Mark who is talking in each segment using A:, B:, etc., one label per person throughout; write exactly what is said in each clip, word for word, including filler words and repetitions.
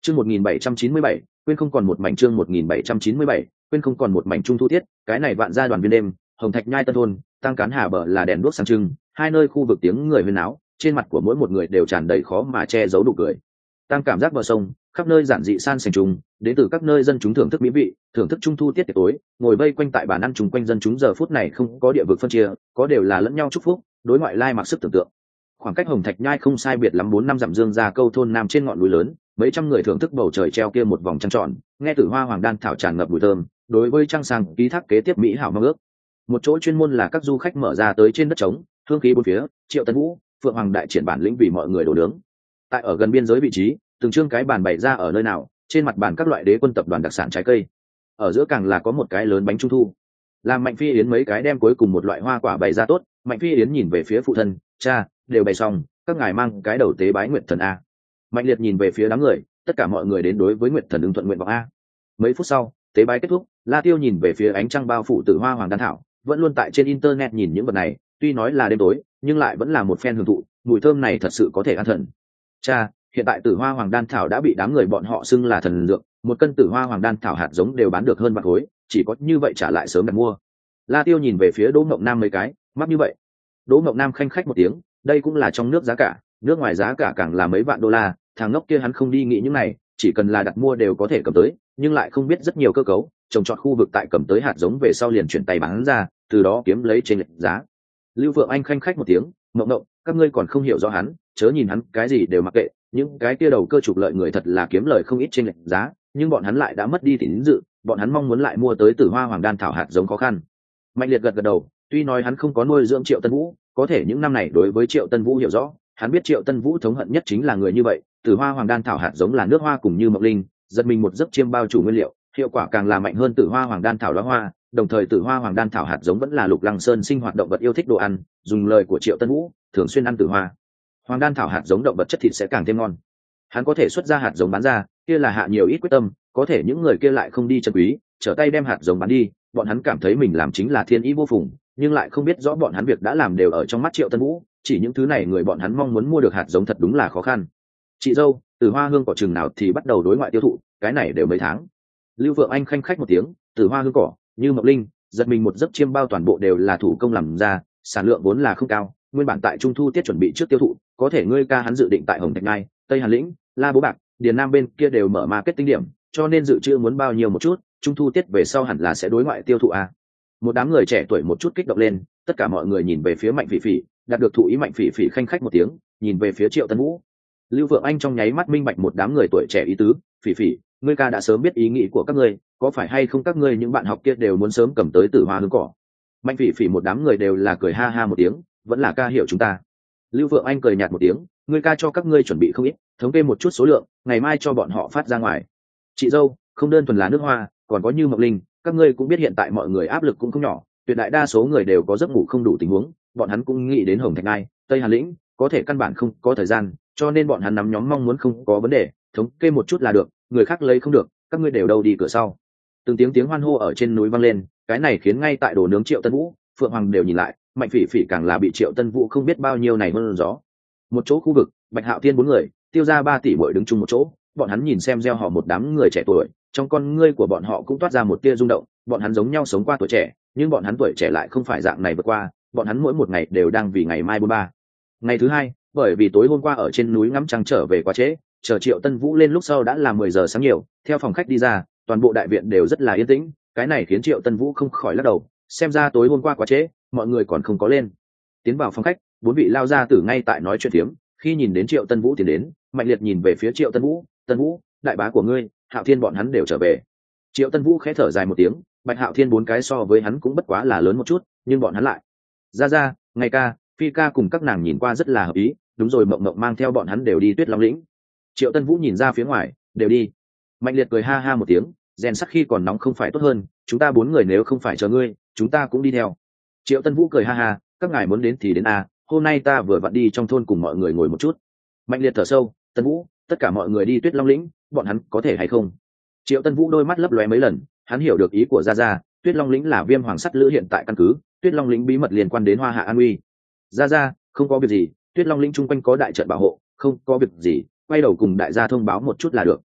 A: Chương một nghìn bảy trăm chín mươi bảy, quên không còn một mảnh chương một nghìn bảy trăm chín mươi bảy, quên không còn một mảnh trung thu tiết, cái này vạn gia đoàn viên đêm, Hồng Thạch Nhai Tân thôn, Tăng Cán Hà bờ là đèn đuốc sáng trưng, hai nơi khu vực tiếng người huyên náo, trên mặt của mỗi một người đều tràn đầy khó mà che giấu nụ cười. Tăng cảm giác bờ sông, khắp nơi giản dị san sành trùng, đến từ các nơi dân chúng thưởng thức mỹ vị, thưởng thức trung thu tiết tiệc tối, ngồi vây quanh tại bàn ăn chung quanh dân chúng giờ phút này không có địa vực phân chia, có đều là lẫn nhau chúc phúc, đối ngoại lai mặc sức tưởng tượng. Khoảng cách Hồng Thạch Nhai không sai biệt lắm bốn năm dặm dương ra câu thôn nam trên ngọn núi lớn, mấy trăm người thưởng thức bầu trời treo kia một vòng trăng tròn, nghe Tử Hoa Hoàng Đan thảo tràn ngập mùi thơm, đối với trăng sang ký thác kế tiếp mỹ hảo mong ước. Một chỗ chuyên môn là các du khách mở ra tới trên đất trống, hương khí bốn phía, Triệu Tân Vũ, Phượng Hoàng đại triển bản lĩnh vì mọi người đổ nướng. Tại ở gần biên giới vị trí, từng trương cái bàn bày ra ở nơi nào, trên mặt bàn các loại đế quân tập đoàn đặc sản trái cây, ở giữa càng là có một cái lớn bánh trung thu. Làm Mạnh Phi Yến mấy cái đem cuối cùng một loại hoa quả bày ra tốt, Mạnh Phi Yến nhìn về phía phụ thân, cha, đều bày xong, các ngài mang cái đầu tế bái nguyện thần a. Mạnh Liệt nhìn về phía đám người, tất cả mọi người đến đối với nguyện thần ứng thuận nguyện vọng a. Mấy phút sau, tế bái kết thúc, La Tiêu nhìn về phía ánh trăng bao phủ Tử Hoa Hoàng Đan thảo, vẫn luôn tại trên internet nhìn những vật này, tuy nói là đêm tối, nhưng lại vẫn là một phen hưởng thụ, mùi thơm này thật sự có thể ăn thần. Cha, hiện tại Tử Hoa Hoàng Đan thảo đã bị đám người bọn họ xưng là thần dược, một cân Tử Hoa Hoàng Đan thảo hạt giống đều bán được hơn vạn khối, chỉ có như vậy trả lại sớm đặt mua. La Tiêu nhìn về phía Đỗ Mộng Nam mấy cái, mắc như vậy. Đỗ Mộng Nam khanh khách một tiếng, đây cũng là trong nước giá cả, nước ngoài giá cả càng là mấy vạn đô la, thằng ngốc kia hắn không đi nghĩ những này, chỉ cần là đặt mua đều có thể cầm tới, nhưng lại không biết rất nhiều cơ cấu, trồng trọt khu vực tại cầm tới hạt giống về sau liền chuyển tay bán ra, từ đó kiếm lấy trên lệch giá. Lưu Vượng Anh khanh khách một tiếng, Mộng Mộng, các ngươi còn không hiểu rõ hắn, chớ nhìn hắn cái gì đều mặc kệ, những cái kia đầu cơ trục lợi người thật là kiếm lời không ít trên lệch giá, nhưng bọn hắn lại đã mất đi tín dự, bọn hắn mong muốn lại mua tới Tử Hoa Hoàng Đan thảo hạt giống khó khăn. Mạnh Liệt gật gật đầu, tuy nói hắn không có nuôi dưỡng Triệu Tân Vũ, có thể những năm này đối với Triệu Tân Vũ hiểu rõ, hắn biết Triệu Tân Vũ thống hận nhất chính là người như vậy. Tử Hoa Hoàng Đan thảo hạt giống là nước hoa cùng như mộng linh, giật mình một giấc chiêm bao chủ nguyên liệu, hiệu quả càng là mạnh hơn Tử Hoa Hoàng Đan thảo lá hoa, đồng thời Tử Hoa Hoàng Đan thảo hạt giống vẫn là Lục Lăng Sơn sinh hoạt động vật yêu thích đồ ăn, dùng lời của Triệu Tân Vũ, thường xuyên ăn Tử Hoa Hoàng Đan thảo hạt giống động vật chất thịt sẽ càng thêm ngon. Hắn có thể xuất ra hạt giống bán ra, kia là hạ nhiều ít quyết tâm, có thể những người kia lại không đi chân quý, trở tay đem hạt giống bán đi, bọn hắn cảm thấy mình làm chính là thiên ý vô phùng, nhưng lại không biết rõ bọn hắn việc đã làm đều ở trong mắt Triệu Tân Vũ, chỉ những thứ này người bọn hắn mong muốn mua được hạt giống thật đúng là khó khăn. Chị dâu, Tử Hoa hương cỏ chừng nào thì bắt đầu đối ngoại tiêu thụ, cái này đều mấy tháng. Lưu Vượng Anh khanh khách một tiếng, Tử Hoa hương cỏ, như mộng linh, giật mình một giấc chiêm bao toàn bộ đều là thủ công làm ra, sản lượng vốn là không cao, nguyên bản tại trung thu tiết chuẩn bị trước tiêu thụ, có thể ngươi ca hắn dự định tại Hồng Thạch Nhai, Tây Hàn Lĩnh, La Bố Bạc, Điền Nam bên kia đều mở marketing điểm, cho nên dự trữ muốn bao nhiêu một chút, trung thu tiết về sau hẳn là sẽ đối ngoại tiêu thụ à. Một đám người trẻ tuổi một chút kích động lên, tất cả mọi người nhìn về phía Mạnh Phỉ Phỉ, đạt được thụ ý Mạnh Phỉ Phỉ khanh khách một tiếng, nhìn về phía Triệu Tân Vũ. Lưu Vượng Anh trong nháy mắt minh bạch một đám người tuổi trẻ ý tứ, Phỉ Phỉ, ngươi ca đã sớm biết ý nghĩ của các ngươi, có phải hay không các ngươi những bạn học kia đều muốn sớm cầm tới Tử Hoa hương cỏ. Mạnh Phỉ Phỉ một đám người đều là cười ha ha một tiếng, vẫn là ca hiểu chúng ta. Lưu Vượng Anh cười nhạt một tiếng, ngươi ca cho các ngươi chuẩn bị không ít, thống kê một chút số lượng, ngày mai cho bọn họ phát ra ngoài. Chị dâu, không đơn thuần là nước hoa, còn có như mộng linh, các ngươi cũng biết hiện tại mọi người áp lực cũng không nhỏ, tuyệt đại đa số người đều có giấc ngủ không đủ tình huống, bọn hắn cũng nghĩ đến Hồng Thạch Nhai, Tây Hàn Lĩnh, có thể căn bản không có thời gian, cho nên bọn hắn nắm nhóm mong muốn không có vấn đề, thống kê một chút là được, người khác lấy không được, các ngươi đều đâu đi cửa sau. Từng tiếng tiếng hoan hô ở trên núi vang lên, cái này khiến ngay tại đồ nướng Triệu Tân Vũ, Phượng Hoàng đều nhìn lại, Mạnh Phỉ Phỉ càng là bị Triệu Tân Vũ không biết bao nhiêu này mơn gió. Một chỗ khu vực, Bạch Hạo Thiên bốn người, Tiêu ra ba tỷ muội đứng chung một chỗ, bọn hắn nhìn xem gieo họ một đám người trẻ tuổi, trong con ngươi của bọn họ cũng toát ra một tia rung động, bọn hắn giống nhau sống qua tuổi trẻ, nhưng bọn hắn tuổi trẻ lại không phải dạng này vượt qua, bọn hắn mỗi một ngày đều đang vì ngày mai bốn ba. Ngày thứ hai, bởi vì tối hôm qua ở trên núi ngắm trăng trở về quá trễ, chờ Triệu Tân Vũ lên lúc sau đã là mười giờ sáng nhiều, theo phòng khách đi ra, toàn bộ đại viện đều rất là yên tĩnh, cái này khiến Triệu Tân Vũ không khỏi lắc đầu, xem ra tối hôm qua quá trễ, mọi người còn không có lên. Tiến vào phòng khách, bốn vị lao ra tử ngay tại nói chuyện tiếm, khi nhìn đến Triệu Tân Vũ tiến đến, Mạnh Liệt nhìn về phía Triệu Tân Vũ, Tân Vũ, đại bá của ngươi, Hạo Thiên bọn hắn đều trở về. Triệu Tân Vũ khẽ thở dài một tiếng, Bạch Hạo Thiên bốn cái so với hắn cũng bất quá là lớn một chút, nhưng bọn hắn lại ra ra, ngày ca, Phi ca cùng các nàng nhìn qua rất là hợp ý, đúng rồi, Mộng Mộng mang theo bọn hắn đều đi Tuyết Long Lĩnh. Triệu Tân Vũ nhìn ra phía ngoài, đều đi. Mạnh Liệt cười ha ha một tiếng, rèn sắt khi còn nóng không phải tốt hơn, chúng ta bốn người nếu không phải chờ ngươi, chúng ta cũng đi theo. Triệu Tân Vũ cười ha ha, các ngài muốn đến thì đến a, hôm nay ta vừa vặn đi trong thôn cùng mọi người ngồi một chút. Mạnh Liệt thở sâu, Tân Vũ, tất cả mọi người đi Tuyết Long Lĩnh, bọn hắn có thể hay không? Triệu Tân Vũ đôi mắt lấp lóe mấy lần, hắn hiểu được ý của gia gia, Tuyết Long Lĩnh là Viêm Hoàng Sắt Lữ hiện tại căn cứ, Tuyết Long Lĩnh bí mật liên quan đến Hoa Hạ an uy. Gia gia, không có việc gì, Tuyết Long Lĩnh chung quanh có đại trận bảo hộ, không có việc gì, quay đầu cùng đại gia thông báo một chút là được.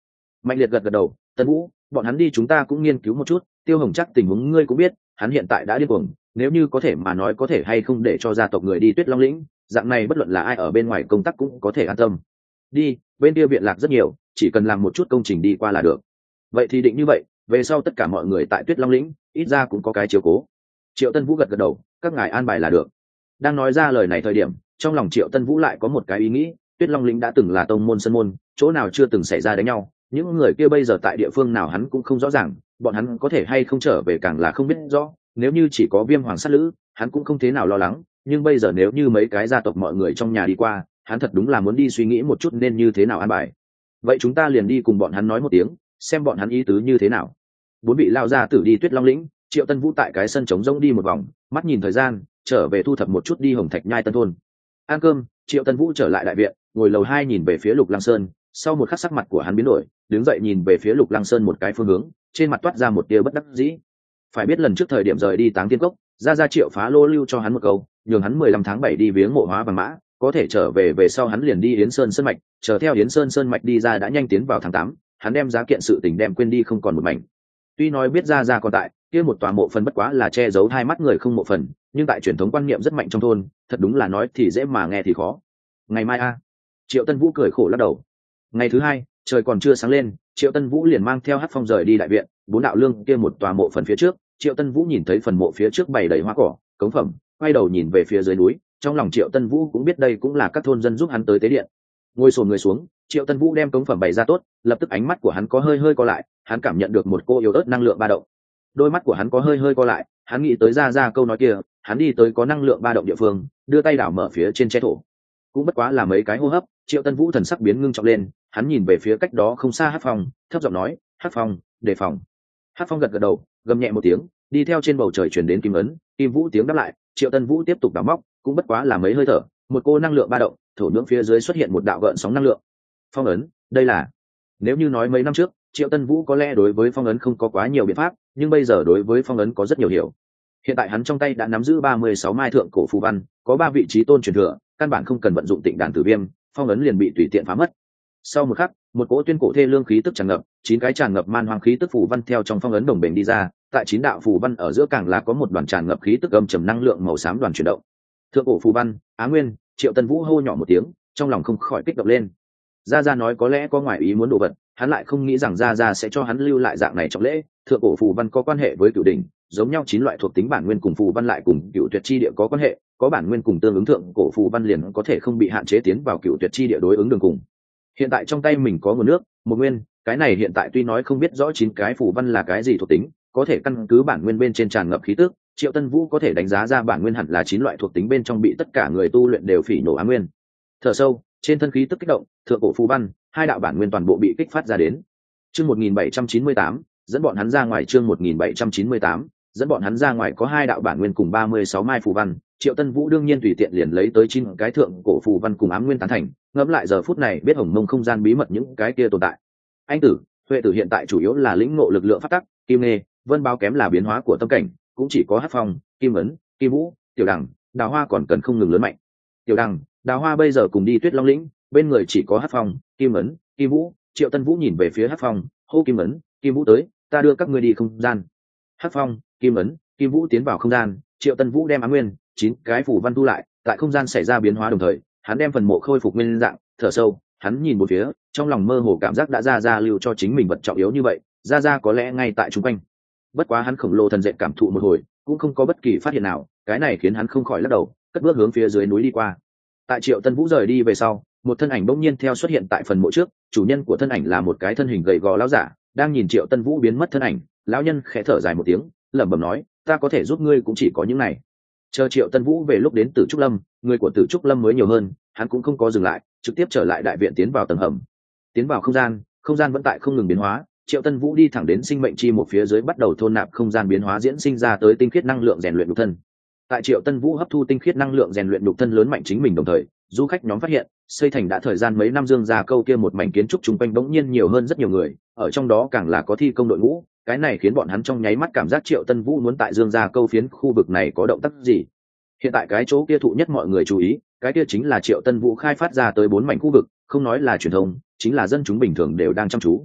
A: Mạnh Liệt gật gật đầu. Tân Vũ, bọn hắn đi chúng ta cũng nghiên cứu một chút. Tiêu Hồng chắc tình huống ngươi cũng biết, hắn hiện tại đã điên cuồng, nếu như có thể mà nói có thể hay không để cho gia tộc người đi Tuyết Long lĩnh, dạng này bất luận là ai ở bên ngoài công tác cũng có thể an tâm. Đi, bên kia viện lạc rất nhiều, chỉ cần làm một chút công trình đi qua là được. Vậy thì định như vậy, về sau tất cả mọi người tại Tuyết Long lĩnh ít ra cũng có cái chiếu cố. Triệu Tân Vũ gật gật đầu, các ngài an bài là được. Đang nói ra lời này thời điểm, trong lòng Triệu Tân Vũ lại có một cái ý nghĩ, Tuyết Long lĩnh đã từng là tông môn sân môn, chỗ nào chưa từng xảy ra đánh nhau, những người kia bây giờ tại địa phương nào hắn cũng không rõ ràng, bọn hắn có thể hay không trở về càng là không biết rõ. Nếu như chỉ có Viêm Hoàng sát lữ, hắn cũng không thế nào lo lắng, nhưng bây giờ nếu như mấy cái gia tộc mọi người trong nhà đi qua, hắn thật đúng là muốn đi suy nghĩ một chút nên như thế nào an bài. Vậy chúng ta liền đi cùng bọn hắn nói một tiếng, xem bọn hắn ý tứ như thế nào. Bốn vị lao ra tử đi Tuyết Long lĩnh, Triệu Tân Vũ tại cái sân trống rỗng đi một vòng, mắt nhìn thời gian, trở về thu thập một chút đi Hồng Thạch Nhai Tân thôn. Ăn cơm, Triệu Tân Vũ trở lại đại viện, ngồi lầu hai nhìn về phía Lục Lăng Sơn, sau một khắc sắc mặt của hắn biến đổi, đứng dậy nhìn về phía Lục Lăng Sơn một cái phương hướng, trên mặt toát ra một tia bất đắc dĩ. Phải biết lần trước thời điểm rời đi Táng Tiên Cốc, ra ra Triệu Phá Lô lưu cho hắn một câu, nhường hắn mười lăm tháng bảy đi viếng mộ Hóa Vàng Mã, có thể trở về về sau hắn liền đi Yến Sơn Sơn mạch, chờ theo Yến Sơn Sơn mạch đi ra đã nhanh tiến vào tháng tám, hắn đem giá kiện sự tình đem quên đi không còn một mảnh. Tuy nói biết ra ra còn tại, kia một tòa mộ phần bất quá là che giấu hai mắt người không mộ phần, nhưng tại truyền thống quan niệm rất mạnh trong thôn, thật đúng là nói thì dễ mà nghe thì khó. Ngày mai a. Triệu Tân Vũ cười khổ lắc đầu. Ngày thứ hai, trời còn chưa sáng lên, Triệu Tân Vũ liền mang theo Hắc Phong rời đi đại viện, bốn đạo lương kia một tòa mộ phần phía trước, Triệu Tân Vũ nhìn thấy phần mộ phía trước bày đầy hoa cỏ, cống phẩm, quay đầu nhìn về phía dưới núi, trong lòng Triệu Tân Vũ cũng biết đây cũng là các thôn dân giúp hắn tới tế điện. Ngồi xổm người xuống, Triệu Tân Vũ đem cống phẩm bày ra tốt, lập tức ánh mắt của hắn có hơi hơi co lại, hắn cảm nhận được một cô yếu ớt năng lượng ba động. Đôi mắt của hắn có hơi hơi co lại, hắn nghĩ tới ra ra câu nói kia, hắn đi tới có năng lượng ba động địa phương, đưa tay đảo mở phía trên che thổ. Cũng bất quá là mấy cái hô hấp, Triệu Tân Vũ thần sắc biến ngưng trọng lên, hắn nhìn về phía cách đó không xa Hắc Phong, thấp giọng nói, "Hắc Phong, đề phòng." Hắc Phong gật gật đầu, gầm nhẹ một tiếng, đi theo trên bầu trời truyền đến kim ấn, Kim Vũ tiếng đáp lại, Triệu Tân Vũ tiếp tục đào móc, cũng bất quá là mấy hơi thở, một cô năng lượng ba động, thổ nhưỡng phía dưới xuất hiện một đạo gợn sóng năng lượng. Phong ấn, đây là. Nếu như nói mấy năm trước, Triệu Tân Vũ có lẽ đối với phong ấn không có quá nhiều biện pháp, nhưng bây giờ đối với phong ấn có rất nhiều hiểu. Hiện tại hắn trong tay đã nắm giữ ba mươi sáu mai thượng cổ phù văn, có ba vị trí tôn truyền thừa, căn bản không cần vận dụng Tịnh Đàn Tử Viêm, phong ấn liền bị tùy tiện phá mất. Sau một khắc, một cỗ tuyên cổ thê lương khí tức tràn ngập, chín cái tràn ngập man hoang khí tức phù văn theo trong phong ấn đồng bền đi ra, tại chín đạo phù văn ở giữa càng là có một đoàn tràn ngập khí tức âm trầm năng lượng màu xám đoàn chuyển động. Thượng cổ phù văn, Á Nguyên, Triệu Tân Vũ hô nhỏ một tiếng, trong lòng không khỏi kích động lên. Gia Gia nói có lẽ có ngoại ý muốn đồ vật, hắn lại không nghĩ rằng Gia Gia sẽ cho hắn lưu lại dạng này trọng lễ. Thượng cổ phù văn có quan hệ với cửu đỉnh, giống nhau chín loại thuộc tính bản nguyên cùng phù văn lại cùng cửu tuyệt chi địa có quan hệ, có bản nguyên cùng tương ứng thượng cổ phù văn liền có thể không bị hạn chế tiến vào cửu tuyệt chi địa đối ứng đường cùng. Hiện tại trong tay mình có nguồn nước, một nguyên, cái này hiện tại tuy nói không biết rõ chín cái phù văn là cái gì thuộc tính, có thể căn cứ bản nguyên bên trên tràn ngập khí tức, Triệu Tân Vũ có thể đánh giá ra bản nguyên hẳn là chín loại thuộc tính bên trong bị tất cả người tu luyện đều phỉ nổ Á Nguyên. Thở sâu, trên thân khí tức kích động, thượng cổ phù văn, hai đạo bản nguyên toàn bộ bị kích phát ra đến. Chương một nghìn bảy trăm chín mươi tám, dẫn bọn hắn ra ngoài chương một nghìn bảy trăm chín mươi tám, dẫn bọn hắn ra ngoài có hai đạo bản nguyên cùng ba mươi sáu mai phù văn, Triệu Tân Vũ đương nhiên tùy tiện liền lấy tới chín cái thượng cổ phù văn cùng ám nguyên tán thành, ngẫm lại giờ phút này biết Hồng Mông không gian bí mật những cái kia tồn tại. Anh tử, Huệ tử hiện tại chủ yếu là lĩnh ngộ lực lượng phát tắc, Kim Nghê, Vân Báo kém là biến hóa của tâm cảnh, cũng chỉ có Hắc Phong, Kim Ấn, Kim Vũ, Tiểu Đằng, Đào Hoa còn cần không ngừng lớn mạnh. Tiểu Đằng, Đào Hoa bây giờ cùng đi Tuyết Long lĩnh, bên người chỉ có Hắc Phong, Kim Ấn, Kim Vũ. Triệu Tân Vũ nhìn về phía Hắc Phong, hô Kim Ấn, Kim Vũ tới, ta đưa các ngươi đi không gian. Hắc Phong, Kim Ấn, Kim Vũ tiến vào không gian, Triệu Tân Vũ đem ám nguyên chín cái phủ văn thu lại, tại không gian xảy ra biến hóa đồng thời, hắn đem phần mộ khôi phục nguyên dạng, thở sâu, hắn nhìn một phía, trong lòng mơ hồ cảm giác đã ra ra lưu cho chính mình vật trọng yếu như vậy, ra ra có lẽ ngay tại chung quanh. Bất quá hắn khổng lồ thần dệt cảm thụ một hồi, cũng không có bất kỳ phát hiện nào, cái này khiến hắn không khỏi lắc đầu, cất bước hướng phía dưới núi đi qua. Tại Triệu Tân Vũ rời đi về sau, một thân ảnh bỗng nhiên theo xuất hiện tại phần mộ trước, chủ nhân của thân ảnh là một cái thân hình gầy gò lão giả, đang nhìn Triệu Tân Vũ biến mất thân ảnh, lão nhân khẽ thở dài một tiếng, lẩm bẩm nói, ta có thể giúp ngươi cũng chỉ có những này. Chờ Triệu Tân Vũ về lúc đến Tử Trúc Lâm, người của Tử Trúc Lâm mới nhiều hơn, hắn cũng không có dừng lại, trực tiếp trở lại đại viện tiến vào tầng hầm. Tiến vào không gian, không gian vẫn tại không ngừng biến hóa, Triệu Tân Vũ đi thẳng đến sinh mệnh chi một phía dưới bắt đầu thôn nạp không gian biến hóa diễn sinh ra tới tinh khiết năng lượng rèn luyện nhục thân. Tại Triệu Tân Vũ hấp thu tinh khiết năng lượng rèn luyện nhục thân lớn mạnh chính mình đồng thời, du khách nhóm phát hiện, xây thành đã thời gian mấy năm dương ra câu kia một mảnh kiến trúc chung quanh bỗng nhiên nhiều hơn rất nhiều người, ở trong đó càng là có thi công đội ngũ, cái này khiến bọn hắn trong nháy mắt cảm giác Triệu Tân Vũ muốn tại dương ra câu phiến khu vực này có động tác gì. Hiện tại cái chỗ kia thụ nhất mọi người chú ý, cái kia chính là Triệu Tân Vũ khai phát ra tới bốn mảnh khu vực, không nói là truyền thông, chính là dân chúng bình thường đều đang chăm chú.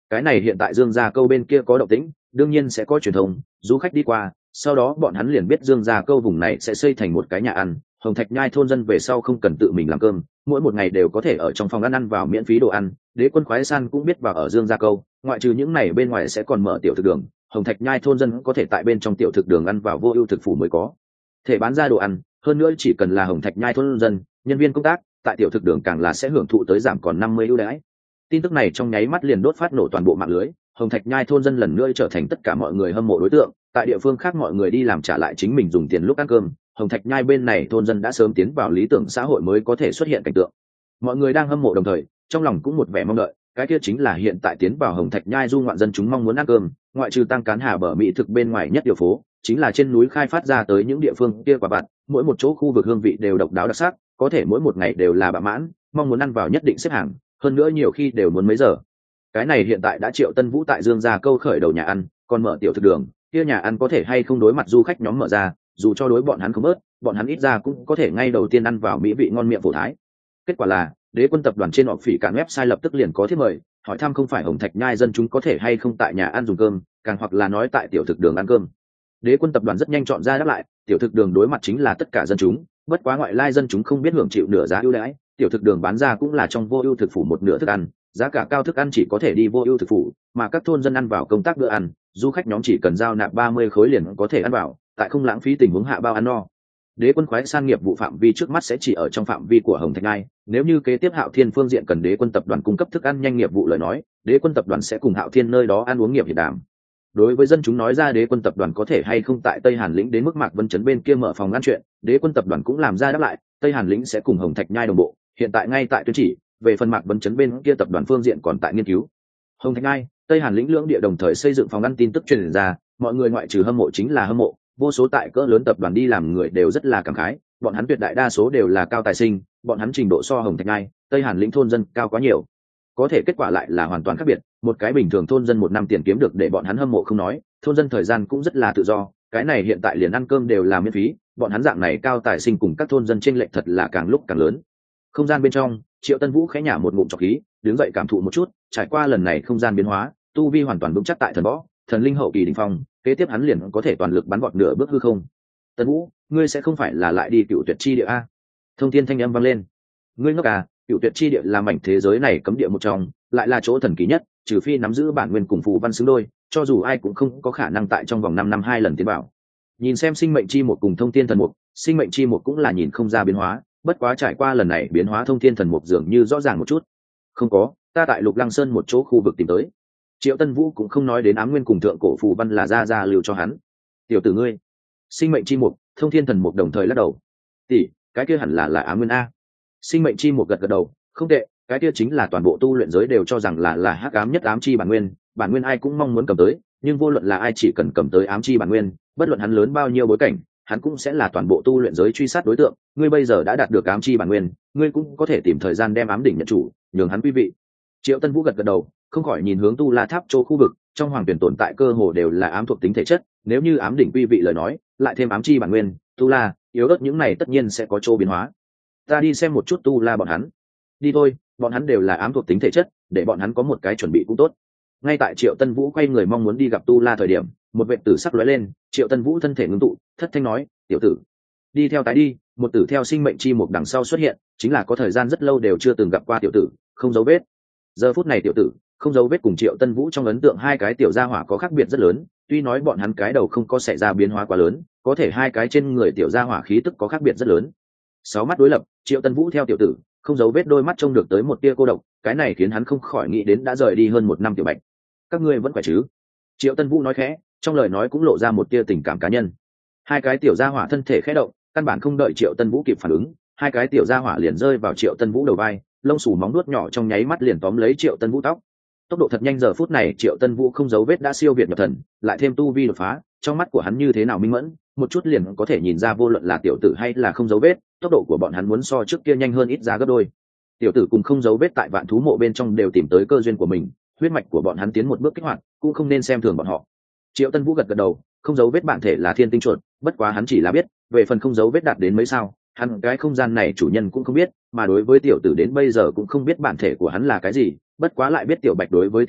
A: cái này hiện tại Dương Gia Câu bên kia có động tĩnh, đương nhiên sẽ có truyền thông, du khách đi qua, sau đó bọn hắn liền biết Dương Gia Câu vùng này sẽ xây thành một cái nhà ăn, Hồng Thạch Nhai thôn dân về sau không cần tự mình làm cơm, mỗi một ngày đều có thể ở trong phòng ăn ăn vào miễn phí đồ ăn. Đế quân khoái san cũng biết vào ở Dương Gia Câu, ngoại trừ những này bên ngoài sẽ còn mở tiểu thực đường, Hồng Thạch Nhai thôn dân có thể tại bên trong tiểu thực đường ăn vào vô ưu thực phủ mới có thể bán ra đồ ăn, hơn nữa chỉ cần là Hồng Thạch Nhai thôn dân, nhân viên công tác tại tiểu thực đường càng là sẽ hưởng thụ tới giảm còn năm mươi ưu đãi. Tin tức này trong nháy mắt liền đốt phát nổ toàn bộ mạng lưới, Hồng Thạch Nhai thôn dân lần nữa trở thành tất cả mọi người hâm mộ đối tượng. Tại địa phương khác mọi người đi làm trả lại chính mình dùng tiền lúc ăn cơm, Hồng Thạch Nhai bên này thôn dân đã sớm tiến vào lý tưởng xã hội mới có thể xuất hiện cảnh tượng. Mọi người đang hâm mộ đồng thời, trong lòng cũng một vẻ mong đợi, cái kia chính là hiện tại tiến vào Hồng Thạch Nhai du ngoạn dân chúng mong muốn ăn cơm, ngoại trừ tăng cán hà bờ mỹ thực bên ngoài nhất điều phố, chính là trên núi khai phát ra tới những địa phương kia quả vặt, mỗi một chỗ khu vực hương vị đều độc đáo đặc sắc, có thể mỗi một ngày đều là bạ mãn, mong muốn ăn vào nhất định xếp hàng, hơn nữa nhiều khi đều muốn mấy giờ. Cái này hiện tại đã Triệu Tân Vũ tại Dương Gia Câu khởi đầu nhà ăn, còn mở tiểu thực đường, kia nhà ăn có thể hay không đối mặt du khách nhóm mở ra, dù cho đối bọn hắn không bớt, bọn hắn ít ra cũng có thể ngay đầu tiên ăn vào mỹ vị ngon miệng phổ thái. Kết quả là Đế quân tập đoàn trên họp phỉ cản website lập tức liền có thiết mời, hỏi thăm không phải Hồng Thạch Nhai dân chúng có thể hay không tại nhà ăn dùng cơm, càng hoặc là nói tại tiểu thực đường ăn cơm. Đế quân tập đoàn rất nhanh chọn ra đáp lại, tiểu thực đường đối mặt chính là tất cả dân chúng, bất quá ngoại lai dân chúng không biết hưởng chịu nửa giá ưu đãi, tiểu thực đường bán ra cũng là trong vô ưu thực phủ một nửa thức ăn, giá cả cao thức ăn chỉ có thể đi vô ưu thực phủ, mà các thôn dân ăn vào công tác bữa ăn, du khách nhóm chỉ cần giao nạp ba mươi khối liền có thể ăn vào, tại không lãng phí tình huống hạ bao ăn no. Đế quân khoái san nghiệp vụ phạm vi trước mắt sẽ chỉ ở trong phạm vi của Hồng Thạch Nhai, nếu như kế tiếp Hạo Thiên phương diện cần Đế quân tập đoàn cung cấp thức ăn nhanh nghiệp vụ lời nói, Đế quân tập đoàn sẽ cùng Hạo Thiên nơi đó ăn uống nghiệp hiệp đàm. Đối với dân chúng nói ra Đế quân tập đoàn có thể hay không tại Tây Hàn lĩnh đến mức Mạc Vân Chấn bên kia mở phòng ăn chuyện, Đế quân tập đoàn cũng làm ra đáp lại, Tây Hàn lĩnh sẽ cùng Hồng Thạch Nhai đồng bộ, hiện tại ngay tại tuyên chỉ, về phần Mạc Vân Chấn bên kia tập đoàn phương diện còn tại nghiên cứu. Hồng Thạch Nhai, Tây Hàn lĩnh lưỡng địa đồng thời xây dựng phòng ăn, tin tức truyền ra, mọi người ngoại trừ hâm mộ chính là hâm mộ, vô số tại cỡ lớn tập đoàn đi làm người đều rất là cảm khái, bọn hắn tuyệt đại đa số đều là cao tài sinh, bọn hắn trình độ so Hồng Thạch Nhai, Tây Hàn lĩnh thôn dân cao quá nhiều. Có thể kết quả lại là hoàn toàn khác biệt, một cái bình thường thôn dân một năm tiền kiếm được để bọn hắn hâm mộ không nói, thôn dân thời gian cũng rất là tự do, cái này hiện tại liền ăn cơm đều là miễn phí, bọn hắn dạng này cao tài sinh cùng các thôn dân chênh lệch thật là càng lúc càng lớn. Không gian bên trong, Triệu Tân Vũ khẽ nhả một ngụm trọc khí, đứng dậy cảm thụ một chút, trải qua lần này không gian biến hóa, tu vi hoàn toàn vững chắc tại thần võ, thần linh hậu kỳ đỉnh phong, kế tiếp hắn liền có thể toàn lực bắn vọt nửa bước hư không. Tân Vũ, ngươi sẽ không phải là lại đi Cựu Tuyệt chi địa a? Thông thiên thanh âm vang lên. Ngươi ngốc à, Cựu Tuyệt chi địa là mảnh thế giới này cấm địa một trong, lại là chỗ thần kỳ nhất, trừ phi nắm giữ bản nguyên cùng phù văn xứng đôi, cho dù ai cũng không có khả năng tại trong vòng năm năm hai lần tiến vào. Nhìn xem sinh mệnh chi một cùng thông thiên thần mục, sinh mệnh chi một cũng là nhìn không ra biến hóa, bất quá trải qua lần này biến hóa thông thiên thần mục dường như rõ ràng một chút. Không có, ta tại Lục Lăng Sơn một chỗ khu vực tìm tới. Triệu Tân Vũ cũng không nói đến ám nguyên cùng thượng cổ phù văn là ra ra lưu cho hắn. Tiểu tử ngươi, sinh mệnh chi mục, thông thiên thần mục đồng thời lắc đầu. Tỷ, cái kia hẳn là là ám nguyên a. Sinh mệnh chi mục gật gật đầu, không tệ, cái kia chính là toàn bộ tu luyện giới đều cho rằng là là hắc ám nhất ám chi bản nguyên, bản nguyên ai cũng mong muốn cầm tới, nhưng vô luận là ai chỉ cần cầm tới ám chi bản nguyên, bất luận hắn lớn bao nhiêu bối cảnh, hắn cũng sẽ là toàn bộ tu luyện giới truy sát đối tượng. Ngươi bây giờ đã đạt được ám chi bản nguyên, ngươi cũng có thể tìm thời gian đem ám đỉnh nhận chủ, nhường hắn quý vị. Triệu Tân Vũ gật gật đầu, không khỏi nhìn hướng Tu La Tháp chỗ khu vực, trong hoàng tuyển tồn tại cơ hồ đều là ám thuộc tính thể chất, nếu như ám đỉnh quý vị lời nói, lại thêm ám chi bản nguyên, Tu La, yếu ớt những này tất nhiên sẽ có chỗ biến hóa. Ta đi xem một chút Tu La bọn hắn. Đi thôi, bọn hắn đều là ám thuộc tính thể chất, để bọn hắn có một cái chuẩn bị cũng tốt. Ngay tại Triệu Tân Vũ quay người mong muốn đi gặp Tu La thời điểm, một vệ tử sắc lóe lên, Triệu Tân Vũ thân thể ngưng tụ, thất thanh nói, tiểu tử, đi theo tái đi. Một tử theo sinh mệnh chi một đằng sau xuất hiện, chính là có thời gian rất lâu đều chưa từng gặp qua tiểu tử, không dấu vết. Giờ phút này tiểu tử, không dấu vết cùng Triệu Tân Vũ trong ấn tượng hai cái tiểu gia hỏa có khác biệt rất lớn, tuy nói bọn hắn cái đầu không có xảy ra biến hóa quá lớn, có thể hai cái trên người tiểu gia hỏa khí tức có khác biệt rất lớn. Sáu mắt đối lập, Triệu Tân Vũ theo tiểu tử, không dấu vết đôi mắt trông được tới một tia cô độc, cái này khiến hắn không khỏi nghĩ đến đã rời đi hơn một năm tiểu Bạch. Các ngươi vẫn khỏe chứ? Triệu Tân Vũ nói khẽ, trong lời nói cũng lộ ra một tia tình cảm cá nhân. Hai cái tiểu gia hỏa thân thể khẽ động, căn bản không đợi Triệu Tân Vũ kịp phản ứng, hai cái tiểu gia hỏa liền rơi vào Triệu Tân Vũ đầu vai, lông xù móng nuốt nhỏ trong nháy mắt liền tóm lấy Triệu Tân Vũ tóc. Tốc độ thật nhanh, giờ phút này Triệu Tân Vũ không dấu vết đã siêu việt nhập thần, lại thêm tu vi đột phá, trong mắt của hắn như thế nào minh mẫn, một chút liền có thể nhìn ra vô luận là tiểu tử hay là không dấu vết, tốc độ của bọn hắn muốn so trước kia nhanh hơn ít ra gấp đôi. Tiểu tử cùng không dấu vết tại vạn thú mộ bên trong đều tìm tới cơ duyên của mình, huyết mạch của bọn hắn tiến một bước kích hoạt, cũng không nên xem thường bọn họ. Triệu Tân Vũ gật gật đầu, không dấu vết bản thể là thiên tinh chuột, bất quá hắn chỉ là biết, về phần không dấu vết đạt đến mấy sao, hắn cái không gian này chủ nhân cũng không biết, mà đối với tiểu tử đến bây giờ cũng không biết bản thể của hắn là cái gì, bất quá lại biết tiểu Bạch đối với tiểu tử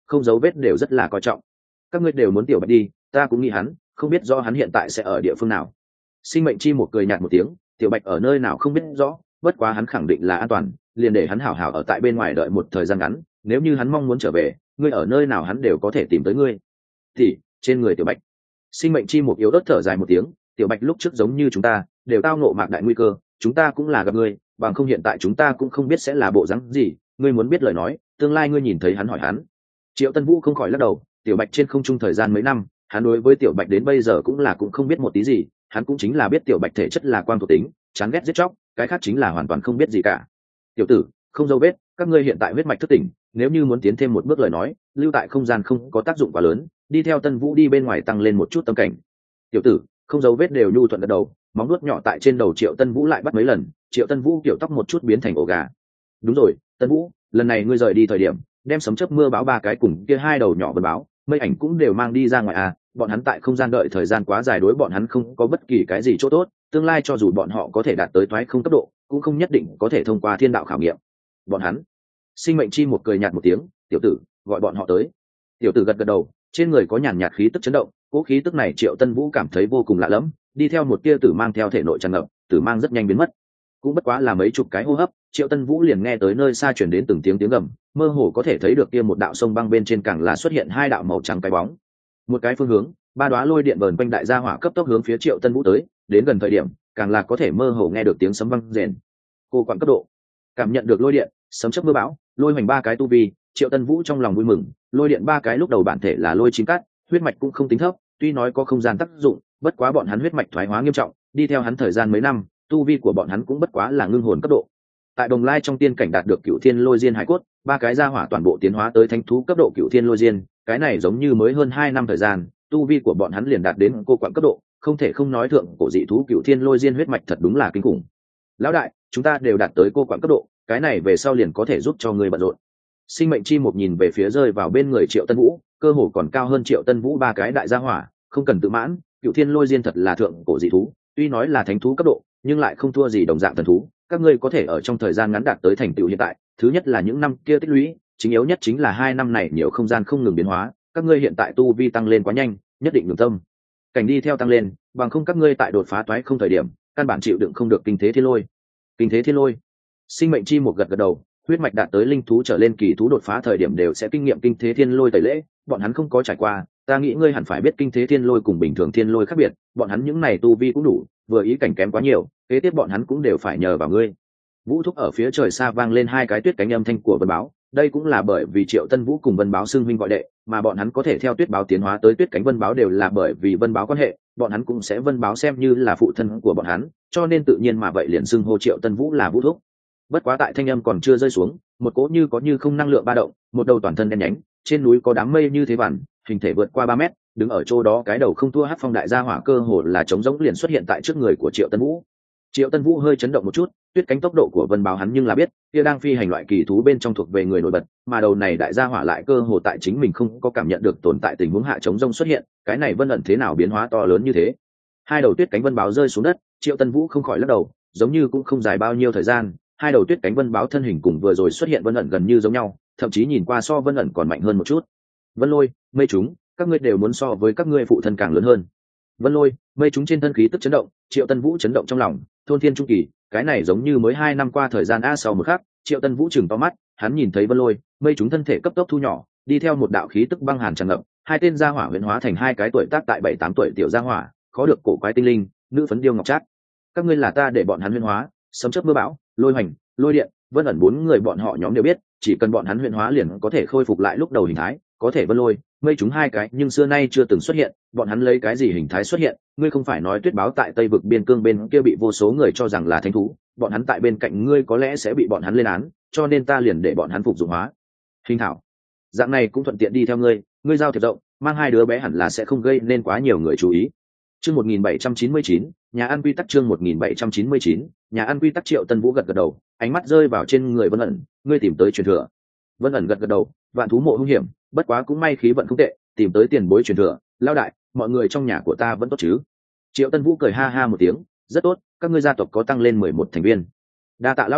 A: không dấu vết đều rất là coi trọng. Các ngươi đều muốn tiểu bạch đi, ta cũng nghĩ hắn, không biết do hắn hiện tại sẽ ở địa phương nào. Sinh mệnh chi một cười nhạt một tiếng, tiểu bạch ở nơi nào không biết rõ, bất quá hắn khẳng định là an toàn, liền để hắn hảo hảo ở tại bên ngoài đợi một thời gian ngắn, nếu như hắn mong muốn trở về, ngươi ở nơi nào hắn đều có thể tìm tới ngươi. Thì trên người tiểu bạch, sinh mệnh chi một yếu ớt thở dài một tiếng, tiểu bạch lúc trước giống như chúng ta đều tao ngộ mạc đại nguy cơ, chúng ta cũng là gặp ngươi, bằng không hiện tại chúng ta cũng không biết sẽ là bộ dáng gì, ngươi muốn biết lời nói, tương lai ngươi nhìn thấy hắn hỏi hắn. Triệu Tân Vũ không khỏi lắc đầu, tiểu bạch trên không trung thời gian mấy năm, hắn đối với tiểu bạch đến bây giờ cũng là cũng không biết một tí gì, hắn cũng chính là biết tiểu bạch thể chất là quang thuộc tính, chán ghét giết chóc, cái khác chính là hoàn toàn không biết gì cả. Tiểu tử, không dấu vết, các ngươi hiện tại huyết mạch thức tỉnh, nếu như muốn tiến thêm một bước lời nói, lưu tại không gian không có tác dụng quá lớn, đi theo Tân Vũ đi bên ngoài tăng lên một chút tâm cảnh. Tiểu tử, không dấu vết đều nhu thuận gật đầu, móng nuốt nhỏ tại trên đầu Triệu Tân Vũ lại bắt mấy lần, Triệu Tân Vũ kiểu tóc một chút biến thành ổ gà. Đúng rồi, Tân Vũ, lần này ngươi rời đi thời điểm, đem sấm chớp mưa báo ba cái cùng kia hai đầu nhỏ vân báo, mây ảnh cũng đều mang đi ra ngoài à, bọn hắn tại không gian đợi thời gian quá dài đối bọn hắn không có bất kỳ cái gì chỗ tốt, tương lai cho dù bọn họ có thể đạt tới toái không cấp độ, cũng không nhất định có thể thông qua thiên đạo khảo nghiệm. Bọn hắn, sinh mệnh chi một cười nhạt một tiếng, tiểu tử, gọi bọn họ tới. Tiểu tử gật gật đầu, trên người có nhàn nhạt khí tức chấn động, cỗ khí tức này Triệu Tân Vũ cảm thấy vô cùng lạ lẫm, đi theo một tia tử mang theo thể nội tràn ngập, tử mang rất nhanh biến mất. Cũng bất quá là mấy chục cái hô hấp, Triệu Tân Vũ liền nghe tới nơi xa truyền đến từng tiếng tiếng gầm, mơ hồ có thể thấy được kia một đạo sông băng bên trên càng là xuất hiện hai đạo màu trắng cái bóng. Một cái phương hướng, ba đóa lôi điện vờn quanh đại gia hỏa cấp tốc hướng phía Triệu Tân Vũ tới, đến gần thời điểm, càng là có thể mơ hồ nghe được tiếng sấm vang rền. Cô quản cấp độ, cảm nhận được lôi điện, sấm chớp mưa bão, lôi hoành ba cái tu vi, Triệu Tân Vũ trong lòng vui mừng, lôi điện ba cái lúc đầu bản thể là lôi chín cát, huyết mạch cũng không tính thấp, tuy nói có không gian tác dụng, bất quá bọn hắn huyết mạch thoái hóa nghiêm trọng, đi theo hắn thời gian mấy năm, tu vi của bọn hắn cũng bất quá là ngưng hồn cấp độ. Tại Đồng Lai trong tiên cảnh đạt được Cửu Thiên Lôi Diên hải cốt, ba cái gia hỏa toàn bộ tiến hóa tới thánh thú cấp độ Cửu Thiên Lôi Diên, cái này giống như mới hơn hai năm thời gian, tu vi của bọn hắn liền đạt đến cô quặng cấp độ, không thể không nói thượng cổ dị thú Cửu Thiên Lôi Diên huyết mạch thật đúng là kinh khủng. Lão đại, chúng ta đều đạt tới cô quặng cấp độ, cái này về sau liền có thể giúp cho người bận rộn. Sinh mệnh chi một nhìn về phía rơi vào bên người Triệu Tân Vũ, cơ hồ còn cao hơn Triệu Tân Vũ ba cái đại gia hỏa, không cần tự mãn, Cửu Thiên Lôi Diên thật là thượng cổ dị thú, tuy nói là thánh thú cấp độ, nhưng lại không thua gì đồng dạng thần thú, các ngươi có thể ở trong thời gian ngắn đạt tới thành tựu hiện tại, thứ nhất là những năm kia tích lũy, chính yếu nhất chính là hai năm này nhiều không gian không ngừng biến hóa, các ngươi hiện tại tu vi tăng lên quá nhanh, nhất định ngừng tâm cảnh đi theo tăng lên, bằng không các ngươi tại đột phá toái không thời điểm, căn bản chịu đựng không được kinh thế thiên lôi. Kinh thế thiên lôi. Sinh mệnh chi một gật gật đầu, huyết mạch đạt tới linh thú trở lên kỳ thú đột phá thời điểm đều sẽ kinh nghiệm kinh thế thiên lôi tẩy lễ, bọn hắn không có trải qua, ta nghĩ ngươi hẳn phải biết kinh thế thiên lôi cùng bình thường thiên lôi khác biệt, bọn hắn những này tu vi cũng đủ, vừa ý cảnh kém quá nhiều, kế tiếp bọn hắn cũng đều phải nhờ vào ngươi. Vũ thúc ở phía trời xa vang lên hai cái tuyết cánh âm thanh của Vân Báo, đây cũng là bởi vì Triệu Tân Vũ cùng Vân Báo xưng huynh gọi đệ, mà bọn hắn có thể theo Tuyết Báo tiến hóa tới tuyết cánh Vân Báo đều là bởi vì Vân Báo quan hệ, bọn hắn cũng sẽ Vân Báo xem như là phụ thân của bọn hắn, cho nên tự nhiên mà vậy liền xưng hô Triệu Tân Vũ là Vũ thúc. Bất quá tại thanh âm còn chưa rơi xuống, một cỗ như có như không năng lượng ba động, một đầu toàn thân đen nhánh, trên núi có đám mây như thế vằn, hình thể vượt qua ba mét, đứng ở chỗ đó cái đầu không thua Hắc Phong đại gia hỏa cơ hồ là trống rỗng liền xuất hiện tại trước người của Triệu Tân Vũ. Triệu Tân Vũ hơi chấn động một chút, tuyết cánh tốc độ của Vân Báo hắn nhưng là biết, kia đang phi hành loại kỳ thú bên trong thuộc về người nổi bật, mà đầu này đại gia hỏa lại cơ hồ tại chính mình không có cảm nhận được tồn tại tình huống hạ trống rông xuất hiện, cái này Vân ẩn thế nào biến hóa to lớn như thế. Hai đầu tuyết cánh Vân Báo rơi xuống đất, Triệu Tân Vũ không khỏi lắc đầu, giống như cũng không dài bao nhiêu thời gian, hai đầu tuyết cánh Vân Báo thân hình cùng vừa rồi xuất hiện Vân ẩn gần như giống nhau, thậm chí nhìn qua so Vân ẩn còn mạnh hơn một chút. Vân Lôi, Mây Trúng, các ngươi đều muốn so với các ngươi phụ thân càng lớn hơn. Vân Lôi, Mây Trúng trên thân khí tức chấn động, Triệu Tân Vũ chấn động trong lòng, thôn thiên trung kỳ, cái này giống như mới hai năm qua thời gian a sau một khắc, Triệu Tân Vũ chừng to mắt, hắn nhìn thấy Vân Lôi, Mây Trúng thân thể cấp tốc thu nhỏ, đi theo một đạo khí tức băng hàn tràn ngập, hai tên gia hỏa huyễn hóa thành hai cái tuổi tác tại bảy tám tuổi tiểu gia hỏa, khó được cổ quái tinh linh, nữ phấn điêu ngọc trác. Các ngươi là ta để bọn hắn huyễn hóa, sấm chớp mưa bão, lôi hoành, lôi điện, Vân ẩn bốn người bọn họ nhóm đều biết, chỉ cần bọn hắn huyễn hóa liền có thể khôi phục lại lúc đầu hình thái, có thể Vân Lôi, Mây Trúng hai cái nhưng xưa nay chưa từng xuất hiện, bọn hắn lấy cái gì hình thái xuất hiện, ngươi không phải nói Tuyết Báo tại Tây vực biên cương bên kia bị vô số người cho rằng là thánh thú, bọn hắn tại bên cạnh ngươi có lẽ sẽ bị bọn hắn lên án, cho nên ta liền để bọn hắn phục dụng hóa hình thảo, dạng này cũng thuận tiện đi theo ngươi, ngươi giao thiệp rộng, mang hai đứa bé hẳn là sẽ không gây nên quá nhiều người chú ý. Chương một nghìn bảy trăm chín mươi chín, nhà ăn quy tắc. Chương một nghìn bảy trăm chín mươi chín, nhà ăn quy tắc. Triệu Tân Vũ gật gật đầu, ánh mắt rơi vào trên người Vân ẩn, ngươi tìm tới truyền thừa. Vân ẩn gật gật đầu, vạn thú mộ hung hiểm, bất quá cũng may khí vận không tệ, tìm tới tiền bối truyền thừa. Lão đại, mọi người trong nhà của ta vẫn tốt chứ? Triệu Tân Vũ cười ha ha một tiếng, rất tốt, các ngươi gia tộc có tăng lên mười một thành viên. Đa tạ lão đại,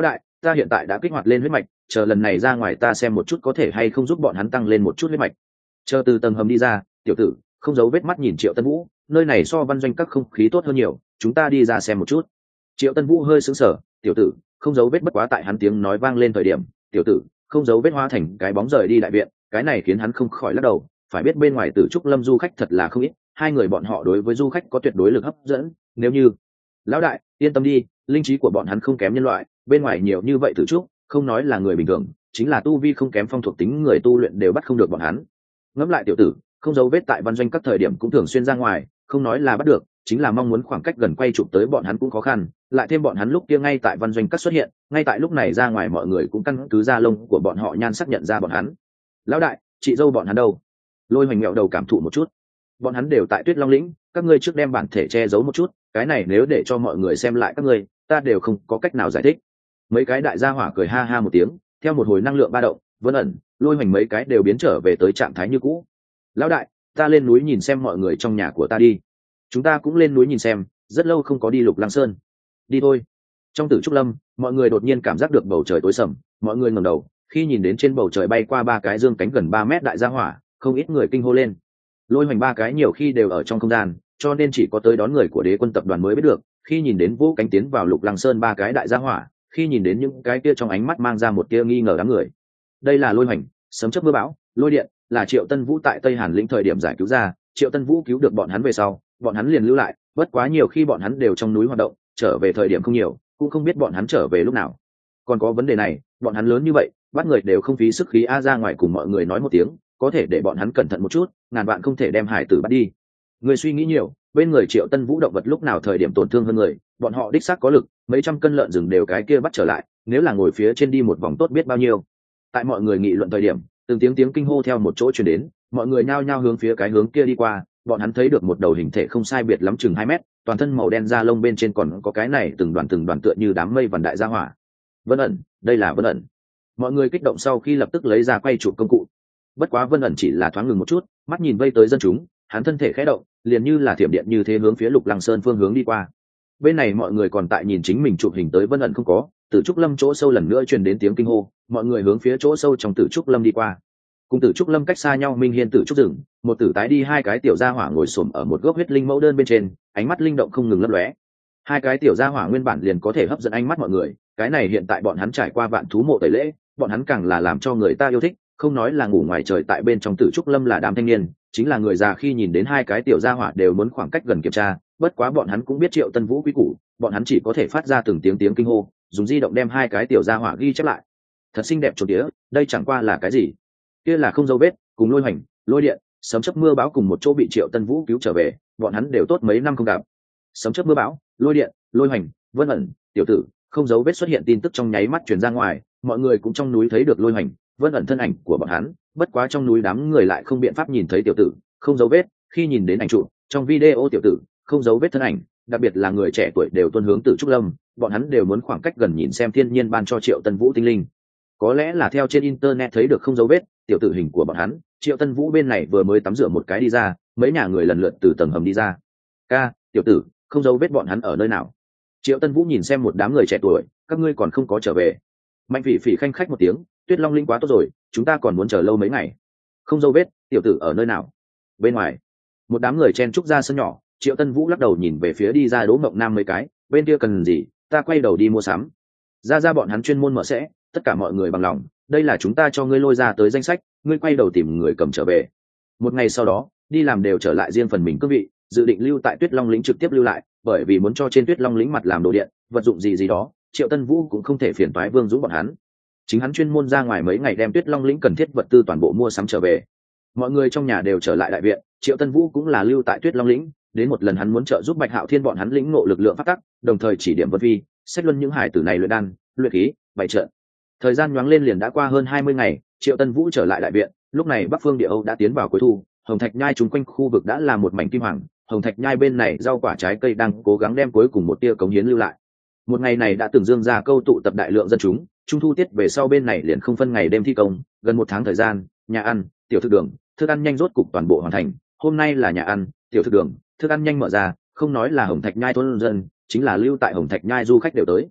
A: ta hiện tại đã kích hoạt lên huyết mạch, chờ lần này ra ngoài ta xem một chút có thể hay không giúp bọn hắn tăng lên một chút huyết mạch. Chờ từ tầng hầm đi ra, tiểu tử không giấu vết mắt nhìn Triệu Tân Vũ, nơi này so Văn Doanh các không khí tốt hơn nhiều, chúng ta đi ra xem một chút. Triệu Tân Vũ hơi sững sờ, tiểu tử không giấu vết bất quá tại hắn tiếng nói vang lên thời điểm, tiểu tử không giấu vết hóa thành cái bóng rời đi đại viện, cái này khiến hắn không khỏi lắc đầu, phải biết bên ngoài Tử Trúc Lâm du khách thật là không ít, hai người bọn họ đối với du khách có tuyệt đối lực hấp dẫn, nếu như lão đại yên tâm đi, linh trí của bọn hắn không kém nhân loại, bên ngoài nhiều như vậy Tử Trúc, không nói là người bình thường, chính là tu vi không kém phong thuộc tính người tu luyện đều bắt không được bọn hắn. Ngẫm lại tiểu tử không giấu vết tại Văn Doanh các thời điểm cũng thường xuyên ra ngoài, không nói là bắt được, chính là mong muốn khoảng cách gần quay chụp tới bọn hắn cũng khó khăn, lại thêm bọn hắn lúc kia ngay tại Văn Doanh các xuất hiện, ngay tại lúc này ra ngoài mọi người cũng căn cứ da lông của bọn họ nhan sắc nhận ra bọn hắn. Lão đại chị dâu bọn hắn đâu? Lôi Hoành mẹo đầu cảm thụ một chút, bọn hắn đều tại Tuyết Long lĩnh, các ngươi trước đem bản thể che giấu một chút, cái này nếu để cho mọi người xem lại các ngươi, ta đều không có cách nào giải thích. Mấy cái đại gia hỏa cười ha ha một tiếng, theo một hồi năng lượng ba động, Vân ẩn, Lôi Hoành mấy cái đều biến trở về tới trạng thái như cũ. Lão đại, ta lên núi nhìn xem mọi người trong nhà của ta đi. Chúng ta cũng lên núi nhìn xem, rất lâu không có đi Lục Lăng Sơn. Đi thôi. Trong Tử Trúc Lâm, mọi người đột nhiên cảm giác được bầu trời tối sầm, mọi người ngẩng đầu, khi nhìn đến trên bầu trời bay qua ba cái dương cánh gần ba mét đại gia hỏa, không ít người kinh hô lên. Lôi Hoành ba cái nhiều khi đều ở trong không gian, cho nên chỉ có tới đón người của Đế quân tập đoàn mới biết được, khi nhìn đến Vũ Cánh tiến vào Lục Lăng Sơn ba cái đại gia hỏa, khi nhìn đến những cái kia trong ánh mắt mang ra một tia nghi ngờ đám người. Đây là Lôi Hoành, sấm chớp mưa bão, lôi điện, là Triệu Tân Vũ tại Tây Hàn lĩnh thời điểm giải cứu ra, Triệu Tân Vũ cứu được bọn hắn về sau, bọn hắn liền lưu lại, bất quá nhiều khi bọn hắn đều trong núi hoạt động, trở về thời điểm không nhiều, cũng không biết bọn hắn trở về lúc nào. Còn có vấn đề này, bọn hắn lớn như vậy, bắt người đều không phí sức khí a, ra ngoài cùng mọi người nói một tiếng, có thể để bọn hắn cẩn thận một chút, ngàn vạn không thể đem hải tử bắt đi. Người suy nghĩ nhiều, bên người Triệu Tân Vũ động vật lúc nào thời điểm tổn thương hơn người, bọn họ đích xác có lực, mấy trăm cân lợn rừng đều cái kia bắt trở lại, nếu là ngồi phía trên đi một vòng tốt biết bao nhiêu. Tại mọi người nghị luận thời điểm, từng tiếng tiếng kinh hô theo một chỗ truyền đến, mọi người nhao nhao hướng phía cái hướng kia đi qua, bọn hắn thấy được một đầu hình thể không sai biệt lắm chừng hai mét, toàn thân màu đen da lông bên trên còn có cái này từng đoàn từng đoàn tựa như đám mây vằn đại gia hỏa. Vân ẩn, đây là Vân ẩn. Mọi người kích động sau khi lập tức lấy ra quay chụp công cụ. Bất quá Vân ẩn chỉ là thoáng ngừng một chút, mắt nhìn vây tới dân chúng, hắn thân thể khẽ động, liền như là thiểm điện như thế hướng phía Lục Lăng Sơn phương hướng đi qua. Bên này mọi người còn tại nhìn chính mình chụp hình tới Vân ẩn không có, Tử Trúc Lâm chỗ sâu lần nữa truyền đến tiếng kinh hô, mọi người hướng phía chỗ sâu trong Tử Trúc Lâm đi qua. Cùng Tử Trúc Lâm cách xa nhau minh hiên Tử Trúc rừng, một tử tái đi hai cái tiểu gia hỏa ngồi xổm ở một gốc huyết linh mẫu đơn bên trên, ánh mắt linh động không ngừng lấp lóe. Hai cái tiểu gia hỏa nguyên bản liền có thể hấp dẫn ánh mắt mọi người, cái này hiện tại bọn hắn trải qua vạn thú mộ tẩy lễ, bọn hắn càng là làm cho người ta yêu thích, không nói là ngủ ngoài trời tại bên trong Tử Trúc Lâm là đám thanh niên, chính là người già khi nhìn đến hai cái tiểu gia hỏa đều muốn khoảng cách gần kiểm tra, bất quá bọn hắn cũng biết Triệu Tân Vũ quý củ, bọn hắn chỉ có thể phát ra từng tiếng tiếng kinh hô, dùng di động đem hai cái tiểu gia hỏa ghi chép lại. Thật xinh đẹp trộm tía, đây chẳng qua là cái gì? Kia là không dấu vết, cùng Lôi Hoành, lôi điện, sấm chớp mưa bão cùng một chỗ bị Triệu Tân Vũ cứu trở về, bọn hắn đều tốt mấy năm không gặp. Sấm chớp mưa bão, lôi điện, Lôi Hoành, Vân ẩn, tiểu tử, không dấu vết xuất hiện tin tức trong nháy mắt truyền ra ngoài, mọi người cũng trong núi thấy được Lôi Hoành, Vân ẩn thân ảnh của bọn hắn, bất quá trong núi đám người lại không biện pháp nhìn thấy tiểu tử, không dấu vết, khi nhìn đến ảnh chụp, trong video tiểu tử, không dấu vết thân ảnh, đặc biệt là người trẻ tuổi đều tuân hướng Tử Trúc Lâm, bọn hắn đều muốn khoảng cách gần nhìn xem thiên nhiên ban cho Triệu Tân Vũ tinh linh. Có lẽ là theo trên internet thấy được không dấu vết, tiểu tử hình của bọn hắn, Triệu Tân Vũ bên này vừa mới tắm rửa một cái đi ra, mấy nhà người lần lượt từ tầng hầm đi ra. Ca, tiểu tử, không dấu vết bọn hắn ở nơi nào? Triệu Tân Vũ nhìn xem một đám người trẻ tuổi, các ngươi còn không có trở về. Mạnh Phỉ Phỉ khanh khách một tiếng, Tuyết Long linh quá tốt rồi, chúng ta còn muốn chờ lâu mấy ngày. Không dấu vết, tiểu tử ở nơi nào? Bên ngoài. Một đám người chen trúc ra sân nhỏ, Triệu Tân Vũ lắc đầu nhìn về phía đi ra Đỗ Mộng Nam mấy cái, bên kia cần gì, ta quay đầu đi mua sắm. Ra ra bọn hắn chuyên môn mở sẽ, tất cả mọi người bằng lòng, đây là chúng ta cho ngươi lôi ra tới danh sách, ngươi quay đầu tìm người cầm trở về. Một ngày sau đó, đi làm đều trở lại riêng phần mình cương vị, dự định lưu tại Tuyết Long lĩnh trực tiếp lưu lại, bởi vì muốn cho trên Tuyết Long lĩnh mặt làm đồ điện, vật dụng gì gì đó, Triệu Tân Vũ cũng không thể phiền toái Vương Dũng bọn hắn. Chính hắn chuyên môn ra ngoài mấy ngày đem Tuyết Long lĩnh cần thiết vật tư toàn bộ mua sắm trở về. Mọi người trong nhà đều trở lại đại viện, Triệu Tân Vũ cũng là lưu tại Tuyết Long lĩnh, đến một lần hắn muốn trợ giúp Bạch Hạo Thiên bọn hắn lĩnh ngộ lực lượng phát tắc, đồng thời chỉ điểm Vân Phi, xét luân những hải tử này luyện đan, luyện khí, bày trận. Thời gian nhoáng lên liền đã qua hơn hai mươi ngày, Triệu Tân Vũ trở lại đại viện, lúc này Bắc Phương Địa Âu đã tiến vào cuối thu, Hồng Thạch Nhai chung quanh khu vực đã là một mảnh kim hoàng, Hồng Thạch Nhai bên này rau quả trái cây đang cố gắng đem cuối cùng một tia cống hiến lưu lại. Một ngày này đã từng dương ra câu tụ tập đại lượng dân chúng, trung thu tiết về sau bên này liền không phân ngày đêm thi công, gần một tháng thời gian, nhà ăn, tiểu thực đường, thức ăn nhanh rốt cục toàn bộ hoàn thành. Hôm nay là nhà ăn, tiểu thực đường, thức ăn nhanh mở ra, không nói là Hồng Thạch Nhai thôn dân, chính là lưu tại Hồng Thạch Nhai du khách đều tới.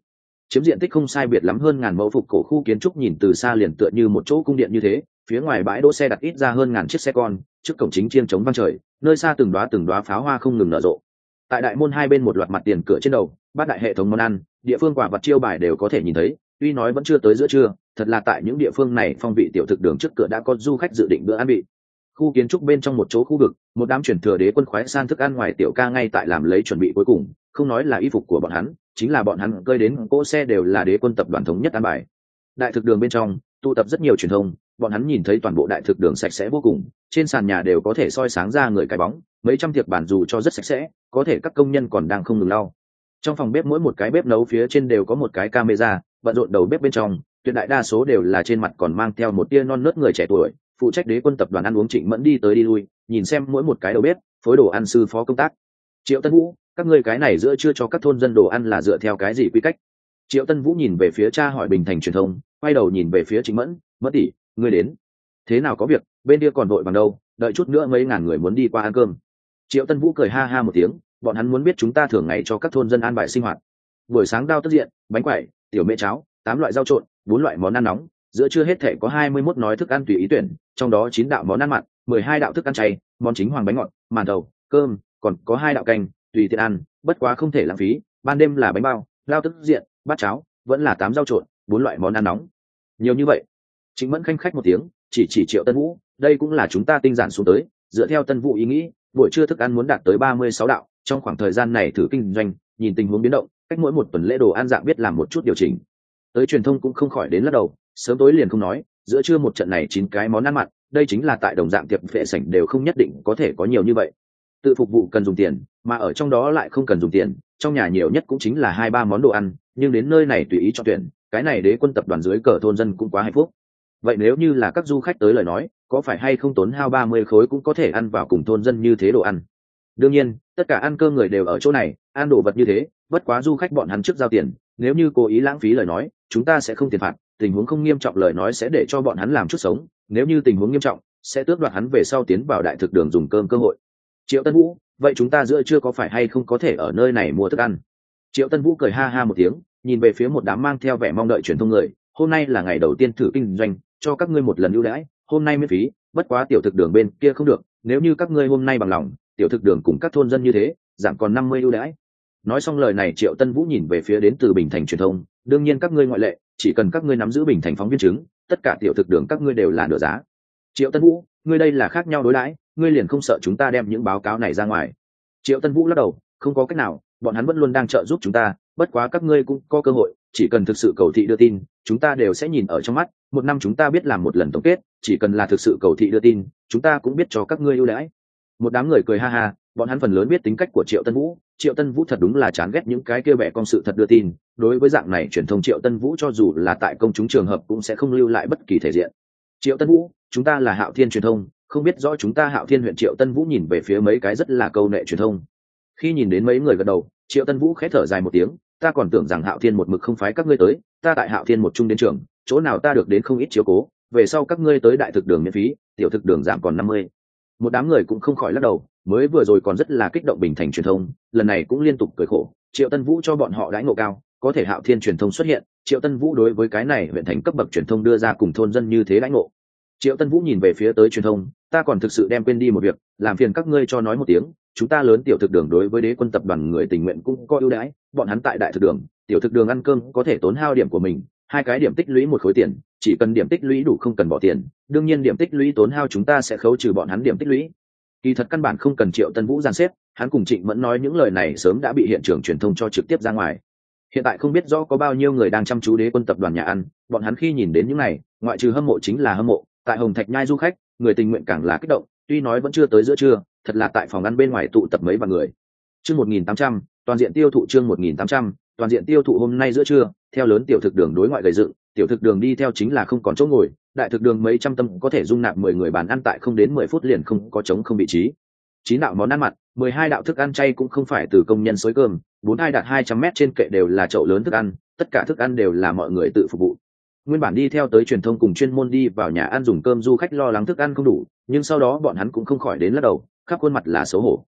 A: chiếm diện tích không sai biệt lắm hơn ngàn mẫu phục cổ khu kiến trúc nhìn từ xa liền tựa như một chỗ cung điện như thế, phía ngoài bãi đỗ xe đặt ít ra hơn ngàn chiếc xe con, trước cổng chính chiêng chống vang trời, nơi xa từng đóa từng đóa pháo hoa không ngừng nở rộ. Tại đại môn hai bên một loạt mặt tiền cửa trên đầu, bát đại hệ thống món ăn, địa phương quả vật chiêu bài đều có thể nhìn thấy, tuy nói vẫn chưa tới giữa trưa, thật là tại những địa phương này phong vị tiểu thực đường trước cửa đã có du khách dự định bữa ăn bị. Khu kiến trúc bên trong một chỗ khu vực, một đám truyền thừa đế quân khoái san thức ăn ngoài tiểu ca ngay tại làm lấy chuẩn bị cuối cùng, không nói là y phục của bọn hắn, chính là bọn hắn cơi đến cỗ xe đều là đế quân tập đoàn thống nhất ăn bài. Đại thực đường bên trong tụ tập rất nhiều truyền thông, bọn hắn nhìn thấy toàn bộ đại thực đường sạch sẽ vô cùng, trên sàn nhà đều có thể soi sáng ra người cái bóng, mấy trăm tiệc bàn dù cho rất sạch sẽ, có thể các công nhân còn đang không ngừng lau. Trong phòng bếp mỗi một cái bếp nấu phía trên đều có một cái camera, bận rộn đầu bếp bên trong, tuyệt đại đa số đều là trên mặt còn mang theo một tia non nớt người trẻ tuổi, phụ trách đế quân tập đoàn ăn uống Trịnh Mẫn đi tới đi lui, nhìn xem mỗi một cái đầu bếp, phối đồ ăn sư phó công tác. Triệu Tân Vũ, các ngươi cái này giữa chưa cho các thôn dân đồ ăn là dựa theo cái gì quy cách? Triệu Tân Vũ nhìn về phía cha hỏi Bình Thành truyền thông, quay đầu nhìn về phía Trịnh Mẫn, Mẫn tỷ, ngươi đến. Thế nào có việc, bên kia còn vội bằng đâu, đợi chút nữa mấy ngàn người muốn đi qua ăn cơm. Triệu Tân Vũ cười ha ha một tiếng, bọn hắn muốn biết chúng ta thường ngày cho các thôn dân ăn bài sinh hoạt. Buổi sáng đao tất diện, bánh quẩy, tiểu mễ cháo, tám loại rau trộn, bốn loại món ăn nóng, giữa trưa hết thể có hai mươi mốt nói thức ăn tùy ý tuyển, trong đó chín đạo món ăn mặn, mười hai đạo thức ăn chay, món chính hoàng bánh ngọt, màn thầu, cơm, còn có hai đạo canh, tùy tiện ăn, bất quá không thể lãng phí, ban đêm là bánh bao, lao tức diện, bát cháo, vẫn là tám rau trộn, bốn loại món ăn nóng. Nhiều như vậy. Chính Mẫn khanh khách một tiếng, chỉ chỉ Triệu Tân Vũ, đây cũng là chúng ta tinh giản xuống tới, dựa theo Tân Vũ ý nghĩ, buổi trưa thức ăn muốn đạt tới ba mươi sáu đạo, trong khoảng thời gian này thử kinh doanh, nhìn tình huống biến động, cách mỗi một tuần lễ đồ ăn dạng biết làm một chút điều chỉnh. Tới truyền thông cũng không khỏi đến lắc đầu, sớm tối liền không nói, giữa trưa một trận này chín cái món ăn mặn, đây chính là tại đồng dạng tiệm vệ sảnh đều không nhất định có thể có nhiều như vậy. Tự phục vụ cần dùng tiền, mà ở trong đó lại không cần dùng tiền, trong nhà nhiều nhất cũng chính là hai ba món đồ ăn, nhưng đến nơi này tùy ý chọn tuyển, cái này đế quân tập đoàn dưới cờ thôn dân cũng quá hạnh phúc. Vậy nếu như là các du khách tới lời nói, có phải hay không tốn hao ba mươi khối cũng có thể ăn vào cùng thôn dân như thế đồ ăn? Đương nhiên, tất cả ăn cơm người đều ở chỗ này, ăn đồ vật như thế, bất quá du khách bọn hắn trước giao tiền, nếu như cố ý lãng phí lời nói, chúng ta sẽ không tiền phạt, tình huống không nghiêm trọng lời nói sẽ để cho bọn hắn làm chút sống, nếu như tình huống nghiêm trọng, sẽ tước đoạt hắn về sau tiến vào đại thực đường dùng cơm cơ hội. Triệu Tân Vũ, vậy chúng ta giữa trưa có phải hay không có thể ở nơi này mua thức ăn? Triệu Tân Vũ cười ha ha một tiếng, nhìn về phía một đám mang theo vẻ mong đợi truyền thông người, hôm nay là ngày đầu tiên thử kinh doanh, cho các ngươi một lần ưu đãi, hôm nay miễn phí, bất quá tiểu thực đường bên kia không được, nếu như các ngươi hôm nay bằng lòng, tiểu thực đường cùng các thôn dân như thế, giảm còn năm mươi ưu đãi. Nói xong lời này Triệu Tân Vũ nhìn về phía đến từ Bình Thành truyền thông, đương nhiên các ngươi ngoại lệ, chỉ cần các ngươi nắm giữ Bình Thành phóng viên chứng, tất cả tiểu thực đường các ngươi đều là nửa giá. Triệu Tân Vũ, ngươi đây là khác nhau đối đãi, ngươi liền không sợ chúng ta đem những báo cáo này ra ngoài? Triệu Tân Vũ lắc đầu, không có cách nào, bọn hắn vẫn luôn đang trợ giúp chúng ta, bất quá các ngươi cũng có cơ hội, chỉ cần thực sự cầu thị đưa tin, chúng ta đều sẽ nhìn ở trong mắt, một năm chúng ta biết làm một lần tổng kết, chỉ cần là thực sự cầu thị đưa tin, chúng ta cũng biết cho các ngươi ưu đãi. Một đám người cười ha ha, bọn hắn phần lớn biết tính cách của Triệu Tân Vũ, Triệu Tân Vũ thật đúng là chán ghét những cái kia bẻ con sự thật đưa tin, đối với dạng này truyền thông Triệu Tân Vũ cho dù là tại công chúng trường hợp cũng sẽ không lưu lại bất kỳ thể diện. Triệu Tân Vũ, chúng ta là Hạo Thiên truyền thông, không biết rõ chúng ta Hạo Thiên huyện. Triệu Tân Vũ nhìn về phía mấy cái rất là câu nệ truyền thông. Khi nhìn đến mấy người gật đầu, Triệu Tân Vũ khẽ thở dài một tiếng, ta còn tưởng rằng Hạo Thiên một mực không phái các ngươi tới, ta tại Hạo Thiên một trung đến trường, chỗ nào ta được đến không ít chiếu cố, về sau các ngươi tới đại thực đường miễn phí, tiểu thực đường giảm còn năm mươi. Một đám người cũng không khỏi lắc đầu, mới vừa rồi còn rất là kích động Bình Thành truyền thông, lần này cũng liên tục cười khổ, Triệu Tân Vũ cho bọn họ đãi ngộ cao, có thể Hạo Thiên truyền thông xuất hiện, Triệu Tân Vũ đối với cái này huyện thành cấp bậc truyền thông đưa ra cùng thôn dân như thế đãi ngộ. Triệu Tân Vũ nhìn về phía tới truyền thông, ta còn thực sự đem quên đi một việc, làm phiền các ngươi cho nói một tiếng, chúng ta lớn tiểu thực đường đối với đế quân tập đoàn người tình nguyện cũng có ưu đãi, bọn hắn tại đại thực đường, tiểu thực đường ăn cơm có thể tốn hao điểm của mình, hai cái điểm tích lũy một khối tiền, chỉ cần điểm tích lũy đủ không cần bỏ tiền, đương nhiên điểm tích lũy tốn hao chúng ta sẽ khấu trừ bọn hắn điểm tích lũy. Kỳ thật căn bản không cần Triệu Tân Vũ dàn xếp, hắn cùng Trịnh Mẫn nói những lời này sớm đã bị hiện trường truyền thông cho trực tiếp ra ngoài. Hiện tại không biết rõ có bao nhiêu người đang chăm chú đế quân tập đoàn nhà ăn, bọn hắn khi nhìn đến những này, ngoại trừ hâm mộ chính là hâm mộ, tại Hồng Thạch Nhai du khách, người tình nguyện càng là kích động, tuy nói vẫn chưa tới giữa trưa, thật là tại phòng ăn bên ngoài tụ tập mấy vạn người. Chương một nghìn tám trăm, toàn diện tiêu thụ chương một nghìn tám trăm, toàn diện tiêu thụ hôm nay giữa trưa, theo lớn tiểu thực đường đối ngoại gầy dựng, tiểu thực đường đi theo chính là không còn chỗ ngồi, đại thực đường mấy trăm tâm có thể dung nạp mười người bàn ăn tại không đến mười phút liền không có trống không vị trí. Chín đạo món ăn mặn, mười hai đạo thức ăn chay cũng không phải từ công nhân xới cơm, bốn hai đặt hai trăm mét trên kệ đều là chậu lớn thức ăn, tất cả thức ăn đều là mọi người tự phục vụ. Nguyên bản đi theo tới truyền thông cùng chuyên môn đi vào nhà ăn dùng cơm du khách lo lắng thức ăn không đủ, nhưng sau đó bọn hắn cũng không khỏi đến lắc đầu, khắp khuôn mặt là xấu hổ.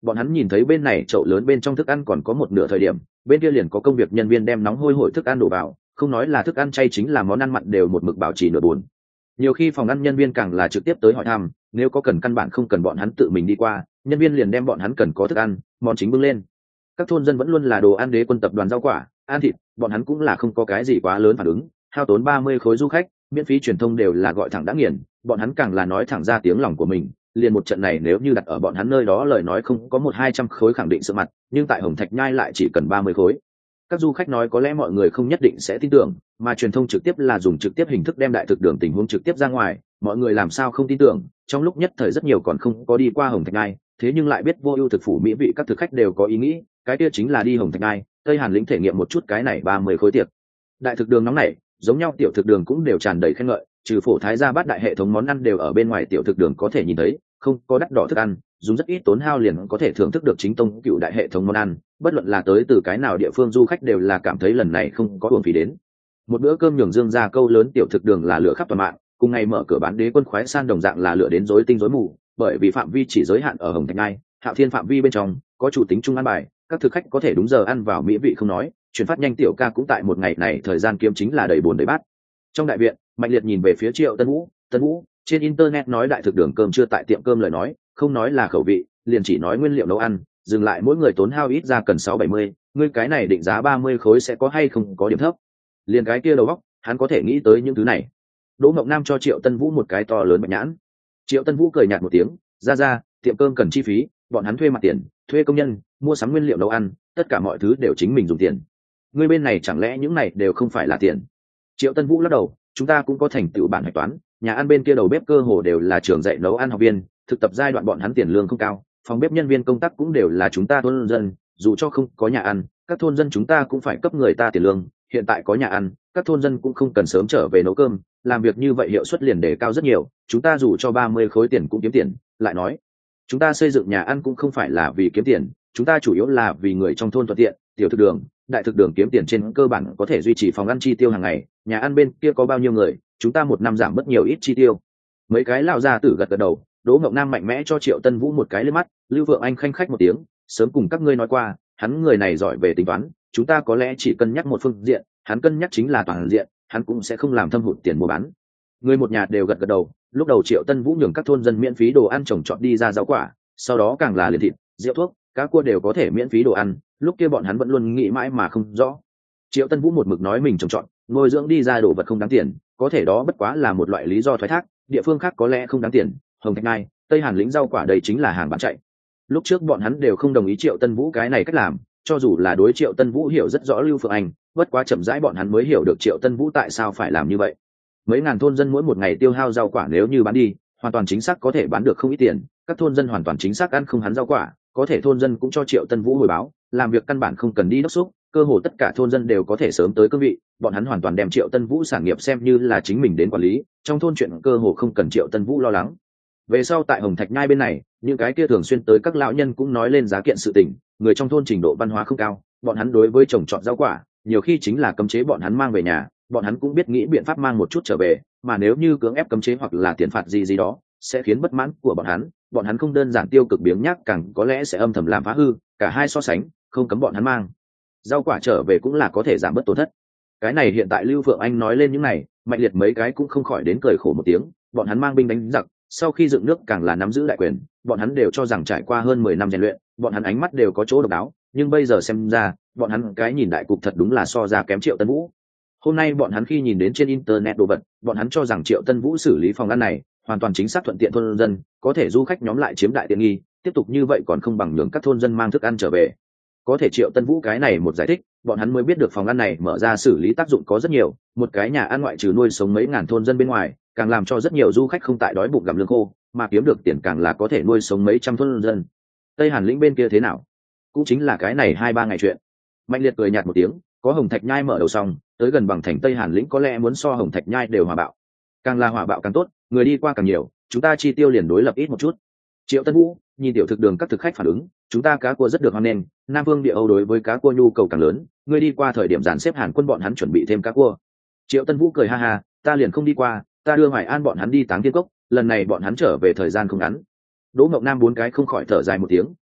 A: bọn hắn nhìn thấy bên này chậu lớn bên trong thức ăn còn có một nửa thời điểm, bên kia liền có công việc nhân viên đem nóng hôi hổi thức ăn đổ vào, không nói là thức ăn chay chính là món ăn mặn đều một mực bảo trì nửa buồn. Nhiều khi phòng ăn nhân viên càng là trực tiếp tới hỏi thăm, nếu có cần căn bản không cần bọn hắn tự mình đi qua, nhân viên liền đem bọn hắn cần có thức ăn món chính bưng lên. Các thôn dân vẫn luôn là đồ ăn đế quân tập đoàn rau quả ăn thịt, bọn hắn cũng là không có cái gì quá lớn phản ứng, hao tốn ba mươi khối du khách miễn phí truyền thông đều là gọi thẳng đã nghiền, bọn hắn càng là nói thẳng ra tiếng lòng của mình. Liền một trận này nếu như đặt ở bọn hắn nơi đó lời nói không có một hai trăm khối khẳng định sự mặt, nhưng tại Hồng Thạch Nhai lại chỉ cần ba mươi khối. Các du khách nói có lẽ mọi người không nhất định sẽ tin tưởng, mà truyền thông trực tiếp là dùng trực tiếp hình thức đem đại thực đường tình huống trực tiếp ra ngoài, mọi người làm sao không tin tưởng. Trong lúc nhất thời rất nhiều còn không có đi qua Hồng Thạch Nhai, thế nhưng lại biết vô ưu thực phủ mỹ vị các thực khách đều có ý nghĩ, cái kia chính là đi Hồng Thạch Nhai, Tây Hàn lĩnh thể nghiệm một chút cái này ba mươi khối tiệc. Đại thực đường nóng này, giống nhau tiểu thực đường cũng đều tràn đầy khen ngợi, trừ phổ thái gia bát đại hệ thống món ăn đều ở bên ngoài tiểu thực đường có thể nhìn thấy, không có đắt đỏ thức ăn, dùng rất ít tốn hao liền có thể thưởng thức được chính tông cựu đại hệ thống món ăn, bất luận là tới từ cái nào địa phương du khách đều là cảm thấy lần này không có uổng phí đến. Một bữa cơm nhường dương ra câu lớn tiểu thực đường là lửa khắp toàn mạng, cùng ngày mở cửa bán đế quân khoái san đồng dạng là lửa đến rối tinh rối mù, bởi vì phạm vi chỉ giới hạn ở Hồng Thạch Nhai, Hạo Thiên phạm vi bên trong có chủ tính chung ăn bài, các thực khách có thể đúng giờ ăn vào mỹ vị không nói, chuyển phát nhanh tiểu ca cũng tại một ngày này thời gian kiếm chính là đầy bồn đầy bát. Trong đại viện, Mạnh Liệt nhìn về phía Triệu Tân Vũ, Tân Vũ, trên internet nói đại thực đường cơm chưa tại tiệm cơm lời nói, không nói là khẩu vị, liền chỉ nói nguyên liệu nấu ăn, dừng lại mỗi người tốn hao ít ra cần sáu bảy mươi, ngươi cái này định giá ba mươi khối sẽ có hay không có điểm thấp. Liền cái kia đầu óc, hắn có thể nghĩ tới những thứ này. Đỗ Mộng Nam cho Triệu Tân Vũ một cái to lớn bạch nhãn. Triệu Tân Vũ cười nhạt một tiếng, ra ra, tiệm cơm cần chi phí, bọn hắn thuê mặt tiền, thuê công nhân, mua sắm nguyên liệu nấu ăn, tất cả mọi thứ đều chính mình dùng tiền. Ngươi bên này chẳng lẽ những này đều không phải là tiền? Triệu Tân Vũ lắc đầu, chúng ta cũng có thành tựu bản hạch toán, nhà ăn bên kia đầu bếp cơ hồ đều là trường dạy nấu ăn học viên, thực tập giai đoạn bọn hắn tiền lương không cao, phòng bếp nhân viên công tác cũng đều là chúng ta thôn dân, dù cho không có nhà ăn, các thôn dân chúng ta cũng phải cấp người ta tiền lương, hiện tại có nhà ăn, các thôn dân cũng không cần sớm trở về nấu cơm, làm việc như vậy hiệu suất liền đề cao rất nhiều, chúng ta dù cho ba mươi khối tiền cũng kiếm tiền. Lại nói, chúng ta xây dựng nhà ăn cũng không phải là vì kiếm tiền, chúng ta chủ yếu là vì người trong thôn thuận tiện, tiểu thực đường, đại thực đường kiếm tiền trên cơ bản có thể duy trì phòng ăn chi tiêu hàng ngày, nhà ăn bên kia có bao nhiêu người, chúng ta một năm giảm bớt nhiều ít chi tiêu. Mấy cái lão gia tử gật gật đầu. Đỗ Ngọc Nam mạnh mẽ cho Triệu Tân Vũ một cái lên mắt, Lưu Vượng Anh khanh khách một tiếng, sớm cùng các ngươi nói qua, hắn người này giỏi về tính toán, chúng ta có lẽ chỉ cân nhắc một phương diện, hắn cân nhắc chính là toàn diện, hắn cũng sẽ không làm thâm hụt tiền mua bán. Người một nhà đều gật gật đầu. Lúc đầu Triệu Tân Vũ nhường các thôn dân miễn phí đồ ăn trồng trọt đi ra rau quả, sau đó càng là liền thịt, rượu thuốc, cá cua đều có thể miễn phí đồ ăn, lúc kia bọn hắn vẫn luôn nghĩ mãi mà không rõ. Triệu Tân Vũ một mực nói mình trồng trọt, nuôi dưỡng đi ra đồ vật không đáng tiền, có thể đó bất quá là một loại lý do thoái thác, địa phương khác có lẽ không đáng tiền, Hồng Thạch Nhai, Tây Hàn lĩnh rau quả đây chính là hàng bán chạy. Lúc trước bọn hắn đều không đồng ý Triệu Tân Vũ cái này cách làm, cho dù là đối Triệu Tân Vũ hiểu rất rõ Lưu Phượng Anh, bất quá chậm rãi bọn hắn mới hiểu được Triệu Tân Vũ tại sao phải làm như vậy. Mấy ngàn thôn dân mỗi một ngày tiêu hao rau quả nếu như bán đi, hoàn toàn chính xác có thể bán được không ít tiền, các thôn dân hoàn toàn chính xác ăn không hắn rau quả, có thể thôn dân cũng cho Triệu Tân Vũ hồi báo, làm việc căn bản không cần đi đốc xúc, cơ hồ tất cả thôn dân đều có thể sớm tới cương vị, bọn hắn hoàn toàn đem Triệu Tân Vũ sản nghiệp xem như là chính mình đến quản lý, trong thôn chuyện cơ hồ không cần Triệu Tân Vũ lo lắng. Về sau tại Hồng Thạch Nhai bên này, những cái kia thường xuyên tới các lão nhân cũng nói lên giá kiện sự tình, người trong thôn trình độ văn hóa không cao, bọn hắn đối với trồng trọt rau quả, nhiều khi chính là cấm chế bọn hắn mang về nhà, bọn hắn cũng biết nghĩ biện pháp mang một chút trở về, mà nếu như cưỡng ép cấm chế hoặc là tiền phạt gì gì đó, sẽ khiến bất mãn của bọn hắn, bọn hắn không đơn giản tiêu cực biếng nhác, càng có lẽ sẽ âm thầm làm phá hư, cả hai so sánh, không cấm bọn hắn mang rau quả trở về cũng là có thể giảm bớt tổn thất. Cái này hiện tại Lưu Phượng Anh nói lên những này, Mạnh Liệt mấy cái cũng không khỏi đến cười khổ một tiếng, bọn hắn mang binh đánh giặc, sau khi dựng nước càng là nắm giữ đại quyền, bọn hắn đều cho rằng trải qua hơn mười năm rèn luyện, bọn hắn ánh mắt đều có chỗ độc đáo, nhưng bây giờ xem ra, bọn hắn cái nhìn đại cục thật đúng là so ra kém Triệu Tân Vũ. Hôm nay bọn hắn khi nhìn đến trên internet đồ vật, bọn hắn cho rằng Triệu Tân Vũ xử lý phòng ăn này hoàn toàn chính xác thuận tiện thôn dân, có thể du khách nhóm lại chiếm đại tiện nghi, tiếp tục như vậy còn không bằng nhường các thôn dân mang thức ăn trở về. Có thể Triệu Tân Vũ cái này một giải thích, bọn hắn mới biết được phòng ăn này mở ra xử lý tác dụng có rất nhiều, một cái nhà ăn ngoại trừ nuôi sống mấy ngàn thôn dân bên ngoài, càng làm cho rất nhiều du khách không tại đói bụng gặm lương khô, mà kiếm được tiền càng là có thể nuôi sống mấy trăm thôn dân. Tây Hàn lĩnh bên kia thế nào? Cũng chính là cái này hai ba ngày chuyện. Mạnh Liệt cười nhạt một tiếng, có Hồng Thạch Nhai mở đầu xong, tới gần bằng thành Tây Hàn lĩnh có lẽ muốn so Hồng Thạch Nhai đều hòa bạo. Càng là hòa bạo càng tốt, người đi qua càng nhiều, chúng ta chi tiêu liền đối lập ít một chút. Triệu Tân Vũ nhìn tiểu thực đường các thực khách phản ứng, chúng ta cá cua rất được hoan nghênh, Nam Vương Địa Âu đối với cá cua nhu cầu càng lớn, ngươi đi qua thời điểm dàn xếp Hàn Quân bọn hắn chuẩn bị thêm cá cua. Triệu Tân Vũ cười ha ha, ta liền không đi qua, ta đưa Hoài An bọn hắn đi Táng Thiên Cốc, lần này bọn hắn trở về thời gian không ngắn. Đỗ Ngọc Nam bốn cái không khỏi thở dài một tiếng,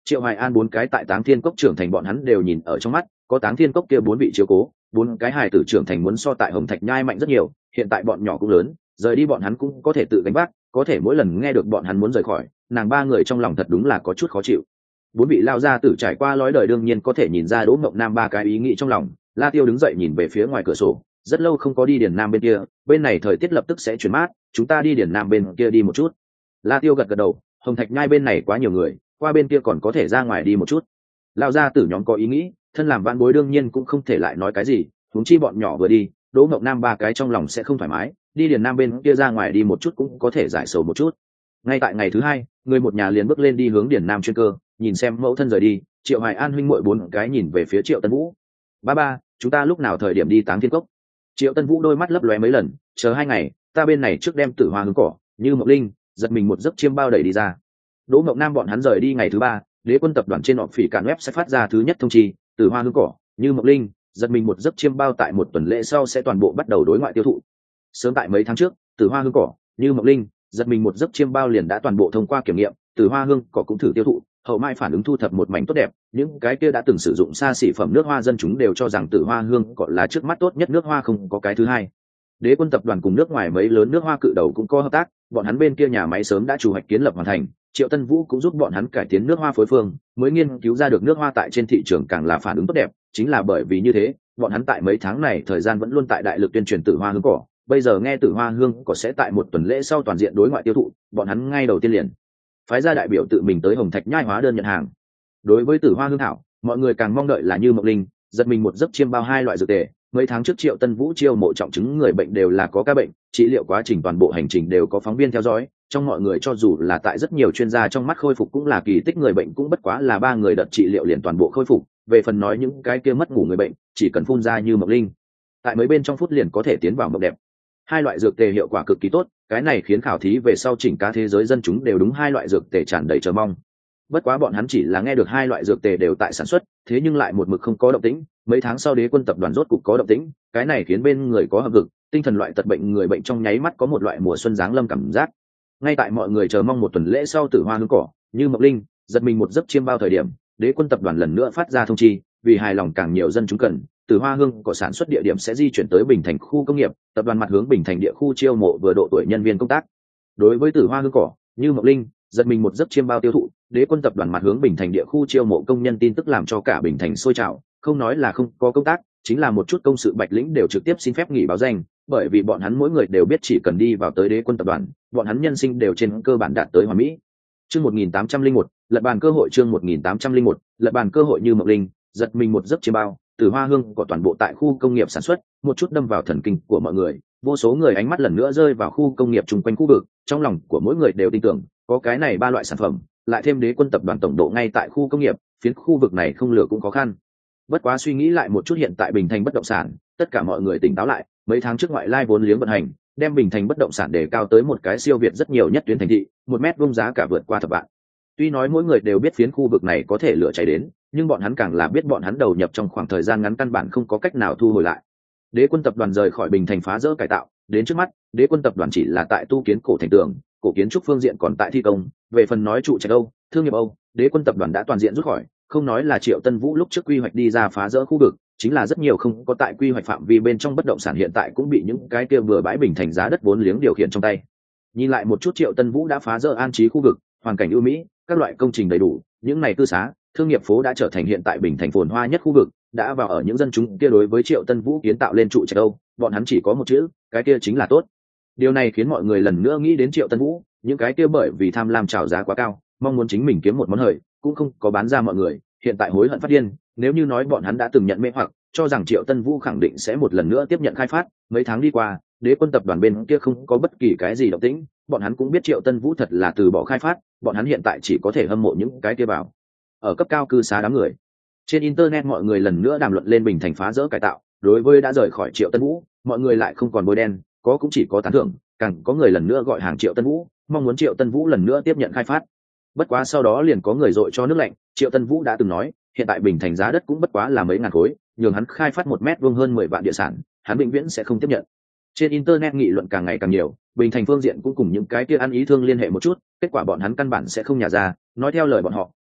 A: Triệu Hoài An bốn cái tại Táng Thiên Cốc trưởng thành bọn hắn đều nhìn ở trong mắt, có Táng Thiên Cốc kia bốn vị chiếu cố, bốn cái hài tử trưởng thành muốn so tại Hồng Thạch Nhai mạnh rất nhiều, hiện tại bọn nhỏ cũng lớn, rời đi bọn hắn cũng có thể tự gánh vác, có thể mỗi lần nghe được bọn hắn muốn rời khỏi, nàng ba người trong lòng thật đúng là có chút khó chịu. Bốn vị lao gia tử trải qua lối đời đương nhiên có thể nhìn ra Đỗ Mộng Nam ba cái ý nghĩ trong lòng. La Tiêu đứng dậy nhìn về phía ngoài cửa sổ, rất lâu không có đi Điền Nam bên kia, bên này thời tiết lập tức sẽ chuyển mát, chúng ta đi Điền Nam bên kia đi một chút. La Tiêu gật gật đầu, Hồng Thạch Nhai bên này quá nhiều người, qua bên kia còn có thể ra ngoài đi một chút. Lao gia tử nhóm có ý nghĩ, thân làm vãn bối đương nhiên cũng không thể lại nói cái gì, huống chi bọn nhỏ vừa đi, Đỗ Mộng Nam ba cái trong lòng sẽ không thoải mái, đi Điền Nam bên kia ra ngoài đi một chút cũng có thể giải sầu một chút. Ngay tại ngày thứ hai, người một nhà liền bước lên đi hướng Điền Nam chuyên cơ, nhìn xem mẫu thân rời đi, Triệu Hoài An huynh muội bốn cái nhìn về phía Triệu Tân Vũ. Ba ba, chúng ta lúc nào thời điểm đi Táng Thiên Cốc? Triệu Tân Vũ đôi mắt lấp lóe mấy lần, chờ hai ngày, ta bên này trước đem Tử Hoa Hương Cỏ, Như Mộng Linh, giật mình một giấc chiêm bao đẩy đi ra. Đỗ Mộng Nam bọn hắn rời đi ngày thứ ba, Đế Quân tập đoàn trên họp phỉ cản web sẽ phát ra thứ nhất thông chi, Tử Hoa Hương Cỏ, Như Mộng Linh, giật mình một giấc chiêm bao tại một tuần lễ sau sẽ toàn bộ bắt đầu đối ngoại tiêu thụ. Sớm tại mấy tháng trước, Tử Hoa Hương Cỏ, Như Mộng Linh, giật mình một giấc chiêm bao liền đã toàn bộ thông qua kiểm nghiệm, Tử Hoa Hương Cỏ cũng thử tiêu thụ, hậu mai phản ứng thu thập một mảnh tốt đẹp, những cái kia đã từng sử dụng xa xỉ phẩm nước hoa dân chúng đều cho rằng Tử Hoa Hương Cỏ là trước mắt tốt nhất nước hoa, không có cái thứ hai. Đế Quân tập đoàn cùng nước ngoài mấy lớn nước hoa cự đầu cũng có hợp tác, bọn hắn bên kia nhà máy sớm đã chủ hoạch kiến lập hoàn thành, Triệu Tân Vũ cũng giúp bọn hắn cải tiến nước hoa phối phương, mới nghiên cứu ra được nước hoa tại trên thị trường càng là phản ứng tốt đẹp, chính là bởi vì như thế, bọn hắn tại mấy tháng này thời gian vẫn luôn tại đại lực tuyên truyền Tử Hoa Hương Cỏ, bây giờ nghe Tử Hoa Hương Cỏ sẽ tại một tuần lễ sau toàn diện đối ngoại tiêu thụ, bọn hắn ngay đầu tiên liền phái ra đại biểu tự mình tới Hồng Thạch Nhai hóa đơn nhận hàng. Đối với Tử Hoa Hương thảo, mọi người càng mong đợi là Như Mộng Linh, giật mình một giấc chiêm bao hai loại dược tề. Mấy tháng trước Triệu Tân Vũ chiêu mộ trọng chứng người bệnh đều là có ca bệnh, trị liệu quá trình toàn bộ hành trình đều có phóng viên theo dõi, trong mọi người cho dù là tại rất nhiều chuyên gia trong mắt khôi phục cũng là kỳ tích, người bệnh cũng bất quá là ba người đợt trị liệu liền toàn bộ khôi phục, về phần nói những cái kia mất ngủ người bệnh, chỉ cần phun ra Như Mộng Linh, tại mấy bên trong phút liền có thể tiến vào mộng đẹp. Hai loại dược tề hiệu quả cực kỳ tốt, cái này khiến khảo thí về sau chỉnh cả thế giới dân chúng đều đúng hai loại dược tề tràn đầy chờ mong. Bất quá bọn hắn chỉ là nghe được hai loại dược tề đều tại sản xuất, thế nhưng lại một mực không có động tĩnh. Mấy tháng sau Đế Quân tập đoàn rốt cục có động tĩnh, cái này khiến bên người có hợp lực, tinh thần loại tật bệnh người bệnh trong nháy mắt có một loại mùa xuân giáng lâm cảm giác. Ngay tại mọi người chờ mong một tuần lễ sau Tử Hoa Hương Cỏ, Như Mộng Linh, giật mình một giấc chiêm bao thời điểm, Đế Quân tập đoàn lần nữa phát ra thông chi, vì hài lòng càng nhiều dân chúng cần, Tử Hoa Hương Cỏ sản xuất địa điểm sẽ di chuyển tới Bình Thành khu công nghiệp, tập đoàn mặt hướng Bình Thành địa khu chiêu mộ vừa độ tuổi nhân viên công tác. Đối với Tử Hoa Hương Cỏ, Như Mộng Linh, giật mình một giấc chiêm bao tiêu thụ, Đế Quân tập đoàn mặt hướng Bình Thành địa khu chiêu mộ công nhân tin tức làm cho cả Bình Thành sôi trào, không nói là không có công tác, chính là một chút công sự bạch lĩnh đều trực tiếp xin phép nghỉ báo danh, bởi vì bọn hắn mỗi người đều biết chỉ cần đi vào tới Đế Quân tập đoàn, bọn hắn nhân sinh đều trên cơ bản đạt tới hoàn mỹ. Chương một nghìn tám trăm lẻ một, lật bàn cơ hội. Chương một nghìn tám trăm lẻ một, lật bàn cơ hội. Như Mộng Linh, giật mình một giấc chiêm bao, Tử Hoa Hương có toàn bộ tại khu công nghiệp sản xuất, một chút đâm vào thần kinh của mọi người, vô số người ánh mắt lần nữa rơi vào khu công nghiệp chung quanh khu vực, trong lòng của mỗi người đều tin tưởng, có cái này ba loại sản phẩm, lại thêm Đế Quân tập đoàn tổng độ ngay tại khu công nghiệp, phiến khu vực này không lửa cũng khó khăn. Bất quá suy nghĩ lại một chút, hiện tại Bình Thành bất động sản, tất cả mọi người tỉnh táo lại, mấy tháng trước ngoại lai vốn liếng vận hành, đem Bình Thành bất động sản đề cao tới một cái siêu việt rất nhiều nhất tuyến thành thị, một mét vuông giá cả vượt qua thập vạn. Tuy nói mỗi người đều biết phiến khu vực này có thể lửa cháy đến, nhưng bọn hắn càng là biết bọn hắn đầu nhập trong khoảng thời gian ngắn căn bản không có cách nào thu hồi lại. Đế Quân tập đoàn rời khỏi Bình Thành phá rỡ cải tạo, đến trước mắt, Đế Quân tập đoàn chỉ là tại tu kiến cổ thành tường, cổ kiến trúc phương diện còn tại thi công, về phần nói trụ trạch Âu, thương nghiệp Âu, Đế Quân tập đoàn đã toàn diện rút khỏi, không nói là Triệu Tân Vũ lúc trước quy hoạch đi ra phá rỡ khu vực, chính là rất nhiều không có tại quy hoạch phạm vi bên trong bất động sản hiện tại cũng bị những cái kia vừa bãi Bình Thành giá đất vốn liếng điều khiển trong tay. Nhìn lại một chút, Triệu Tân Vũ đã phá rỡ an trí khu vực, hoàn cảnh ưu mỹ, các loại công trình đầy đủ, những này cư xá, thương nghiệp phố đã trở thành hiện tại Bình Thành phồn hoa nhất khu vực, đã vào ở những dân chúng kia đối với Triệu Tân Vũ kiến tạo lên trụ trạch Âu, bọn hắn chỉ có một chữ, cái kia chính là tốt. Điều này khiến mọi người lần nữa nghĩ đến Triệu Tân Vũ, những cái kia bởi vì tham lam chào giá quá cao, mong muốn chính mình kiếm một món hời, cũng không có bán ra mọi người, hiện tại hối hận phát điên. Nếu như nói bọn hắn đã từng nhận mê hoặc, cho rằng Triệu Tân Vũ khẳng định sẽ một lần nữa tiếp nhận khai phát, mấy tháng đi qua, Đế Quân tập đoàn bên kia không có bất kỳ cái gì động tĩnh, bọn hắn cũng biết Triệu Tân Vũ thật là từ bỏ khai phát, bọn hắn hiện tại chỉ có thể hâm mộ những cái kia bảo ở cấp cao cư xá đám người. Trên internet mọi người lần nữa đàm luận lên Bình Thành phá rỡ cải tạo, đối với đã rời khỏi Triệu Tân Vũ, mọi người lại không còn bôi đen, có cũng chỉ có tán thưởng, càng có người lần nữa gọi hàng Triệu Tân Vũ, mong muốn Triệu Tân Vũ lần nữa tiếp nhận khai phát. Bất quá sau đó liền có người dội cho nước lạnh, Triệu Tân Vũ đã từng nói, hiện tại Bình Thành giá đất cũng bất quá là mấy ngàn khối, nhường hắn khai phát một mét vuông hơn mười vạn địa sản, hắn vĩnh viễn sẽ không tiếp nhận. Trên internet nghị luận càng ngày càng nhiều, Bình Thành phương diện cũng cùng những cái kia ăn ý thương liên hệ một chút, kết quả bọn hắn căn bản sẽ không nhả ra, nói theo lời bọn họ,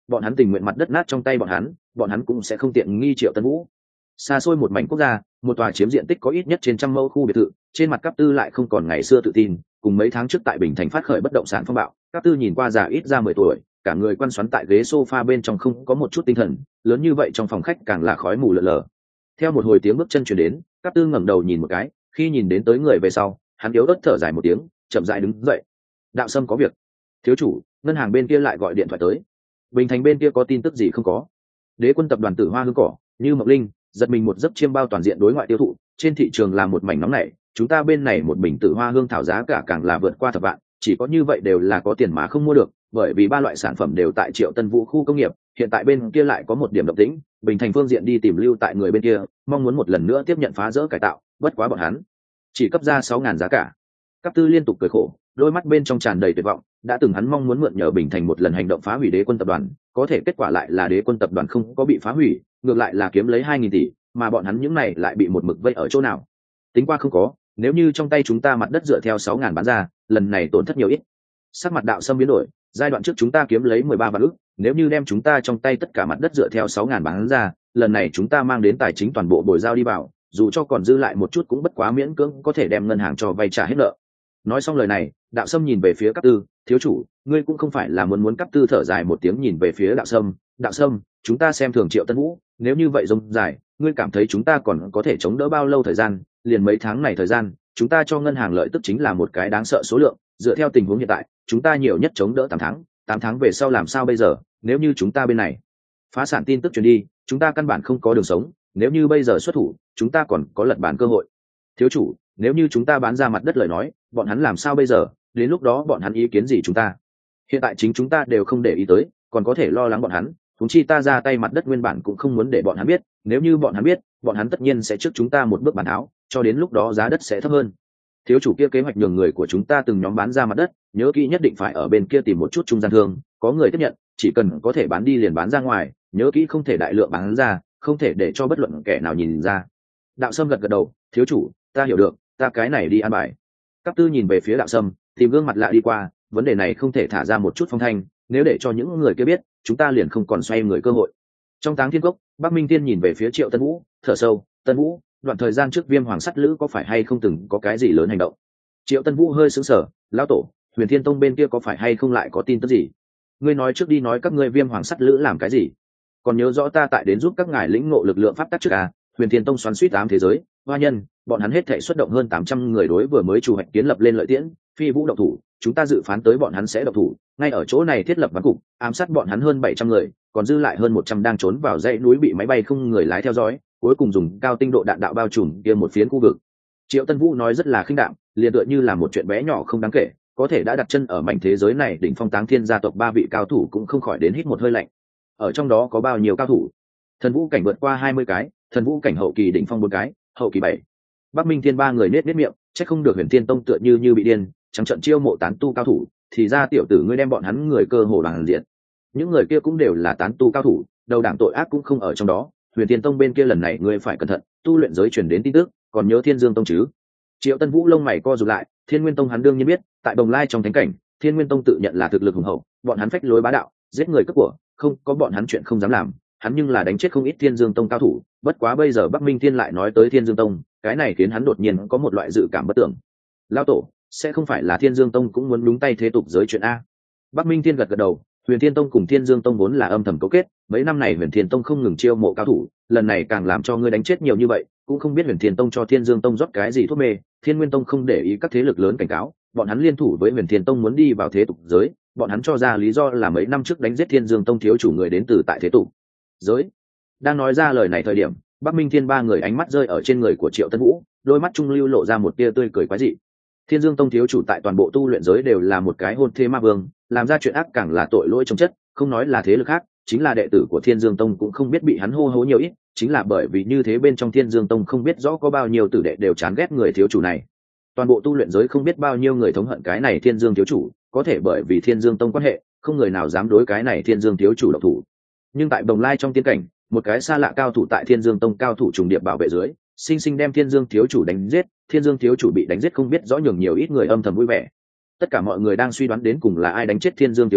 A: bọn hắn tình nguyện mặt đất nát trong tay bọn hắn, bọn hắn cũng sẽ không tiện nghi Triệu Tân Vũ. Xa xôi một mảnh quốc gia, một tòa chiếm diện tích có ít nhất trên trăm mẫu khu biệt thự, trên mặt Cáp Tư lại không còn ngày xưa tự tin, cùng mấy tháng trước tại Bình Thành phát khởi bất động sản phong bạo, Cáp Tư nhìn qua già ít ra mười tuổi, cả người quăn xoắn tại ghế sofa bên trong không có một chút tinh thần, lớn như vậy trong phòng khách càng là khói mù lờ lờ. Theo một hồi tiếng bước chân truyền đến, Cáp Tư ngẩng đầu nhìn một cái, khi nhìn đến tới người về sau, hắn yếu ớt thở dài một tiếng, chậm rãi đứng dậy. Đạo Sâm có việc. Thiếu chủ, ngân hàng bên kia lại gọi điện thoại tới. Bình Thành bên kia có tin tức gì không có? Đế Quân tập đoàn Tử Hoa Hương Cỏ, Như Mộng Linh, giật mình một giấc chiêm bao toàn diện đối ngoại tiêu thụ, trên thị trường là một mảnh nóng nảy, chúng ta bên này một bình Tử Hoa Hương thảo giá cả càng là vượt qua thập vạn, chỉ có như vậy đều là có tiền mà không mua được, bởi vì ba loại sản phẩm đều tại Triệu Tân Vũ khu công nghiệp, hiện tại bên kia lại có một điểm động tĩnh, Bình Thành phương diện đi tìm lưu tại người bên kia, mong muốn một lần nữa tiếp nhận phá rỡ cải tạo, bất quá bọn hắn chỉ cấp ra sáu ngàn giá cả. Cáp Tư liên tục cười khổ, đôi mắt bên trong tràn đầy tuyệt vọng, đã từng hắn mong muốn mượn nhờ Bình Thành một lần hành động phá hủy Đế Quân tập đoàn, có thể kết quả lại là Đế Quân tập đoàn không có bị phá hủy, ngược lại là kiếm lấy hai nghìn tỷ, mà bọn hắn những này lại bị một mực vây ở chỗ nào. Tính qua không có, nếu như trong tay chúng ta mặt đất dựa theo sáu ngàn bán ra, lần này tổn thất nhiều ít. Sắc mặt Đạo Sâm biến đổi, giai đoạn trước chúng ta kiếm lấy mười ba vạn ức, nếu như đem chúng ta trong tay tất cả mặt đất dựa theo sáu ngàn bán ra, lần này chúng ta mang đến tài chính toàn bộ bồi giao đi vào, dù cho còn dư lại một chút cũng bất quá miễn cưỡng có thể đem ngân hàng cho vay trả hết nợ. Nói xong lời này, Đạo Sâm nhìn về phía Cáp Tư, thiếu chủ, ngươi cũng không phải là muốn muốn. Cáp Tư thở dài một tiếng nhìn về phía Đạo Sâm, Đạo Sâm, chúng ta xem thường Triệu Tân Vũ, nếu như vậy rông dài, ngươi cảm thấy chúng ta còn có thể chống đỡ bao lâu thời gian? Liền mấy tháng này thời gian, chúng ta cho ngân hàng lợi tức chính là một cái đáng sợ số lượng, dựa theo tình huống hiện tại, chúng ta nhiều nhất chống đỡ tám tháng, tám tháng về sau làm sao bây giờ? Nếu như chúng ta bên này phá sản tin tức truyền đi, chúng ta căn bản không có đường sống, nếu như bây giờ xuất thủ, chúng ta còn có lật bàn cơ hội. Thiếu chủ, nếu như chúng ta bán ra mặt đất lời nói, bọn hắn làm sao bây giờ? Đến lúc đó bọn hắn ý kiến gì chúng ta? Hiện tại chính chúng ta đều không để ý tới, còn có thể lo lắng bọn hắn, chúng chi ta ra tay mặt đất nguyên bản cũng không muốn để bọn hắn biết, nếu như bọn hắn biết, bọn hắn tất nhiên sẽ trước chúng ta một bước bàn tháo, cho đến lúc đó giá đất sẽ thấp hơn. Thiếu chủ kia kế hoạch nhường người của chúng ta từng nhóm bán ra mặt đất, nhớ kỹ nhất định phải ở bên kia tìm một chút trung gian thương, có người tiếp nhận, chỉ cần có thể bán đi liền bán ra ngoài, nhớ kỹ không thể đại lượng bán ra, không thể để cho bất luận kẻ nào nhìn ra. Đạo Sâm gật gật đầu, thiếu chủ, ta hiểu được, ta cái này đi an bài. Cáp Tư nhìn về phía Đạo Sâm, tìm gương mặt lạ đi qua, vấn đề này không thể thả ra một chút phong thanh, nếu để cho những người kia biết, chúng ta liền không còn xoay người cơ hội. Trong Táng Thiên Cốc, Bắc Minh Tiên nhìn về phía Triệu Tân Vũ, thở sâu, Tân Vũ, đoạn thời gian trước Viêm Hoàng Sắt Lữ có phải hay không từng có cái gì lớn hành động? Triệu Tân Vũ hơi sững sờ, lão tổ, Huyền Thiên Tông bên kia có phải hay không lại có tin tức gì? Ngươi nói trước đi nói các ngươi Viêm Hoàng Sắt Lữ làm cái gì? Còn nhớ rõ ta tại đến giúp các ngài lĩnh ngộ lực lượng pháp tắc trước à? Huyền Thiên Tông xoắn suýt tám thế giới, hoa nhân, bọn hắn hết thảy xuất động hơn tám trăm người đối vừa mới chủ hoạch kiến lập lên lợi tiễn, phi vũ động thủ, chúng ta dự phán tới bọn hắn sẽ động thủ, ngay ở chỗ này thiết lập ván cục, ám sát bọn hắn hơn bảy trăm người, còn dư lại hơn một trăm đang trốn vào dãy núi bị máy bay không người lái theo dõi, cuối cùng dùng cao tinh độ đạn đạo bao trùm kia một phiến khu vực. Triệu Tân Vũ nói rất là khinh đạm, liền tựa như là một chuyện bé nhỏ không đáng kể, có thể đã đặt chân ở mảnh thế giới này, đỉnh phong Táng Thiên gia tộc ba vị cao thủ cũng không khỏi đến hít một hơi lạnh. Ở trong đó có bao nhiêu cao thủ? Thần vũ cảnh vượt qua hai mươi cái, thần vũ cảnh hậu kỳ đỉnh phong bốn cái, hậu kỳ bảy. Bắc Minh Thiên ba người nết nết miệng, chắc không được Huyền Thiên Tông tựa như như bị điên, trắng trận chiêu mộ tán tu cao thủ, thì ra tiểu tử ngươi đem bọn hắn người cơ hồ bằng diện. Những người kia cũng đều là tán tu cao thủ, đầu đảng tội ác cũng không ở trong đó. Huyền Thiên Tông bên kia lần này ngươi phải cẩn thận, tu luyện giới truyền đến tin tức, còn nhớ Thiên Dương Tông chứ? Triệu Tân Vũ lông mày co rụt lại, Thiên Nguyên Tông hắn đương nhiên biết, tại Bồng Lai trong thánh cảnh, Thiên Nguyên Tông tự nhận là thực lực hùng hậu, bọn hắn phách lối bá đạo, giết người cướp của, không có bọn hắn chuyện không dám làm, hắn nhưng là đánh chết không ít Thiên Dương Tông cao thủ, bất quá bây giờ Bắc Minh Thiên lại nói tới Thiên Dương Tông, cái này khiến hắn đột nhiên có một loại dự cảm bất tưởng. Lão tổ, sẽ không phải là Thiên Dương Tông cũng muốn nhúng tay thế tục giới chuyện a? Bắc Minh Thiên gật gật đầu, Huyền Thiên Tông cùng Thiên Dương Tông vốn là âm thầm cấu kết, mấy năm này Huyền Thiên Tông không ngừng chiêu mộ cao thủ, lần này càng làm cho ngươi đánh chết nhiều như vậy, cũng không biết Huyền Thiên Tông cho Thiên Dương Tông rót cái gì thuốc mê. Thiên Nguyên Tông không để ý các thế lực lớn cảnh cáo, bọn hắn liên thủ với Huyền Thiên Tông muốn đi vào thế tục giới, bọn hắn cho ra lý do là mấy năm trước đánh giết Thiên Dương Tông thiếu chủ người đến từ tại thế tục giới. Đang nói ra lời này thời điểm, Bắc Minh Thiên ba người ánh mắt rơi ở trên người của Triệu Tân Vũ, đôi mắt trung lưu lộ ra một tia tươi cười quái dị. Thiên Dương Tông thiếu chủ tại toàn bộ tu luyện giới đều là một cái hôn thê ma vương, làm ra chuyện ác càng là tội lỗi trong chất, không nói là thế lực khác, chính là đệ tử của Thiên Dương Tông cũng không biết bị hắn hô hố nhiều ít, chính là bởi vì như thế bên trong Thiên Dương Tông không biết rõ có bao nhiêu tử đệ đều chán ghét người thiếu chủ này. Toàn bộ tu luyện giới không biết bao nhiêu người thống hận cái này Thiên Dương thiếu chủ, có thể bởi vì Thiên Dương Tông quan hệ, không người nào dám đối cái này Thiên Dương thiếu chủ độc thủ. Nhưng tại Bồng Lai trong tiên cảnh, một cái xa lạ cao thủ tại Thiên Dương Tông cao thủ trùng điệp bảo vệ dưới, sinh sinh đem Thiên Dương thiếu chủ đánh giết, Thiên Dương thiếu chủ bị đánh giết không biết rõ nhường nhiều ít người âm thầm vui vẻ. Tất cả mọi người đang suy đoán đến cùng là ai đánh chết Thiên Dương thiếu chủ,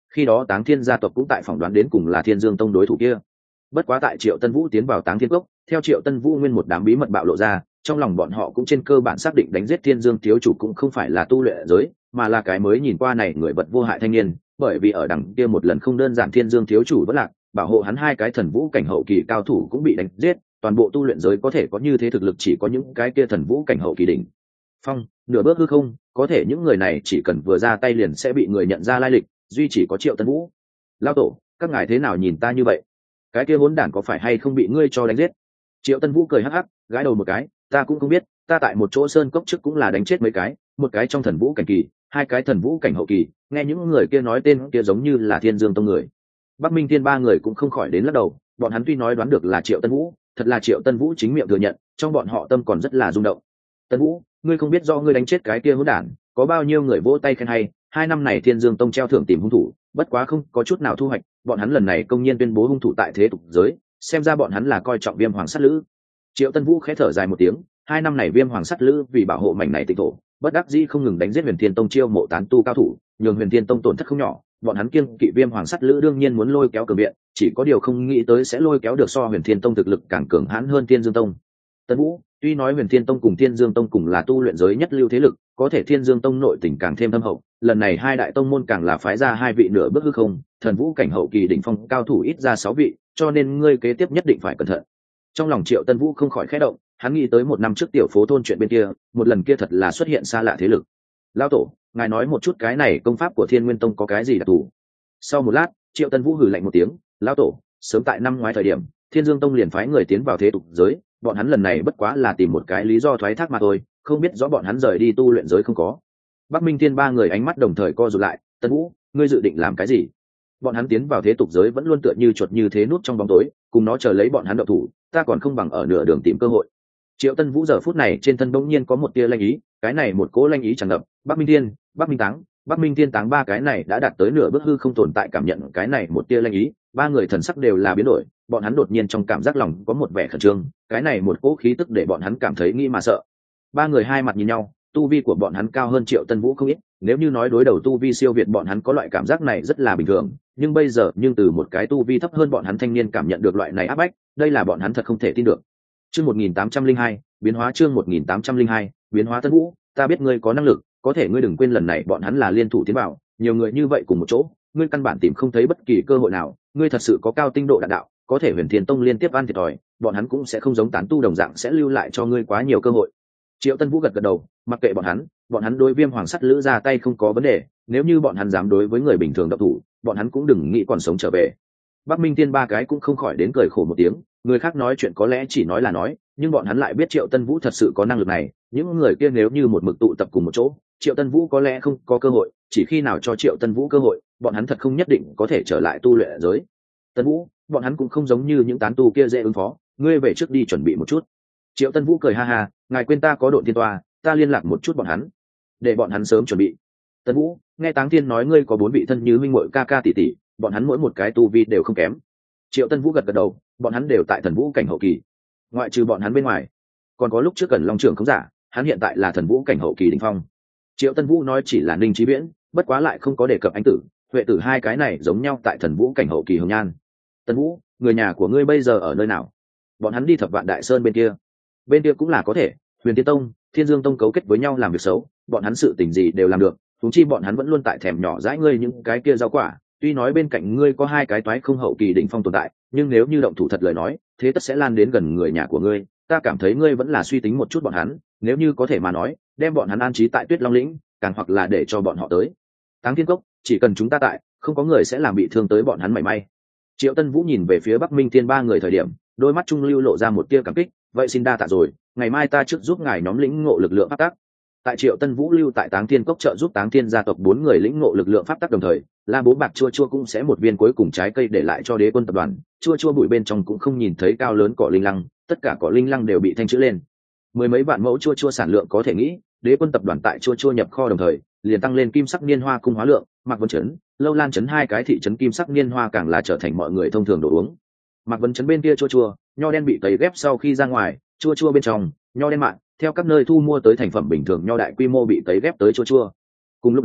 A: khi đó Táng Thiên gia tộc cũng tại phỏng đoán đến cùng là Thiên Dương tông đối thủ kia. Bất quá tại Triệu Tân Vũ tiến vào Táng Thiên cốc, theo Triệu Tân Vũ nguyên một đám bí mật bạo lộ ra, trong lòng bọn họ cũng trên cơ bản xác định đánh giết Thiên Dương thiếu chủ cũng không phải là tu luyện giới, mà là cái mới nhìn qua này người vật vô hại thanh niên, bởi vì ở đằng kia một lần không đơn giản Thiên Dương thiếu chủ vẫn lạc, bảo hộ hắn hai cái thần vũ cảnh hậu kỳ cao thủ cũng bị đánh giết, toàn bộ tu luyện giới có thể có như thế thực lực chỉ có những cái kia thần vũ cảnh hậu kỳ đỉnh phong, nửa bước hư không, có thể những người này chỉ cần vừa ra tay liền sẽ bị người nhận ra lai lịch, duy chỉ có Triệu Tân Vũ. Lão tổ, các ngài thế nào nhìn ta như vậy? Cái kia hỗn đản có phải hay không bị ngươi cho đánh giết? Triệu Tân Vũ cười hắc hắc, gãi đầu một cái, ta cũng không biết, ta tại một chỗ sơn cốc trước cũng là đánh chết mấy cái, một cái trong thần vũ cảnh kỳ, hai cái thần vũ cảnh hậu kỳ, nghe những người kia nói tên kia giống như là Thiên Dương tông người. Bắc Minh Thiên ba người cũng không khỏi đến lắc đầu, bọn hắn tuy nói đoán được là Triệu Tân Vũ, thật là Triệu Tân Vũ chính miệng thừa nhận, trong bọn họ tâm còn rất là rung động. Tân Vũ, ngươi không biết do ngươi đánh chết cái kia hỗn đản, có bao nhiêu người vỗ tay khen hay, hai năm này Thiên Dương tông treo thưởng tìm hung thủ, bất quá không có chút nào thu hoạch, bọn hắn lần này công nhiên tuyên bố hung thủ tại thế tục giới, xem ra bọn hắn là coi trọng Viêm Hoàng Sắt Lữ. Triệu Tân Vũ khẽ thở dài một tiếng, hai năm này Viêm Hoàng Sắt Lữ vì bảo hộ mảnh này tịnh thổ, bất đắc dĩ không ngừng đánh giết Huyền Thiên tông chiêu mộ tán tu cao thủ, nhường Huyền Thiên tông tổn thất không nhỏ, bọn hắn kiêng kỵ Viêm Hoàng Sắt Lữ đương nhiên muốn lôi kéo cường viện, chỉ có điều không nghĩ tới sẽ lôi kéo được so Huyền Thiên tông thực lực càng cường hãn hơn Thiên Dương tông. Tân Vũ, tuy nói Huyền Thiên tông cùng Thiên Dương tông cùng là tu luyện giới nhất lưu thế lực, có thể Thiên Dương tông nội tình càng thêm thâm hậu, lần này hai đại tông môn càng là phái ra hai vị nửa bước hư không, thần vũ cảnh hậu kỳ đỉnh phong cao thủ ít ra sáu vị, cho nên ngươi kế tiếp nhất định phải cẩn thận. Trong lòng Triệu Tân Vũ không khỏi khẽ động, hắn nghĩ tới một năm trước tiểu phố thôn chuyện bên kia, một lần kia thật là xuất hiện xa lạ thế lực. Lão tổ, ngài nói một chút cái này công pháp của Thiên Nguyên tông có cái gì đặc thù? Sau một lát, Triệu Tân Vũ hừ lạnh một tiếng, lão tổ, sớm tại năm ngoái thời điểm, Thiên Dương tông liền phái người tiến vào thế tục giới, bọn hắn lần này bất quá là tìm một cái lý do thoái thác mà thôi, không biết rõ bọn hắn rời đi tu luyện giới không có. Bắc Minh Thiên ba người ánh mắt đồng thời co rụt lại, Tân Vũ, ngươi dự định làm cái gì? Bọn hắn tiến vào thế tục giới vẫn luôn tựa như chuột như thế nút trong bóng tối, cùng nó chờ lấy bọn hắn động thủ, ta còn không bằng ở nửa đường tìm cơ hội. Triệu Tân Vũ giờ phút này trên thân bỗng nhiên có một tia lanh ý, cái này một cỗ lanh ý tràn ngập, Bắc Minh Thiên, Bắc Minh Táng, Bắc Minh Thiên Táng ba cái này đã đạt tới nửa bước hư không tồn tại cảm nhận cái này một tia lanh ý, ba người thần sắc đều là biến đổi, bọn hắn đột nhiên trong cảm giác lòng có một vẻ khẩn trương, cái này một cỗ khí tức để bọn hắn cảm thấy nghĩ mà sợ. Ba người hai mặt nhìn nhau, tu vi của bọn hắn cao hơn Triệu Tân Vũ không ít, nếu như nói đối đầu tu vi siêu việt bọn hắn có loại cảm giác này rất là bình thường, nhưng bây giờ nhưng từ một cái tu vi thấp hơn bọn hắn thanh niên cảm nhận được loại này áp bách, đây là bọn hắn thật không thể tin được. Chương một nghìn tám trăm linh hai, biến hóa chương một nghìn tám trăm linh hai, biến hóa Tân Vũ, ta biết ngươi có năng lực, có thể ngươi đừng quên lần này bọn hắn là liên thủ tiến vào, nhiều người như vậy cùng một chỗ, ngươi căn bản tìm không thấy bất kỳ cơ hội nào, ngươi thật sự có cao tinh độ đạn đạo, có thể Huyền Thiên tông liên tiếp ăn thiệt thòi, bọn hắn cũng sẽ không giống tán tu đồng dạng sẽ lưu lại cho ngươi quá nhiều cơ hội. Triệu Tân Vũ gật gật đầu, mặc kệ bọn hắn, bọn hắn đối Viêm Hoàng Sắt Lữ ra tay không có vấn đề, nếu như bọn hắn dám đối với người bình thường động thủ, bọn hắn cũng đừng nghĩ còn sống trở về. Bắc Minh Thiên ba cái cũng không khỏi đến cười khổ một tiếng, người khác nói chuyện có lẽ chỉ nói là nói, nhưng bọn hắn lại biết Triệu Tân Vũ thật sự có năng lực này, những người kia nếu như một mực tụ tập cùng một chỗ, Triệu Tân Vũ có lẽ không có cơ hội, chỉ khi nào cho Triệu Tân Vũ cơ hội, bọn hắn thật không nhất định có thể trở lại tu luyện giới. Tân Vũ, bọn hắn cũng không giống như những tán tu kia dễ ứng phó, ngươi về trước đi chuẩn bị một chút. Triệu Tân Vũ cười ha ha, ngài quên ta có Độn Thiên Toa, ta liên lạc một chút bọn hắn, để bọn hắn sớm chuẩn bị. Tân Vũ, nghe Táng Thiên nói ngươi có bốn vị thân như huynh muội ca ca tỷ tỷ, bọn hắn mỗi một cái tu vi đều không kém. Triệu Tân Vũ gật gật đầu, bọn hắn đều tại thần vũ cảnh hậu kỳ, ngoại trừ bọn hắn bên ngoài, còn có lúc trước cần Long Trưởng không giả, hắn hiện tại là thần vũ cảnh hậu kỳ đỉnh phong. Triệu Tân Vũ nói chỉ là Ninh Chí Viễn, bất quá lại không có đề cập anh tử, huệ tử hai cái này giống nhau tại thần vũ cảnh hậu kỳ hồng nhan. Tân Vũ, người nhà của ngươi bây giờ ở nơi nào? Bọn hắn đi Thập Vạn Đại Sơn bên kia. Bên kia cũng là có thể, Huyền Thiên tông, Thiên Dương tông cấu kết với nhau làm việc xấu, bọn hắn sự tình gì đều làm được, huống chi bọn hắn vẫn luôn tại thèm nhỏ dãi ngươi những cái kia rau quả, tuy nói bên cạnh ngươi có hai cái toái không hậu kỳ đỉnh phong tồn tại, nhưng nếu như động thủ thật lời nói, thế tất sẽ lan đến gần người nhà của ngươi, ta cảm thấy ngươi vẫn là suy tính một chút bọn hắn, nếu như có thể mà nói, đem bọn hắn an trí tại Tuyết Long lĩnh, càng hoặc là để cho bọn họ tới Táng Thiên cốc, chỉ cần chúng ta tại, không có người sẽ làm bị thương tới bọn hắn mảy may. Triệu Tân Vũ nhìn về phía Bắc Minh Thiên ba người thời điểm, đôi mắt trung lưu lộ ra một tia cảm kích, vậy xin đa tạ rồi, ngày mai ta trước giúp ngài nhóm lĩnh ngộ lực lượng pháp tắc. Tại Triệu Tân Vũ lưu tại Táng Thiên cốc trợ giúp Táng Thiên gia tộc bốn người lĩnh ngộ lực lượng pháp tắc đồng thời, La Bố Bạc chua chua cũng sẽ một viên cuối cùng trái cây để lại cho Đế Quân tập đoàn, chua chua bụi bên trong cũng không nhìn thấy cao lớn cỏ linh lăng, tất cả cỏ linh lăng đều bị thanh trữ lên. Mười mấy vạn mẫu chua chua sản lượng có thể nghĩ, Đế Quân tập đoàn tại chua chua nhập kho đồng thời, liền tăng lên kim sắc niên hoa cung hóa lượng, Mạc Vân Trấn, Lâu Lan Trấn hai cái thị trấn kim sắc niên hoa càng là trở thành mọi người thông thường đồ uống. Mạc Vân Trấn bên kia chua chua, nho đen bị tẩy ghép sau khi ra ngoài, chua chua bên trong, nho đen mạn, theo các nơi thu mua tới thành phẩm bình thường nho đại quy mô bị tẩy ghép tới chua chua. Cùng lúc đó,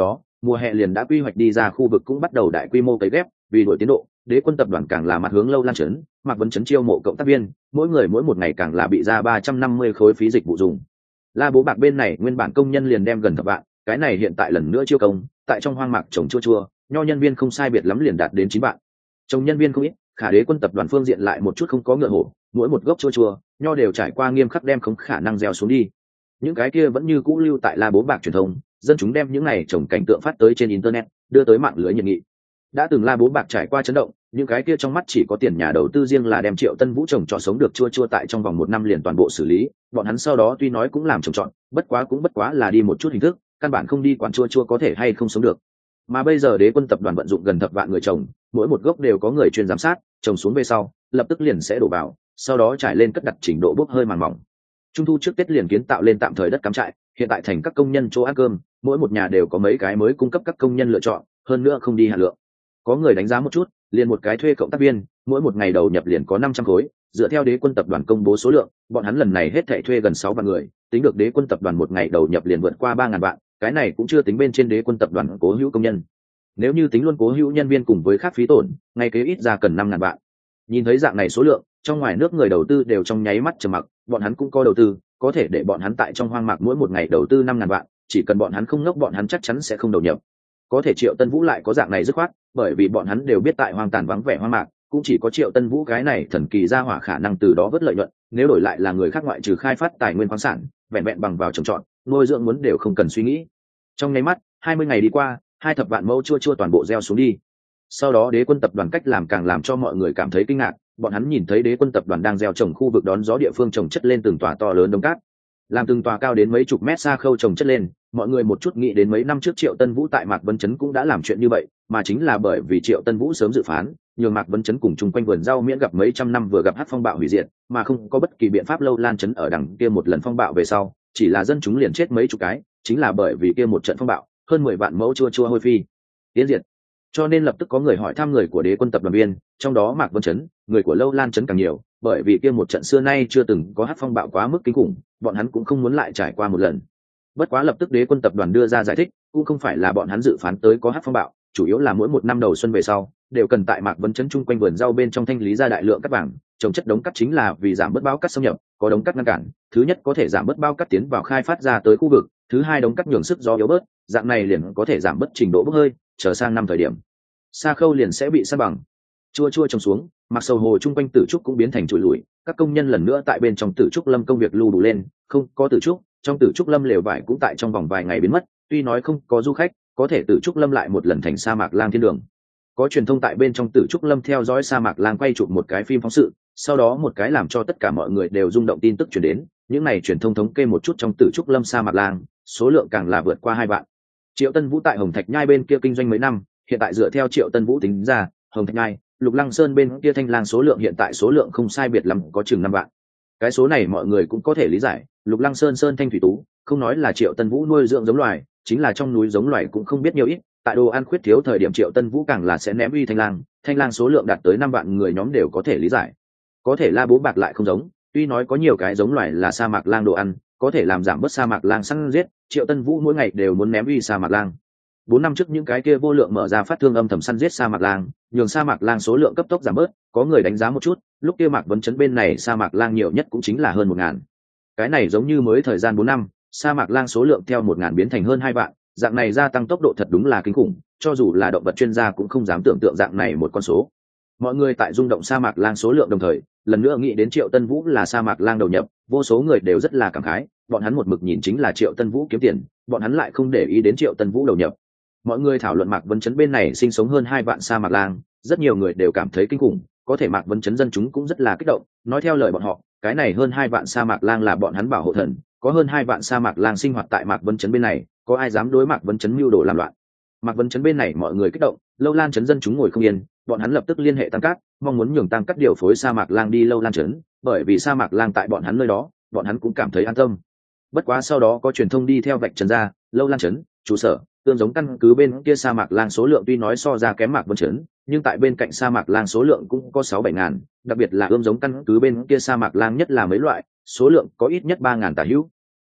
A: mùa hè liền đã quy hoạch đi ra khu vực cũng bắt đầu đại quy mô cấy ghép. Vì đuổi tiến độ, Đế quân tập đoàn càng là mặt hướng Lâu Lan trấn, Mạc Vấn trấn chiêu mộ cộng tác viên, mỗi người mỗi một ngày càng là bị ra ba trăm năm mươi khối phí dịch vụ dùng. La Bố Bạc bên này nguyên bản công nhân liền đem gần thập vạn, cái này hiện tại lần nữa chiêu công, tại trong hoang mạc trồng chua chua, nho nhân viên không sai biệt lắm liền đạt đến chín vạn. Trồng nhân viên không ít, khả Đế quân tập đoàn phương diện lại một chút không có ngựa hổ, mỗi một gốc chua chua, nho đều trải qua nghiêm khắc đem không khả năng gieo xuống đi. Những cái kia vẫn như cũ lưu tại La Bố Bạc truyền thông, dân chúng đem những này trồng cảnh tượng phát tới trên internet, đưa tới mạng lưới nhiệt nghị. Đã từng La Bố Bạc trải qua chấn động, những cái kia trong mắt chỉ có tiền nhà đầu tư riêng là đem Triệu Tân Vũ trồng trọt sống được chua chua tại trong vòng một năm liền toàn bộ xử lý, bọn hắn sau đó tuy nói cũng làm trồng trọt, bất quá cũng bất quá là đi một chút hình thức, căn bản không đi quản chua chua có thể hay không sống được. Mà bây giờ Đế quân tập đoàn vận dụng gần thập vạn người trồng, mỗi một gốc đều có người chuyên giám sát, trồng xuống về sau, lập tức liền sẽ đổ vào, sau đó trải lên cất đặt trình độ bốc hơi màng mỏng. Trung thu trước Tết liền kiến tạo lên tạm thời đất cắm trại, hiện tại thành các công nhân chỗ ăn cơm, mỗi một nhà đều có mấy cái mới cung cấp các công nhân lựa chọn, hơn nữa không đi hạn lượng. Có người đánh giá một chút, liền một cái thuê cộng tác viên, mỗi một ngày đầu nhập liền có năm trăm khối, dựa theo Đế quân tập đoàn công bố số lượng, bọn hắn lần này hết thảy thuê gần sáu vạn người, tính được Đế quân tập đoàn một ngày đầu nhập liền vượt qua ba ngàn vạn, cái này cũng chưa tính bên trên Đế quân tập đoàn cố hữu công nhân. Nếu như tính luôn cố hữu nhân viên cùng với khác phí tổn, ngày kế ít ra cần năm ngàn vạn. Nhìn thấy dạng này số lượng, trong ngoài nước người đầu tư đều trong nháy mắt trầm mặc, bọn hắn cũng có đầu tư, có thể để bọn hắn tại trong hoang mạc mỗi một ngày đầu tư năm ngàn vạn, chỉ cần bọn hắn không ngốc bọn hắn chắc chắn sẽ không đầu nhập. Có thể Triệu Tân Vũ lại có dạng này dứt khoát, bởi vì bọn hắn đều biết tại hoang tàn vắng vẻ hoang mạc, cũng chỉ có Triệu Tân Vũ cái này thần kỳ ra hỏa khả năng từ đó vớt lợi nhuận, nếu đổi lại là người khác ngoại trừ khai phát tài nguyên khoáng sản, vẹn vẹn bằng vào trồng trọt, nuôi dưỡng muốn đều không cần suy nghĩ. Trong nháy mắt, hai mươi ngày đi qua, hai thập vạn mẫu chua chua toàn bộ gieo xuống đi. Sau đó Đế quân tập đoàn cách làm càng làm cho mọi người cảm thấy kinh ngạc, bọn hắn nhìn thấy Đế quân tập đoàn đang gieo trồng khu vực đón gió địa phương trồng chất lên từng tòa to lớn đống cát, làm từng tòa cao đến mấy chục mét xa khâu trồng chất lên, mọi người một chút nghĩ đến mấy năm trước Triệu Tân Vũ tại Mạc Vấn trấn cũng đã làm chuyện như vậy, mà chính là bởi vì Triệu Tân Vũ sớm dự phán, nhường Mạc Vấn trấn cùng chung quanh vườn rau miễn gặp mấy trăm năm vừa gặp hắc phong bạo hủy diệt, mà không có bất kỳ biện pháp. Lâu Lan trấn ở đằng kia một lần phong bạo về sau, chỉ là dân chúng liền chết mấy chục cái, chính là bởi vì kia một trận phong bạo, hơn mười vạn mẫu chua chua hôi phi tiến diệt. Cho nên lập tức có người hỏi thăm người của Đế quân tập đoàn viên, trong đó Mạc Vấn trấn, người của Lâu Lan trấn càng nhiều, bởi vì kia một trận xưa nay chưa từng có hắc phong bạo quá mức kinh khủng, bọn hắn cũng không muốn lại trải qua một lần. Bất quá lập tức Đế quân tập đoàn đưa ra giải thích, cũng không phải là bọn hắn dự phán tới có hắc phong bạo, chủ yếu là mỗi một năm đầu xuân về sau, đều cần tại Mạc Vấn trấn chung quanh vườn rau bên trong thanh lý ra đại lượng cát vàng, trồng chất đống cát chính là vì giảm bớt bão cát xâm nhập, có đống cát ngăn cản, thứ nhất có thể giảm bớt bão cát tiến vào khai phát ra tới khu vực, thứ hai đống cát nhường sức gió yếu bớt, dạng này liền có thể giảm bớt trình độ bốc hơi, chờ sang năm thời điểm xa khâu liền sẽ bị san bằng. Chua chua trồng xuống, mặc sầu hồ chung quanh tử trúc cũng biến thành trụi lùi, các công nhân lần nữa tại bên trong tử trúc lâm công việc lưu đủ lên, không có tử trúc, trong tử trúc lâm lều vải cũng tại trong vòng vài ngày biến mất, tuy nói không có du khách, có thể tử trúc lâm lại một lần thành sa mạc lang thiên đường. Có truyền thông tại bên trong tử trúc lâm theo dõi sa mạc lang quay chụp một cái phim phóng sự, sau đó một cái làm cho tất cả mọi người đều rung động tin tức truyền đến, những này truyền thông thống kê một chút trong tử trúc lâm sa mạc lang, số lượng càng là vượt qua hai vạn. Triệu Tân Vũ tại Hồng Thạch Nhai bên kia kinh doanh mấy năm, hiện tại dựa theo Triệu Tân Vũ tính ra, Hồng Thạch Nhai, Lục Lăng Sơn bên kia thanh lang số lượng hiện tại số lượng không sai biệt lắm có chừng năm vạn. Cái số này mọi người cũng có thể lý giải, Lục Lăng Sơn sơn thanh thủy tú, không nói là Triệu Tân Vũ nuôi dưỡng giống loài, chính là trong núi giống loài cũng không biết nhiều ít, tại đồ ăn khuyết thiếu thời điểm Triệu Tân Vũ càng là sẽ ném uy thanh lang, thanh lang số lượng đạt tới năm vạn người nhóm đều có thể lý giải. Có thể La Bố Bạc lại không giống, tuy nói có nhiều cái giống loài là sa mạc lang đồ ăn, có thể làm giảm bớt sa mạc lang săn giết, Triệu Tân Vũ mỗi ngày đều muốn ném uy sa mạc lang. Bốn năm trước những cái kia vô lượng mở ra phát thương âm thầm săn giết sa mạc lang, nhường sa mạc lang số lượng cấp tốc giảm bớt, có người đánh giá một chút, lúc kia Mạc Vấn trấn bên này sa mạc lang nhiều nhất cũng chính là hơn một ngàn. Cái này giống như mới thời gian bốn năm, sa mạc lang số lượng theo một ngàn biến thành hơn hai vạn, dạng này gia tăng tốc độ thật đúng là kinh khủng, cho dù là động vật chuyên gia cũng không dám tưởng tượng dạng này một con số. Mọi người tại rung động sa mạc lang số lượng đồng thời, lần nữa nghĩ đến Triệu Tân Vũ là sa mạc lang đầu nhập, vô số người đều rất là cảm khái, bọn hắn một mực nhìn chính là Triệu Tân Vũ kiếm tiền, bọn hắn lại không để ý đến Triệu Tân Vũ đầu nhập. Mọi người thảo luận Mạc Vấn trấn bên này sinh sống hơn hai vạn sa mạc lang, rất nhiều người đều cảm thấy kinh khủng, có thể Mạc Vấn trấn dân chúng cũng rất là kích động, nói theo lời bọn họ, cái này hơn hai vạn sa mạc lang là bọn hắn bảo hộ thần, có hơn hai vạn sa mạc lang sinh hoạt tại Mạc Vấn trấn bên này, có ai dám đối Mạc Vấn trấn mưu đồ làm loạn. Mạc Vấn trấn bên này mọi người kích động, Lâu Lan trấn dân chúng ngồi không yên, bọn hắn lập tức liên hệ Tăng Cát, mong muốn nhường Tăng Cát điều phối sa mạc lang đi Lâu Lan trấn, bởi vì sa mạc lang tại bọn hắn nơi đó, bọn hắn cũng cảm thấy an tâm. Bất quá sau đó có truyền thông đi theo vạch trần ra, Lâu Lan trấn, trụ sở, tương giống căn cứ bên kia sa mạc lang số lượng tuy nói so ra kém Mạc Vấn trấn, nhưng tại bên cạnh sa mạc lang số lượng cũng có sáu bảy ngàn, đặc biệt là ươm giống căn cứ bên kia sa mạc lang nhất là mấy loại, số lượng có ít nhất ba ngàn tả hữu.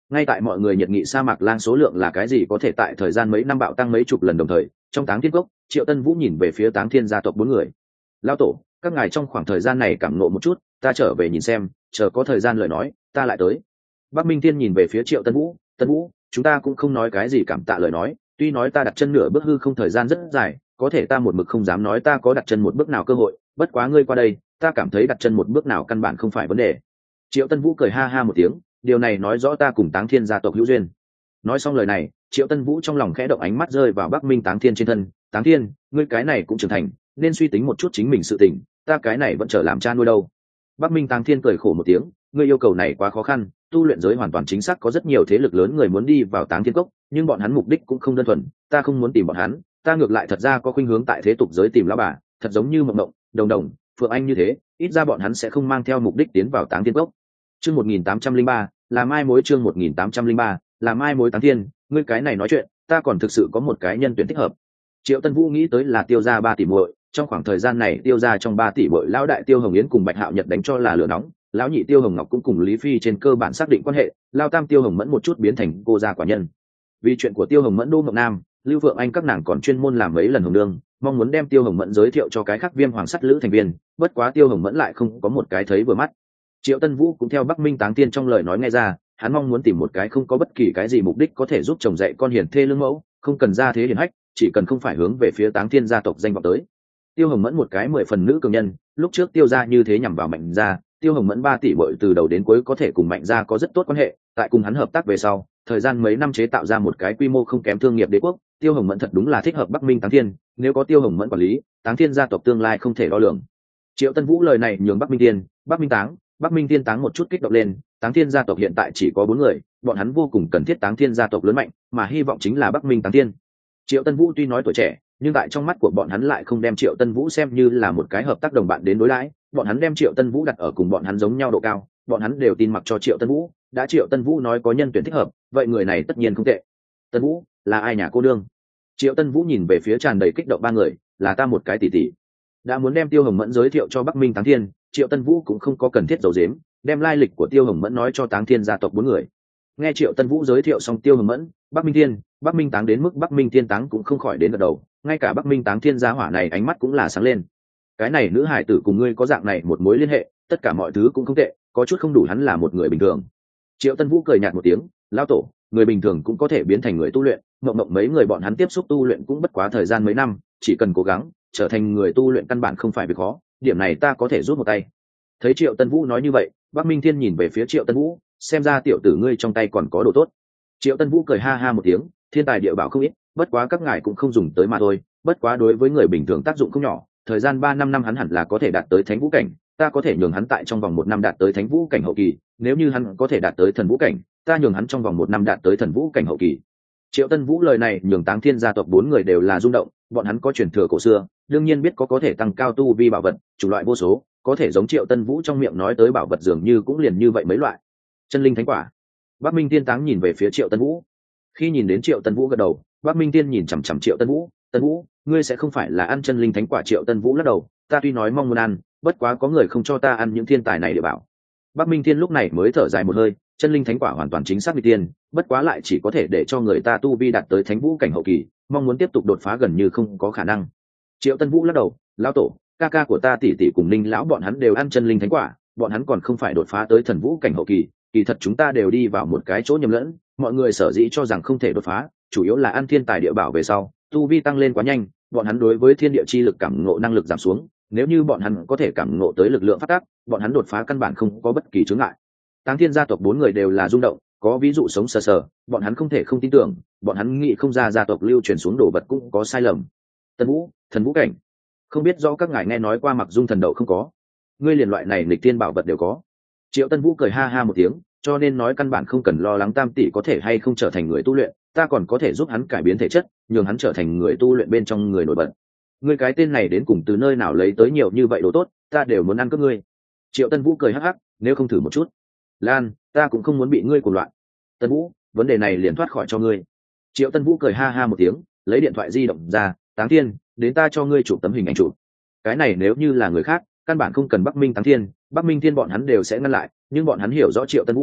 A: Ngay tại mọi người nhiệt nghị sa mạc lang số lượng là cái gì có thể tại thời gian mấy năm bạo tăng mấy chục lần đồng thời, trong Táng Thiên Cốc, Triệu Tân Vũ nhìn về phía Táng Thiên gia tộc bốn người. Lão tổ, các ngài trong khoảng thời gian này cảm ngộ một chút, ta trở về nhìn xem, chờ có thời gian lời nói, ta lại tới. Bắc Minh Thiên nhìn về phía Triệu Tân Vũ, Tân Vũ, chúng ta cũng không nói cái gì cảm tạ lời nói, tuy nói ta đặt chân nửa bước hư không thời gian rất dài, có thể ta một mực không dám nói ta có đặt chân một bước nào cơ hội, bất quá ngươi qua đây, ta cảm thấy đặt chân một bước nào căn bản không phải vấn đề. Triệu Tân Vũ cười ha ha một tiếng, điều này nói rõ ta cùng Táng Thiên gia tộc hữu duyên. Nói xong lời này, Triệu Tân Vũ trong lòng khẽ động, ánh mắt rơi vào Bắc Minh Táng Thiên trên thân. Táng Thiên, ngươi cái này cũng trưởng thành, nên suy tính một chút chính mình sự tình, ta cái này vẫn chờ làm cha nuôi đâu. Bắc Minh Táng Thiên cười khổ một tiếng, ngươi yêu cầu này quá khó khăn, tu luyện giới hoàn toàn chính xác có rất nhiều thế lực lớn người muốn đi vào Táng Thiên Cốc, nhưng bọn hắn mục đích cũng không đơn thuần, ta không muốn tìm bọn hắn, ta ngược lại thật ra có khuynh hướng tại thế tục giới tìm lão bà, thật giống như Mộng Mộng, Đồng Đồng, Phượng Anh như thế, ít ra bọn hắn sẽ không mang theo mục đích tiến vào Táng Thiên Cốc. Chương một nghìn tám trăm linh ba, là mai mối chương một nghìn tám trăm linh ba, là mai mối Táng Thiên, ngươi cái này nói chuyện, ta còn thực sự có một cái nhân tuyển thích hợp. Triệu Tân Vũ nghĩ tới là Tiêu gia ba tỷ muội, trong khoảng thời gian này Tiêu gia trong ba tỷ muội lão đại Tiêu Hồng Yến cùng Bạch Hạo Nhật đánh cho là lửa nóng, lão nhị Tiêu Hồng Ngọc cũng cùng Lý Phi trên cơ bản xác định quan hệ, lão tam Tiêu Hồng Mẫn một chút biến thành cô gia quả nhân. Vì chuyện của Tiêu Hồng Mẫn, Đô Mộng Nam, Lưu Phượng Anh các nàng còn chuyên môn làm mấy lần hồng đường, mong muốn đem Tiêu Hồng Mẫn giới thiệu cho cái khác Viêm Hoàng Sắt Lữ thành viên, bất quá Tiêu Hồng Mẫn lại không có một cái thấy vừa mắt. Triệu Tân Vũ cũng theo Bắc Minh Táng Thiên trong lời nói nghe ra, hắn mong muốn tìm một cái không có bất kỳ cái gì mục đích có thể giúp chồng dạy con hiền thê lương mẫu, không cần ra thế hiển hách, chỉ cần không phải hướng về phía Táng Thiên gia tộc danh vọng tới. Tiêu Hồng Mẫn một cái mười phần nữ cường nhân, lúc trước Tiêu gia như thế nhằm vào Mạnh gia, Tiêu Hồng Mẫn ba tỷ muội từ đầu đến cuối có thể cùng Mạnh gia có rất tốt quan hệ, tại cùng hắn hợp tác về sau, thời gian mấy năm chế tạo ra một cái quy mô không kém thương nghiệp đế quốc, Tiêu Hồng Mẫn thật đúng là thích hợp Bắc Minh Táng Thiên, nếu có Tiêu Hồng Mẫn quản lý, Táng Thiên gia tộc tương lai không thể đo lường. Triệu Tân Vũ lời này nhường Bắc Minh Thiên, Bắc Minh Táng, Bắc Minh Thiên Táng một chút kích động lên, Táng Thiên gia tộc hiện tại chỉ có bốn người, bọn hắn vô cùng cần thiết Táng Thiên gia tộc lớn mạnh, mà hy vọng chính là Bắc Minh Táng Thiên. Triệu Tân Vũ tuy nói tuổi trẻ, nhưng tại trong mắt của bọn hắn lại không đem Triệu Tân Vũ xem như là một cái hợp tác đồng bạn đến đối đãi, bọn hắn đem Triệu Tân Vũ đặt ở cùng bọn hắn giống nhau độ cao, bọn hắn đều tin mặc cho Triệu Tân Vũ, đã Triệu Tân Vũ nói có nhân tuyển thích hợp, vậy người này tất nhiên không tệ. Tân Vũ, là ai nhà cô đương? Triệu Tân Vũ nhìn về phía tràn đầy kích động ba người, là ta một cái tỷ tỷ. Đã muốn đem Tiêu Hồng Mẫn giới thiệu cho Bắc Minh Táng Thiên, Triệu Tân Vũ cũng không có cần thiết giấu giếm, đem lai lịch của Tiêu Hồng Mẫn nói cho Táng Thiên gia tộc bốn người. Nghe Triệu Tân Vũ giới thiệu xong Tiêu Hồng Mẫn, Bắc Minh Thiên, Bắc Minh Táng đến mức Bắc Minh Thiên Táng cũng không khỏi đến gật đầu, ngay cả Bắc Minh Táng Thiên gia hỏa này ánh mắt cũng là sáng lên. Cái này nữ hải tử cùng ngươi có dạng này một mối liên hệ, tất cả mọi thứ cũng không tệ, có chút không đủ hắn là một người bình thường. Triệu Tân Vũ cười nhạt một tiếng, lão tổ, người bình thường cũng có thể biến thành người tu luyện, mộng mộng mấy người bọn hắn tiếp xúc tu luyện cũng bất quá thời gian mấy năm, chỉ cần cố gắng trở thành người tu luyện căn bản không phải việc khó, điểm này ta có thể giúp một tay. Thấy Triệu Tân Vũ nói như vậy, Bắc Minh Thiên nhìn về phía Triệu Tân Vũ, xem ra tiểu tử ngươi trong tay còn có đồ tốt. Triệu Tân Vũ cười ha ha một tiếng, thiên tài địa bảo không ít, bất quá các ngài cũng không dùng tới mà thôi, bất quá đối với người bình thường tác dụng không nhỏ, thời gian ba năm năm hắn hẳn là có thể đạt tới thánh vũ cảnh, ta có thể nhường hắn tại trong vòng một năm đạt tới thánh vũ cảnh hậu kỳ, nếu như hắn có thể đạt tới thần vũ cảnh, ta nhường hắn trong vòng một năm đạt tới thần vũ cảnh hậu kỳ. Triệu Tân Vũ lời này nhường Táng Thiên gia tộc bốn người đều là rung động, bọn hắn có truyền thừa cổ xưa, đương nhiên biết có có thể tăng cao tu vi bảo vật, chủng loại vô số, có thể giống Triệu Tân Vũ trong miệng nói tới bảo vật dường như cũng liền như vậy mấy loại. Chân linh thánh quả. Bắc Minh Thiên Táng nhìn về phía Triệu Tân Vũ. Khi nhìn đến Triệu Tân Vũ gật đầu, Bắc Minh Thiên nhìn chằm chằm Triệu Tân Vũ, "Tân Vũ, ngươi sẽ không phải là ăn chân linh thánh quả?" Triệu Tân Vũ lắc đầu, "Ta tuy nói mong muốn ăn, bất quá có người không cho ta ăn những thiên tài này để bảo." Bắc Minh Thiên lúc này mới thở dài một hơi, chân linh thánh quả hoàn toàn chính xác vị tiên, bất quá lại chỉ có thể để cho người ta tu vi đạt tới thánh vũ cảnh hậu kỳ, mong muốn tiếp tục đột phá gần như không có khả năng. Triệu Tân Vũ lắc đầu, "Lão tổ, ca ca của ta tỷ tỷ cùng Ninh lão bọn hắn đều ăn chân linh thánh quả, bọn hắn còn không phải đột phá tới thần vũ cảnh hậu kỳ, kỳ thật chúng ta đều đi vào một cái chỗ nhầm lẫn, mọi người sở dĩ cho rằng không thể đột phá, chủ yếu là ăn thiên tài địa bảo về sau, tu vi tăng lên quá nhanh, bọn hắn đối với thiên địa chi lực cảm ngộ năng lực giảm xuống, nếu như bọn hắn có thể cảm ngộ tới lực lượng phát tác, bọn hắn đột phá căn bản không có bất kỳ chướng ngại." Táng Thiên gia tộc bốn người đều là rung động, có ví dụ sống sờ sờ, bọn hắn không thể không tin tưởng, bọn hắn nghĩ không ra gia tộc lưu truyền xuống đồ vật cũng có sai lầm. Tân Vũ, thần vũ cảnh, không biết rõ các ngài nghe nói qua Mặc Dung thần đậu không có? Ngươi liền loại này nghịch tiên bảo vật đều có. Triệu Tân Vũ cười ha ha một tiếng, cho nên nói căn bản không cần lo lắng Tam tỷ có thể hay không trở thành người tu luyện, ta còn có thể giúp hắn cải biến thể chất, nhường hắn trở thành người tu luyện bên trong người nổi bật. Ngươi cái tên này đến cùng từ nơi nào lấy tới nhiều như vậy đồ tốt, ta đều muốn ăn cướp ngươi. Triệu Tân Vũ cười hắc hắc, nếu không thử một chút. Lan, ta cũng không muốn bị ngươi cuồng loạn. Tân Vũ, vấn đề này liền thoát khỏi cho ngươi. Triệu Tân Vũ cười ha ha một tiếng, lấy điện thoại di động ra, Táng Thiên, đến ta cho ngươi chụp tấm hình ảnh chụp. Cái này nếu như là người khác, căn bản không cần Bắc Minh Táng Thiên, Bắc Minh Thiên bọn hắn đều sẽ ngăn lại, nhưng bọn hắn hiểu rõ Triệu Tân Vũ,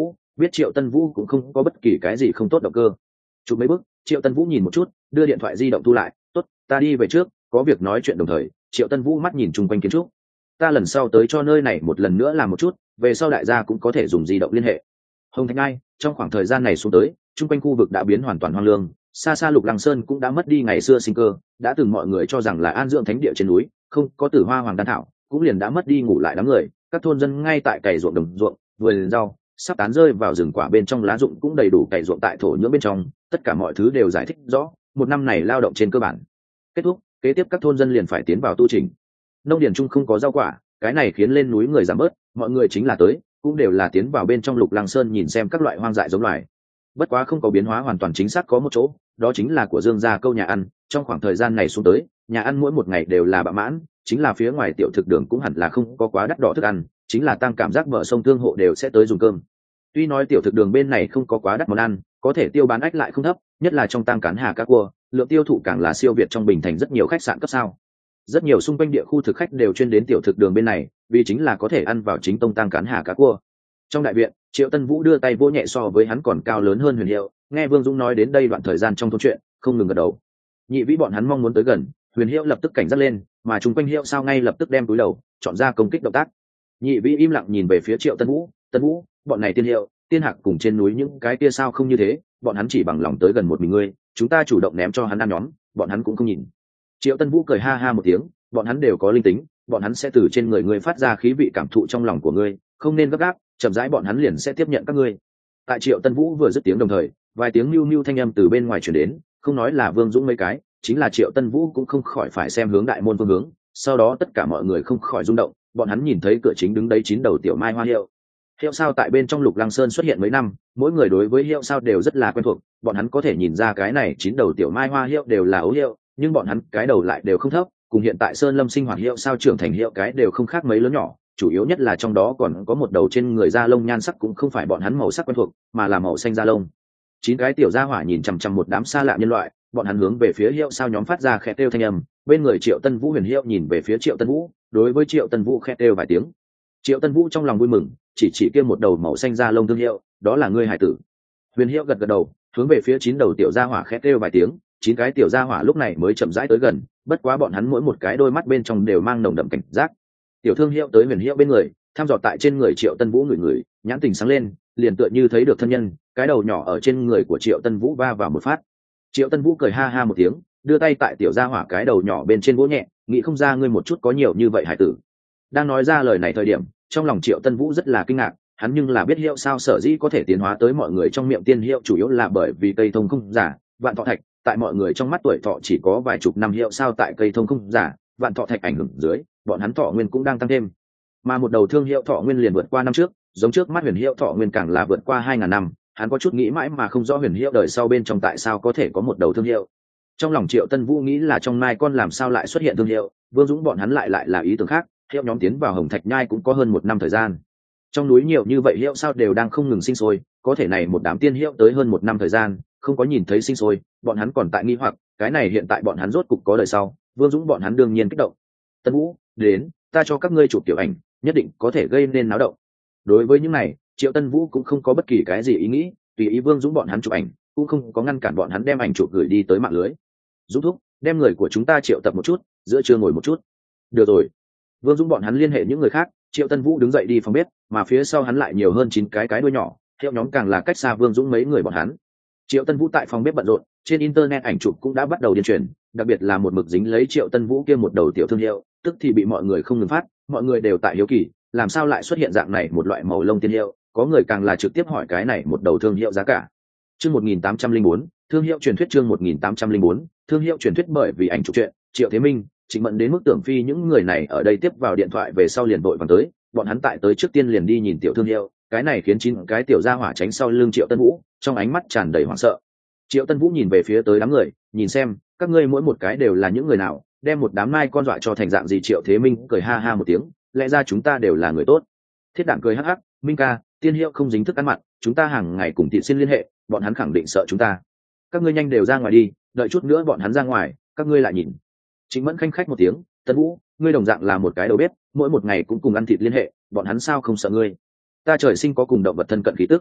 A: biết Triệu Tân Vũ cũng không có bất kỳ cái gì không tốt động cơ. Chụp mấy bước, Triệu Tân Vũ nhìn một chút, đưa điện thoại di động thu lại. Tốt, ta đi về trước, có việc nói chuyện đồng thời. Triệu Tân Vũ mắt nhìn chung quanh kiến trúc. Ta lần sau tới cho nơi này một lần nữa làm một chút, về sau đại gia cũng có thể dùng di động liên hệ. Hồng Thạch Ngai, trong khoảng thời gian này xuống tới, chung quanh khu vực đã biến hoàn toàn hoang lương, xa xa Lục Lăng Sơn cũng đã mất đi ngày xưa sinh cơ, đã từng mọi người cho rằng là an dưỡng thánh địa trên núi, không có Tử Hoa Hoàng đan thảo, cũng liền đã mất đi ngủ lại đám người, các thôn dân ngay tại cày ruộng đồng ruộng, vườn rau, sắp tán rơi vào rừng quả bên trong lá rụng cũng đầy đủ cày ruộng tại thổ nhưỡng bên trong, tất cả mọi thứ đều giải thích rõ, một năm này lao động trên cơ bản kết thúc, kế tiếp các thôn dân liền phải tiến vào tu trình. Nông điền chung không có rau quả, cái này khiến lên núi người giảm bớt, mọi người chính là tới, cũng đều là tiến vào bên trong Lục Lăng Sơn nhìn xem các loại hoang dại giống loài. Bất quá không có biến hóa hoàn toàn chính xác có một chỗ, đó chính là của Dương gia câu nhà ăn, trong khoảng thời gian này xuống tới, nhà ăn mỗi một ngày đều là bạ mãn, chính là phía ngoài tiểu thực đường cũng hẳn là không có quá đắt đỏ thức ăn, chính là tăng cảm giác bờ sông thương hộ đều sẽ tới dùng cơm. Tuy nói tiểu thực đường bên này không có quá đắt món ăn, có thể tiêu bán ách lại không thấp, nhất là trong tăng cán hà cá cua, lượng tiêu thụ càng là siêu việt trong Bình Thành rất nhiều khách sạn cấp sao. Rất nhiều xung quanh địa khu thực khách đều chuyên đến tiểu thực đường bên này, vì chính là có thể ăn vào chính tông tăng cán hà cá cua. Trong đại viện, Triệu Tân Vũ đưa tay vỗ nhẹ so với hắn còn cao lớn hơn Huyền Hiệu, nghe Vương Dũng nói đến đây đoạn thời gian trong câu chuyện, không ngừng gật đầu. Nhị vĩ bọn hắn mong muốn tới gần, Huyền Hiệu lập tức cảnh giác lên, mà chung quanh Hiệu sao ngay lập tức đem túi đầu, chọn ra công kích động tác. Nhị vĩ im lặng nhìn về phía Triệu Tân Vũ, Tân Vũ, bọn này tiên hiệu, tiên hạc cùng trên núi những cái kia sao không như thế, bọn hắn chỉ bằng lòng tới gần một mình ngươi, chúng ta chủ động ném cho hắn ăn nhóm, bọn hắn cũng không nhìn. Triệu Tân Vũ cười ha ha một tiếng, bọn hắn đều có linh tính, bọn hắn sẽ từ trên người ngươi phát ra khí vị cảm thụ trong lòng của ngươi, không nên gấp gáp, chậm rãi bọn hắn liền sẽ tiếp nhận các ngươi. Tại Triệu Tân Vũ vừa dứt tiếng đồng thời, vài tiếng nưu nưu thanh âm từ bên ngoài truyền đến, không nói là Vương Dũng mấy cái, chính là Triệu Tân Vũ cũng không khỏi phải xem hướng đại môn phương hướng, sau đó tất cả mọi người không khỏi rung động, bọn hắn nhìn thấy cửa chính đứng đấy chín đầu tiểu mai hoa hiệu. Hiệu sao tại bên trong Lục Lăng Sơn xuất hiện mấy năm, mỗi người đối với hiệu sao đều rất là quen thuộc, bọn hắn có thể nhìn ra cái này chín đầu tiểu mai hoa hiệu đều là ấu hiệu, nhưng bọn hắn cái đầu lại đều không thấp, cùng hiện tại Sơn Lâm sinh hoạt hiệu sao trưởng thành hiệu cái đều không khác mấy lớn nhỏ, chủ yếu nhất là trong đó còn có một đầu trên người da lông nhan sắc cũng không phải bọn hắn màu sắc quen thuộc, mà là màu xanh da lông. Chín cái tiểu gia hỏa nhìn chằm chằm một đám xa lạ nhân loại, bọn hắn hướng về phía hiệu sao nhóm phát ra khẽ kêu thanh âm, bên người Triệu Tân Vũ Huyền Hiệu nhìn về phía Triệu Tân Vũ, đối với Triệu Tân Vũ khẽ kêu vài tiếng. Triệu Tân Vũ trong lòng vui mừng, chỉ chỉ kia một đầu màu xanh da lông thương hiệu, đó là ngươi hải tử. Huyền Hiệu gật gật đầu, hướng về phía chín đầu tiểu gia hỏa khẽ kêu vài tiếng, chín cái tiểu gia hỏa lúc này mới chậm rãi tới gần, bất quá bọn hắn mỗi một cái đôi mắt bên trong đều mang nồng đậm cảnh giác. Tiểu Thương Hiệu tới Huyền Hiệu bên người, thăm dò tại trên người Triệu Tân Vũ người người, nhãn tình sáng lên, liền tựa như thấy được thân nhân, cái đầu nhỏ ở trên người của Triệu Tân Vũ va vào một phát. Triệu Tân Vũ cười ha ha một tiếng, đưa tay tại tiểu gia hỏa cái đầu nhỏ bên trên vỗ nhẹ, nghĩ không ra ngươi một chút có nhiều như vậy hải tử. Đang nói ra lời này thời điểm, trong lòng Triệu Tân Vũ rất là kinh ngạc, hắn nhưng là biết hiệu sao sở dĩ có thể tiến hóa tới mọi người trong miệng tiên hiệu chủ yếu là bởi vì cây thông không giả, vạn thọ thạch, tại mọi người trong mắt tuổi thọ chỉ có vài chục năm hiệu sao tại cây thông không giả, vạn thọ thạch ảnh hưởng dưới, bọn hắn thọ nguyên cũng đang tăng thêm. Mà một đầu thương hiệu thọ nguyên liền vượt qua năm trước, giống trước mắt Huyền Hiệu thọ nguyên càng là vượt qua hai ngàn năm, hắn có chút nghĩ mãi mà không rõ Huyền Hiệu đời sau bên trong tại sao có thể có một đầu thương hiệu. Trong lòng Triệu Tân Vũ nghĩ là trong mai con làm sao lại xuất hiện thương hiệu, Vương Dũng bọn hắn lại lại là ý tưởng khác, hiệu nhóm tiến vào Hồng Thạch Nhai cũng có hơn một năm thời gian. Trong núi nhiều như vậy hiệu sao đều đang không ngừng sinh sôi, có thể này một đám tiên hiệu tới hơn một năm thời gian, không có nhìn thấy sinh sôi, bọn hắn còn tại nghi hoặc, cái này hiện tại bọn hắn rốt cục có đời sau, Vương Dũng bọn hắn đương nhiên kích động. Tân Vũ, đến, ta cho các ngươi chụp tiểu ảnh, nhất định có thể gây nên náo động. Đối với những này, Triệu Tân Vũ cũng không có bất kỳ cái gì ý nghĩ, tùy ý Vương Dũng bọn hắn chụp ảnh, cũng không có ngăn cản bọn hắn đem ảnh chụp gửi đi tới mạng lưới. Dũng thúc, đem người của chúng ta triệu tập một chút, giữa trưa ngồi một chút. Được rồi. Vương Dũng bọn hắn liên hệ những người khác, Triệu Tân Vũ đứng dậy đi phòng bếp, mà phía sau hắn lại nhiều hơn chín cái cái đuôi nhỏ, theo nhóm càng là cách xa Vương Dũng mấy người bọn hắn. Triệu Tân Vũ tại phòng bếp bận rộn, trên internet ảnh chụp cũng đã bắt đầu điên truyền, đặc biệt là một mực dính lấy Triệu Tân Vũ kia một đầu tiểu thương hiệu, tức thì bị mọi người không ngừng phát, mọi người đều tại hiếu kỳ, làm sao lại xuất hiện dạng này một loại màu lông tiên hiệu, có người càng là trực tiếp hỏi cái này một đầu thương hiệu giá cả. Chương một nghìn tám trăm lẻ bốn, thương hiệu truyền thuyết chương một nghìn tám trăm lẻ bốn, thương hiệu truyền thuyết bởi vì ảnh chụp chuyện, Triệu Thế Minh, Trịnh Mẫn đến mức Tưởng Phi những người này ở đây tiếp vào điện thoại về sau liền vội vàng tới, bọn hắn tại tới trước tiên liền đi nhìn tiểu thương hiệu, cái này khiến chín cái tiểu gia hỏa tránh sau lưng Triệu Tân Vũ, trong ánh mắt tràn đầy hoảng sợ. Triệu Tân Vũ nhìn về phía tới đám người, nhìn xem, các ngươi mỗi một cái đều là những người nào, đem một đám mai con dọa cho thành dạng gì. Triệu Thế Minh cười ha ha một tiếng, lẽ ra chúng ta đều là người tốt. Thiết Đản cười hắc hắc, Minh ca, tiên hiệu không dính thức ăn mặn, chúng ta hàng ngày cùng Thị Xin liên hệ, bọn hắn khẳng định sợ chúng ta. Các ngươi nhanh đều ra ngoài đi, đợi chút nữa bọn hắn ra ngoài, các ngươi lại nhìn. Trịnh Mẫn khanh khách một tiếng, Tân Vũ, ngươi đồng dạng là một cái đầu bếp, mỗi một ngày cũng cùng ăn thịt liên hệ, bọn hắn sao không sợ ngươi? Ta trời sinh có cùng động vật thân cận khí tức.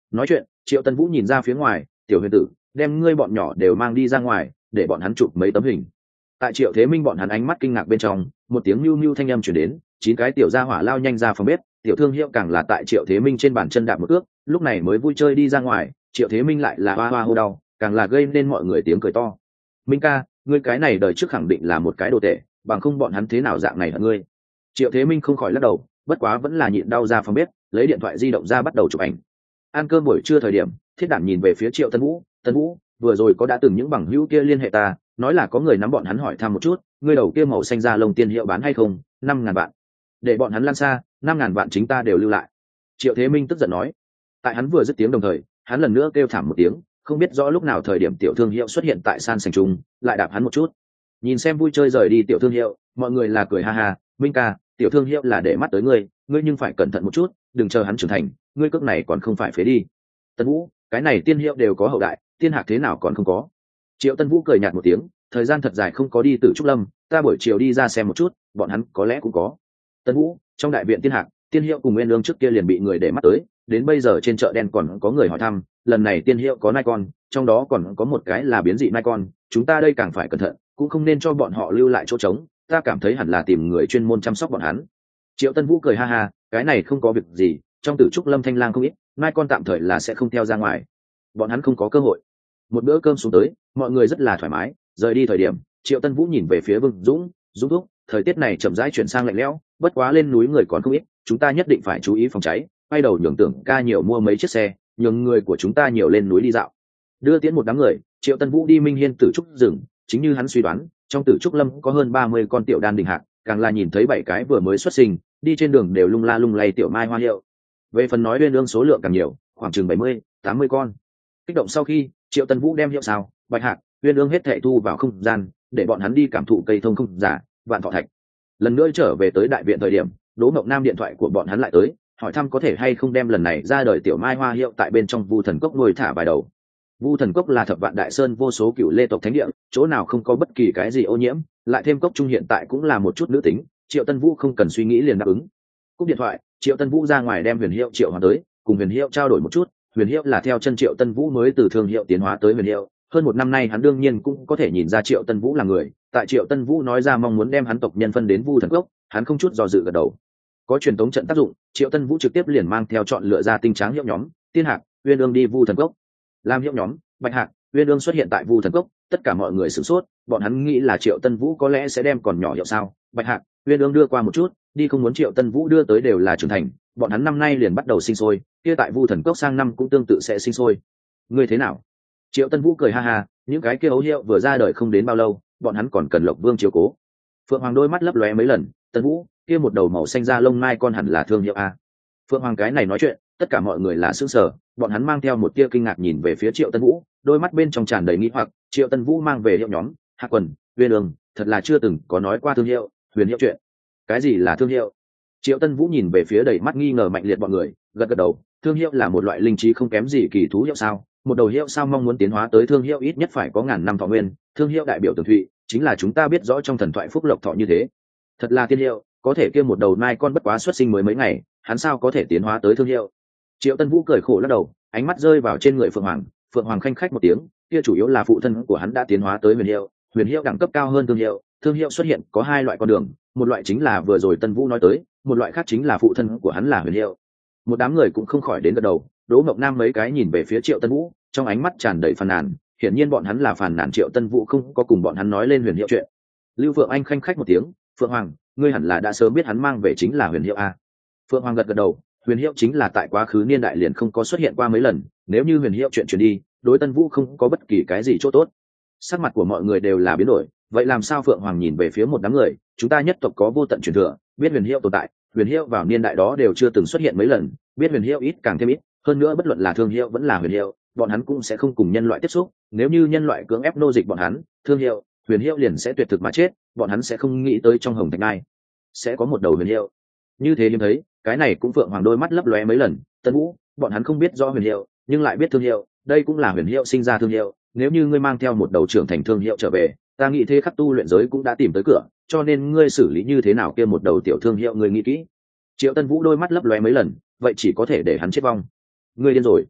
A: Nói chuyện, Triệu Tân Vũ nhìn ra phía ngoài, tiểu huyền tử, đem ngươi bọn nhỏ đều mang đi ra ngoài, để bọn hắn chụp mấy tấm hình. Tại Triệu Thế Minh bọn hắn ánh mắt kinh ngạc bên trong, một tiếng nhu nhu thanh âm truyền đến, chín cái tiểu gia hỏa lao nhanh ra phòng bếp, tiểu thương hiệu càng là tại Triệu Thế Minh trên bàn chân đạp một ước, lúc này mới vui chơi đi ra ngoài. Triệu Thế Minh lại là hoa hoa hô đau, càng là gây nên mọi người tiếng cười to. Minh ca, ngươi cái này đời trước khẳng định là một cái đồ tệ, bằng không bọn hắn thế nào dạng này hả ngươi? Triệu Thế Minh không khỏi lắc đầu, bất quá vẫn là nhịn đau ra phòng bếp, lấy điện thoại di động ra bắt đầu chụp ảnh. Ăn cơm buổi trưa thời điểm, Thiết Đảm nhìn về phía Triệu Tân Vũ, Tân Vũ, vừa rồi có đã từng những bằng hữu kia liên hệ ta, nói là có người nắm bọn hắn hỏi thăm một chút, ngươi đầu kia màu xanh da lông tiên hiệu bán hay không? Năm ngàn vạn. Để bọn hắn lan xa, năm ngàn vạn chính ta đều lưu lại. Triệu Thế Minh tức giận nói. Tại hắn vừa dứt tiếng đồng thời, hắn lần nữa kêu thảm một tiếng, không biết rõ lúc nào thời điểm tiểu thương hiệu xuất hiện tại san sành trung, lại đạp hắn một chút. Nhìn xem vui chơi rời đi tiểu thương hiệu, mọi người là cười ha ha. Minh ca, tiểu thương hiệu là để mắt tới ngươi, ngươi nhưng phải cẩn thận một chút, đừng chờ hắn trưởng thành, ngươi cước này còn không phải phế đi. Tân Vũ, cái này tiên hiệu đều có hậu đại, tiên hạc thế nào còn không có? Triệu Tân Vũ cười nhạt một tiếng, thời gian thật dài không có đi từ trúc lâm, ta buổi chiều đi ra xem một chút, bọn hắn có lẽ cũng có. Tân Vũ, trong đại viện tiên hạc, tiên hiệu cùng nguyên lương trước kia liền bị người để mắt tới, đến bây giờ trên chợ đen còn có người hỏi thăm, lần này tiên hiệu có nai con, trong đó còn có một cái là biến dị nai con, chúng ta đây càng phải cẩn thận, cũng không nên cho bọn họ lưu lại chỗ trống, ta cảm thấy hẳn là tìm người chuyên môn chăm sóc bọn hắn. Triệu Tân Vũ cười ha ha, cái này không có việc gì, trong tử trúc lâm thanh lang không ít, nai con tạm thời là sẽ không theo ra ngoài, bọn hắn không có cơ hội. Một bữa cơm xuống tới, mọi người rất là thoải mái. Rời đi thời điểm, Triệu Tân Vũ nhìn về phía Vương Dũng, Dũng thúc, thời tiết này chậm rãi chuyển sang lạnh lẽo, bất quá lên núi người còn không ít, chúng ta nhất định phải chú ý phòng cháy. Quay đầu nhường Tưởng ca nhiều mua mấy chiếc xe, nhường người của chúng ta nhiều lên núi đi dạo. Đưa tiễn một đám người, Triệu Tân Vũ đi Minh Hiên tử trúc rừng, chính như hắn suy đoán, trong tử trúc lâm có hơn ba mươi con tiểu đan đình hạc, càng là nhìn thấy bảy cái vừa mới xuất sinh, đi trên đường đều lung la lung lay tiểu mai hoa hiệu. Về phần nói uyên ương số lượng càng nhiều, khoảng chừng bảy mươi, tám mươi con. Kích động sau khi, Triệu Tân Vũ đem hiệu sao, bạch hạc, uyên ương hết thệ thu vào không gian, để bọn hắn đi cảm thụ cây thông không giả, vạn thọ thạch. Lần nữa trở về tới đại viện thời điểm, Đỗ Mộng Nam điện thoại của bọn hắn lại tới, hỏi thăm có thể hay không đem lần này ra đời tiểu mai hoa hiệu tại bên trong Vu Thần Cốc nuôi thả vài đầu. Vu Thần Cốc là thập vạn đại sơn vô số cựu lê tộc thánh địa, chỗ nào không có bất kỳ cái gì ô nhiễm, lại thêm cốc trung hiện tại cũng là một chút nữ tính, Triệu Tân Vũ không cần suy nghĩ liền đáp ứng. Cúp điện thoại, Triệu Tân Vũ ra ngoài đem Huyền Hiệu triệu hóa tới, cùng Huyền Hiệu trao đổi một chút. Huyền Hiệu là theo chân Triệu Tân Vũ mới từ thương hiệu tiến hóa tới Huyền Hiệu, hơn một năm nay hắn đương nhiên cũng có thể nhìn ra Triệu Tân Vũ là người. Tại Triệu Tân Vũ nói ra mong muốn đem hắn tộc nhân phân đến Vu Thần Cốc, hắn không chút do dự gật đầu. Có truyền tống trận tác dụng, Triệu Tân Vũ trực tiếp liền mang theo chọn lựa ra tinh tráng hiệu nhóm, Tiên Hạc, Uyên Ương đi Vu Thần Cốc. Làm hiệu nhóm, Bạch Hạc, Uyên Ương xuất hiện tại Vu Thần Cốc, tất cả mọi người sửng sốt, bọn hắn nghĩ là Triệu Tân Vũ có lẽ sẽ đem còn nhỏ hiệu sao? Bạch Hạc, Uyên Ương đưa qua một chút, đi không muốn Triệu Tân Vũ đưa tới đều là trưởng thành, bọn hắn năm nay liền bắt đầu sinh sôi, kia tại Vu Thần Cốc sang năm cũng tương tự sẽ sinh sôi. Ngươi thế nào? Triệu Tân Vũ cười ha ha, những cái kia ấu hiệu vừa ra đời không đến bao lâu, bọn hắn còn cần Lộc Vương chiếu cố. Phượng Hoàng đôi mắt lấp lóe mấy lần, Tân Vũ, kia một đầu màu xanh da lông mai con hẳn là thương hiệu a. Phượng Hoàng cái này nói chuyện, tất cả mọi người là sững sờ, bọn hắn mang theo một tia kinh ngạc nhìn về phía Triệu Tân Vũ, đôi mắt bên trong tràn đầy nghi hoặc. Triệu Tân Vũ mang về hiệu nhóm, Hạc Quần, Uyên Ương, thật là chưa từng có nói qua thương hiệu, huyền hiệu chuyện. Cái gì là thương hiệu? Triệu Tân Vũ nhìn về phía đầy mắt nghi ngờ mạnh liệt bọn người, gật gật đầu, thương hiệu là một loại linh trí không kém gì kỳ thú hiệu sao? Một đầu hiệu sao mong muốn tiến hóa tới thương hiệu ít nhất phải có ngàn năm thọ nguyên, thương hiệu đại biểu tường thụy, chính là chúng ta biết rõ trong thần thoại phúc lộc thọ như thế. Thật là tiên hiệu, có thể kia một đầu mai con bất quá xuất sinh mới mấy ngày, hắn sao có thể tiến hóa tới thương hiệu? Triệu Tân Vũ cười khổ lắc đầu, ánh mắt rơi vào trên người Phượng Hoàng, Phượng Hoàng khanh khách một tiếng, kia chủ yếu là phụ thân của hắn đã tiến hóa tới huyền hiệu, huyền hiệu đẳng cấp cao hơn thương hiệu, thương hiệu xuất hiện có hai loại con đường, một loại chính là vừa rồi Tân Vũ nói tới, một loại khác chính là phụ thân của hắn là huyền hiệu. Một đám người cũng không khỏi đến gật đầu, Đỗ Mộng Nam mấy cái nhìn về phía Triệu Tân Vũ, trong ánh mắt tràn đầy phàn nàn, hiển nhiên bọn hắn là phàn nàn Triệu Tân Vũ không có cùng bọn hắn nói lên huyền hiệu chuyện. Lưu Phượng Anh khanh khách một tiếng, Phượng Hoàng, ngươi hẳn là đã sớm biết hắn mang về chính là huyền hiệu a. Phượng Hoàng gật gật đầu, huyền hiệu chính là tại quá khứ niên đại liền không có xuất hiện qua mấy lần, nếu như huyền hiệu chuyện truyền đi, đối Tân Vũ không có bất kỳ cái gì chỗ tốt. Sắc mặt của mọi người đều là biến đổi, vậy làm sao? Phượng Hoàng nhìn về phía một đám người, chúng ta nhất tộc có vô tận truyền thừa, biết huyền hiệu tồn tại, huyền hiệu vào niên đại đó đều chưa từng xuất hiện mấy lần, biết huyền hiệu ít càng thêm ít, hơn nữa bất luận là thương hiệu vẫn là huyền hiệu, bọn hắn cũng sẽ không cùng nhân loại tiếp xúc, nếu như nhân loại cưỡng ép nô dịch bọn hắn, thương hiệu, huyền hiệu liền sẽ tuyệt thực mà chết, bọn hắn sẽ không nghĩ tới trong hồng thạch nai sẽ có một đầu huyền hiệu. Như thế liêm thấy, cái này cũng Phượng Hoàng đôi mắt lấp lóe mấy lần, Tân Vũ, bọn hắn không biết rõ huyền hiệu, nhưng lại biết thương hiệu, đây cũng là huyền hiệu sinh ra thương hiệu, nếu như ngươi mang theo một đầu trưởng thành thương hiệu trở về, ta nghĩ thế khắc tu luyện giới cũng đã tìm tới cửa, cho nên ngươi xử lý như thế nào kia một đầu tiểu thương hiệu ngươi nghĩ kỹ. Triệu Tân Vũ đôi mắt lấp lóe mấy lần, vậy chỉ có thể để hắn chết vong. Ngươi điên rồi.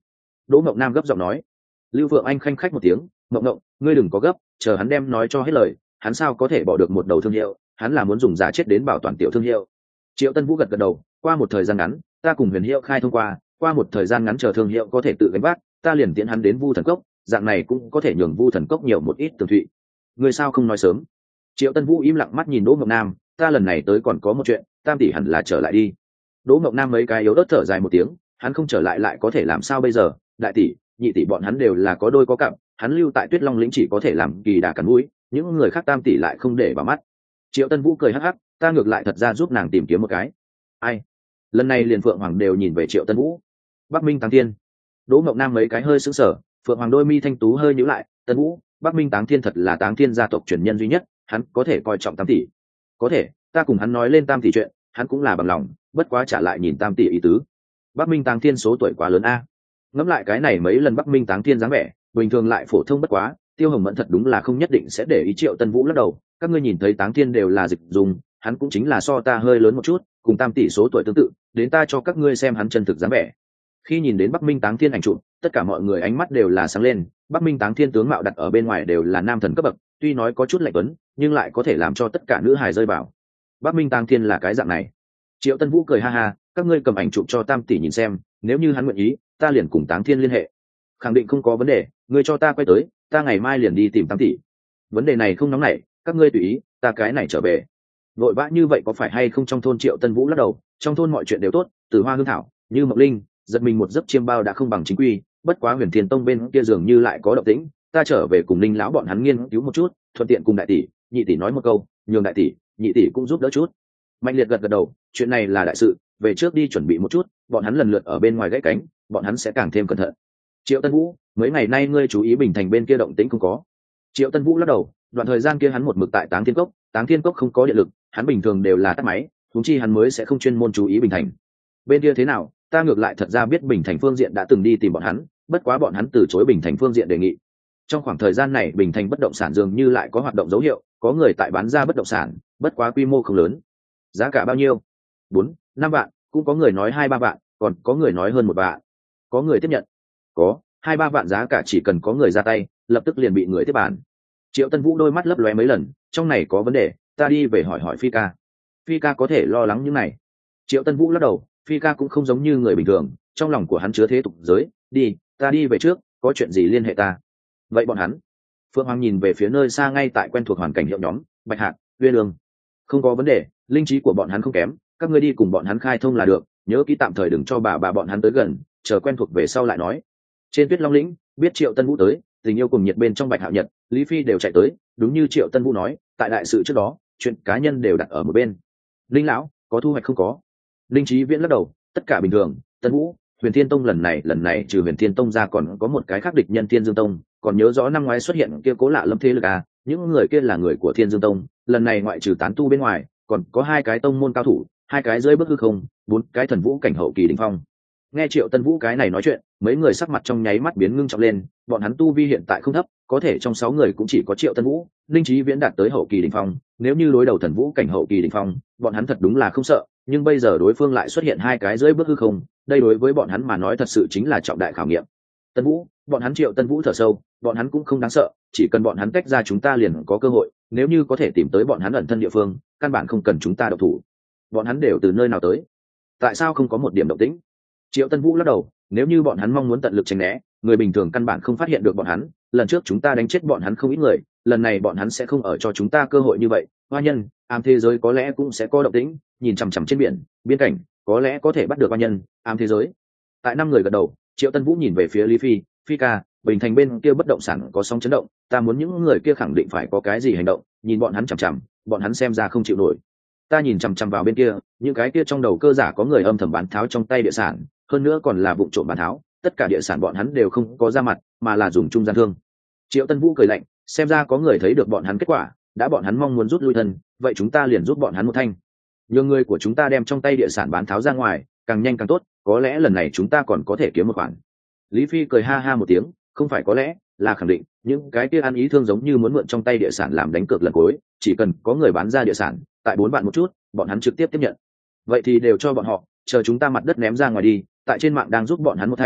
A: Đỗ Mộng Nam gấp giọng nói. Lưu Vượng Anh khanh khách một tiếng, Mộng Mộng, ngươi đừng có gấp, chờ hắn đem nói cho hết lời, hắn sao có thể bỏ được một đầu thương hiệu, hắn là muốn dùng giá chết đến bảo toàn tiểu thương hiệu. Triệu Tân Vũ gật gật đầu, qua một thời gian ngắn, ta cùng Huyền Hiệu khai thông qua, qua một thời gian ngắn chờ thương hiệu có thể tự gánh vác, ta liền tiễn hắn đến Vu Thần Cốc, dạng này cũng có thể nhường Vu Thần Cốc nhiều một ít tường thụy. Ngươi sao không nói sớm? Triệu Tân Vũ im lặng mắt nhìn Đỗ Mộng Nam, ta lần này tới còn có một chuyện, Tam tỷ hẳn là trở lại đi. Đỗ Mộng Nam mấy cái yếu ớt thở dài một tiếng, hắn không trở lại lại có thể làm sao bây giờ, đại tỷ, nhị tỷ bọn hắn đều là có đôi có cặp, hắn lưu tại Tuyết Long lĩnh chỉ có thể làm kỳ đà cắn mũi, những người khác Tam tỷ lại không để vào mắt. Triệu Tân Vũ cười hắc hắc, ta ngược lại thật ra giúp nàng tìm kiếm một cái. Ai? Lần này liền Phượng Hoàng đều nhìn về Triệu Tân Vũ. Bắc Minh Táng Thiên. Đỗ Mộng Nam mấy cái hơi sững sờ, Phượng Hoàng đôi mi thanh tú hơi nhíu lại, Tân Vũ, Bắc Minh Táng Thiên thật là Táng Thiên gia tộc truyền nhân duy nhất, hắn có thể coi trọng Tam tỷ. Có thể, ta cùng hắn nói lên Tam tỷ chuyện, hắn cũng là bằng lòng, bất quá trả lại nhìn Tam tỷ ý tứ. Bắc Minh Táng Thiên số tuổi quá lớn a. Ngẫm lại cái này mấy lần Bắc Minh Táng Thiên dáng vẻ, bình thường lại phổ thông bất quá, Tiêu Hồng Mẫn thật đúng là không nhất định sẽ để ý. Triệu Tân Vũ lắc đầu, các ngươi nhìn thấy Táng Thiên đều là dịch dùng, hắn cũng chính là so ta hơi lớn một chút, cùng Tam tỷ số tuổi tương tự, đến ta cho các ngươi xem hắn chân thực dáng vẻ. Khi nhìn đến Bắc Minh Táng Thiên ảnh chụp, tất cả mọi người ánh mắt đều là sáng lên. Bắc Minh Táng Thiên tướng mạo đặt ở bên ngoài đều là nam thần cấp bậc, tuy nói có chút lạnh tuấn, nhưng lại có thể làm cho tất cả nữ hài rơi vào. Bắc Minh Táng Thiên là cái dạng này. Triệu Tân Vũ cười ha ha, các ngươi cầm ảnh chụp cho Tam tỷ nhìn xem, nếu như hắn nguyện ý, ta liền cùng Táng Thiên liên hệ. Khẳng định không có vấn đề, ngươi cho ta quay tới, ta ngày mai liền đi tìm Tam tỷ. Vấn đề này không nóng nảy, các ngươi tùy ý, ta cái này trở về. Vội vã như vậy có phải hay không? Trong thôn Triệu Tân Vũ lắc đầu, trong thôn mọi chuyện đều tốt, từ hoa hương thảo, như mộng linh, giật mình một giấc chiêm bao đã không bằng chính quy, bất quá Huyền Thiên Tông bên kia dường như lại có động tĩnh, ta trở về cùng Linh lão bọn hắn nghiên cứu một chút, thuận tiện cùng đại tỷ, nhị tỷ nói một câu, nhường đại tỷ, nhị tỷ cũng giúp đỡ chút. Mạnh Liệt gật gật đầu, chuyện này là đại sự, về trước đi chuẩn bị một chút, bọn hắn lần lượt ở bên ngoài gãy cánh, bọn hắn sẽ càng thêm cẩn thận. Triệu Tân Vũ, mấy ngày nay ngươi chú ý Bình Thành bên kia động tĩnh không có? Triệu Tân Vũ lắc đầu, đoạn thời gian kia hắn một mực tại Táng Thiên Cốc, Táng Thiên Cốc không có điện lực, hắn bình thường đều là tắt máy, huống chi hắn mới sẽ không chuyên môn chú ý Bình Thành. Bên kia thế nào? Ta ngược lại thật ra biết Bình Thành phương diện đã từng đi tìm bọn hắn, bất quá bọn hắn từ chối Bình Thành phương diện đề nghị. Trong khoảng thời gian này Bình Thành bất động sản dường như lại có hoạt động dấu hiệu, có người tại bán ra bất động sản, bất quá quy mô không lớn. Giá cả bao nhiêu? Bốn, năm vạn, cũng có người nói hai ba vạn, còn có người nói hơn một vạn. Có người tiếp nhận? Có, hai ba vạn giá cả chỉ cần có người ra tay, lập tức liền bị người tiếp bàn. Triệu Tân Vũ đôi mắt lấp lóe mấy lần, trong này có vấn đề, ta đi về hỏi hỏi Phi ca. Phi ca có thể lo lắng những này. Triệu Tân Vũ lắc đầu, Phi ca cũng không giống như người bình thường, trong lòng của hắn chứa thế tục giới, đi, ta đi về trước, có chuyện gì liên hệ ta. Vậy bọn hắn? Phượng Hoàng nhìn về phía nơi xa ngay tại quen thuộc hoàn cảnh hiệu nhóm, Bạch Hạc, Uyên Lương. Không có vấn đề, linh trí của bọn hắn không kém, các ngươi đi cùng bọn hắn khai thông là được, nhớ kỹ tạm thời đừng cho bà bà bọn hắn tới gần, chờ quen thuộc về sau lại nói. Trên Tuyết Long lĩnh, biết Triệu Tân Vũ tới, tình yêu cùng nhiệt bên trong Bạch Hạo Nhật, Lý Phi đều chạy tới, đúng như Triệu Tân Vũ nói, tại đại sự trước đó, chuyện cá nhân đều đặt ở một bên. Linh lão, có thu hoạch không có? Linh Chí Viễn lắc đầu, tất cả bình thường. Tân Vũ, Huyền Thiên Tông lần này lần này trừ Huyền Thiên Tông ra còn có một cái khác địch nhân Thiên Dương Tông, còn nhớ rõ năm ngoái xuất hiện kia cố lạ lâm thế lực à? Những người kia là người của Thiên Dương Tông, lần này ngoại trừ tán tu bên ngoài, còn có hai cái tông môn cao thủ, hai cái dưới bước hư không, bốn cái thần vũ cảnh hậu kỳ đỉnh phong. Nghe Triệu Tân Vũ cái này nói chuyện, mấy người sắc mặt trong nháy mắt biến ngưng trọng lên, bọn hắn tu vi hiện tại không thấp, có thể trong sáu người cũng chỉ có Triệu Tân Vũ, Linh Chí Viễn đạt tới hậu kỳ đỉnh phong, nếu như đối đầu thần vũ cảnh hậu kỳ đỉnh phong, bọn hắn thật đúng là không sợ, nhưng bây giờ đối phương lại xuất hiện hai cái dưới bước hư không, đây đối với bọn hắn mà nói thật sự chính là trọng đại khảo nghiệm. Tân Vũ, bọn hắn Triệu Tân Vũ thở sâu, bọn hắn cũng không đáng sợ, chỉ cần bọn hắn tách ra chúng ta liền có cơ hội, nếu như có thể tìm tới bọn hắn ẩn thân địa phương, căn bản không cần chúng ta động thủ. Bọn hắn đều từ nơi nào tới? Tại sao không có một điểm động tĩnh? Triệu Tân Vũ lắc đầu, nếu như bọn hắn mong muốn tận lực tránh né, người bình thường căn bản không phát hiện được bọn hắn, lần trước chúng ta đánh chết bọn hắn không ít người, lần này bọn hắn sẽ không ở cho chúng ta cơ hội như vậy. Hoa nhân, ám thế giới có lẽ cũng sẽ có động tĩnh, nhìn chằm chằm trên biển, biên cảnh, có lẽ có thể bắt được hoa nhân, ám thế giới. Tại năm người gật đầu, Triệu Tân Vũ nhìn về phía Lý Phi, Phi ca, Bình Thành bên kia bất động sản có sóng chấn động, ta muốn những người kia khẳng định phải có cái gì hành động, nhìn bọn hắn chằm chằm, bọn hắn xem ra không chịu nổi. Ta nhìn chằm chằm vào bên kia, những cái kia trong đầu cơ giả có người âm thầm bán tháo trong tay địa sản, hơn nữa còn là vụ trộm bán tháo, tất cả địa sản bọn hắn đều không có ra mặt, mà là dùng trung gian thương. Triệu Tân Vũ cười lạnh, xem ra có người thấy được bọn hắn kết quả, đã bọn hắn mong muốn rút lui thân, vậy chúng ta liền giúp bọn hắn một thanh. Nhiều người của chúng ta đem trong tay địa sản bán tháo ra ngoài, càng nhanh càng tốt, có lẽ lần này chúng ta còn có thể kiếm một khoản. Lý Phi cười ha ha một tiếng, không phải có lẽ, là khẳng định, những cái kia ăn ý thương giống như muốn mượn trong tay địa sản làm đánh cược lần cuối, chỉ cần có người bán ra địa sản, tại bốn bạn một chút, bọn hắn trực tiếp tiếp nhận. Vậy thì đều cho bọn họ, chờ chúng ta mặt đất ném ra ngoài đi, tại trên mạng đang giúp bọn hắn một thanh,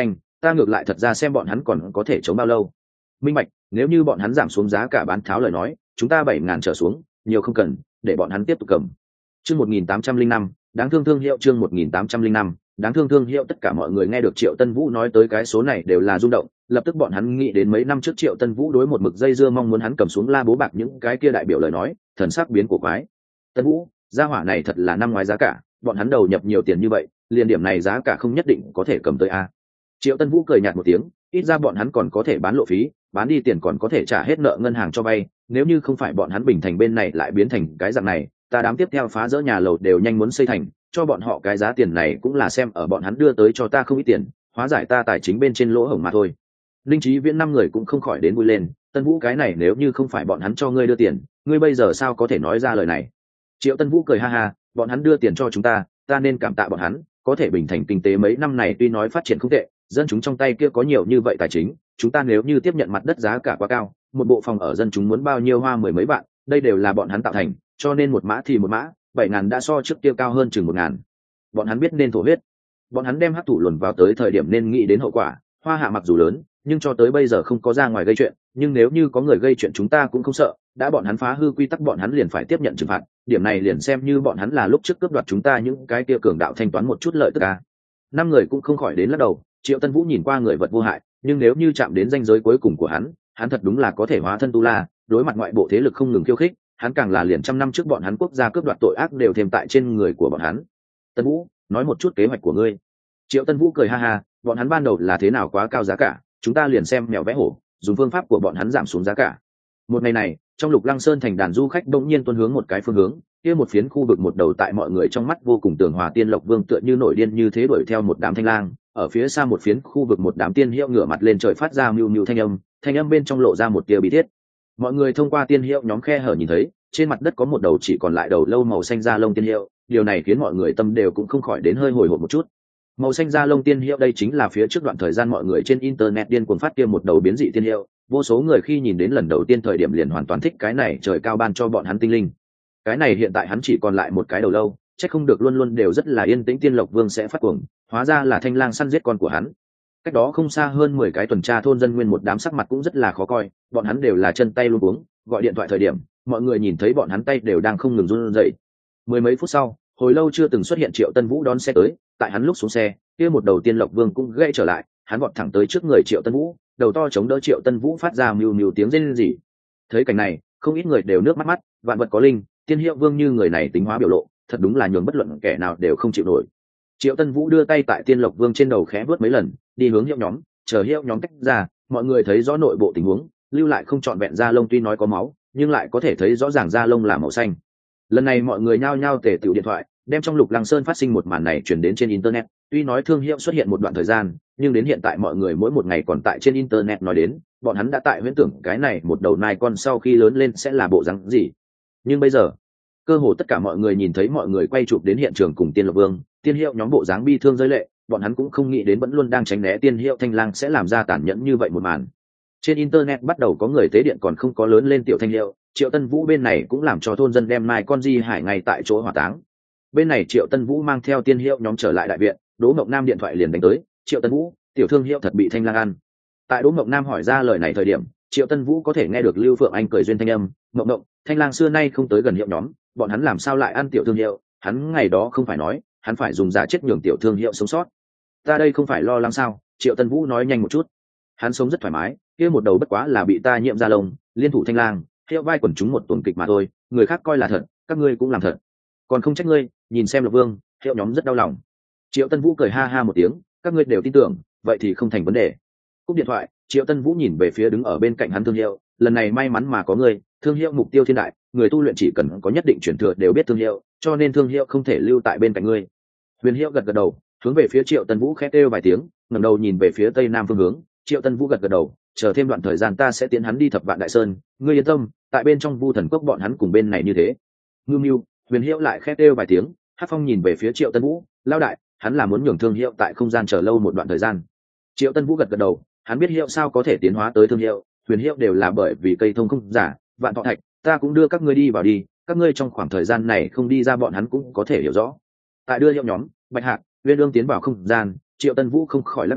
A: ta ngược lại thật ra xem bọn hắn còn có thể chống bao lâu. Minh bạch, nếu như bọn hắn giảm xuống giá cả bán tháo lời nói, chúng ta bảy ngàn trở xuống, nhiều không cần, để bọn hắn tiếp tục cầm. Chương một nghìn tám trăm linh năm, đáng thương thương hiệu chương một nghìn tám trăm linh năm, đáng thương thương hiệu tất cả mọi người nghe được Triệu Tân Vũ nói tới cái số này đều là rung động, lập tức bọn hắn nghĩ đến mấy năm trước Triệu Tân Vũ đối một mực dây dưa mong muốn hắn cầm xuống La Bố Bạc những cái kia đại biểu lời nói, thần sắc biến của quái. Tân Vũ, gia hỏa này thật là năm ngoái giá cả, bọn hắn đầu nhập nhiều tiền như vậy, liền điểm này giá cả không nhất định có thể cầm tới a. Triệu Tân Vũ cười nhạt một tiếng, ít ra bọn hắn còn có thể bán lộ phí, bán đi tiền còn có thể trả hết nợ ngân hàng cho vay, nếu như không phải bọn hắn Bình Thành bên này lại biến thành cái dạng này, ta đám tiếp theo phá rỡ nhà lầu đều nhanh muốn xây thành, cho bọn họ cái giá tiền này cũng là xem ở bọn hắn đưa tới cho ta không ít tiền, hóa giải ta tài chính bên trên lỗ hổng mà thôi. Linh Chí Viễn năm người cũng không khỏi đến vui lên, Tân Vũ cái này nếu như không phải bọn hắn cho ngươi đưa tiền, ngươi bây giờ sao có thể nói ra lời này. Triệu Tân Vũ cười ha ha, bọn hắn đưa tiền cho chúng ta, ta nên cảm tạ bọn hắn, có thể Bình Thành kinh tế mấy năm này tuy nói phát triển không tệ, dân chúng trong tay kia có nhiều như vậy tài chính, chúng ta nếu như tiếp nhận mặt đất giá cả quá cao, một bộ phòng ở dân chúng muốn bao nhiêu hoa mười mấy vạn, đây đều là bọn hắn tạo thành, cho nên một mã thì một mã, bảy ngàn đã so trước kia cao hơn chừng một ngàn. Bọn hắn biết nên thổ huyết, bọn hắn đem hắc thủ luồn vào tới thời điểm nên nghĩ đến hậu quả. Hoa Hạ mặc dù lớn, nhưng cho tới bây giờ không có ra ngoài gây chuyện, nhưng nếu như có người gây chuyện chúng ta cũng không sợ, đã bọn hắn phá hư quy tắc bọn hắn liền phải tiếp nhận trừng phạt, điểm này liền xem như bọn hắn là lúc trước cướp đoạt chúng ta những cái kia cường đạo thanh toán một chút lợi tức à. Năm người cũng không khỏi đến lắc đầu. Triệu Tân Vũ nhìn qua người vật vô hại, nhưng nếu như chạm đến ranh giới cuối cùng của hắn, hắn thật đúng là có thể hóa thân tu la, đối mặt ngoại bộ thế lực không ngừng khiêu khích, hắn càng là liền trăm năm trước bọn hắn quốc gia cướp đoạt tội ác đều thêm tại trên người của bọn hắn. Tân Vũ, nói một chút kế hoạch của ngươi. Triệu Tân Vũ cười ha ha, bọn hắn ban đầu là thế nào quá cao giá cả, chúng ta liền xem mèo vẽ hổ, dùng phương pháp của bọn hắn giảm xuống giá cả. Một ngày này, trong Lục Lăng Sơn thành đàn du khách đông nhiên tuôn hướng một cái phương hướng, kia một phiến khu vực một đầu tại mọi người trong mắt vô cùng tường hòa tiên lộc vương tựa như nổi điên như thế đuổi theo một đám thanh lang, ở phía xa một phiến khu vực một đám tiên hiệu ngửa mặt lên trời phát ra mưu mưu thanh âm, thanh âm bên trong lộ ra một tia bí thiết. Mọi người thông qua tiên hiệu nhóm khe hở nhìn thấy, trên mặt đất có một đầu chỉ còn lại đầu lâu màu xanh da lông tiên hiệu, điều này khiến mọi người tâm đều cũng không khỏi đến hơi hồi hộp một chút. Màu xanh da lông tiên hiệu đây chính là phía trước đoạn thời gian mọi người trên internet điên cuồng phát kia một đầu biến dị tiên hiệu, vô số người khi nhìn đến lần đầu tiên thời điểm liền hoàn toàn thích cái này trời cao ban cho bọn hắn tinh linh. Cái này hiện tại hắn chỉ còn lại một cái đầu lâu, chắc không được luôn luôn đều rất là yên tĩnh tiên lộc vương sẽ phát cuồng, hóa ra là thanh lang săn giết con của hắn. Cách đó không xa hơn mười cái tuần tra thôn dân nguyên một đám sắc mặt cũng rất là khó coi, bọn hắn đều là chân tay luống cuống, gọi điện thoại thời điểm, mọi người nhìn thấy bọn hắn tay đều đang không ngừng run rẩy. Mười mấy phút sau, hồi lâu chưa từng xuất hiện Triệu Tân Vũ đón xe tới, tại hắn lúc xuống xe, kia một đầu tiên lộc vương cũng gãy trở lại, hắn vọt thẳng tới trước người Triệu Tân Vũ, đầu to chống đỡ Triệu Tân Vũ phát ra mưu mưu tiếng rên rỉ. Thấy cảnh này, không ít người đều nước mắt mắt, vạn vật có linh, tiên hiệu vương như người này tính hóa biểu lộ, thật đúng là nhường bất luận kẻ nào đều không chịu nổi. Triệu Tân Vũ đưa tay tại tiên lộc vương trên đầu khẽ vuốt mấy lần, đi hướng hiệu nhóm, chờ hiệu nhóm tách ra, mọi người thấy rõ nội bộ tình huống, lưu lại không trọn vẹn da lông tuy nói có máu, nhưng lại có thể thấy rõ ràng da lông là màu xanh. Lần này mọi người nhao nhao tề tựu điện thoại, đem trong Lục Lăng Sơn phát sinh một màn này truyền đến trên internet. Tuy nói thương hiệu xuất hiện một đoạn thời gian, nhưng đến hiện tại mọi người mỗi một ngày còn tại trên internet nói đến, bọn hắn đã tại huyễn tưởng cái này một đầu nai con sau khi lớn lên sẽ là bộ dáng gì. Nhưng bây giờ, cơ hồ tất cả mọi người nhìn thấy mọi người quay chụp đến hiện trường cùng tiên lộc vương, tiên hiệu nhóm bộ dáng bi thương rơi lệ, bọn hắn cũng không nghĩ đến vẫn luôn đang tránh né tiên hiệu thanh lang sẽ làm ra tàn nhẫn như vậy một màn. Trên internet bắt đầu có người tế điện còn không có lớn lên tiểu thanh hiệu, Triệu Tân Vũ bên này cũng làm cho thôn dân đem nai con di hải ngay tại chỗ hỏa táng. Bên này Triệu Tân Vũ mang theo tiên hiệu nhóm trở lại đại viện, Đỗ Mộng Nam điện thoại liền đánh tới, Triệu Tân Vũ, tiểu thương hiệu thật bị thanh lang ăn. Tại Đỗ Mộng Nam hỏi ra lời này thời điểm, Triệu Tân Vũ có thể nghe được Lưu Phượng Anh cười duyên thanh âm, Mộng Mộng, thanh lang xưa nay không tới gần hiệu nhóm, bọn hắn làm sao lại ăn tiểu thương hiệu, hắn ngày đó không phải nói, hắn phải dùng giả chết nhường tiểu thương hiệu sống sót. Ta đây không phải lo lắng sao? Triệu Tân Vũ nói nhanh một chút. Hắn sống rất thoải mái, kia một đầu bất quá là bị ta nhiễm da lông, liên thủ thanh lang, hiệu vai quần chúng một tuần kịch mà thôi, người khác coi là thật, các ngươi cũng làm thật. Còn không trách ngươi, nhìn xem Lộc Vương, hiệu nhóm rất đau lòng. Triệu Tân Vũ cười ha ha một tiếng, các ngươi đều tin tưởng, vậy thì không thành vấn đề. Cúp điện thoại, Triệu Tân Vũ nhìn về phía đứng ở bên cạnh hắn thương hiệu, lần này may mắn mà có ngươi, thương hiệu mục tiêu thiên đại, người tu luyện chỉ cần có nhất định truyền thừa đều biết thương hiệu, cho nên thương hiệu không thể lưu tại bên cạnh ngươi. Huyền Hiệu gật gật đầu, hướng về phía Triệu Tân Vũ khẽ kêu vài tiếng, ngẩng đầu nhìn về phía tây nam phương hướng. Triệu Tân Vũ gật gật đầu, chờ thêm đoạn thời gian ta sẽ tiến hắn đi Thập Vạn Đại Sơn, ngươi yên tâm, tại bên trong Vu Thần Cốc bọn hắn cùng bên này như thế. Ngưu Ngưu, Huyền Hiệu lại khẽ kêu vài tiếng, Hắc Phong nhìn về phía Triệu Tân Vũ, lao đại, hắn là muốn nhường thương hiệu tại không gian chờ lâu một đoạn thời gian. Triệu Tân Vũ gật gật đầu, hắn biết hiệu sao có thể tiến hóa tới thương hiệu, Huyền Hiệu đều là bởi vì cây thông không giả, vạn thọ thạch, ta cũng đưa các ngươi đi vào đi, các ngươi trong khoảng thời gian này không đi ra bọn hắn cũng có thể hiểu rõ. Tại đưa hiệu nhóm, Bạch Hạc, Uyên Ương tiến vào không gian, Triệu Tân Vũ không khỏi lắc đầu,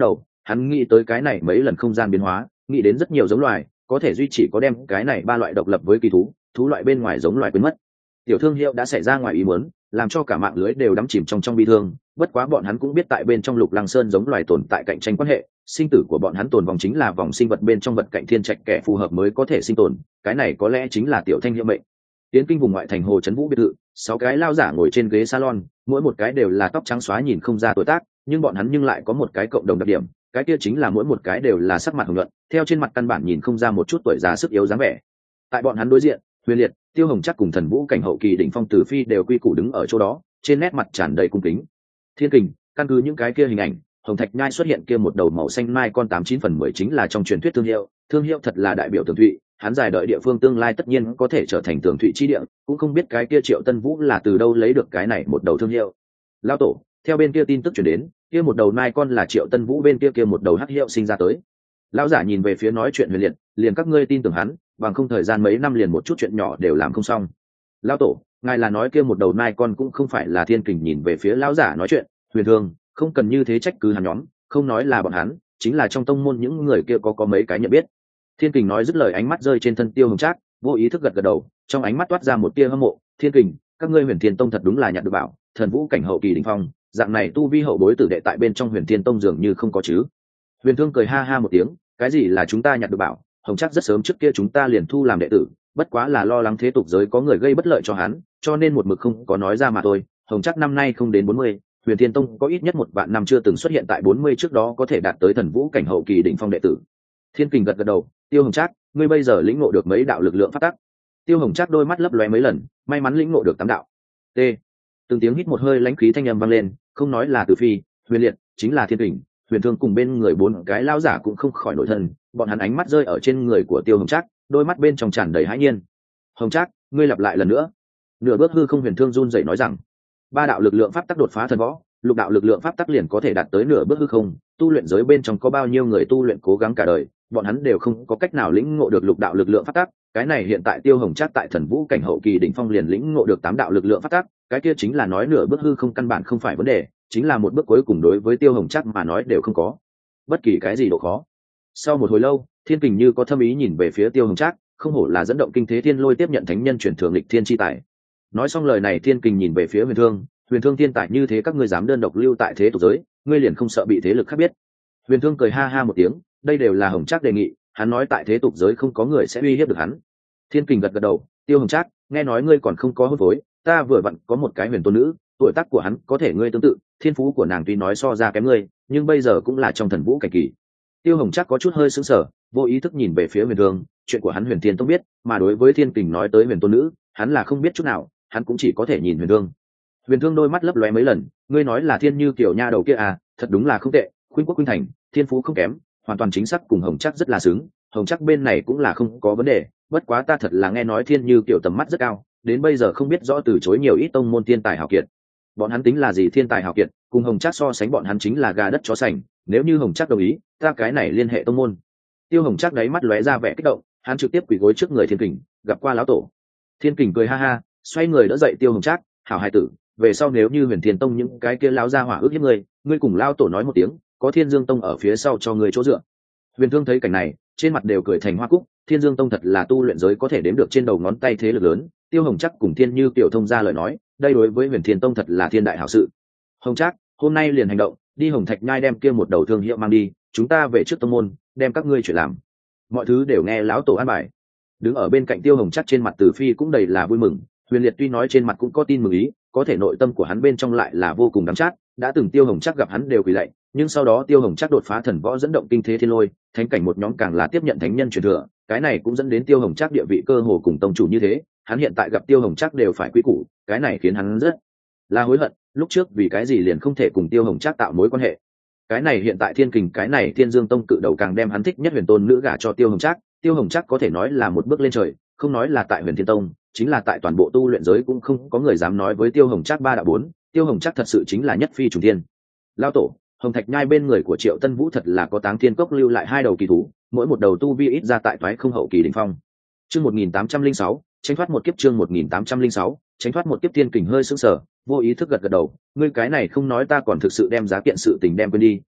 A: hắn nghĩ tới cái này mấy lần không gian biến hóa, nghĩ đến rất nhiều giống loài, có thể duy chỉ có đem cái này ba loại độc lập với kỳ thú thú loại bên ngoài giống loài quên mất. Tiểu thương hiệu đã xảy ra ngoài ý muốn, làm cho cả mạng lưới đều đắm chìm trong trong bi thương. Bất quá bọn hắn cũng biết tại bên trong Lục Lăng Sơn giống loài tồn tại cạnh tranh quan hệ, sinh tử của bọn hắn tồn vòng chính là vòng sinh vật bên trong vật cạnh thiên trạch kẻ phù hợp mới có thể sinh tồn. Cái này có lẽ chính là tiểu thanh hiệu mệnh. Tiến kinh vùng ngoại thành Hồ Trấn Vũ biệt thự, sáu cái lao giả ngồi trên ghế salon, mỗi một cái đều là tóc trắng xóa nhìn không ra tuổi tác, nhưng bọn hắn nhưng lại có một cái cộng đồng đặc điểm, cái kia chính là mỗi một cái đều là sắc mặt hồng nhuận, theo trên mặt căn bản nhìn không ra một chút tuổi già sức yếu dáng vẻ. Tại bọn hắn đối diện, Huyền Liệt, Tiêu Hồng Trác cùng Thần Vũ cảnh hậu kỳ đỉnh phong Tử Phi đều quy củ đứng ở chỗ đó, trên nét mặt tràn đầy cung kính. Thiên Kình, căn cứ những cái kia hình ảnh, Hồng Thạch Nhai xuất hiện kia một đầu màu xanh mai con tám chín phần mười chính là trong truyền thuyết thương hiệu, thương hiệu thật là đại biểu Tường Thụy, hắn dài đợi địa phương tương lai tất nhiên có thể trở thành Tường Thụy chi địa, cũng không biết cái kia Triệu Tân Vũ là từ đâu lấy được cái này một đầu thương hiệu. Lão tổ, theo bên kia tin tức truyền đến, kia một đầu mai con là Triệu Tân Vũ bên kia kia một đầu hắc hiệu sinh ra tới. Lão giả nhìn về phía nói chuyện Huyền Liệt, liền các ngươi tin tưởng hắn, bằng không thời gian mấy năm liền một chút chuyện nhỏ đều làm không xong. Lão tổ, ngài là nói kia một đầu mai con cũng không phải là Thiên Kình nhìn về phía lão giả nói chuyện, Huyền Thương, không cần như thế trách cứ hắn nhóm, không nói là bọn hắn, chính là trong tông môn những người kia có có mấy cái nhận biết. Thiên Kình nói dứt lời ánh mắt rơi trên thân Tiêu Hồng Trác, vô ý thức gật gật đầu, trong ánh mắt toát ra một tia hâm mộ. Thiên Kình, các ngươi Huyền Thiên Tông thật đúng là nhặt được bảo, Thần Vũ cảnh hậu kỳ đỉnh phong, dạng này tu vi hậu bối tử đệ tại bên trong Huyền Thiên Tông dường như không có chứ. Huyền Thương cười ha ha một tiếng, cái gì là chúng ta nhặt được bảo, Hồng Trác rất sớm trước kia chúng ta liền thu làm đệ tử, bất quá là lo lắng thế tục giới có người gây bất lợi cho hắn, cho nên một mực không có nói ra mà thôi. Hồng Trác năm nay không đến bốn mươi, Huyền Thiên Tông có ít nhất một vạn năm chưa từng xuất hiện tại bốn mươi trước đó có thể đạt tới Thần Vũ cảnh hậu kỳ đỉnh phong đệ tử. Thiên Kình gật gật đầu, Tiêu Hồng Trác, ngươi bây giờ lĩnh ngộ được mấy đạo lực lượng pháp tắc? Tiêu Hồng Trác đôi mắt lấp lóe mấy lần, may mắn lĩnh ngộ được tám đạo. T. Từng tiếng hít một hơi lãnh khí thanh âm vang lên, không nói là Tử Phi, Huyền Liệt, chính là Thiên Kình, Huyền Thương cùng bên người bốn cái lao giả cũng không khỏi nổi thân, bọn hắn ánh mắt rơi ở trên người của Tiêu Hồng Trác, đôi mắt bên trong tràn đầy hãi nhiên. Hồng Trác, ngươi lặp lại lần nữa. Nửa bước hư không Huyền Thương run rẩy nói rằng, ba đạo lực lượng pháp tắc đột phá thần võ, lục đạo lực lượng pháp tắc liền có thể đạt tới nửa bước hư không. Tu luyện giới bên trong có bao nhiêu người tu luyện cố gắng cả đời, bọn hắn đều không có cách nào lĩnh ngộ được lục đạo lực lượng pháp tắc. Cái này hiện tại Tiêu Hồng Trác tại Thần Vũ cảnh hậu kỳ đỉnh phong liền lĩnh ngộ được tám đạo lực lượng pháp tắc, cái kia chính là nói nửa bước hư không căn bản không phải vấn đề, chính là một bước cuối cùng đối với Tiêu Hồng Trác mà nói đều không có bất kỳ cái gì độ khó. Sau một hồi lâu, Thiên Kình như có thâm ý nhìn về phía Tiêu Hồng Trác, không hổ là dẫn động kinh thế thiên lôi tiếp nhận thánh nhân chuyển thường lịch thiên chi tài. Nói xong lời này, Thiên Kình nhìn về phía Huyền Thương, Huyền Thương thiên tài như thế các ngươi dám đơn độc lưu tại thế tục giới, ngươi liền không sợ bị thế lực khác biết? Huyền Thương cười ha ha một tiếng, đây đều là Hồng Trác đề nghị, hắn nói tại thế tục giới không có người sẽ uy hiếp được hắn. Thiên Kình gật gật đầu, Tiêu Hồng Trác, nghe nói ngươi còn không có hôn phối, ta vừa vặn có một cái huyền tôn nữ, tuổi tác của hắn có thể ngươi tương tự, thiên phú của nàng tuy nói so ra kém ngươi, nhưng bây giờ cũng là trong Thần Vũ cảnh kỳ. Tiêu Hồng Trác có chút hơi sững sờ, vô ý thức nhìn về phía Huyền Thương, chuyện của hắn Huyền Thiên Tông biết, mà đối với Thiên Kình nói tới huyền tôn nữ, hắn là không biết chút nào, hắn cũng chỉ có thể nhìn Huyền Thương. Huyền Thương đôi mắt lấp lóe mấy lần, ngươi nói là Thiên Như kiểu nha đầu kia à, thật đúng là không tệ, khuynh quốc khuynh thành, thiên phú không kém, hoàn toàn chính xác cùng Hồng Trác rất là xứng, Hồng Trác bên này cũng là không có vấn đề, bất quá ta thật là nghe nói Thiên Như kiểu tầm mắt rất cao, đến bây giờ không biết rõ từ chối nhiều ít tông môn thiên tài hảo kiệt. Bọn hắn tính là gì thiên tài hảo kiệt, cùng Hồng Trác so sánh bọn hắn chính là gà đất chó sành, nếu như Hồng Trác đồng ý, ta cái này liên hệ tông môn. Tiêu Hồng Trác đáy mắt lóe ra vẻ kích động, hắn trực tiếp quỳ gối trước người Thiên Kình, gặp qua lão tổ. Thiên Kình cười ha ha, xoay người đỡ dậy Tiêu Hồng Trác, hảo hài tử, về sau nếu như Huyền Thiên Tông những cái kia lão gia hỏa ước hiếp ngươi, ngươi cùng lão tổ nói một tiếng, có Thiên Dương Tông ở phía sau cho ngươi chỗ dựa. Huyền Thương thấy cảnh này, trên mặt đều cười thành hoa cúc, Thiên Dương Tông thật là tu luyện giới có thể đếm được trên đầu ngón tay thế lực lớn. Tiêu Hồng Trác cùng Thiên Như Tiểu thông ra lời nói, đây đối với Huyền Thiên Tông thật là thiên đại hảo sự. Hồng Trác, hôm nay liền hành động, đi Hồng Thạch Nhai đem kia một đầu thương hiệu mang đi, chúng ta về trước tông môn, đem các ngươi chuyển làm. Mọi thứ đều nghe lão tổ an bài. Đứng ở bên cạnh Tiêu Hồng Trác trên mặt Tử Phi cũng đầy là vui mừng, Huyền Liệt tuy nói trên mặt cũng có tin mừng ý, có thể nội tâm của hắn bên trong lại là vô cùng đắng chát, đã từng Tiêu Hồng Trác gặp hắn đều quỳ lạy, nhưng sau đó Tiêu Hồng Trác đột phá thần võ dẫn động kinh thế thiên lôi, thánh cảnh một nhóm càng là tiếp nhận thánh nhân truyền thừa, cái này cũng dẫn đến Tiêu Hồng Trác địa vị cơ hồ cùng tông chủ như thế, hắn hiện tại gặp Tiêu Hồng Trác đều phải quý củ, cái này khiến hắn rất là hối hận, lúc trước vì cái gì liền không thể cùng Tiêu Hồng Trác tạo mối quan hệ. Cái này hiện tại Thiên Kình cái này Thiên Dương Tông cự đầu càng đem hắn thích nhất huyền tôn nữ gả cho Tiêu Hồng Trác, Tiêu Hồng Trác có thể nói là một bước lên trời, không nói là tại Huyền Thiên Tông, chính là tại toàn bộ tu luyện giới cũng không có người dám nói với Tiêu Hồng Trác ba đạo bốn, Tiêu Hồng Trác thật sự chính là nhất phi trùng thiên. Lão tổ, Hồng Thạch Nhai bên người của Triệu Tân Vũ thật là có Táng Thiên Cốc lưu lại hai đầu kỳ thú, mỗi một đầu tu vi ít ra tại toái không hậu kỳ đỉnh phong. Chương một nghìn tám trăm lẻ sáu, tránh thoát một kiếp chương một nghìn tám trăm lẻ sáu, tránh thoát một kiếp. Thiên Kình hơi sững sờ, vô ý thức gật gật đầu, ngươi cái này không nói ta còn thực sự đem giá kiện sự tình đem quên đi,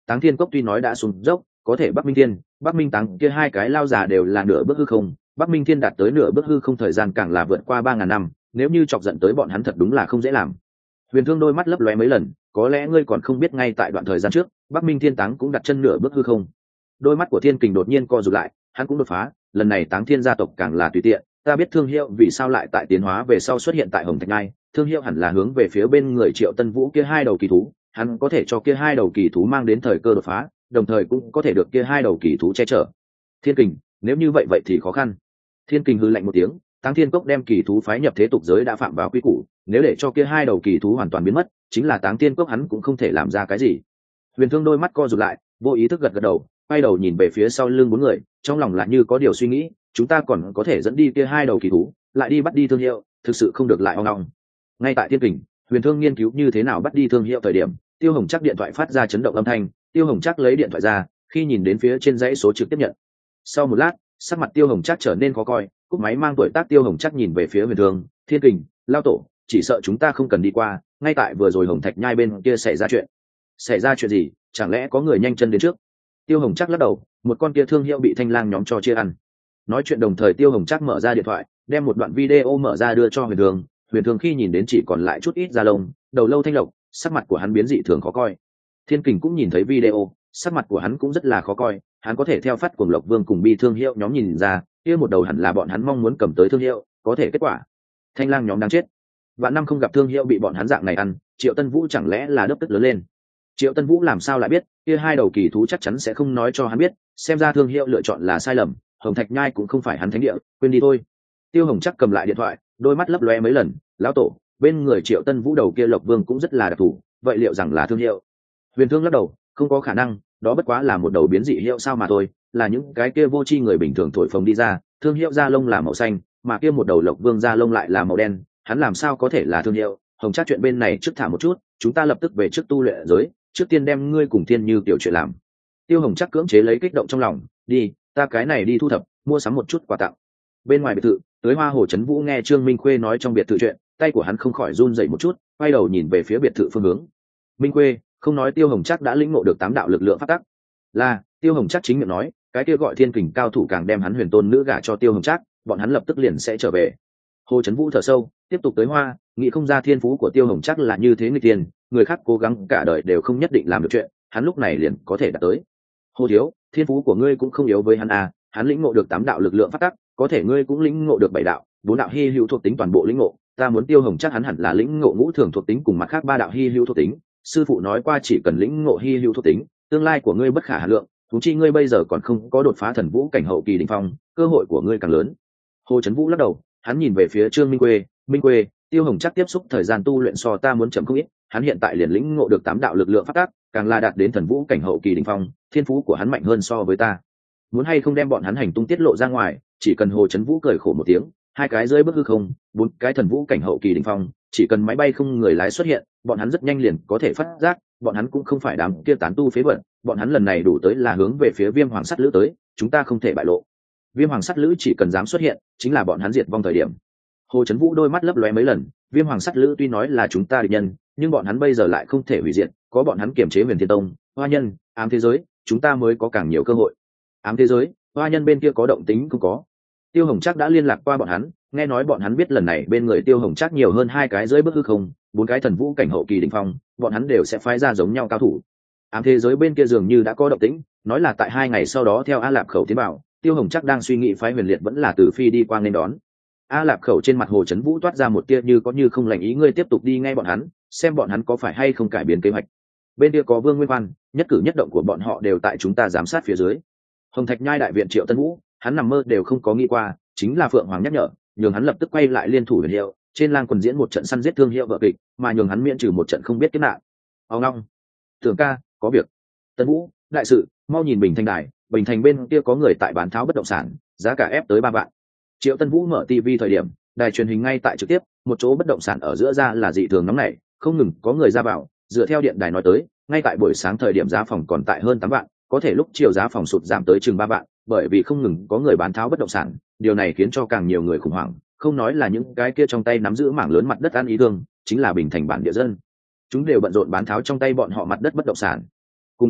A: Táng Thiên Cốc tuy nói đã xuống dốc, có thể Bắc Minh Thiên, Bắc Minh Táng kia hai cái lao già đều là nửa bước hư không, Bắc Minh Thiên đạt tới nửa bước hư không thời gian càng là vượt qua ba ngàn năm, nếu như chọc giận tới bọn hắn thật đúng là không dễ làm. Huyền Thương đôi mắt lấp lóe mấy lần, có lẽ ngươi còn không biết ngay tại đoạn thời gian trước, Bắc Minh Thiên Táng cũng đặt chân nửa bước hư không. Đôi mắt của Thiên Kình đột nhiên co rụt lại, hắn cũng đột phá, lần này Táng Thiên gia tộc càng là tùy tiện, ta biết Thương Hiệu vì sao lại tại tiến hóa về sau xuất hiện tại Hồng Thạch Ngai, Thương Hiệu hẳn là hướng về phía bên người Triệu Tân Vũ kia hai đầu kỳ thú, hắn có thể cho kia hai đầu kỳ thú mang đến thời cơ đột phá, đồng thời cũng có thể được kia hai đầu kỳ thú che chở. Thiên Kình, nếu như vậy vậy thì khó khăn. Thiên Kình hừ lạnh một tiếng, Táng Thiên Cốc đem kỳ thú phái nhập thế tục giới đã phạm vào quy củ, nếu để cho kia hai đầu kỳ thú hoàn toàn biến mất, chính là Táng Thiên Cốc hắn cũng không thể làm ra cái gì. Huyền Thương đôi mắt co rụt lại, vô ý thức gật gật đầu, quay đầu nhìn về phía sau lưng bốn người, trong lòng là như có điều suy nghĩ, chúng ta còn có thể dẫn đi kia hai đầu kỳ thú, lại đi bắt đi Thương Hiệu, thực sự không được lại ong ong. Ngay tại Thiên Kình, Huyền Thương nghiên cứu như thế nào bắt đi Thương Hiệu thời điểm, Tiêu Hồng Chắc điện thoại phát ra chấn động âm thanh, Tiêu Hồng Chắc lấy điện thoại ra, khi nhìn đến phía trên dãy số trực tiếp nhận. Sau một lát, sắc mặt Tiêu Hồng Chắc trở nên khó coi, cúp máy mang tuổi tác Tiêu Hồng Chắc nhìn về phía Huyền Thương, Thiên Kình, lao tổ, chỉ sợ chúng ta không cần đi qua, ngay tại vừa rồi Hồng Thạch Nhai bên kia xảy ra chuyện. Xảy ra chuyện gì? Chẳng lẽ có người nhanh chân đến trước? Tiêu Hồng Chắc lắc đầu, một con kia Thương Hiệu bị Thanh Lang nhóm cho chia ăn. Nói chuyện đồng thời Tiêu Hồng Chắc mở ra điện thoại, đem một đoạn video mở ra đưa cho Huyền Thương. Huyền Thương khi nhìn đến chỉ còn lại chút ít da lông, đầu lâu thanh lộc, sắc mặt của hắn biến dị thường khó coi. Thiên Kình cũng nhìn thấy video, sắc mặt của hắn cũng rất là khó coi, hắn có thể theo phát cuồng Lộc Vương cùng Bi Thương Hiệu nhóm nhìn ra, kia một đầu hẳn là bọn hắn mong muốn cầm tới Thương Hiệu, có thể kết quả Thanh Lang nhóm đang chết. Vạn năm không gặp Thương Hiệu bị bọn hắn dạng này ăn, Triệu Tân Vũ chẳng lẽ là đớp tức lớn lên. Triệu Tân Vũ làm sao lại biết, kia hai đầu kỳ thú chắc chắn sẽ không nói cho hắn biết, xem ra Thương Hiệu lựa chọn là sai lầm, Hồng Thạch Nhai cũng không phải hắn thánh địa, quên đi thôi. Tiêu Hồng Chắc cầm lại điện thoại, đôi mắt lấp lóe mấy lần, lão tổ, bên người Triệu Tân Vũ đầu kia Lộc Vương cũng rất là đặc thù, vậy liệu rằng là Thương Hiệu? Huyền Thương lắc đầu, không có khả năng, đó bất quá là một đầu biến dị hiệu sao mà thôi, là những cái kia vô tri người bình thường thổi phồng đi ra, Thương Hiệu da lông là màu xanh, mà kia một đầu Lộc Vương da lông lại là màu đen, hắn làm sao có thể là Thương Hiệu? Hồng Chắc chuyện bên này trước thả một chút, chúng ta lập tức về trước tu luyện giới, trước tiên đem ngươi cùng Thiên Như tiểu chuyện làm. Tiêu Hồng Chắc cưỡng chế lấy kích động trong lòng, đi, ta cái này đi thu thập, mua sắm một chút quà tặng. Bên ngoài biệt thự, tới Hoa Hồ Trấn Vũ nghe Trương Minh Khuê nói trong biệt thự chuyện, tay của hắn không khỏi run rẩy một chút, quay đầu nhìn về phía biệt thự phương hướng. Minh Khuê, không nói Tiêu Hồng Chắc đã lĩnh ngộ được tám đạo lực lượng phát tắc. Là, Tiêu Hồng Chắc chính miệng nói, cái kia gọi Thiên Kình cao thủ càng đem hắn huyền tôn nữ gả cho Tiêu Hồng Chắc, bọn hắn lập tức liền sẽ trở về. Hồ Trấn Vũ thở sâu, tiếp tục tới Hoa, nghĩ không ra thiên phú của Tiêu Hồng Chắc là như thế người tiền, người khác cố gắng cả đời đều không nhất định làm được chuyện, hắn lúc này liền có thể đạt tới. Hồ thiếu, thiên phú của ngươi cũng không yếu với hắn à, hắn lĩnh ngộ được tám đạo lực lượng phát tắc, có thể ngươi cũng lĩnh ngộ được bảy đạo, bốn đạo hy hữu thuộc tính toàn bộ lĩnh ngộ, ta muốn Tiêu Hồng Chắc hắn hẳn là lĩnh ngộ ngũ thường thuộc tính cùng mặt khác ba đạo hy hữu thuộc tính, sư phụ nói qua chỉ cần lĩnh ngộ hy hữu thuộc tính, tương lai của ngươi bất khả hà lượng, thú chi ngươi bây giờ còn không có đột phá thần vũ cảnh hậu kỳ đỉnh phong, cơ hội của ngươi càng lớn. Hồ Trấn Vũ lắc đầu, hắn nhìn về phía Trương Minh Quê, Minh Quê, Tiêu Hồng Chắc tiếp xúc thời gian tu luyện so ta muốn chậm không ít, hắn hiện tại liền lĩnh ngộ được tám đạo lực lượng phát tác, càng là đạt đến thần vũ cảnh hậu kỳ đỉnh phong, thiên phú của hắn mạnh hơn so với ta. Muốn hay không đem bọn hắn hành tung tiết lộ ra ngoài, chỉ cần Hồ Trấn Vũ cười khổ một tiếng, hai cái rơi bước hư không, bốn cái thần vũ cảnh hậu kỳ đỉnh phong, chỉ cần máy bay không người lái xuất hiện, bọn hắn rất nhanh liền có thể phát giác, bọn hắn cũng không phải đám kia tán tu phế vật, bọn hắn lần này đủ tới là hướng về phía Viêm Hoàng Sắt Lữ tới, chúng ta không thể bại lộ. Viêm Hoàng Sắt Lữ chỉ cần dám xuất hiện, chính là bọn hắn diệt vong thời điểm. Hồ Trấn Vũ đôi mắt lấp lóe mấy lần, Viêm Hoàng Sắt Lữ tuy nói là chúng ta địch nhân, nhưng bọn hắn bây giờ lại không thể hủy diệt, có bọn hắn kiềm chế Huyền Thiên Tông, Hoa Nhân, Ám Thế Giới, chúng ta mới có càng nhiều cơ hội. Ám Thế Giới, Hoa Nhân bên kia có động tĩnh không có? Tiêu Hồng Trác đã liên lạc qua bọn hắn, nghe nói bọn hắn biết lần này bên người Tiêu Hồng Trác nhiều hơn hai cái dưới bước hư không, bốn cái thần vũ cảnh hậu kỳ đỉnh phong, bọn hắn đều sẽ phái ra giống nhau cao thủ. Ám Thế Giới bên kia dường như đã có động tĩnh, nói là tại hai ngày sau đó theo A Lạp Khẩu tiến bảo, Tiêu Hồng Trác đang suy nghĩ phái Huyền Liệt vẫn là từ phi đi qua nên đón. A Lạp Khẩu trên mặt Hồ Trấn Vũ toát ra một tia như có như không lành ý, ngươi tiếp tục đi ngay bọn hắn, xem bọn hắn có phải hay không cải biến kế hoạch. Bên kia có Vương Nguyên Văn, nhất cử nhất động của bọn họ đều tại chúng ta giám sát phía dưới. Hồng Thạch Nhai đại viện Triệu Tân Vũ, hắn nằm mơ đều không có nghĩ qua, chính là Phượng Hoàng nhắc nhở, nhường hắn lập tức quay lại liên thủ Huyền Hiệu, trên lang quần diễn một trận săn giết thương hiệu vợ kịch, mà nhường hắn miễn trừ một trận không biết kiếp nạn. Ông long, Tưởng ca, có việc. Tân Vũ, đại sự, mau nhìn Bình Thành đài, Bình Thành bên kia có người tại bán tháo bất động sản, giá cả ép tới ba vạn. Triệu Tân Vũ mở ti vi thời điểm, đài truyền hình ngay tại trực tiếp, một chỗ bất động sản ở giữa ra là dị thường nóng nảy, không ngừng có người ra vào, dựa theo điện đài nói tới, ngay tại buổi sáng thời điểm giá phòng còn tại hơn tám vạn, có thể lúc chiều giá phòng sụt giảm tới chừng ba vạn, bởi vì không ngừng có người bán tháo bất động sản, điều này khiến cho càng nhiều người khủng hoảng, không nói là những cái kia trong tay nắm giữ mảng lớn mặt đất ăn ý thương, chính là Bình Thành bản địa dân, chúng đều bận rộn bán tháo trong tay bọn họ mặt đất bất động sản. Cùng lúc đó,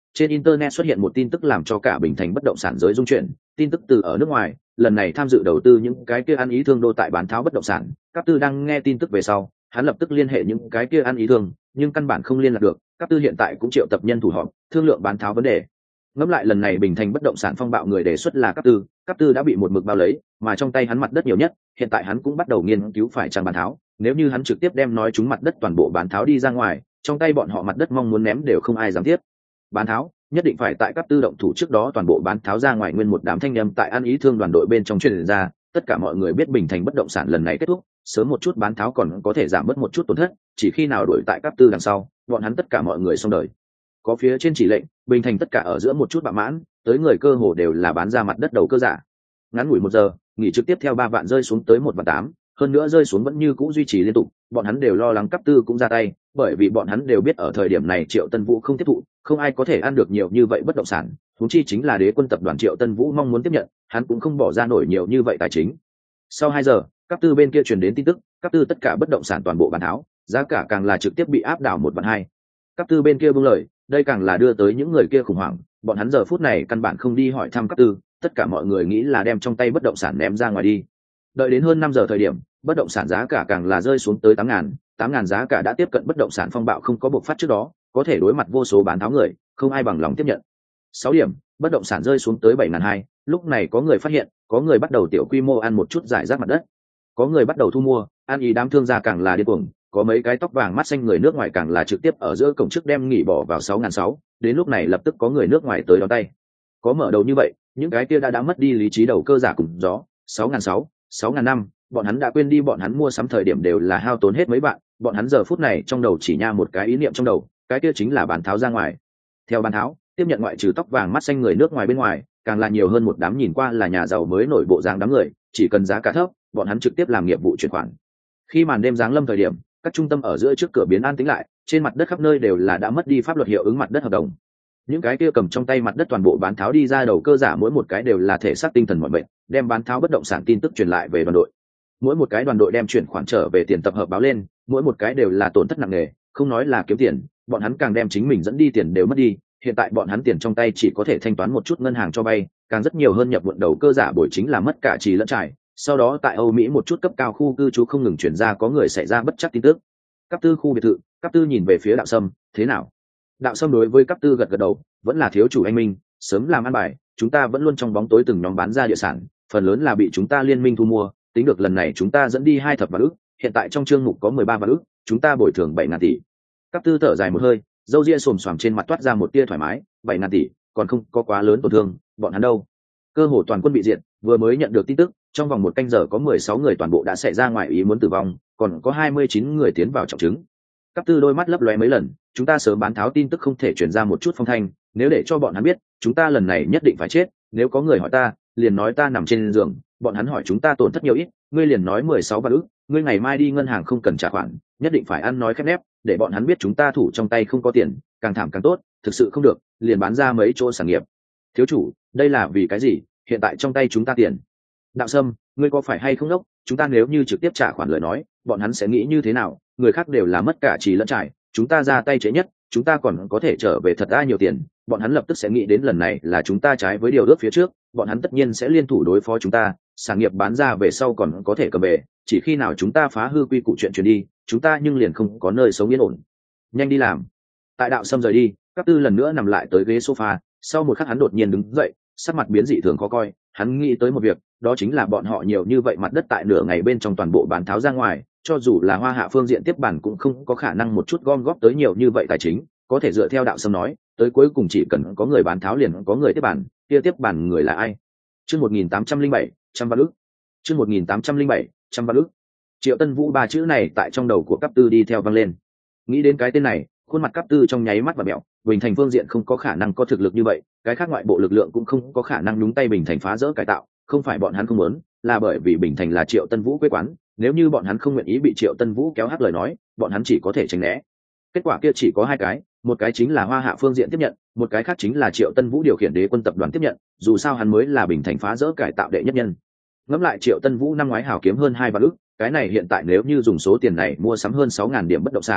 A: trên internet xuất hiện một tin tức làm cho cả Bình Thành bất động sản giới rung chuyển. Tin tức từ ở nước ngoài, lần này tham dự đầu tư những cái kia ăn ý thương đô tại bán tháo bất động sản. Các tư đang nghe tin tức về sau, hắn lập tức liên hệ những cái kia ăn ý thương, nhưng căn bản không liên lạc được. Các tư hiện tại cũng triệu tập nhân thủ họp, thương lượng bán tháo vấn đề. Ngẫm lại lần này Bình Thành bất động sản phong bạo người đề xuất là Các tư, Các tư đã bị một mực bao lấy, mà trong tay hắn mặt đất nhiều nhất, hiện tại hắn cũng bắt đầu nghiên cứu phải chăng bán tháo. Nếu như hắn trực tiếp đem nói chúng mặt đất toàn bộ bán tháo đi ra ngoài, trong tay bọn họ mặt đất mong muốn ném đều không ai dám tiếp. Bán tháo nhất định phải tại Các tư động thủ trước đó toàn bộ bán tháo ra ngoài. Nguyên một đám thanh âm tại ăn ý thương đoàn đội bên trong truyền ra, tất cả mọi người biết Bình Thành bất động sản lần này kết thúc, sớm một chút bán tháo còn có thể giảm bớt một chút tổn thất, chỉ khi nào đuổi tại Các tư đằng sau, bọn hắn tất cả mọi người xong đời. Có phía trên chỉ lệnh, Bình Thành tất cả ở giữa một chút bạo mãn, tới người cơ hồ đều là bán ra mặt đất đầu cơ giả. Ngắn ngủi một giờ, nghỉ trực tiếp theo ba vạn rơi xuống tới một vạn tám, hơn nữa rơi xuống vẫn như cũ duy trì liên tục. Bọn hắn đều lo lắng Cấp tư cũng ra tay, bởi vì bọn hắn đều biết ở thời điểm này Triệu Tân Vũ không tiếp thụ, không ai có thể ăn được nhiều như vậy bất động sản, huống chi chính là Đế Quân tập đoàn Triệu Tân Vũ mong muốn tiếp nhận, hắn cũng không bỏ ra nổi nhiều như vậy tài chính. Sau hai giờ, Cấp tư bên kia truyền đến tin tức, Cấp tư tất cả bất động sản toàn bộ bán tháo, giá cả càng là trực tiếp bị áp đảo một vạn hai. Cấp tư bên kia buông lời, đây càng là đưa tới những người kia khủng hoảng, bọn hắn giờ phút này căn bản không đi hỏi thăm Cấp tư, tất cả mọi người nghĩ là đem trong tay bất động sản ném ra ngoài đi. Đợi đến hơn năm giờ thời điểm, bất động sản giá cả càng là rơi xuống tới tám ngàn, tám ngàn giá cả đã tiếp cận bất động sản phong bạo không có bộc phát trước đó, có thể đối mặt vô số bán tháo người, không ai bằng lòng tiếp nhận. Sáu điểm, bất động sản rơi xuống tới bảy ngàn hai, lúc này có người phát hiện, có người bắt đầu tiểu quy mô ăn một chút giải rác mặt đất. Có người bắt đầu thu mua, ăn ý đám thương gia càng là điên cuồng, có mấy cái tóc vàng mắt xanh người nước ngoài càng là trực tiếp ở giữa cổng trước đem nghỉ bỏ vào sáu ngàn sáu, đến lúc này lập tức có người nước ngoài tới đón tay. Có mở đầu như vậy, những cái kia đã đã mất đi lý trí đầu cơ giả cùng gió, sáu ngàn sáu, sáu ngàn năm, bọn hắn đã quên đi bọn hắn mua sắm thời điểm đều là hao tốn hết mấy bạn, bọn hắn giờ phút này trong đầu chỉ nha một cái ý niệm trong đầu, cái kia chính là bán tháo ra ngoài. Theo bán tháo, tiếp nhận ngoại trừ tóc vàng mắt xanh người nước ngoài bên ngoài, càng là nhiều hơn một đám nhìn qua là nhà giàu mới nổi bộ dáng đám người, chỉ cần giá cả thấp, bọn hắn trực tiếp làm nghiệp vụ chuyển khoản. Khi màn đêm giáng lâm thời điểm, các trung tâm ở giữa trước cửa biến an tĩnh lại, trên mặt đất khắp nơi đều là đã mất đi pháp luật hiệu ứng mặt đất hợp đồng. Những cái kia cầm trong tay mặt đất toàn bộ bán tháo đi ra đầu cơ giả mỗi một cái đều là thể xác tinh thần mọi bệnh, đem bán tháo bất động sản tin tức truyền lại về đoàn đội. Mỗi một cái đoàn đội đem chuyển khoản trở về tiền tập hợp báo lên, mỗi một cái đều là tổn thất nặng nề, không nói là kiếm tiền, bọn hắn càng đem chính mình dẫn đi tiền đều mất đi. Hiện tại bọn hắn tiền trong tay chỉ có thể thanh toán một chút ngân hàng cho vay, càng rất nhiều hơn nhập vận đầu cơ giả bồi chính là mất cả trì lẫn trải. Sau đó tại Âu Mỹ một chút cấp cao khu cư trú không ngừng chuyển ra có người xảy ra bất chắc tin tức. Cấp tư khu biệt thự, Cấp tư nhìn về phía Đạo Sâm, thế nào? Đạo Sâm đối với Cấp tư gật gật đầu, vẫn là thiếu chủ anh minh, sớm làm ăn bài, chúng ta vẫn luôn trong bóng tối từng nhóm bán ra địa sản, phần lớn là bị chúng ta liên minh thu mua, tính được lần này chúng ta dẫn đi hai thập vạn ức, hiện tại trong chương mục có mười ba vạn ức, chúng ta bồi thường bảy ngàn tỷ. Cấp tư thở dài một hơi, râu ria xồm xoàm trên mặt toát ra một tia thoải mái, bảy ngàn tỷ, còn không có quá lớn tổn thương, bọn hắn đâu? Cơ hồ toàn quân bị diệt, vừa mới nhận được tin tức, trong vòng một canh giờ có mười sáu người toàn bộ đã xảy ra ngoài ý muốn tử vong, còn có hai mươi chín người tiến vào trọng chứng. Cấp tư đôi mắt lấp lóe mấy lần, chúng ta sớm bán tháo tin tức không thể truyền ra một chút phong thanh, nếu để cho bọn hắn biết, chúng ta lần này nhất định phải chết, nếu có người hỏi ta, liền nói ta nằm trên giường, bọn hắn hỏi chúng ta tổn thất nhiều ít, ngươi liền nói mười sáu vạn ức, ngươi ngày mai đi ngân hàng không cần trả khoản, nhất định phải ăn nói khép nép, để bọn hắn biết chúng ta thủ trong tay không có tiền, càng thảm càng tốt, thực sự không được, liền bán ra mấy chỗ sản nghiệp. Thiếu chủ, đây là vì cái gì? Hiện tại trong tay chúng ta tiền. Đạo Sâm, ngươi có phải hay không đốc? Chúng ta nếu như trực tiếp trả khoản lời nói, bọn hắn sẽ nghĩ như thế nào? Người khác đều là mất cả trì lẫn trải, chúng ta ra tay trễ nhất, chúng ta còn có thể trở về thật ra nhiều tiền, bọn hắn lập tức sẽ nghĩ đến lần này là chúng ta trái với điều ước phía trước, bọn hắn tất nhiên sẽ liên thủ đối phó chúng ta, sản nghiệp bán ra về sau còn có thể cầm về, chỉ khi nào chúng ta phá hư quy củ chuyện chuyển đi, chúng ta nhưng liền không có nơi sống yên ổn. Nhanh đi làm. Tại Đạo Sâm rời đi, Cấp tư lần nữa nằm lại tới ghế sofa, sau một khắc hắn đột nhiên đứng dậy, sắc mặt biến dị thường khó coi, hắn nghĩ tới một việc, đó chính là bọn họ nhiều như vậy mặt đất tại nửa ngày bên trong toàn bộ bán tháo ra ngoài, cho dù là Hoa Hạ phương diện tiếp bản cũng không có khả năng một chút gom góp tới nhiều như vậy tài chính, có thể dựa theo Đạo Sâm nói, tới cuối cùng chỉ cần có người bán tháo liền có người tiếp bản, kia tiếp bản người là ai? Chương một nghìn tám trăm linh bảy, trăm vạn ức. Chương một nghìn tám trăm linh bảy, trăm vạn ức. Triệu Tân Vũ ba chữ này tại trong đầu của Cấp tư đi theo vang lên. Nghĩ đến cái tên này, khuôn mặt Cấp tư trong nháy mắt và mẹo, Bình Thành phương diện không có khả năng có thực lực như vậy, cái khác ngoại bộ lực lượng cũng không có khả năng nhúng tay Bình Thành phá rỡ cải tạo, không phải bọn hắn không muốn, là bởi vì Bình Thành là Triệu Tân Vũ quê quán, nếu như bọn hắn không nguyện ý bị Triệu Tân Vũ kéo hát lời nói, bọn hắn chỉ có thể tránh né. Kết quả kia chỉ có hai cái, một cái chính là Hoa Hạ phương diện tiếp nhận, một cái khác chính là Triệu Tân Vũ điều khiển Đế Quân tập đoàn tiếp nhận, dù sao hắn mới là Bình Thành phá rỡ cải tạo đệ nhất nhân. Ngẫm lại Triệu Tân Vũ năm ngoái hào kiếm hơn hai vạn ức, cái này hiện tại nếu như dùng số tiền này mua sắm hơn sáu ngàn điểm bất động sản,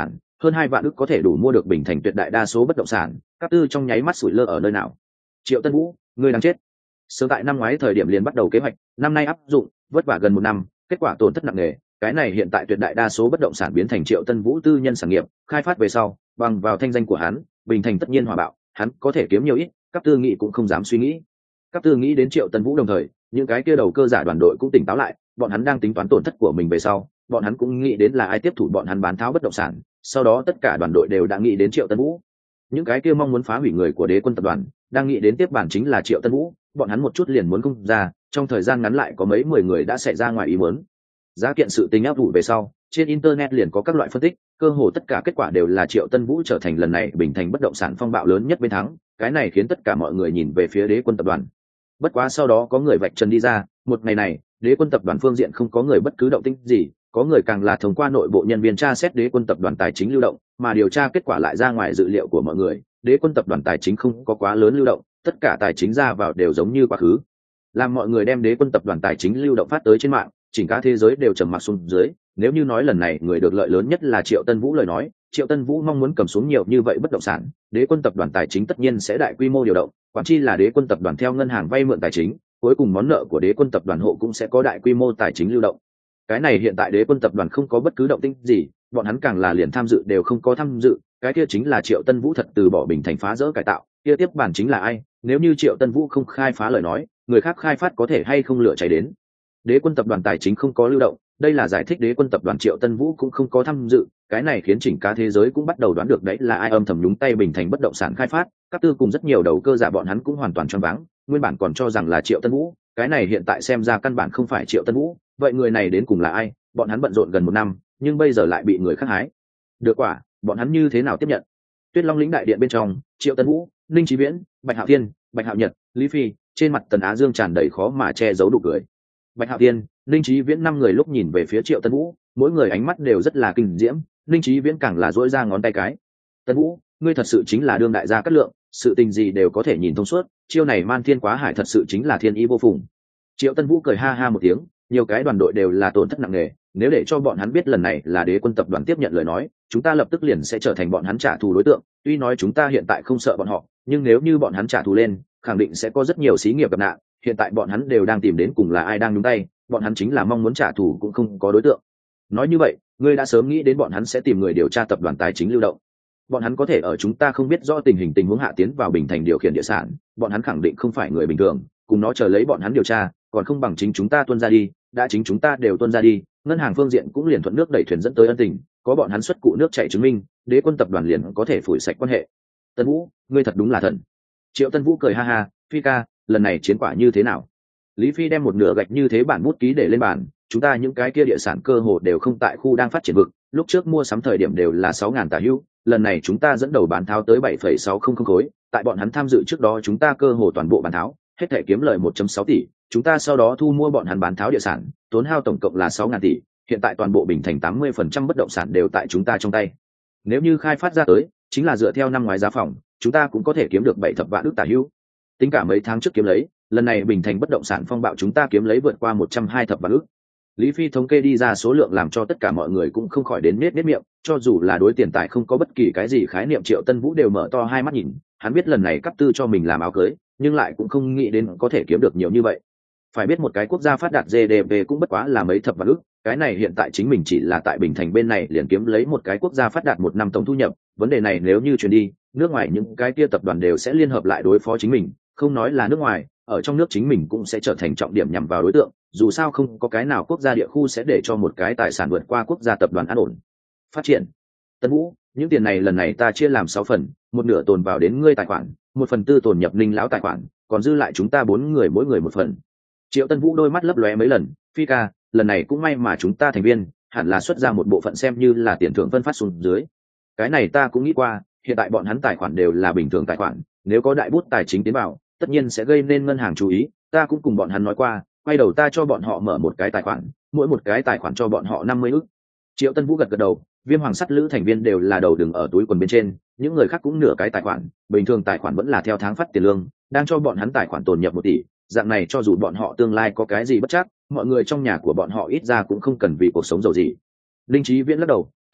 A: hơn hai vạn ức có thể đủ mua được Bình Thành tuyệt đại đa số bất động sản, các tư trong nháy mắt sủi lơ ở nơi nào. Triệu Tân Vũ, ngươi đáng chết. Sớm tại năm ngoái thời điểm liền bắt đầu kế hoạch, năm nay áp dụng, vất vả gần một năm, kết quả tổn thất nặng nề. Cái này hiện tại tuyệt đại đa số bất động sản biến thành Triệu Tân Vũ tư nhân sản nghiệp, khai phát về sau, bằng vào thanh danh của hắn, Bình Thành tất nhiên hòa bạo, hắn có thể kiếm nhiều ít, các tư nghị cũng không dám suy nghĩ. Các tư nghĩ đến Triệu Tân Vũ đồng thời, những cái kia đầu cơ giả đoàn đội cũng tỉnh táo lại, bọn hắn đang tính toán tổn thất của mình về sau, bọn hắn cũng nghĩ đến là ai tiếp thủ bọn hắn bán tháo bất động sản, sau đó tất cả đoàn đội đều đã nghĩ đến Triệu Tân Vũ. Những cái kia mong muốn phá hủy người của Đế Quân tập đoàn, đang nghĩ đến tiếp bản chính là Triệu Tân Vũ, bọn hắn một chút liền muốn cung ra, trong thời gian ngắn lại có mấy mười người đã xảy ra ngoài ý muốn. Giá kiện sự tình áp vụ về sau, trên internet liền có các loại phân tích, cơ hồ tất cả kết quả đều là Triệu Tân Vũ trở thành lần này Bình Thành bất động sản phong bạo lớn nhất bên thắng, cái này khiến tất cả mọi người nhìn về phía Đế Quân tập đoàn. Bất quá sau đó có người vạch trần đi ra, một ngày này, Đế Quân tập đoàn phương diện không có người bất cứ động tĩnh gì, có người càng là thông qua nội bộ nhân viên tra xét Đế Quân tập đoàn tài chính lưu động, mà điều tra kết quả lại ra ngoài dự liệu của mọi người, Đế Quân tập đoàn tài chính không có quá lớn lưu động, tất cả tài chính ra vào đều giống như quá khứ. Làm mọi người đem Đế Quân tập đoàn tài chính lưu động phát tới trên mạng, chỉnh cả thế giới đều trầm mặc xuống dưới, nếu như nói lần này người được lợi lớn nhất là Triệu Tân Vũ lời nói, Triệu Tân Vũ mong muốn cầm xuống nhiều như vậy bất động sản, Đế Quân tập đoàn tài chính tất nhiên sẽ đại quy mô điều động, quản chi là Đế Quân tập đoàn theo ngân hàng vay mượn tài chính, cuối cùng món nợ của Đế Quân tập đoàn hộ cũng sẽ có đại quy mô tài chính lưu động. Cái này hiện tại Đế Quân tập đoàn không có bất cứ động tĩnh gì, bọn hắn càng là liền tham dự đều không có tham dự, cái kia chính là Triệu Tân Vũ thật từ bỏ Bình Thành phá rỡ cải tạo, kia tiếp bản chính là ai, nếu như Triệu Tân Vũ không khai phá lời nói, người khác khai phát có thể hay không lựa cháy đến. Đế Quân tập đoàn tài chính không có lưu động, đây là giải thích Đế Quân tập đoàn Triệu Tân Vũ cũng không có tham dự, cái này khiến chỉnh cả thế giới cũng bắt đầu đoán được đấy là ai âm thầm nhúng tay Bình Thành bất động sản khai phát, các tư cùng rất nhiều đầu cơ giả bọn hắn cũng hoàn toàn choáng váng, nguyên bản còn cho rằng là Triệu Tân Vũ, cái này hiện tại xem ra căn bản không phải Triệu Tân Vũ, vậy người này đến cùng là ai? Bọn hắn bận rộn gần một năm, nhưng bây giờ lại bị người khác hái. Được quả, bọn hắn như thế nào tiếp nhận? Tuyết Long lĩnh đại điện bên trong, Triệu Tân Vũ, Ninh Chí Viễn, Bạch Hạo Thiên, Bạch Hạo Nhật, Lý Phi, trên mặt Tần Á Dương tràn đầy khó mà che giấu nụ cười. Bạch Hạo Thiên, Ninh Chí Viễn năm người lúc nhìn về phía Triệu Tân Vũ, mỗi người ánh mắt đều rất là kinh diễm, Ninh Chí Viễn càng là duỗi ra ngón tay cái. Tân Vũ, ngươi thật sự chính là đương đại gia cát lượng, sự tình gì đều có thể nhìn thông suốt, chiêu này man thiên quá hải thật sự chính là thiên ý vô phùng. Triệu Tân Vũ cười ha ha một tiếng, nhiều cái đoàn đội đều là tổn thất nặng nề, nếu để cho bọn hắn biết lần này là Đế Quân tập đoàn tiếp nhận lời nói, chúng ta lập tức liền sẽ trở thành bọn hắn trả thù đối tượng, tuy nói chúng ta hiện tại không sợ bọn họ, nhưng nếu như bọn hắn trả thù lên, khẳng định sẽ có rất nhiều xí nghiệp gặp nạn, hiện tại bọn hắn đều đang tìm đến cùng là ai đang nhúng tay, bọn hắn chính là mong muốn trả thù cũng không có đối tượng. Nói như vậy, ngươi đã sớm nghĩ đến bọn hắn sẽ tìm người điều tra tập đoàn tài chính lưu động. Bọn hắn có thể ở chúng ta không biết rõ tình hình tình huống hạ tiến vào Bình Thành điều khiển địa sản, bọn hắn khẳng định không phải người bình thường, cùng nó chờ lấy bọn hắn điều tra, còn không bằng chính chúng ta tuân ra đi, đã chính chúng ta đều tuân ra đi, ngân hàng phương diện cũng liền thuận nước đẩy thuyền dẫn tới ân tình, có bọn hắn xuất cụ nước chảy chứng minh, Đế Quân tập đoàn liền có thể phủi sạch quan hệ. Tân Vũ, ngươi thật đúng là thần. Triệu Tân Vũ cười ha ha, Phi ca, lần này chiến quả như thế nào? Lý Phi đem một nửa gạch như thế bản bút ký để lên bàn, chúng ta những cái kia địa sản cơ hồ đều không tại khu đang phát triển vực, lúc trước mua sắm thời điểm đều là sáu ngàn tả hữu, lần này chúng ta dẫn đầu bán tháo tới bảy phẩy sáu không không khối, tại bọn hắn tham dự trước đó chúng ta cơ hồ toàn bộ bán tháo, hết thể kiếm lời một phẩy sáu tỷ, chúng ta sau đó thu mua bọn hắn bán tháo địa sản, tốn hao tổng cộng là sáu ngàn tỷ, hiện tại toàn bộ Bình Thành tám mươi phần trăm bất động sản đều tại chúng ta trong tay. Nếu như khai phát ra tới, chính là dựa theo năm ngoái giá phòng, chúng ta cũng có thể kiếm được bảy thập vạn ức tả hữu. Tính cả mấy tháng trước kiếm lấy, lần này Bình Thành bất động sản phong bạo chúng ta kiếm lấy vượt qua một trăm hai thập vạn ức. Lý Phi thống kê đi ra số lượng làm cho tất cả mọi người cũng không khỏi đến nết nết miệng, cho dù là đối tiền tài không có bất kỳ cái gì khái niệm, Triệu Tân Vũ đều mở to hai mắt nhìn, hắn biết lần này cấp tư cho mình làm áo cưới, nhưng lại cũng không nghĩ đến có thể kiếm được nhiều như vậy. Phải biết một cái quốc gia phát đạt giê đê pê cũng bất quá là mấy thập vạn ức, cái này hiện tại chính mình chỉ là tại Bình Thành bên này liền kiếm lấy một cái quốc gia phát đạt một năm tổng thu nhập, vấn đề này nếu như chuyển đi, nước ngoài những cái kia tập đoàn đều sẽ liên hợp lại đối phó chính mình, không nói là nước ngoài, ở trong nước chính mình cũng sẽ trở thành trọng điểm nhằm vào đối tượng, dù sao không có cái nào quốc gia địa khu sẽ để cho một cái tài sản vượt qua quốc gia tập đoàn an ổn phát triển. Tân Vũ, những tiền này lần này ta chia làm sáu phần, một nửa tồn vào đến ngươi tài khoản, một phần tư tồn nhập Ninh lão tài khoản, còn dư lại chúng ta bốn người mỗi người một phần. Triệu Tân Vũ đôi mắt lấp lóe mấy lần, Phi ca, lần này cũng may mà chúng ta thành viên hẳn là xuất ra một bộ phận xem như là tiền thưởng phân phát xuống dưới. Cái này ta cũng nghĩ qua, hiện tại bọn hắn tài khoản đều là bình thường tài khoản, nếu có đại bút tài chính tiến vào, tất nhiên sẽ gây nên ngân hàng chú ý, ta cũng cùng bọn hắn nói qua, quay đầu ta cho bọn họ mở một cái tài khoản, mỗi một cái tài khoản cho bọn họ năm mươi ức. Triệu Tân Vũ gật gật đầu, Viêm Hoàng Sắt Lữ thành viên đều là đầu đừng ở túi quần bên trên, những người khác cũng nửa cái tài khoản, bình thường tài khoản vẫn là theo tháng phát tiền lương, đang cho bọn hắn tài khoản tồn nhập một tỷ, dạng này cho dù bọn họ tương lai có cái gì bất chắc, mọi người trong nhà của bọn họ ít ra cũng không cần vì cuộc sống giàu gì. Linh Chí Viễn lắc đầu, Tân Vũ,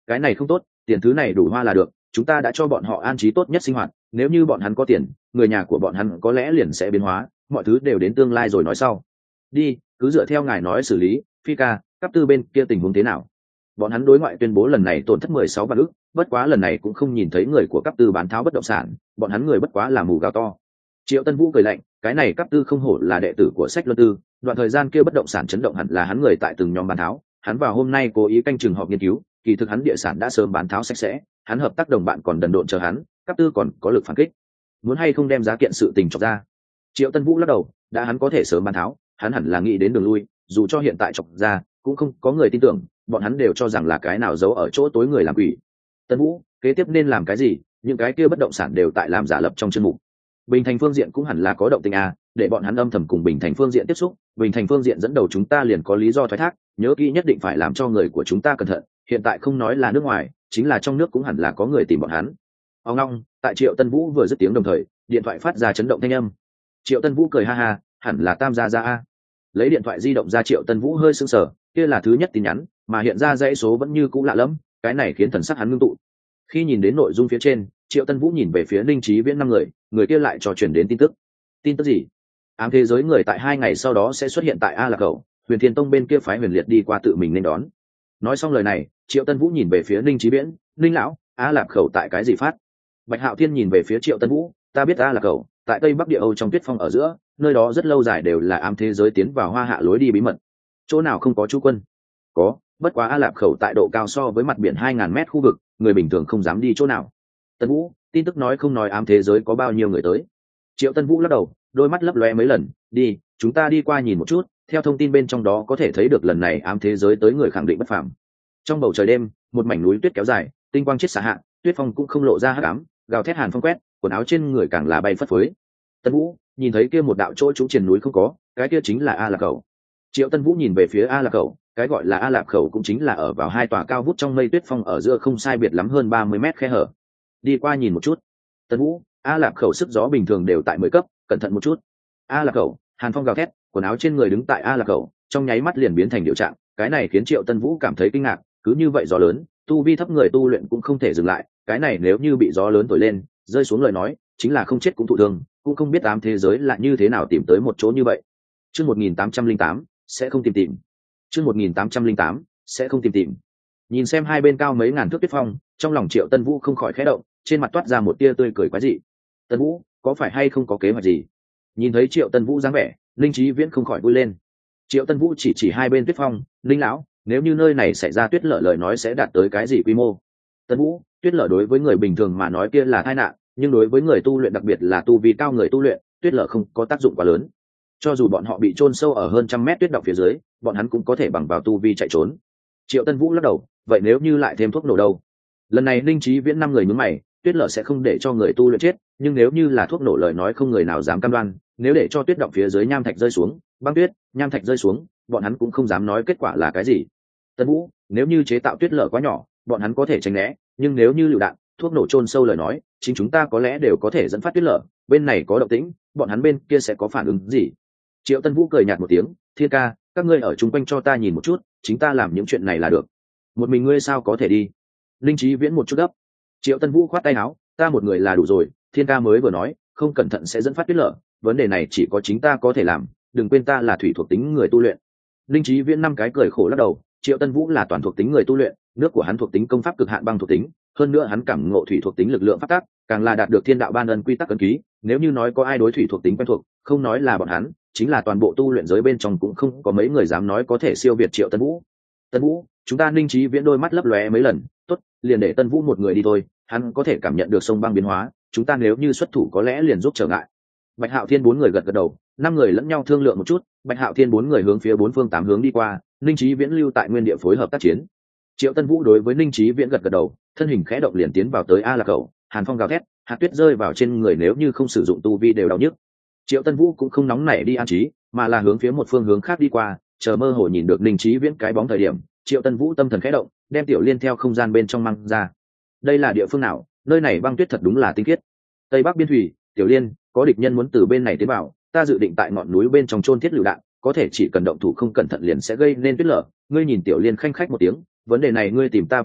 A: cái này không tốt, tiền thứ này đủ hoa là được, chúng ta đã cho bọn họ an trí tốt nhất sinh hoạt, nếu như bọn hắn có tiền, người nhà của bọn hắn có lẽ liền sẽ biến hóa, mọi thứ đều đến tương lai rồi nói sau. Đi, cứ dựa theo ngài nói xử lý. Phi ca, cấp tư bên kia tình huống thế nào? Bọn hắn đối ngoại tuyên bố lần này tổn thất mười sáu vạn ức, bất quá lần này cũng không nhìn thấy người của cấp tư bán tháo bất động sản, bọn hắn người bất quá là mù gao to. Triệu Tân Vũ cười lạnh, cái này cấp tư không hổ là đệ tử của Sách Luân Tư, đoạn thời gian kia bất động sản chấn động hẳn là hắn người tại từng nhóm bán tháo, hắn vào hôm nay cố ý canh chừng họp nghiên cứu, kỳ thực hắn địa sản đã sớm bán tháo sạch sẽ, hắn hợp tác đồng bạn còn đần độn chờ hắn, cấp tư còn có lực phản kích. Muốn hay không đem giá kiện sự tình chọc ra? Triệu Tân Vũ lắc đầu, đã hắn có thể sớm bán tháo, hắn hẳn là nghĩ đến đường lui, dù cho hiện tại chọc ra, cũng không có người tin tưởng, bọn hắn đều cho rằng là cái nào giấu ở chỗ tối người làm quỷ. Tân Vũ, kế tiếp nên làm cái gì? Những cái kia bất động sản đều tại làm giả lập trong chương mục. Bình Thành phương diện cũng hẳn là có động tình à, để bọn hắn âm thầm cùng Bình Thành phương diện tiếp xúc, Bình Thành phương diện dẫn đầu chúng ta liền có lý do thoái thác, nhớ kỹ nhất định phải làm cho người của chúng ta cẩn thận, hiện tại không nói là nước ngoài, chính là trong nước cũng hẳn là có người tìm bọn hắn. Ông long, tại Triệu Tân Vũ vừa dứt tiếng đồng thời, điện thoại phát ra chấn động thanh âm. Triệu Tân Vũ cười ha ha, hẳn là Tam gia gia a. Lấy điện thoại di động ra, Triệu Tân Vũ hơi sững sờ, kia là thứ nhất tin nhắn, mà hiện ra dãy số vẫn như cũ lạ lẫm, cái này khiến thần sắc hắn ngưng tụ. Khi nhìn đến nội dung phía trên, Triệu Tân Vũ nhìn về phía Ninh Chí Viễn năm người, người kia lại trò chuyển đến tin tức. Tin tức gì? Ám thế giới người tại hai ngày sau đó sẽ xuất hiện tại A Lạc Khẩu, Huyền Thiên Tông bên kia phái Huyền Liệt đi qua tự mình nên đón. Nói xong lời này, Triệu Tân Vũ nhìn về phía Ninh Chí Viễn, Ninh lão, A Lạc Khẩu tại cái gì phát? Bạch Hạo Thiên nhìn về phía Triệu Tân Vũ, ta biết A Lạc Khẩu, tại Tây Bắc Địa Âu trong tuyết phong ở giữa, nơi đó rất lâu dài đều là ám thế giới tiến vào Hoa Hạ lối đi bí mật. Chỗ nào không có chú quân? Có, bất quá A Lạc Khẩu tại độ cao so với mặt biển hai ngàn mét khu vực, người bình thường không dám đi chỗ nào. Tân Vũ, tin tức nói không nói ám thế giới có bao nhiêu người tới? Triệu Tân Vũ lắc đầu, đôi mắt lấp lóe mấy lần, đi, chúng ta đi qua nhìn một chút, theo thông tin bên trong đó có thể thấy được lần này ám thế giới tới người khẳng định bất phàm. Trong bầu trời đêm, một mảnh núi tuyết kéo dài, tinh quang chết xạ hạ, tuyết phong cũng không lộ ra hắc ám, gào thét hàn phong quét, quần áo trên người càng là bay phất phới. Tân Vũ nhìn thấy kia một đạo chỗ trúng triển núi không có, cái kia chính là A Lạc Khẩu. Triệu Tân Vũ nhìn về phía A Lạc Khẩu, cái gọi là A Lạc Khẩu cũng chính là ở vào hai tòa cao vút trong mây tuyết phong ở giữa không sai biệt lắm hơn ba mươi mét khe hở. Đi qua nhìn một chút. Tân Vũ, A Lạc Khẩu sức gió bình thường đều tại mười cấp, cẩn thận một chút. A Lạc Khẩu, hàn phong gào thét, quần áo trên người đứng tại A Lạc Khẩu, trong nháy mắt liền biến thành điệu trạng, cái này khiến Triệu Tân Vũ cảm thấy kinh ngạc, cứ như vậy gió lớn, tu vi thấp người tu luyện cũng không thể dừng lại, cái này nếu như bị gió lớn thổi lên, rơi xuống lời nói, chính là không chết cũng thụ thương, cũng không biết ám thế giới là như thế nào tìm tới một chỗ như vậy. Chương một nghìn tám trăm linh tám sẽ không tìm tìm. Chương một nghìn tám trăm linh tám sẽ không tìm tìm. Nhìn xem hai bên cao mấy ngàn thước tuyết phong, trong lòng Triệu Tân Vũ không khỏi khẽ động, trên mặt toát ra một tia tươi cười quái dị. Tân Vũ, có phải hay không có kế hoạch gì? Nhìn thấy Triệu Tân Vũ dáng vẻ, Linh Chí Viễn không khỏi vui lên. Triệu Tân Vũ chỉ chỉ hai bên tuyết phong, Linh lão, nếu như nơi này xảy ra tuyết lở lời nói sẽ đạt tới cái gì quy mô? Tân Vũ, tuyết lở đối với người bình thường mà nói kia là tai nạn, nhưng đối với người tu luyện đặc biệt là tu vi cao người tu luyện, tuyết lở không có tác dụng quá lớn. Cho dù bọn họ bị chôn sâu ở hơn trăm mét tuyết động phía dưới, bọn hắn cũng có thể bằng vào tu vi chạy trốn. Triệu Tân Vũ lắc đầu, vậy nếu như lại thêm thuốc nổ đâu? Lần này Linh Chí Viễn năm người nhướng mày, tuyết lở sẽ không để cho người tu luyện chết, nhưng nếu như là thuốc nổ lời nói không người nào dám cam đoan, nếu để cho tuyết động phía dưới nham thạch rơi xuống, băng tuyết, nham thạch rơi xuống, bọn hắn cũng không dám nói kết quả là cái gì. Tân Vũ, nếu như chế tạo tuyết lở quá nhỏ, bọn hắn có thể tránh né, nhưng nếu như lựu đạn, thuốc nổ chôn sâu lời nói, chính chúng ta có lẽ đều có thể dẫn phát tuyết lở, bên này có động tĩnh, bọn hắn bên kia sẽ có phản ứng gì? Triệu Tân Vũ cười nhạt một tiếng, Thiên ca, các ngươi ở chung quanh cho ta nhìn một chút, chính ta làm những chuyện này là được. Một mình ngươi sao có thể đi? Linh Chí Viễn một chút gấp. Triệu Tân Vũ khoát tay áo, ta một người là đủ rồi, Thiên ca mới vừa nói, không cẩn thận sẽ dẫn phát tuyết lở, vấn đề này chỉ có chính ta có thể làm, đừng quên ta là thủy thuộc tính người tu luyện. Linh Chí Viễn năm cái cười khổ lắc đầu, Triệu Tân Vũ là toàn thuộc tính người tu luyện, nước của hắn thuộc tính công pháp cực hạn băng thuộc tính, hơn nữa hắn cảm ngộ thủy thuộc tính lực lượng pháp tắc, càng là đạt được thiên đạo ban ân quy tắc ấn ký, nếu như nói có ai đối thủy thuộc tính quen thuộc, không nói là bọn hắn, chính là toàn bộ tu luyện giới bên trong cũng không có mấy người dám nói có thể siêu việt Triệu Tân Vũ. Tân Vũ, chúng ta Linh Chí Viễn đôi mắt lấp lóe mấy lần, tốt, liền để Tân Vũ một người đi thôi, hắn có thể cảm nhận được sông băng biến hóa, chúng ta nếu như xuất thủ có lẽ liền giúp trở ngại. Bạch Hạo Thiên bốn người gật gật đầu, năm người lẫn nhau thương lượng một chút, Bạch Hạo Thiên bốn người hướng phía bốn phương tám hướng đi qua, Linh Chí Viễn lưu tại nguyên địa phối hợp tác chiến. Triệu Tân Vũ đối với Linh Chí Viễn gật gật đầu, thân hình khẽ động liền tiến vào tới A Lạc Khẩu, hàn phong gào thét, hạt tuyết rơi vào trên người nếu như không sử dụng tu vi đều đau nhức. Triệu Tân Vũ cũng không nóng nảy đi an trí, mà là hướng phía một phương hướng khác đi qua, chờ mơ hồ nhìn được Linh Chí Viễn cái bóng thời điểm, Triệu Tân Vũ tâm thần khẽ động, đem Tiểu Liên theo không gian bên trong mang ra. Đây là địa phương nào? Nơi này băng tuyết thật đúng là tinh khiết. Tây Bắc biên thủy, Tiểu Liên, có địch nhân muốn từ bên này tiến vào, ta dự định tại ngọn núi bên trong chôn thiết lựu đạn, có thể chỉ cần động thủ không cẩn thận liền sẽ gây nên tuyết lở. Ngươi nhìn Tiểu Liên khanh khách một tiếng, vấn đề này ngươi tìm ta vô dụng,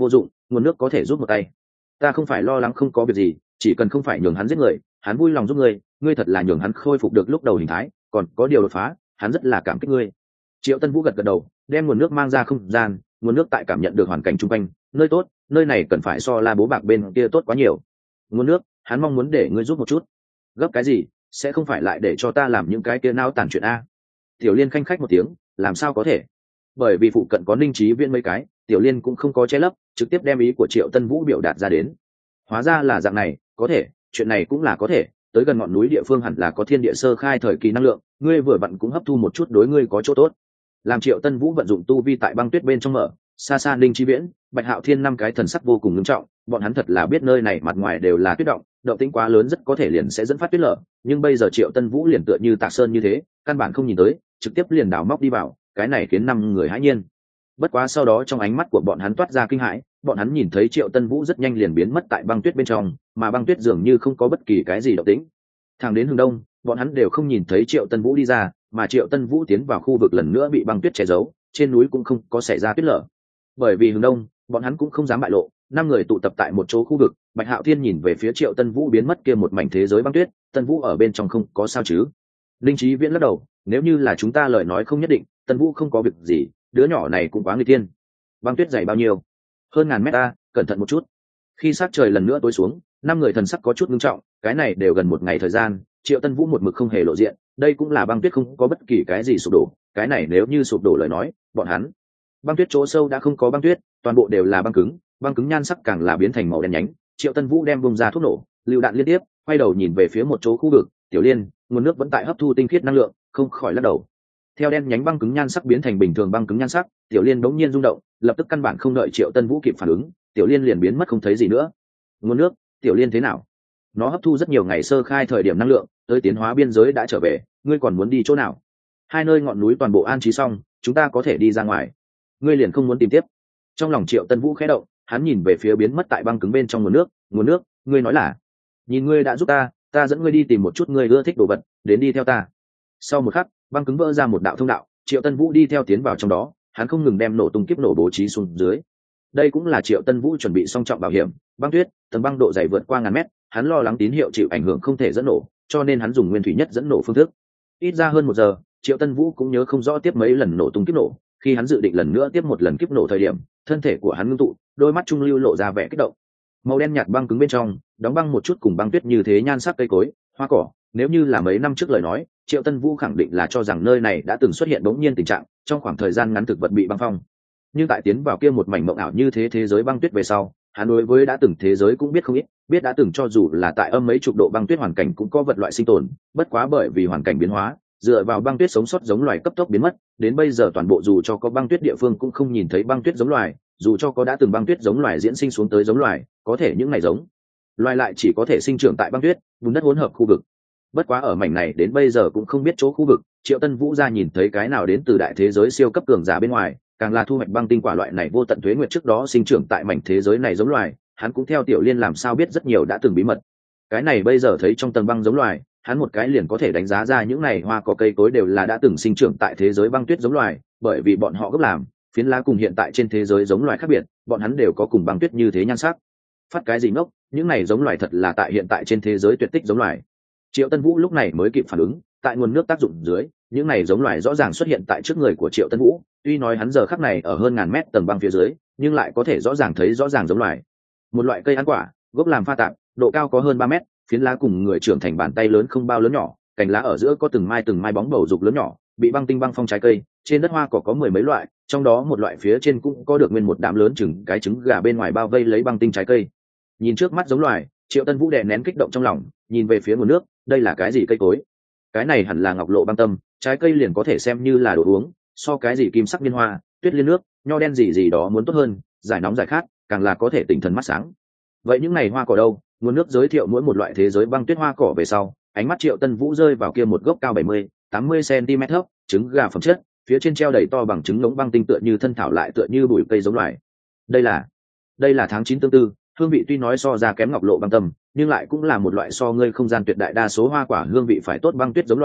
A: nguồn nước có thể giúp một tay. Ta không phải lo lắng không có việc gì, chỉ cần không phải nhường hắn giết người, hắn vui lòng giúp ngươi. Ngươi thật là nhường hắn khôi phục được lúc đầu hình thái, còn có điều đột phá, hắn rất là cảm kích ngươi. Triệu Tân Vũ gật gật đầu, đem nguồn nước mang ra không gian. Nguồn nước tại cảm nhận được hoàn cảnh chung quanh, nơi tốt, nơi này cần phải so La Bố Bạc bên kia tốt quá nhiều. Nguồn nước, hắn mong muốn để ngươi giúp một chút. Gấp cái gì? Sẽ không phải lại để cho ta làm những cái kia nao tàn chuyện a? Tiểu Liên khanh khách một tiếng, làm sao có thể? Bởi vì phụ cận có Ninh Chí Viễn mấy cái, Tiểu Liên cũng không có che lấp, trực tiếp đem ý của Triệu Tân Vũ biểu đạt ra đến. Hóa ra là dạng này, có thể, chuyện này cũng là có thể. Tới gần ngọn núi địa phương hẳn là có thiên địa sơ khai thời kỳ năng lượng, ngươi vừa vặn cũng hấp thu một chút đối ngươi có chỗ tốt. Làm Triệu Tân Vũ vận dụng tu vi tại băng tuyết bên trong mở, xa xa Ninh Chí Viễn, Bạch Hạo Thiên năm cái thần sắc vô cùng nghiêm trọng, bọn hắn thật là biết nơi này mặt ngoài đều là tuyết động, động tĩnh quá lớn rất có thể liền sẽ dẫn phát tuyết lở, nhưng bây giờ Triệu Tân Vũ liền tựa như Tạc Sơn như thế, căn bản không nhìn tới, trực tiếp liền đào móc đi vào, cái này khiến năm người hãi nhiên. Bất quá sau đó trong ánh mắt của bọn hắn toát ra kinh hãi, bọn hắn nhìn thấy Triệu Tân Vũ rất nhanh liền biến mất tại băng tuyết bên trong, mà băng tuyết dường như không có bất kỳ cái gì động tĩnh. Thẳng đến hướng đông, bọn hắn đều không nhìn thấy Triệu Tân Vũ đi ra, mà Triệu Tân Vũ tiến vào khu vực lần nữa bị băng tuyết che giấu, trên núi cũng không có xảy ra tuyết lở. Bởi vì hướng đông, bọn hắn cũng không dám bại lộ, năm người tụ tập tại một chỗ khu vực. Bạch Hạo Thiên nhìn về phía Triệu Tân Vũ biến mất kia một mảnh thế giới băng tuyết, Tân Vũ ở bên trong không có sao chứ? Linh Chí Viễn lắc đầu, nếu như là chúng ta lời nói không nhất định, Tân Vũ không có việc gì, đứa nhỏ này cũng quá nguy tiên. Băng tuyết dày bao nhiêu? Hơn ngàn mét ta, cẩn thận một chút. Khi sát trời lần nữa tối xuống, năm người thần sắc có chút nghiêm trọng, cái này đều gần một ngày thời gian, Triệu Tân Vũ một mực không hề lộ diện, đây cũng là băng tuyết không có bất kỳ cái gì sụp đổ, cái này nếu như sụp đổ lời nói, bọn hắn băng tuyết chỗ sâu đã không có băng tuyết, toàn bộ đều là băng cứng, băng cứng nhan sắc càng là biến thành màu đen nhánh. Triệu Tân Vũ đem bung ra thuốc nổ, lựu đạn liên tiếp, quay đầu nhìn về phía một chỗ khu vực. Tiểu Liên, nguồn nước vẫn tại hấp thu tinh khiết năng lượng, không khỏi lắc đầu. Theo đen nhánh băng cứng nhan sắc biến thành bình thường băng cứng nhan sắc, Tiểu Liên đống nhiên rung động, lập tức căn bản không đợi Triệu Tân Vũ kịp phản ứng, Tiểu Liên liền biến mất không thấy gì nữa. Nguồn nước, Tiểu Liên thế nào? Nó hấp thu rất nhiều ngày sơ khai thời điểm năng lượng, tới tiến hóa biên giới đã trở về, ngươi còn muốn đi chỗ nào? Hai nơi ngọn núi toàn bộ an trí xong, chúng ta có thể đi ra ngoài. Ngươi liền không muốn tìm tiếp? Trong lòng Triệu Tân Vũ khẽ động, hắn nhìn về phía biến mất tại băng cứng bên trong nguồn nước. Nguồn nước, ngươi nói là? Nhìn ngươi đã giúp ta, ta dẫn ngươi đi tìm một chút ngươi ưa thích đồ vật, đến đi theo ta. Sau một khắc, băng cứng vỡ ra một đạo thông đạo, Triệu Tân Vũ đi theo tiến vào trong đó, hắn không ngừng đem nổ tung kiếp nổ bố trí xuống dưới. Đây cũng là Triệu Tân Vũ chuẩn bị song trọng bảo hiểm, băng tuyết, tầng băng độ dày vượt qua ngàn mét, hắn lo lắng tín hiệu chịu ảnh hưởng không thể dẫn nổ, cho nên hắn dùng nguyên thủy nhất dẫn nổ phương thức. Ít ra hơn một giờ, Triệu Tân Vũ cũng nhớ không rõ tiếp mấy lần nổ tung kiếp nổ, khi hắn dự định lần nữa tiếp một lần kiếp nổ thời điểm, thân thể của hắn ngưng tụ, đôi mắt trung lưu lộ ra vẻ kích động. Màu đen nhạt băng cứng bên trong, đóng băng một chút cùng băng tuyết như thế nhan sắc cây cối, hoa cỏ, nếu như là mấy năm trước lời nói, Triệu Tân Vũ khẳng định là cho rằng nơi này đã từng xuất hiện bỗng nhiên tình trạng, trong khoảng thời gian ngắn thực vật bị băng phong. Nhưng tại tiến vào kia một mảnh mộng ảo như thế thế giới băng tuyết về sau, hắn đối với đã từng thế giới cũng biết không ít, biết đã từng cho dù là tại âm mấy chục độ băng tuyết hoàn cảnh cũng có vật loại sinh tồn, bất quá bởi vì hoàn cảnh biến hóa, dựa vào băng tuyết sống sót giống loài cấp tốc biến mất, đến bây giờ toàn bộ dù cho có băng tuyết địa phương cũng không nhìn thấy băng tuyết giống loài, dù cho có đã từng băng tuyết giống loài diễn sinh xuống tới giống loài, có thể những này giống loài lại chỉ có thể sinh trưởng tại băng tuyết, vùng đất hỗn hợp khu vực. Bất quá ở mảnh này đến bây giờ cũng không biết chỗ khu vực, Triệu Tân Vũ ra nhìn thấy cái nào đến từ đại thế giới siêu cấp cường giả bên ngoài, càng là thu hoạch băng tinh quả loại này vô tận tuế nguyệt trước đó sinh trưởng tại mảnh thế giới này giống loài, hắn cũng theo Tiểu Liên làm sao biết rất nhiều đã từng bí mật. Cái này bây giờ thấy trong tầng băng giống loài, hắn một cái liền có thể đánh giá ra những này hoa cỏ cây cối đều là đã từng sinh trưởng tại thế giới băng tuyết giống loài, bởi vì bọn họ gấp làm, phiến lá cùng hiện tại trên thế giới giống loài khác biệt, bọn hắn đều có cùng băng tuyết như thế nhan sắc. Phát cái gì ngốc, những này giống loài thật là tại hiện tại trên thế giới tuyệt tích giống loài. Triệu Tân Vũ lúc này mới kịp phản ứng, tại nguồn nước tác dụng dưới, những này giống loài rõ ràng xuất hiện tại trước người của Triệu Tân Vũ, tuy nói hắn giờ khắc này ở hơn ngàn mét tầng băng phía dưới, nhưng lại có thể rõ ràng thấy rõ ràng giống loài. Một loại cây ăn quả, gốc làm pha tạp, độ cao có hơn ba mét, phiến lá cùng người trưởng thành bàn tay lớn không bao lớn nhỏ, cành lá ở giữa có từng mai từng mai bóng bầu dục lớn nhỏ, bị băng tinh băng phong trái cây, trên đất hoa cỏ có mười mấy loại, trong đó một loại phía trên cũng có được nguyên một đám lớn chừng cái trứng gà bên ngoài bao vây lấy băng tinh trái cây. Nhìn trước mắt giống loài, Triệu Tân Vũ đè nén kích động trong lòng, nhìn về phía nguồn nước, đây là cái gì cây cối? Cái này hẳn là ngọc lộ băng tâm, trái cây liền có thể xem như là đồ uống, so cái gì kim sắc liên hoa, tuyết liên nước, nho đen gì gì đó muốn tốt hơn, giải nóng giải khát, càng là có thể tỉnh thần mắt sáng. Vậy những này hoa cỏ đâu? Nguồn nước giới thiệu mỗi một loại thế giới băng tuyết hoa cỏ về sau, ánh mắt Triệu Tân Vũ rơi vào kia một gốc cao bảy mươi, tám mươi xăng-ti-mét thấp, trứng gà phẩm chất, phía trên treo đầy to bằng trứng ngỗng băng tinh tựa như thân thảo lại tựa như bụi cây giống loài. Đây là, đây là tháng chín tương tư, hương vị tuy nói so ra kém ngọc lộ băng tâm, nhưng lại cũng là một loại so ngươi không gian tuyệt đại đa số hoa quả hương vị phải tốt băng tuyết giống loài,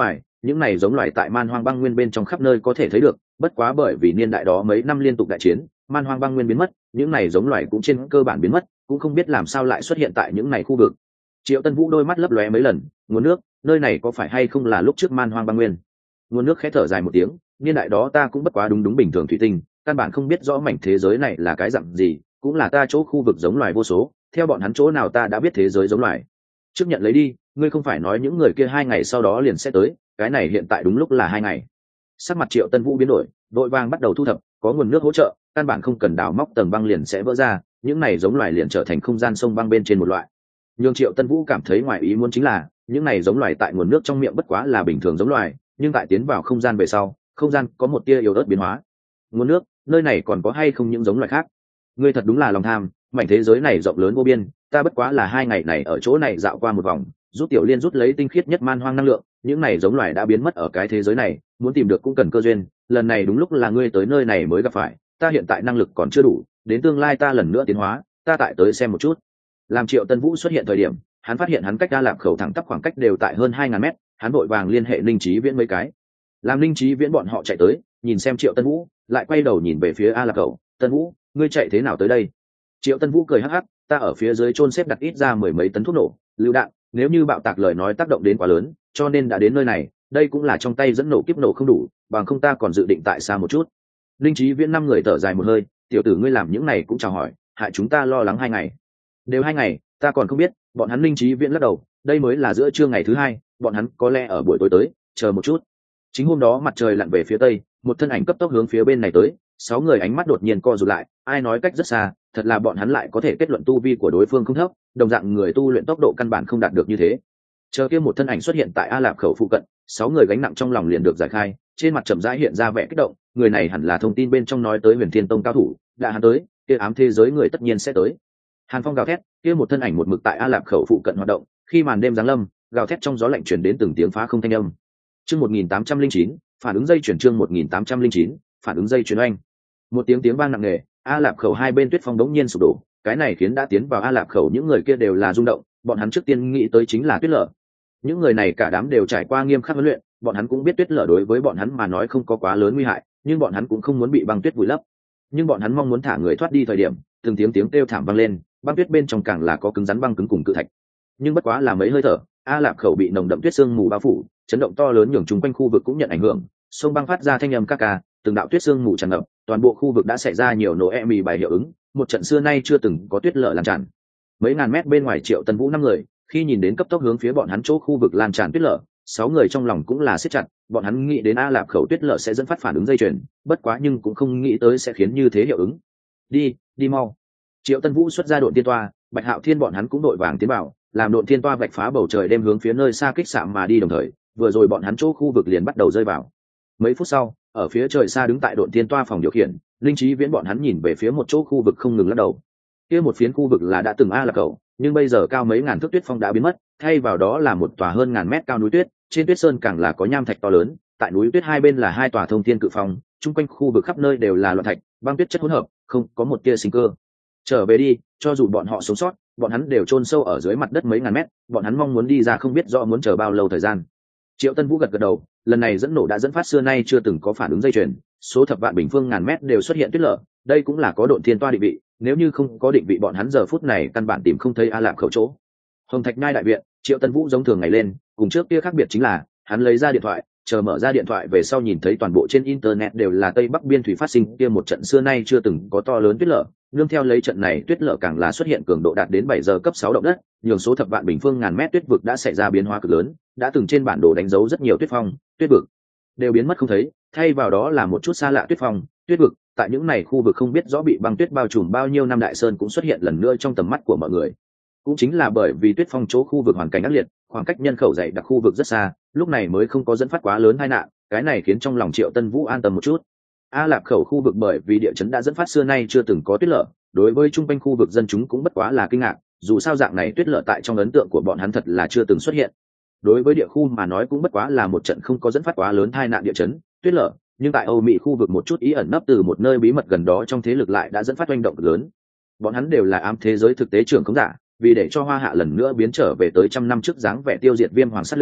A: những này giống loài tại man hoang băng nguyên bên trong khắp nơi có thể thấy được, bất quá bởi vì niên đại đó mấy năm liên tục đại chiến, man hoang băng nguyên biến mất, những này giống loài cũng trên cơ bản biến mất, cũng không biết làm sao lại xuất hiện tại những này khu vực. Triệu Tân Vũ đôi mắt lấp lóe mấy lần, nguồn nước, nơi này có phải hay không là lúc trước man hoang băng nguyên? Nguồn nước khẽ thở dài một tiếng, niên đại đó ta cũng bất quá đúng đúng bình thường thủy tinh, căn bản không biết rõ mảnh thế giới này là cái dạng gì, cũng là ta chỗ khu vực giống loài vô số, theo bọn hắn chỗ nào ta đã biết thế giới giống loài. Trước nhận lấy đi, ngươi không phải nói những người kia hai ngày sau đó liền sẽ tới, cái này hiện tại đúng lúc là hai ngày. Sắc mặt Triệu Tân Vũ biến đổi, đội vàng bắt đầu thu thập, có nguồn nước hỗ trợ, căn bản không cần đào móc tầng băng liền sẽ vỡ ra, những này giống loài liền trở thành không gian sông băng bên trên một loại. Nhưng Triệu Tân Vũ cảm thấy ngoài ý muốn chính là, những này giống loài tại nguồn nước trong miệng bất quá là bình thường giống loài, nhưng tại tiến vào không gian về sau, không gian có một tia yếu ớt biến hóa. Nguồn nước, nơi này còn có hay không những giống loài khác? Ngươi thật đúng là lòng tham, mảnh thế giới này rộng lớn vô biên, ta bất quá là hai ngày này ở chỗ này dạo qua một vòng, giúp Tiểu Liên rút lấy tinh khiết nhất man hoang năng lượng, những này giống loài đã biến mất ở cái thế giới này, muốn tìm được cũng cần cơ duyên, lần này đúng lúc là ngươi tới nơi này mới gặp phải, ta hiện tại năng lực còn chưa đủ, đến tương lai ta lần nữa tiến hóa, ta tại tới xem một chút. Làm Triệu Tân Vũ xuất hiện thời điểm, hắn phát hiện hắn cách Đa Lạp Khẩu thẳng tắp khoảng cách đều tại hơn hai ngàn mét, hắn vội vàng liên hệ Linh Chí Viễn mấy cái. Làm Linh Chí Viễn bọn họ chạy tới, nhìn xem Triệu Tân Vũ, lại quay đầu nhìn về phía A Lạp Khẩu, "Tân Vũ, ngươi chạy thế nào tới đây?" Triệu Tân Vũ cười hắc hắc, "Ta ở phía dưới chôn xếp đặt ít ra mười mấy tấn thuốc nổ, lựu đạn, nếu như bạo tạc lời nói tác động đến quá lớn, cho nên đã đến nơi này, đây cũng là trong tay dẫn nổ kiếp nổ không đủ, bằng không ta còn dự định tại xa một chút." Linh Chí Viễn năm người thở dài một hơi, "Tiểu tử ngươi làm những này cũng chào hỏi, hại chúng ta lo lắng hai ngày." "Đều hai ngày, ta còn không biết." Bọn hắn Linh Chí Viễn lắc đầu, "Đây mới là giữa trưa ngày thứ hai, bọn hắn có lẽ ở buổi tối tới, chờ một chút." Chính hôm đó mặt trời lặn về phía tây, một thân ảnh cấp tốc hướng phía bên này tới, sáu người ánh mắt đột nhiên co rụt lại, ai nói cách rất xa, thật là bọn hắn lại có thể kết luận tu vi của đối phương không thấp, đồng dạng người tu luyện tốc độ căn bản không đạt được như thế. Chờ kia một thân ảnh xuất hiện tại A Lạp Khẩu phụ cận, sáu người gánh nặng trong lòng liền được giải khai, trên mặt chậm rãi hiện ra vẻ kích động, người này hẳn là thông tin bên trong nói tới Huyền Thiên Tông cao thủ, đã hắn tới, kia ám thế giới người tất nhiên sẽ tới. Hàn Phong gào thét, kia một thân ảnh một mực tại A Lạp Khẩu phụ cận hoạt động, khi màn đêm giáng lâm, gào thét trong gió lạnh truyền đến từng tiếng phá không thanh âm. Chương một nghìn tám trăm lẻ chín, phản ứng dây chuyển chương một nghìn tám trăm lẻ chín, phản ứng dây chuyển oanh. Một tiếng tiếng vang nặng nề, A Lạp Khẩu hai bên tuyết phong đống nhiên sụp đổ, cái này khiến đã tiến vào A Lạp Khẩu những người kia đều là rung động, bọn hắn trước tiên nghĩ tới chính là tuyết lở. Những người này cả đám đều trải qua nghiêm khắc huấn luyện, bọn hắn cũng biết tuyết lở đối với bọn hắn mà nói không có quá lớn nguy hại, nhưng bọn hắn cũng không muốn bị băng tuyết vùi lấp. Nhưng bọn hắn mong muốn thả người thoát đi thời điểm, từng tiếng tiếng kêu thảm vang lên, băng tuyết bên trong càng là có cứng rắn băng cứng cùng cự thạch. Nhưng bất quá là mấy hơi thở, A Lạp Khẩu bị nồng đậm tuyết sương mù bao phủ, chấn động to lớn nhường chung quanh khu vực cũng nhận ảnh hưởng, sông băng phát ra thanh âm ca ca, từng đạo tuyết sương mù tràn ngập, toàn bộ khu vực đã xảy ra nhiều nổ e mì bài hiệu ứng, một trận xưa nay chưa từng có tuyết lở lan tràn. Mấy ngàn mét bên ngoài Triệu Tân Vũ năm người, khi nhìn đến cấp tốc hướng phía bọn hắn chỗ khu vực lan tràn tuyết lở, sáu người trong lòng cũng là siết chặt, bọn hắn nghĩ đến A Lạp Khẩu tuyết lở sẽ dẫn phát phản ứng dây chuyền, bất quá nhưng cũng không nghĩ tới sẽ khiến như thế hiệu ứng. Đi, đi mau. Triệu Tân Vũ xuất ra độn tiên toa, Bạch Hạo Thiên bọn hắn cũng đội vàng tiến vào, làm độn tiên toa vạch phá bầu trời đem hướng phía nơi xa kích xạ mà đi đồng thời, vừa rồi bọn hắn chỗ khu vực liền bắt đầu rơi vào. Mấy phút sau, ở phía trời xa đứng tại độn tiên toa phòng điều khiển, Linh Chí Viễn bọn hắn nhìn về phía một chỗ khu vực không ngừng lắc đầu. Kia một phiến khu vực là đã từng A Lạp Khẩu, nhưng bây giờ cao mấy ngàn thước tuyết phong đã biến mất, thay vào đó là một tòa hơn ngàn mét cao núi tuyết, trên tuyết sơn càng là có nham thạch to lớn, tại núi tuyết hai bên là hai tòa thông thiên cự phong, chung quanh khu vực khắp nơi đều là loạn thạch, băng tuyết chất hỗn hợp, không có một tia sinh cơ. Trở về đi, cho dù bọn họ sống sót, bọn hắn đều chôn sâu ở dưới mặt đất mấy ngàn mét, bọn hắn mong muốn đi ra không biết rõ muốn chờ bao lâu thời gian. Triệu Tân Vũ gật gật đầu, lần này dẫn nổ đã dẫn phát xưa nay chưa từng có phản ứng dây chuyền, số thập vạn bình phương ngàn mét đều xuất hiện tuyết lở, đây cũng là có độn thiên toa định vị, nếu như không có định vị bọn hắn giờ phút này căn bản tìm không thấy A Lạp Khẩu chỗ. Hồng Thạch Nhai đại viện, Triệu Tân Vũ giống thường ngày lên, cùng trước kia khác biệt chính là, hắn lấy ra điện thoại, chờ mở ra điện thoại về sau nhìn thấy toàn bộ trên internet đều là Tây Bắc biên thủy phát sinh kia một trận xưa nay chưa từng có to lớn tuyết lở, nương theo lấy trận này tuyết lở càng là xuất hiện cường độ đạt đến bảy giờ cấp sáu động đất, nhường số thập vạn bình phương ngàn mét tuyết vực đã xảy ra biến hóa cực lớn, đã từng trên bản đồ đánh dấu rất nhiều tuyết phong, tuyết vực đều biến mất không thấy, thay vào đó là một chút xa lạ tuyết phong, tuyết vực, tại những này khu vực không biết rõ bị băng tuyết bao trùm bao nhiêu năm đại sơn cũng xuất hiện lần nữa trong tầm mắt của mọi người. Cũng chính là bởi vì tuyết phong chỗ khu vực hoàn cảnh ác liệt, khoảng cách nhân khẩu dày đặc khu vực rất xa, lúc này mới không có dẫn phát quá lớn tai nạn, cái này khiến trong lòng Triệu Tân Vũ an tâm một chút. A Lạp Khẩu khu vực bởi vì địa chấn đã dẫn phát xưa nay chưa từng có tuyết lở, đối với trung quanh khu vực dân chúng cũng bất quá là kinh ngạc, dù sao dạng này tuyết lở tại trong ấn tượng của bọn hắn thật là chưa từng xuất hiện. Đối với địa khu mà nói cũng bất quá là một trận không có dẫn phát quá lớn tai nạn địa chấn, tuyết lở, nhưng tại Âu Mỹ khu vực một chút ý ẩn nấp từ một nơi bí mật gần đó trong thế lực lại đã dẫn phát oanh động lớn. Bọn hắn đều là ám thế giới thực tế trưởng không giả, vì để cho Hoa Hạ lần nữa biến trở về tới trăm năm trước dáng vẻ tiêu diệt Viêm Hoàng sát lữ,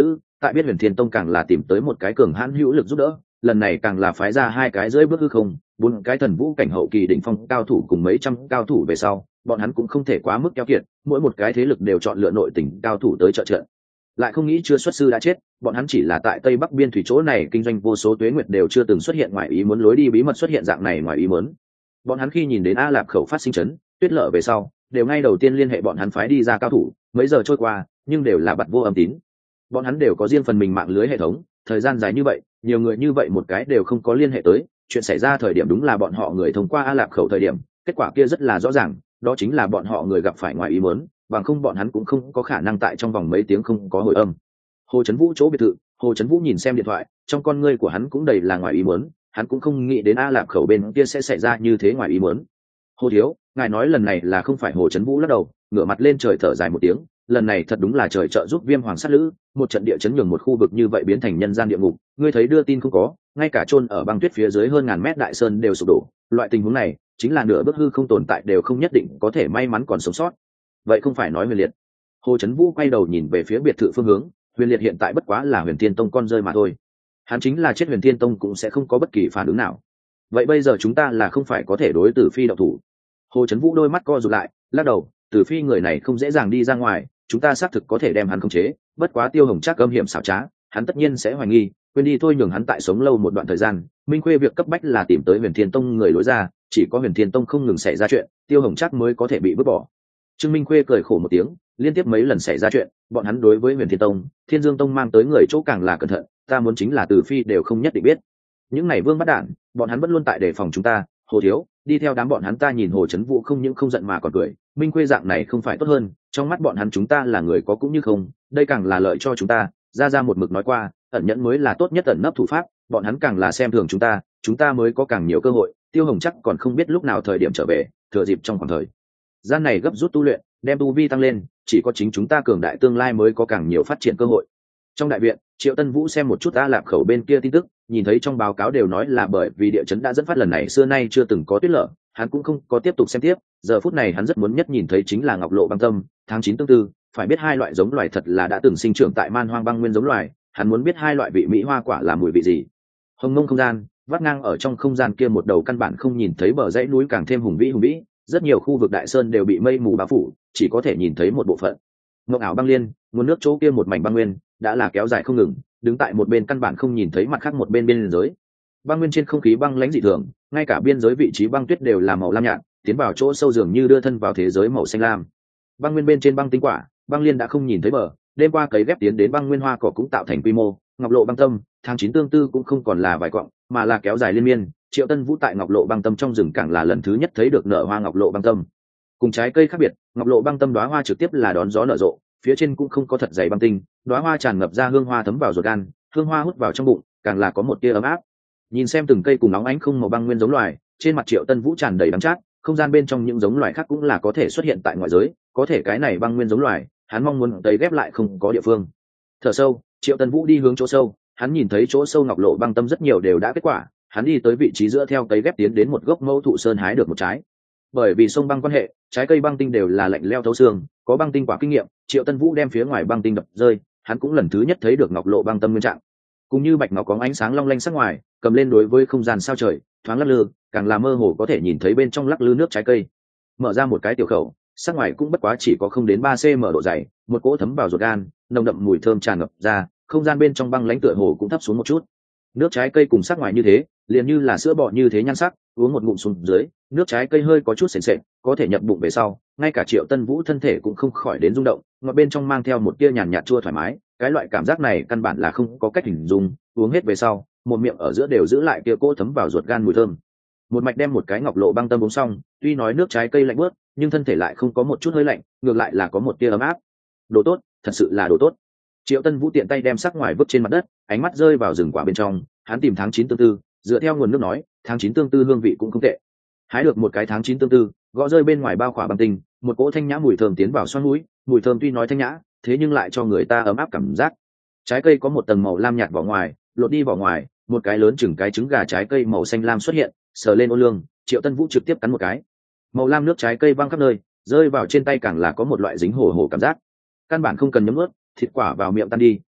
A: tại biết Huyền Thiên Tông càng là tìm tới một cái cường hãn hữu lực giúp đỡ, lần này càng là phái ra hai cái rưỡi bước hư không, bốn cái thần vũ cảnh hậu kỳ đỉnh phong cao thủ cùng mấy trăm cao thủ về sau, bọn hắn cũng không thể quá mức keo kiệt, mỗi một cái thế lực đều chọn lựa nội tình cao thủ tới trợ trận. Lại không nghĩ chưa xuất sư đã chết, bọn hắn chỉ là tại Tây Bắc biên thủy chỗ này kinh doanh vô số tuế nguyệt đều chưa từng xuất hiện ngoài ý muốn lối đi bí mật xuất hiện dạng này ngoài ý muốn. Bọn hắn khi nhìn đến A Lạp khẩu phát sinh chấn, tuyết lở về sau, đều ngay đầu tiên liên hệ bọn hắn phái đi ra cao thủ, mấy giờ trôi qua, nhưng đều là bặt vô âm tín. Bọn hắn đều có riêng phần mình mạng lưới hệ thống, thời gian dài như vậy, nhiều người như vậy một cái đều không có liên hệ tới, chuyện xảy ra thời điểm đúng là bọn họ người thông qua A Lạp khẩu thời điểm, kết quả kia rất là rõ ràng, đó chính là bọn họ người gặp phải ngoài ý muốn, bằng không bọn hắn cũng không có khả năng tại trong vòng mấy tiếng không có hồi âm. Hồ Chấn Vũ chỗ biệt thự, Hồ Chấn Vũ nhìn xem điện thoại, trong con ngươi của hắn cũng đầy là ngoài ý muốn, hắn cũng không nghĩ đến A Lạp khẩu bên kia sẽ xảy ra như thế ngoài ý muốn. Hồ thiếu, ngài nói lần này là không phải Hồ Chấn Vũ lắc đầu, ngửa mặt lên trời thở dài một tiếng, lần này thật đúng là trời trợ giúp Viêm Hoàng sát lữ, một trận địa chấn nhường một khu vực như vậy biến thành nhân gian địa ngục, ngươi thấy đưa tin không có, ngay cả chôn ở băng tuyết phía dưới hơn ngàn mét đại sơn đều sụp đổ, loại tình huống này, chính là nửa bước hư không tồn tại đều không nhất định có thể may mắn còn sống sót. Vậy không phải nói Huyền Liệt? Hồ Chấn Vũ quay đầu nhìn về phía biệt thự phương hướng, Huyền Liệt hiện tại bất quá là Huyền Thiên Tông con rơi mà thôi. Hắn chính là chết Huyền Thiên Tông cũng sẽ không có bất kỳ phản ứng nào. Vậy bây giờ chúng ta là không phải có thể đối Tử Phi động thủ? Hồ Chấn Vũ đôi mắt co rụt lại, lắc đầu, Tử Phi người này không dễ dàng đi ra ngoài, chúng ta xác thực có thể đem hắn khống chế, bất quá Tiêu Hồng chắc âm hiểm xảo trá, hắn tất nhiên sẽ hoài nghi, quên đi thôi, nhường hắn tại sống lâu một đoạn thời gian. Minh Khuê việc cấp bách là tìm tới Huyền Thiên Tông người lối ra, chỉ có Huyền Thiên Tông không ngừng xảy ra chuyện, Tiêu Hồng chắc mới có thể bị vứt bỏ. Trương Minh Khuê cười khổ một tiếng, liên tiếp mấy lần xảy ra chuyện, bọn hắn đối với Huyền Thiên Tông, Thiên Dương Tông mang tới người chỗ càng là cẩn thận, ta muốn chính là Từ Phi đều không nhất định biết. Những này vương bắt đản, bọn hắn vẫn luôn tại đề phòng chúng ta, Hồ thiếu, đi theo đám bọn hắn. Ta nhìn Hồ Chấn Vũ không những không giận mà còn cười, Minh Khuê dạng này không phải tốt hơn, trong mắt bọn hắn chúng ta là người có cũng như không, đây càng là lợi cho chúng ta. Ra Ra một mực nói qua, ẩn nhẫn mới là tốt nhất ẩn nấp thủ pháp, bọn hắn càng là xem thường chúng ta, chúng ta mới có càng nhiều cơ hội. Tiêu Hồng chắc còn không biết lúc nào thời điểm trở về, thừa dịp trong khoảng thời gian này gấp rút tu luyện, đem tu vi tăng lên, chỉ có chính chúng ta cường đại tương lai mới có càng nhiều phát triển cơ hội. Trong đại viện, Triệu Tân Vũ xem một chút A Lạp khẩu bên kia tin tức, nhìn thấy trong báo cáo đều nói là bởi vì địa chấn đã dẫn phát lần này xưa nay chưa từng có tuyết lở, hắn cũng không có tiếp tục xem tiếp. Giờ phút này hắn rất muốn nhất nhìn thấy chính là Ngọc Lộ Băng Tâm, tháng chín tương tư, phải biết hai loại giống loài thật là đã từng sinh trưởng tại Man Hoang băng nguyên giống loài, hắn muốn biết hai loại vị mỹ hoa quả là mùi vị gì. Hồng Mông không gian, vắt ngang ở trong không gian kia một đầu căn bản không nhìn thấy bờ dãy núi càng thêm hùng vĩ hùng vĩ, rất nhiều khu vực đại sơn đều bị mây mù bao phủ, chỉ có thể nhìn thấy một bộ phận. Ngọc ảo băng liên, nguồn nước chỗ kia một mảnh băng nguyên, đã là kéo dài không ngừng, đứng tại một bên căn bản không nhìn thấy mặt khác một bên biên giới. Băng nguyên trên không khí băng lãnh dị thường, ngay cả biên giới vị trí băng tuyết đều là màu lam nhạt, tiến vào chỗ sâu dường như đưa thân vào thế giới màu xanh lam. Băng nguyên bên trên băng tinh quả, băng liên đã không nhìn thấy bờ, đêm qua cấy ghép tiến đến băng nguyên hoa cỏ cũng tạo thành quy mô. Ngọc Lộ Băng Tâm, tháng chín tương tư cũng không còn là vài quặng, mà là kéo dài liên miên. Triệu Tân Vũ tại Ngọc Lộ Băng Tâm trong rừng càng là lần thứ nhất thấy được nở hoa Ngọc Lộ Băng Tâm. Cùng trái cây khác biệt, Ngọc Lộ Băng Tâm đóa hoa trực tiếp là đón gió nở rộ, phía trên cũng không có thật dày băng tinh, đóa hoa tràn ngập ra hương hoa thấm vào ruột gan, hương hoa hút vào trong bụng, càng là có một tia ấm áp. Nhìn xem từng cây cùng nóng ánh không màu băng nguyên giống loài, trên mặt Triệu Tân Vũ tràn đầy đắng chát, không gian bên trong những giống loài khác cũng là có thể xuất hiện tại ngoại giới, có thể cái này băng nguyên giống loài, hắn mong muốn tấy ghép lại không có địa phương. Thở sâu, Triệu Tân Vũ đi hướng chỗ sâu, hắn nhìn thấy chỗ sâu Ngọc Lộ Băng Tâm rất nhiều đều đã kết quả, hắn đi tới vị trí giữa theo cấy ghép tiến đến một gốc mẫu thụ sơn hái được một trái. Bởi vì sông băng quan hệ, trái cây băng tinh đều là lạnh leo thấu xương, có băng tinh quả kinh nghiệm, Triệu Tân Vũ đem phía ngoài băng tinh đập rơi, hắn cũng lần thứ nhất thấy được Ngọc Lộ Băng Tâm nguyên trạng. Cũng như bạch ngọc có ánh sáng long lanh sắc ngoài, cầm lên đối với không gian sao trời, thoáng lắc lư, càng là mơ hồ có thể nhìn thấy bên trong lắc lư nước trái cây. Mở ra một cái tiểu khẩu, sắc ngoài cũng bất quá chỉ có không đến ba xăng ti mét độ dày, một cỗ thấm vào ruột gan, nồng đậm mùi thơm tràn ngập ra, không gian bên trong băng lãnh tựa hồ cũng thấp xuống một chút. Nước trái cây cùng sắc ngoài như thế, liền như là sữa bò như thế nhan sắc, uống một ngụm xuống dưới, nước trái cây hơi có chút sền sệt, có thể nhập bụng về sau, ngay cả Triệu Tân Vũ thân thể cũng không khỏi đến rung động, ngọt bên trong mang theo một tia nhàn nhạt chua thoải mái, cái loại cảm giác này căn bản là không có cách hình dung, uống hết về sau, một miệng ở giữa đều giữ lại kia cỗ thấm vào ruột gan mùi thơm. Một mạch đem một cái Ngọc Lộ Băng Tâm uống xong, tuy nói nước trái cây lạnh bớt, nhưng thân thể lại không có một chút hơi lạnh, ngược lại là có một tia ấm áp. Đồ tốt, thật sự là đồ tốt. Triệu Tân Vũ tiện tay đem sắc ngoài vứt trên mặt đất, ánh mắt rơi vào rừng quả bên trong, hắn tìm tháng chín tương tư, dựa theo nguồn nước nói, tháng chín tương tư hương vị cũng không tệ. Hái được một cái tháng chín tương tư, gõ rơi bên ngoài bao khỏa băng tinh, một cỗ thanh nhã mùi thơm tiến vào xoăn mũi, mùi thơm tuy nói thanh nhã, thế nhưng lại cho người ta ấm áp cảm giác. Trái cây có một tầng màu lam nhạt vỏ ngoài, lột đi vỏ ngoài, một cái lớn chừng cái trứng gà trái cây màu xanh lam xuất hiện, sờ lên ô lương, Triệu Tân Vũ trực tiếp cắn một cái. Màu lam nước trái cây văng khắp nơi, rơi vào trên tay càng là có một loại dính hổ hổ cảm giác. Căn bản không cần nhấm nuốt, thịt quả vào miệng tan đi,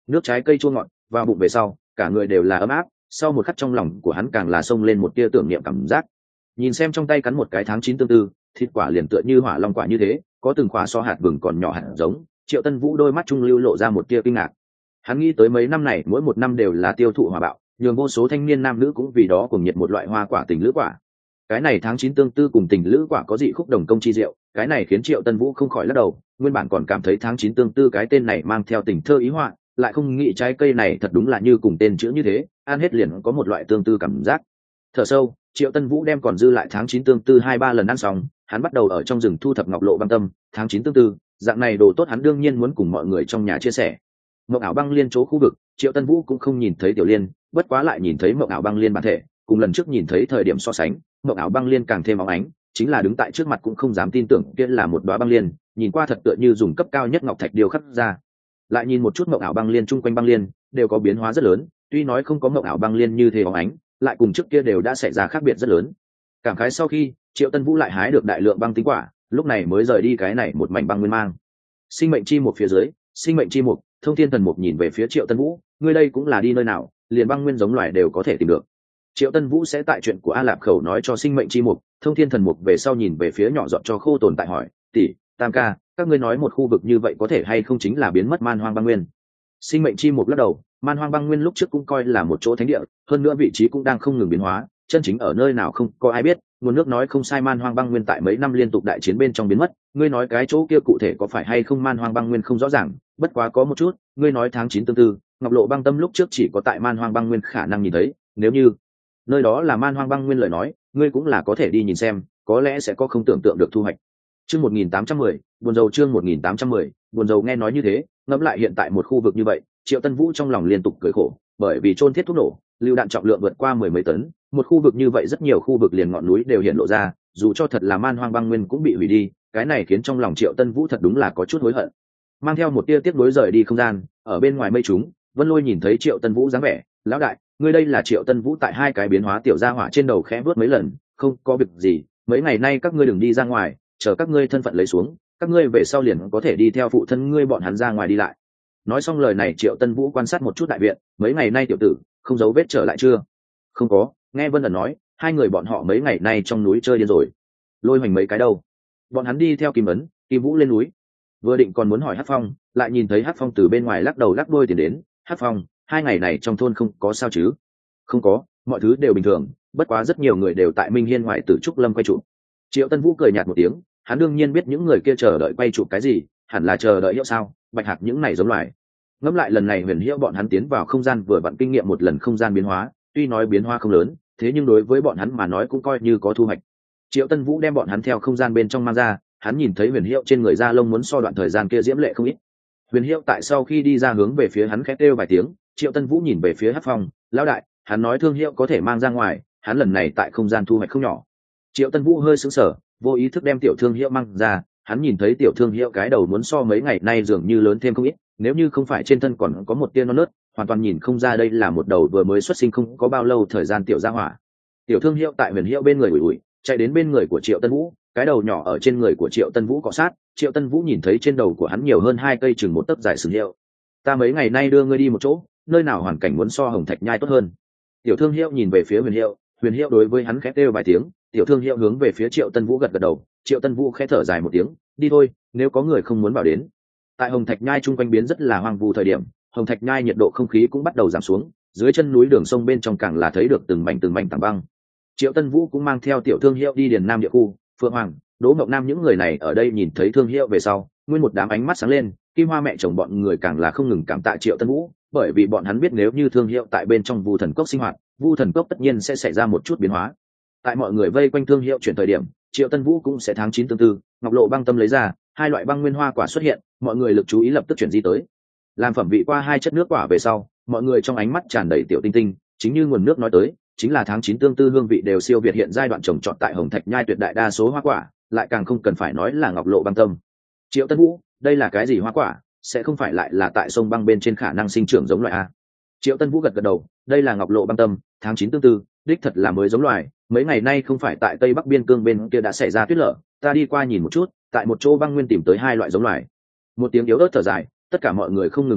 A: nước trái cây chua ngọt vào bụng về sau cả người đều là ấm áp, sau một khắc trong lòng của hắn càng là xông lên một tia tưởng niệm cảm giác. Nhìn xem trong tay cắn một cái tháng chín tương tư, thịt quả liền tựa như hỏa long quả như thế, có từng khóa so hạt vừng còn nhỏ hạt giống. Triệu Tân Vũ đôi mắt trung lưu lộ ra một tia kinh ngạc. Hắn nghĩ tới mấy năm này mỗi một năm đều là tiêu thụ hỏa bạo, nhường vô số thanh niên nam nữ cũng vì đó cùng nhiệt một loại hoa quả tình lữ quả. Cái này tháng chín tương tư cùng tình lữ quả có dị khúc đồng công chi diệu, cái này khiến Triệu Tân Vũ không khỏi lắc đầu, nguyên bản còn cảm thấy tháng chín tương tư cái tên này mang theo tình thơ ý họa, lại không nghĩ trái cây này thật đúng là như cùng tên chữ như thế, ăn hết liền có một loại tương tư cảm giác. Thở sâu, Triệu Tân Vũ đem còn dư lại tháng chín tương tư hai ba lần ăn xong, hắn bắt đầu ở trong rừng thu thập ngọc lộ băng tâm, tháng chín tương tư, dạng này đồ tốt hắn đương nhiên muốn cùng mọi người trong nhà chia sẻ. Mộng ảo băng liên chỗ khu vực, Triệu Tân Vũ cũng không nhìn thấy Tiểu Liên, bất quá lại nhìn thấy mộng ảo băng liên bản thể, cùng lần trước nhìn thấy thời điểm so sánh, mộng ảo băng liên càng thêm óng ánh, chính là đứng tại trước mặt cũng không dám tin tưởng kia là một đóa băng liên, nhìn qua thật tựa như dùng cấp cao nhất ngọc thạch điêu khắc ra. Lại nhìn một chút mộng ảo băng liên chung quanh băng liên, đều có biến hóa rất lớn, tuy nói không có mộng ảo băng liên như thế óng ánh, lại cùng trước kia đều đã xảy ra khác biệt rất lớn. Cảm khái sau khi, Triệu Tân Vũ lại hái được đại lượng băng tinh quả, lúc này mới rời đi cái này một mảnh băng nguyên mang. Sinh mệnh chi một phía dưới, sinh mệnh chi mục, Thông Thiên Thần Mục nhìn về phía Triệu Tân Vũ, ngươi đây cũng là đi nơi nào, liền băng nguyên giống loài đều có thể tìm được. Triệu Tân Vũ sẽ tại chuyện của A Lạp Khẩu nói cho sinh mệnh chi mục, Thông Thiên Thần Mục về sau nhìn về phía nhỏ giọt cho khô tồn tại hỏi, tỷ, Tam ca, các ngươi nói một khu vực như vậy có thể hay không chính là biến mất man hoang băng nguyên. Sinh mệnh chi mục lắc đầu, man hoang băng nguyên lúc trước cũng coi là một chỗ thánh địa, hơn nữa vị trí cũng đang không ngừng biến hóa, chân chính ở nơi nào không có ai biết. Nguồn nước nói không sai, man hoang băng nguyên tại mấy năm liên tục đại chiến bên trong biến mất, ngươi nói cái chỗ kia cụ thể có phải hay không man hoang băng nguyên không rõ ràng, bất quá có một chút, ngươi nói tháng chín tương tư, ngọc lộ băng tâm lúc trước chỉ có tại man hoang băng nguyên khả năng nhìn thấy, nếu như nơi đó là man hoang băng nguyên lời nói, ngươi cũng là có thể đi nhìn xem, có lẽ sẽ có không tưởng tượng được thu hoạch. Chương một nghìn tám trăm mười, buồn dầu chương một nghìn tám trăm mười, buồn dầu nghe nói như thế, ngẫm lại hiện tại một khu vực như vậy, Triệu Tân Vũ trong lòng liên tục cười khổ, bởi vì chôn thiết thuốc nổ, lưu đạn trọng lượng vượt qua mười mấy tấn, một khu vực như vậy rất nhiều khu vực liền ngọn núi đều hiện lộ ra, dù cho thật là man hoang băng nguyên cũng bị hủy đi, cái này khiến trong lòng Triệu Tân Vũ thật đúng là có chút hối hận. Mang theo một tia tiếc nuối rời đi không gian, ở bên ngoài mây trúng, Vân Lôi nhìn thấy Triệu Tân Vũ dáng vẻ, lão đại, ngươi đây là Triệu Tân Vũ tại hai cái biến hóa tiểu gia hỏa trên đầu khẽ vuốt mấy lần, không có việc gì, mấy ngày nay các ngươi đừng đi ra ngoài, chờ các ngươi thân phận lấy xuống, các ngươi về sau liền có thể đi theo phụ thân ngươi bọn hắn ra ngoài đi lại. Nói xong lời này, Triệu Tân Vũ quan sát một chút đại viện, mấy ngày nay tiểu tử không dấu vết trở lại chưa? Không có, nghe Vân ẩn nói hai người bọn họ mấy ngày nay trong núi chơi điên rồi. Lôi Hoành mấy cái đâu? Bọn hắn đi theo Kim Ấn, Kim Vũ lên núi. Vừa định còn muốn hỏi Hắc Phong, lại nhìn thấy Hắc Phong từ bên ngoài lắc đầu lắc đuôi tiền đến. Hắc Phong, hai ngày này trong thôn không có sao chứ? Không có, mọi thứ đều bình thường, bất quá rất nhiều người đều tại Minh Hiên ngoại tử Trúc Lâm quay trụ. Triệu Tân Vũ cười nhạt một tiếng, hắn đương nhiên biết những người kia chờ đợi quay trụ cái gì, hẳn là chờ đợi hiệu sao, bạch hạc những này giống loài. Ngẫm lại lần này Huyền Hiệu bọn hắn tiến vào không gian vừa vặn kinh nghiệm một lần không gian biến hóa, tuy nói biến hóa không lớn, thế nhưng đối với bọn hắn mà nói cũng coi như có thu hoạch. Triệu Tân Vũ đem bọn hắn theo không gian bên trong mang ra, hắn nhìn thấy Huyền Hiệu trên người da lông muốn so đoạn thời gian kia diễm lệ không ít. Huyền Hiệu tại sau khi đi ra hướng về phía hắn khẽ kêu vài tiếng, Triệu Tân Vũ nhìn về phía Hắc Phong, lão đại, hắn nói thương hiệu có thể mang ra ngoài, hắn lần này tại không gian thu hoạch không nhỏ. Triệu Tân Vũ hơi sững sờ, vô ý thức đem tiểu thương hiệu mang ra, hắn nhìn thấy tiểu thương hiệu cái đầu muốn so mấy ngày nay dường như lớn thêm không ít, nếu như không phải trên thân còn có một tia non nớt, hoàn toàn nhìn không ra đây là một đầu vừa mới xuất sinh không có bao lâu thời gian tiểu gia hỏa. Tiểu thương hiệu tại Huyền Hiệu bên người ủi ủi, chạy đến bên người của Triệu Tân Vũ, cái đầu nhỏ ở trên người của Triệu Tân Vũ cọ sát, Triệu Tân Vũ nhìn thấy trên đầu của hắn nhiều hơn hai cây chừng một tấc dài sừng hiệu. Ta mấy ngày nay đưa ngươi đi một chỗ, nơi nào hoàn cảnh muốn so Hồng Thạch Nhai tốt hơn. Tiểu thương hiệu nhìn về phía Huyền Hiệu, Huyền Hiệu đối với hắn khẽ kêu vài tiếng, tiểu thương hiệu hướng về phía Triệu Tân Vũ gật gật đầu, Triệu Tân Vũ khẽ thở dài một tiếng, đi thôi, nếu có người không muốn vào đến. Tại Hồng Thạch Nhai chung quanh biến rất là hoang vu thời điểm, Hồng Thạch Nhai nhiệt độ không khí cũng bắt đầu giảm xuống, dưới chân núi đường sông bên trong càng là thấy được từng mảnh từng mảnh tảng băng. Triệu Tân Vũ cũng mang theo tiểu thương hiệu đi điền Nam địa khu, Phượng Hoàng, Đỗ Ngọc Nam những người này ở đây nhìn thấy thương hiệu về sau, nguyên một đám ánh mắt sáng lên, Kim Hoa mẹ chồng bọn người càng là không ngừng cảm tạ Triệu Tân Vũ, bởi vì bọn hắn biết nếu như thương hiệu tại bên trong Vu Thần Cốc sinh hoạt, Vu Thần Cốc tất nhiên sẽ xảy ra một chút biến hóa. Tại mọi người vây quanh thương hiệu chuyển thời điểm, Triệu Tân Vũ cũng sẽ tháng chín tương tư, ngọc lộ băng tâm lấy ra, hai loại băng nguyên hoa quả xuất hiện, mọi người lực chú ý lập tức chuyển di tới. Làm phẩm vị qua hai chất nước quả về sau, mọi người trong ánh mắt tràn đầy tiểu tinh tinh, chính như nguồn nước nói tới, chính là tháng chín tương tư hương vị đều siêu việt hiện giai đoạn trồng trọt tại Hồng Thạch Nhai tuyệt đại đa số hoa quả, lại càng không cần phải nói là ngọc lộ băng tâm. Triệu Tân Vũ, đây là cái gì hoa quả, sẽ không phải lại là tại sông băng bên trên khả năng sinh trưởng giống loại a? Triệu Tân Vũ gật gật đầu, đây là ngọc lộ băng tâm, tháng chín tương tư, đích thật là mới giống loài, mấy ngày nay không phải tại Tây Bắc biên cương bên kia đã xảy ra tuyết lở, ta đi qua nhìn một chút, tại một chỗ băng nguyên tìm tới hai loại giống loài. Một tiếng yếu ớt thở dài, tất cả mọi người không ngừng lắc đầu,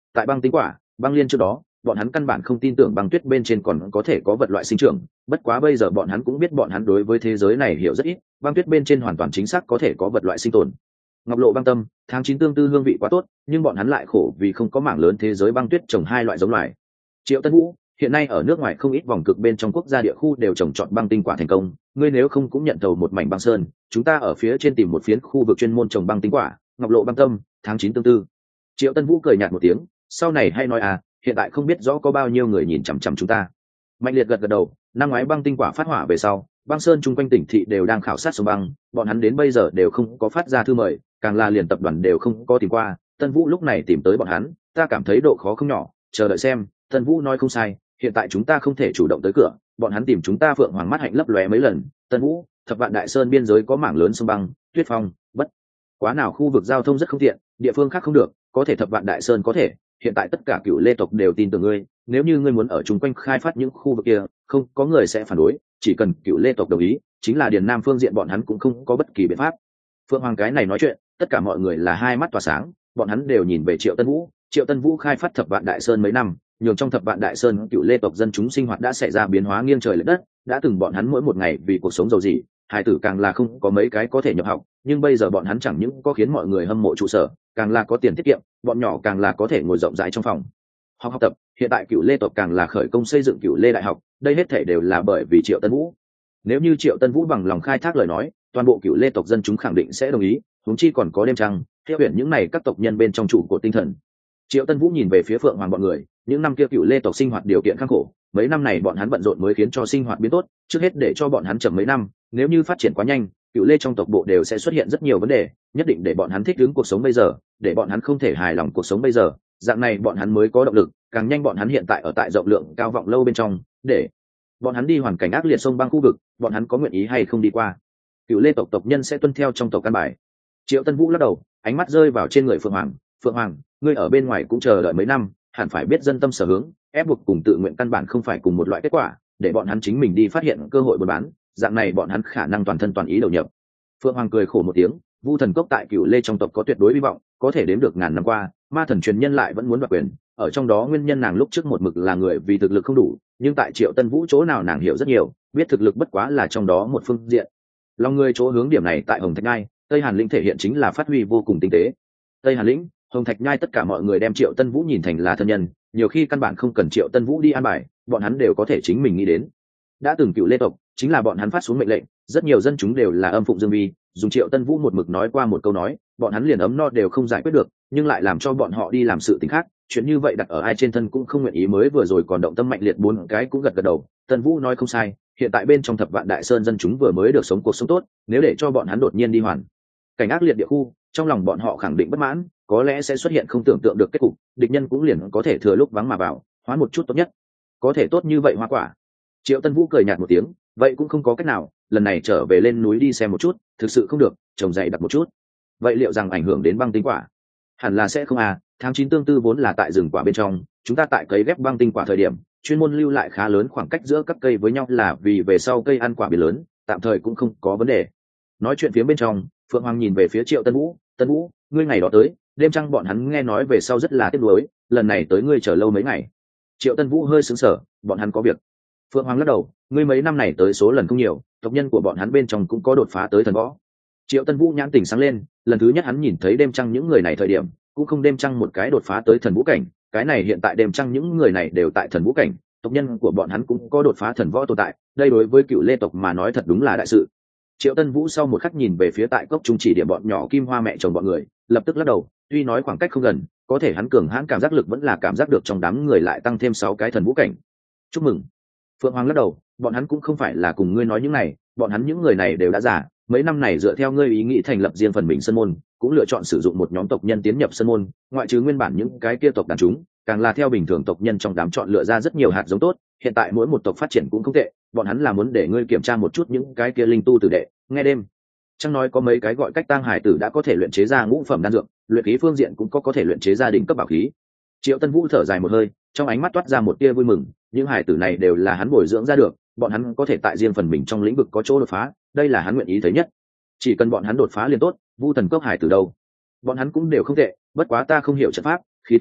A: tại băng tinh quả băng liên trước đó bọn hắn căn bản không tin tưởng băng tuyết bên trên còn có thể có vật loại sinh trưởng, bất quá bây giờ bọn hắn cũng biết bọn hắn đối với thế giới này hiểu rất ít, băng tuyết bên trên hoàn toàn chính xác có thể có vật loại sinh tồn. Ngọc lộ băng tâm, tháng chín tương tư hương vị quá tốt, nhưng bọn hắn lại khổ vì không có mảng lớn thế giới băng tuyết trồng hai loại giống loài. Triệu Tân Vũ, hiện nay ở nước ngoài không ít vòng cực bên trong quốc gia địa khu đều trồng trọt băng tinh quả thành công, ngươi nếu không cũng nhận thầu một mảnh băng sơn, chúng ta ở phía trên tìm một phiến khu vực chuyên môn trồng băng tinh quả. Ngọc lộ băng tâm, tháng chín tương tư. Triệu Tân Vũ cười nhạt một tiếng, sau này hay nói à, hiện tại không biết rõ có bao nhiêu người nhìn chằm chằm chúng ta. Mạnh Liệt gật gật đầu, năm ngoái băng tinh quả phát hỏa về sau, băng sơn chung quanh tỉnh thị đều đang khảo sát sông băng, bọn hắn đến bây giờ đều không có phát ra thư mời, càng là liền tập đoàn đều không có tìm qua. Tân Vũ lúc này tìm tới bọn hắn, ta cảm thấy độ khó không nhỏ, chờ đợi xem. Tân Vũ nói không sai, hiện tại chúng ta không thể chủ động tới cửa, bọn hắn tìm chúng ta Phượng Hoàng mắt hạnh lấp lóe mấy lần. Tân Vũ, Thập Vạn Đại Sơn biên giới có mảng lớn sông băng, tuyết phong, bất quá nào khu vực giao thông rất không tiện, địa phương khác không được, có thể Thập Vạn Đại Sơn có thể. Hiện tại tất cả cựu lê tộc đều tin tưởng ngươi, nếu như ngươi muốn ở chung quanh khai phát những khu vực kia, không có người sẽ phản đối, chỉ cần cựu lê tộc đồng ý, chính là điền nam phương diện bọn hắn cũng không có bất kỳ biện pháp. Phượng Hoàng cái này nói chuyện, tất cả mọi người là hai mắt tỏa sáng, bọn hắn đều nhìn về Triệu Tân Vũ. Triệu Tân Vũ khai phát Thập Vạn Đại Sơn mấy năm, nhường trong Thập Vạn Đại Sơn cựu lê tộc dân chúng sinh hoạt đã xảy ra biến hóa nghiêng trời lệch đất, đã từng bọn hắn mỗi một ngày vì cuộc sống giàu gì, hài tử càng là không có mấy cái có thể nhập học, nhưng bây giờ bọn hắn chẳng những có khiến mọi người hâm mộ trụ sở, càng là có tiền tiết kiệm, bọn nhỏ càng là có thể ngồi rộng rãi trong phòng học học tập. Hiện tại cựu lê tộc càng là khởi công xây dựng cựu lê đại học, đây hết thể đều là bởi vì Triệu Tân Vũ. Nếu như Triệu Tân Vũ bằng lòng khai thác lời nói, toàn bộ cựu lê tộc dân chúng khẳng định sẽ đồng ý, huống chi còn có đêm trăng theo huyện những này các tộc nhân bên trong trụ của tinh thần. Triệu Tân Vũ nhìn về phía Phượng Hoàng bọn người, những năm kia cựu lê tộc sinh hoạt điều kiện khắc khổ, mấy năm này bọn hắn bận rộn mới khiến cho sinh hoạt biến tốt, trước hết để cho bọn hắn chậm mấy năm, nếu như phát triển quá nhanh, cựu lê trong tộc bộ đều sẽ xuất hiện rất nhiều vấn đề, nhất định để bọn hắn thích ứng cuộc sống bây giờ, để bọn hắn không thể hài lòng cuộc sống bây giờ, dạng này bọn hắn mới có động lực, càng nhanh bọn hắn hiện tại ở tại rộng lượng cao vọng lâu bên trong, để bọn hắn đi hoàn cảnh ác liệt sông băng khu vực, bọn hắn có nguyện ý hay không đi qua. Cựu lê tộc tộc nhân sẽ tuân theo trong tộc căn bài. Triệu Tân Vũ lắc đầu, ánh mắt rơi vào trên người Phượng Hoàng. Phượng Hoàng, ngươi ở bên ngoài cũng chờ đợi mấy năm, hẳn phải biết dân tâm sở hướng, ép buộc cùng tự nguyện căn bản không phải cùng một loại kết quả, để bọn hắn chính mình đi phát hiện cơ hội buôn bán, dạng này bọn hắn khả năng toàn thân toàn ý đầu nhập. Phượng Hoàng cười khổ một tiếng, Vu thần cốc tại cựu lê trong tộc có tuyệt đối hy vọng, có thể đếm được ngàn năm qua, ma thần truyền nhân lại vẫn muốn đoạt quyền, ở trong đó nguyên nhân nàng lúc trước một mực là người vì thực lực không đủ, nhưng tại Triệu Tân Vũ chỗ nào nàng hiểu rất nhiều, biết thực lực bất quá là trong đó một phương diện. Lòng người chỗ hướng điểm này tại Hồng Thạch Nhai, Tây Hàn Lĩnh thể hiện chính là phát huy vô cùng tinh tế. Tây Hàn Lĩnh, Hồng Thạch Nhai tất cả mọi người đem Triệu Tân Vũ nhìn thành là thân nhân, nhiều khi căn bản không cần Triệu Tân Vũ đi an bài, bọn hắn đều có thể chính mình nghĩ đến. Đã từng cựu lê tộc, chính là bọn hắn phát xuống mệnh lệnh, rất nhiều dân chúng đều là âm phụng dương vi, dùng Triệu Tân Vũ một mực nói qua một câu nói, bọn hắn liền ấm no đều không giải quyết được, nhưng lại làm cho bọn họ đi làm sự tình khác, chuyện như vậy đặt ở ai trên thân cũng không nguyện ý. Mới vừa rồi còn động tâm Mạnh Liệt bốn cái cũng gật gật đầu, Tân Vũ nói không sai, hiện tại bên trong Thập Vạn Đại Sơn dân chúng vừa mới được sống cuộc sống tốt, nếu để cho bọn hắn đột nhiên đi hoàn cảnh ác liệt địa khu, trong lòng bọn họ khẳng định bất mãn, có lẽ sẽ xuất hiện không tưởng tượng được kết cục, địch nhân cũng liền có thể thừa lúc vắng mà vào, hóa một chút tốt nhất. Có thể tốt như vậy hoa quả. Triệu Tân Vũ cười nhạt một tiếng, vậy cũng không có cách nào, lần này trở về lên núi đi xem một chút, thực sự không được, trồng dày đặt một chút. Vậy liệu rằng ảnh hưởng đến băng tinh quả? Hẳn là sẽ không à, tháng chín tương tư vốn là tại rừng quả bên trong, chúng ta tại cấy ghép băng tinh quả thời điểm, chuyên môn lưu lại khá lớn khoảng cách giữa các cây với nhau là vì về sau cây ăn quả bị lớn, tạm thời cũng không có vấn đề. Nói chuyện phía bên trong, Phượng Hoàng nhìn về phía Triệu Tân Vũ, Tân Vũ, ngươi ngày đó tới, đêm trăng bọn hắn nghe nói về sau rất là tiếc nuối, lần này tới ngươi chờ lâu mấy ngày. Triệu Tân Vũ hơi sững sờ, bọn hắn có việc. Phượng Hoàng lắc đầu, ngươi mấy năm này tới số lần không nhiều, tộc nhân của bọn hắn bên trong cũng có đột phá tới thần võ. Triệu Tân Vũ nhãn tỉnh sáng lên, lần thứ nhất hắn nhìn thấy đêm trăng những người này thời điểm, cũng không đêm trăng một cái đột phá tới thần vũ cảnh, cái này hiện tại đêm trăng những người này đều tại thần vũ cảnh, tộc nhân của bọn hắn cũng có đột phá thần võ tồn tại, đây đối với cựu lê tộc mà nói thật đúng là đại sự. Triệu Tân Vũ sau một khắc nhìn về phía tại cốc trung chỉ điểm bọn nhỏ Kim Hoa mẹ chồng bọn người, lập tức lắc đầu, tuy nói khoảng cách không gần, có thể hắn cường hãn cảm giác lực vẫn là cảm giác được trong đám người lại tăng thêm sáu cái thần vũ cảnh. Chúc mừng. Phượng Hoàng lắc đầu, bọn hắn cũng không phải là cùng ngươi nói những này, bọn hắn những người này đều đã già, mấy năm này dựa theo ngươi ý nghĩ thành lập riêng phần mình sân môn, cũng lựa chọn sử dụng một nhóm tộc nhân tiến nhập sân môn, ngoại trừ nguyên bản những cái kia tộc đàn chúng, càng là theo bình thường tộc nhân trong đám chọn lựa ra rất nhiều hạt giống tốt, hiện tại mỗi một tộc phát triển cũng không tệ, bọn hắn là muốn để ngươi kiểm tra một chút những cái kia linh tu tử đệ. Nghe đêm Trăng nói có mấy cái gọi cách tang hải tử đã có thể luyện chế ra ngũ phẩm đan dược, luyện khí phương diện cũng có có thể luyện chế ra đỉnh cấp bảo khí. Triệu Tân Vũ thở dài một hơi, trong ánh mắt toát ra một tia vui mừng, những hải tử này đều là hắn bồi dưỡng ra được, bọn hắn có thể tại riêng phần mình trong lĩnh vực có chỗ đột phá, đây là hắn nguyện ý thấy nhất. Chỉ cần bọn hắn đột phá liền tốt. Vu thần cốc hải tử đâu, bọn hắn cũng đều không tệ, bất quá ta không hiểu trận pháp, khí tu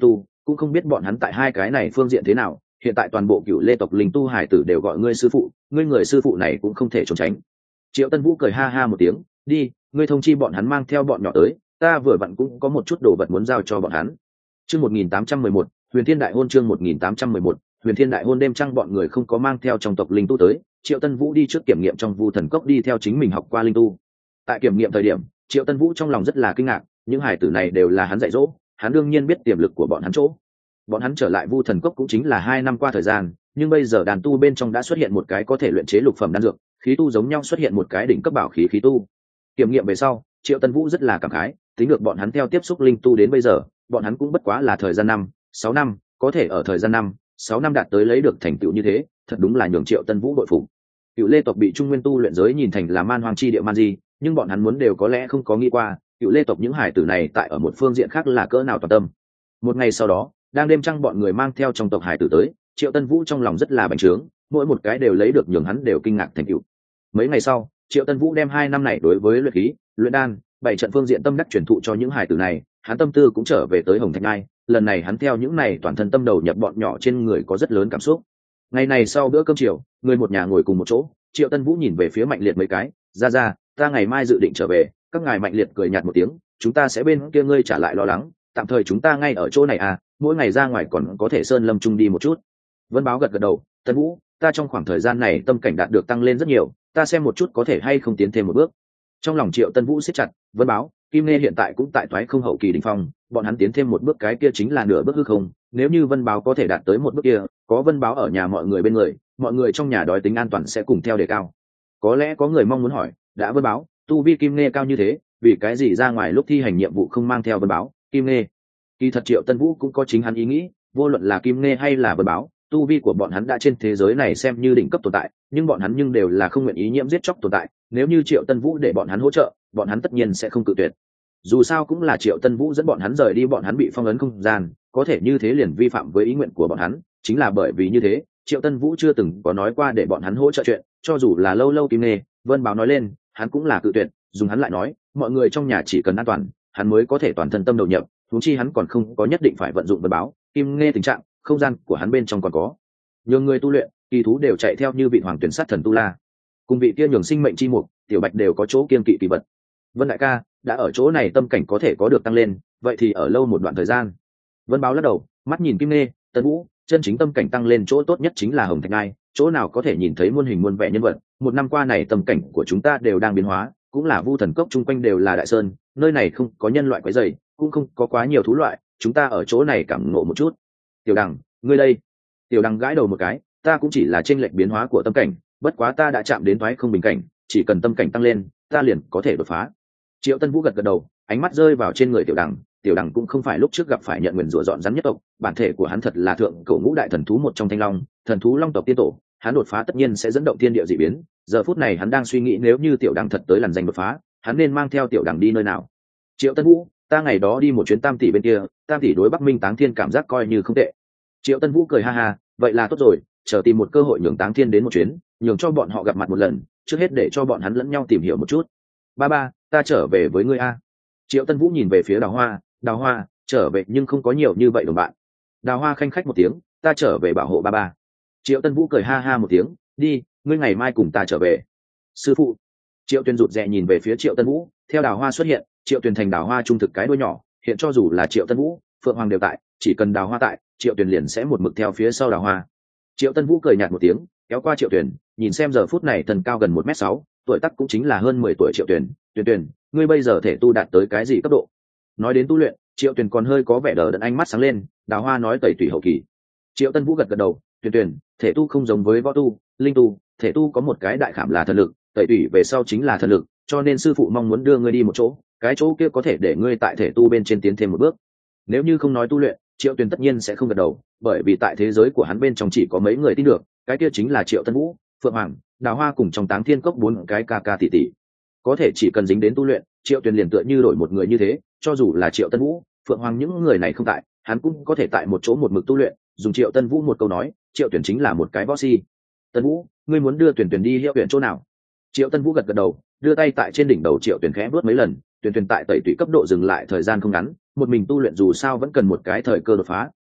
A: cũng không biết bọn hắn tại hai cái này phương diện thế nào. Hiện tại toàn bộ Cựu Lê tộc linh tu hải tử đều gọi ngươi sư phụ, ngươi người sư phụ này cũng không thể trốn tránh. Triệu Tân Vũ cười ha ha một tiếng, đi, ngươi thông chi bọn hắn mang theo bọn nhỏ tới, ta vừa vặn cũng có một chút đồ vật muốn giao cho bọn hắn. Chương một nghìn tám trăm mười một, Huyền Thiên Đại Hôn. Chương một nghìn tám trăm mười một, Huyền Thiên Đại Hôn. Đêm trăng bọn người không có mang theo trong tộc linh tu tới, Triệu Tân Vũ đi trước kiểm nghiệm trong Vu Thần Cốc, đi theo chính mình học qua linh tu. Tại kiểm nghiệm thời điểm, Triệu Tân Vũ trong lòng rất là kinh ngạc, những hải tử này đều là hắn dạy dỗ, hắn đương nhiên biết tiềm lực của bọn hắn chỗ. Bọn hắn trở lại Vu Thần Cốc cũng chính là hai năm qua thời gian, nhưng bây giờ đàn tu bên trong đã xuất hiện một cái có thể luyện chế lục phẩm đan dược, khí tu giống nhau xuất hiện một cái đỉnh cấp bảo khí khí tu. Kiểm nghiệm về sau, Triệu Tân Vũ rất là cảm khái, tính được bọn hắn theo tiếp xúc linh tu đến bây giờ, bọn hắn cũng bất quá là thời gian năm, sáu năm, có thể ở thời gian năm, sáu năm đạt tới lấy được thành tựu như thế, thật đúng là nhường Triệu Tân Vũ bội phục. Cựu Lê tộc bị Trung Nguyên tu luyện giới nhìn thành là man hoang chi địa man di, nhưng bọn hắn muốn đều có lẽ không có nghĩ qua, Cựu Lê tộc những hải tử này tại ở một phương diện khác là cỡ nào toàn tâm. Một ngày sau đó, đang đêm trăng bọn người mang theo trong tộc hải tử tới, Triệu Tân Vũ trong lòng rất là bành trướng, mỗi một cái đều lấy được nhường hắn đều kinh ngạc thành tựu. Mấy ngày sau, Triệu Tân Vũ đem hai năm này đối với luyện khí, luyện đan, bảy trận phương diện tâm đắc truyền thụ cho những hải tử này, hắn tâm tư cũng trở về tới Hồng Thạch Ngai, lần này hắn theo những này toàn thân tâm đầu nhập bọn nhỏ trên người có rất lớn cảm xúc. Ngày này sau bữa cơm chiều, người một nhà ngồi cùng một chỗ, Triệu Tân Vũ nhìn về phía Mạnh Liệt mấy cái, ra ra, ta ngày mai dự định trở về. Các ngài Mạnh Liệt cười nhạt một tiếng, chúng ta sẽ bên kia ngươi trả lại lo lắng, tạm thời chúng ta ngay ở chỗ này à, mỗi ngày ra ngoài còn có thể sơn lâm chung đi một chút. Vân Báo gật gật đầu, Tân Vũ, ta trong khoảng thời gian này tâm cảnh đạt được tăng lên rất nhiều, ta xem một chút có thể hay không tiến thêm một bước. Trong lòng Triệu Tân Vũ siết chặt, Vân Báo, Kim Nê hiện tại cũng tại toái không hậu kỳ đỉnh phong, bọn hắn tiến thêm một bước cái kia chính là nửa bước hư không, nếu như Vân Báo có thể đạt tới một bước kia, có Vân Báo ở nhà mọi người bên người, mọi người trong nhà đói tính an toàn sẽ cùng theo đề cao. Có lẽ có người mong muốn hỏi, đã Vân Báo, tu vi Kim Nê cao như thế, vì cái gì ra ngoài lúc thi hành nhiệm vụ không mang theo Vân Báo, Kim Nê? Kỳ thật Triệu Tân Vũ cũng có chính hắn ý nghĩ, vô luận là Kim Nê hay là Vân Báo, tu vi của bọn hắn đã trên thế giới này xem như đỉnh cấp tồn tại, nhưng bọn hắn nhưng đều là không nguyện ý nhiễm giết chóc tồn tại, nếu như Triệu Tân Vũ để bọn hắn hỗ trợ, bọn hắn tất nhiên sẽ không cự tuyệt. Dù sao cũng là Triệu Tân Vũ dẫn bọn hắn rời đi, bọn hắn bị phong ấn không gian, có thể như thế liền vi phạm với ý nguyện của bọn hắn, chính là bởi vì như thế, Triệu Tân Vũ chưa từng có nói qua để bọn hắn hỗ trợ chuyện, cho dù là lâu lâu Kim Nê, Vân Báo nói lên, hắn cũng là cự tuyệt, dùng hắn lại nói, mọi người trong nhà chỉ cần an toàn, hắn mới có thể toàn thân tâm đầu nhập, huống chi hắn còn không có nhất định phải vận dụng Vân Báo, Kim Nê tình trạng, không gian của hắn bên trong còn có nhường người tu luyện, kỳ thú đều chạy theo như vị hoàng tuyển sát thần tu la, cùng vị kia nhường sinh mệnh chi mục, tiểu bạch đều có chỗ kiên kỵ kỳ vật. Vân đại ca, đã ở chỗ này tâm cảnh có thể có được tăng lên, vậy thì ở lâu một đoạn thời gian. Vân Báo lắc đầu, mắt nhìn Kim Nê, Tân Vũ, chân chính tâm cảnh tăng lên chỗ tốt nhất chính là Hồng Thạch Ngai, chỗ nào có thể nhìn thấy muôn hình muôn vẻ nhân vật. Một năm qua này tâm cảnh của chúng ta đều đang biến hóa, cũng là Vu Thần Cốc chung quanh đều là đại sơn, nơi này không có nhân loại quấy rầy, cũng không có quá nhiều thú loại, chúng ta ở chỗ này cảm ngộ một chút. Tiểu Đằng, ngươi đây? Tiểu Đằng gãi đầu một cái, ta cũng chỉ là chênh lệch biến hóa của tâm cảnh, bất quá ta đã chạm đến thoái không bình cảnh, chỉ cần tâm cảnh tăng lên, ta liền có thể đột phá. Triệu Tân Vũ gật gật đầu, ánh mắt rơi vào trên người Tiểu Đằng. Tiểu Đằng cũng không phải lúc trước gặp phải nhận nguyền rủa dọn rắn nhất tộc, bản thể của hắn thật là thượng cổ ngũ đại thần thú một trong Thanh Long, thần thú Long tộc tiên tổ, hắn đột phá tất nhiên sẽ dẫn động thiên địa dị biến. Giờ phút này hắn đang suy nghĩ nếu như Tiểu Đằng thật tới làn danh đột phá, hắn nên mang theo Tiểu Đằng đi nơi nào. Triệu Tân Vũ, ta ngày đó đi một chuyến Tam tỷ bên kia, Tam tỷ đối Bắc Minh Táng Thiên cảm giác coi như không tệ. Triệu Tân Vũ cười ha ha, vậy là tốt rồi, chờ tìm một cơ hội nhường Táng Thiên đến một chuyến, nhường cho bọn họ gặp mặt một lần, trước hết để cho bọn hắn lẫn nhau tìm hiểu một chút. Ba ba, ta trở về với ngươi a. Triệu Tân Vũ nhìn về phía Đào Hoa, Đào Hoa, trở về nhưng không có nhiều như vậy đồng bạn. Đào Hoa khanh khách một tiếng, ta trở về bảo hộ ba ba. Triệu Tân Vũ cười ha ha một tiếng, đi, ngươi ngày mai cùng ta trở về. Sư phụ. Triệu Tuyền rụt rè nhìn về phía Triệu Tân Vũ, theo Đào Hoa xuất hiện, Triệu Tuyền thành Đào Hoa trung thực cái đuôi nhỏ, hiện cho dù là Triệu Tân Vũ, Phượng Hoàng đều tại, chỉ cần Đào Hoa tại, Triệu Tuyền liền sẽ một mực theo phía sau Đào Hoa. Triệu Tân Vũ cười nhạt một tiếng, kéo qua Triệu Tuyền, nhìn xem giờ phút này thần cao gần một mét sáu, tuổi tác cũng chính là hơn mười tuổi Triệu Tuyền, Tuyền Tuyền, ngươi bây giờ thể tu đạt tới cái gì cấp độ? Nói đến tu luyện, Triệu Tuyền còn hơi có vẻ đờ đẫn, ánh mắt sáng lên. Đào Hoa nói tẩy tủy hậu kỳ. Triệu Tân Vũ gật gật đầu, Tuyền Tuyền, thể tu không giống với võ tu, linh tu, thể tu có một cái đại khảm là thần lực, tẩy tủy về sau chính là thần lực, cho nên sư phụ mong muốn đưa ngươi đi một chỗ, cái chỗ kia có thể để ngươi tại thể tu bên trên tiến thêm một bước. Nếu như không nói tu luyện, Triệu Tuyền tất nhiên sẽ không gật đầu, bởi vì tại thế giới của hắn bên trong chỉ có mấy người tin được, cái kia chính là Triệu Tân Vũ, Phượng Hoàng, Đào Hoa cùng trong Táng Thiên Cốc bốn cái ca ca tỷ tỷ. Có thể chỉ cần dính đến tu luyện, Triệu Tuyền liền tựa như đổi một người như thế, cho dù là Triệu Tân Vũ, Phượng Hoàng những người này không tại, hắn cũng có thể tại một chỗ một mực tu luyện. Dùng Triệu Tân Vũ một câu nói, Triệu Tuyền chính là một cái võ si. Tân Vũ, ngươi muốn đưa Tuyền Tuyền đi hiệu huyện chỗ nào? Triệu Tân Vũ gật gật đầu, đưa tay tại trên đỉnh đầu Triệu Tuyền khẽ vuốt mấy lần. Tuyền Tuyền tại tẩy tủy cấp độ dừng lại thời gian không ngắn, một mình tu luyện dù sao vẫn cần một cái thời cơ đột phá,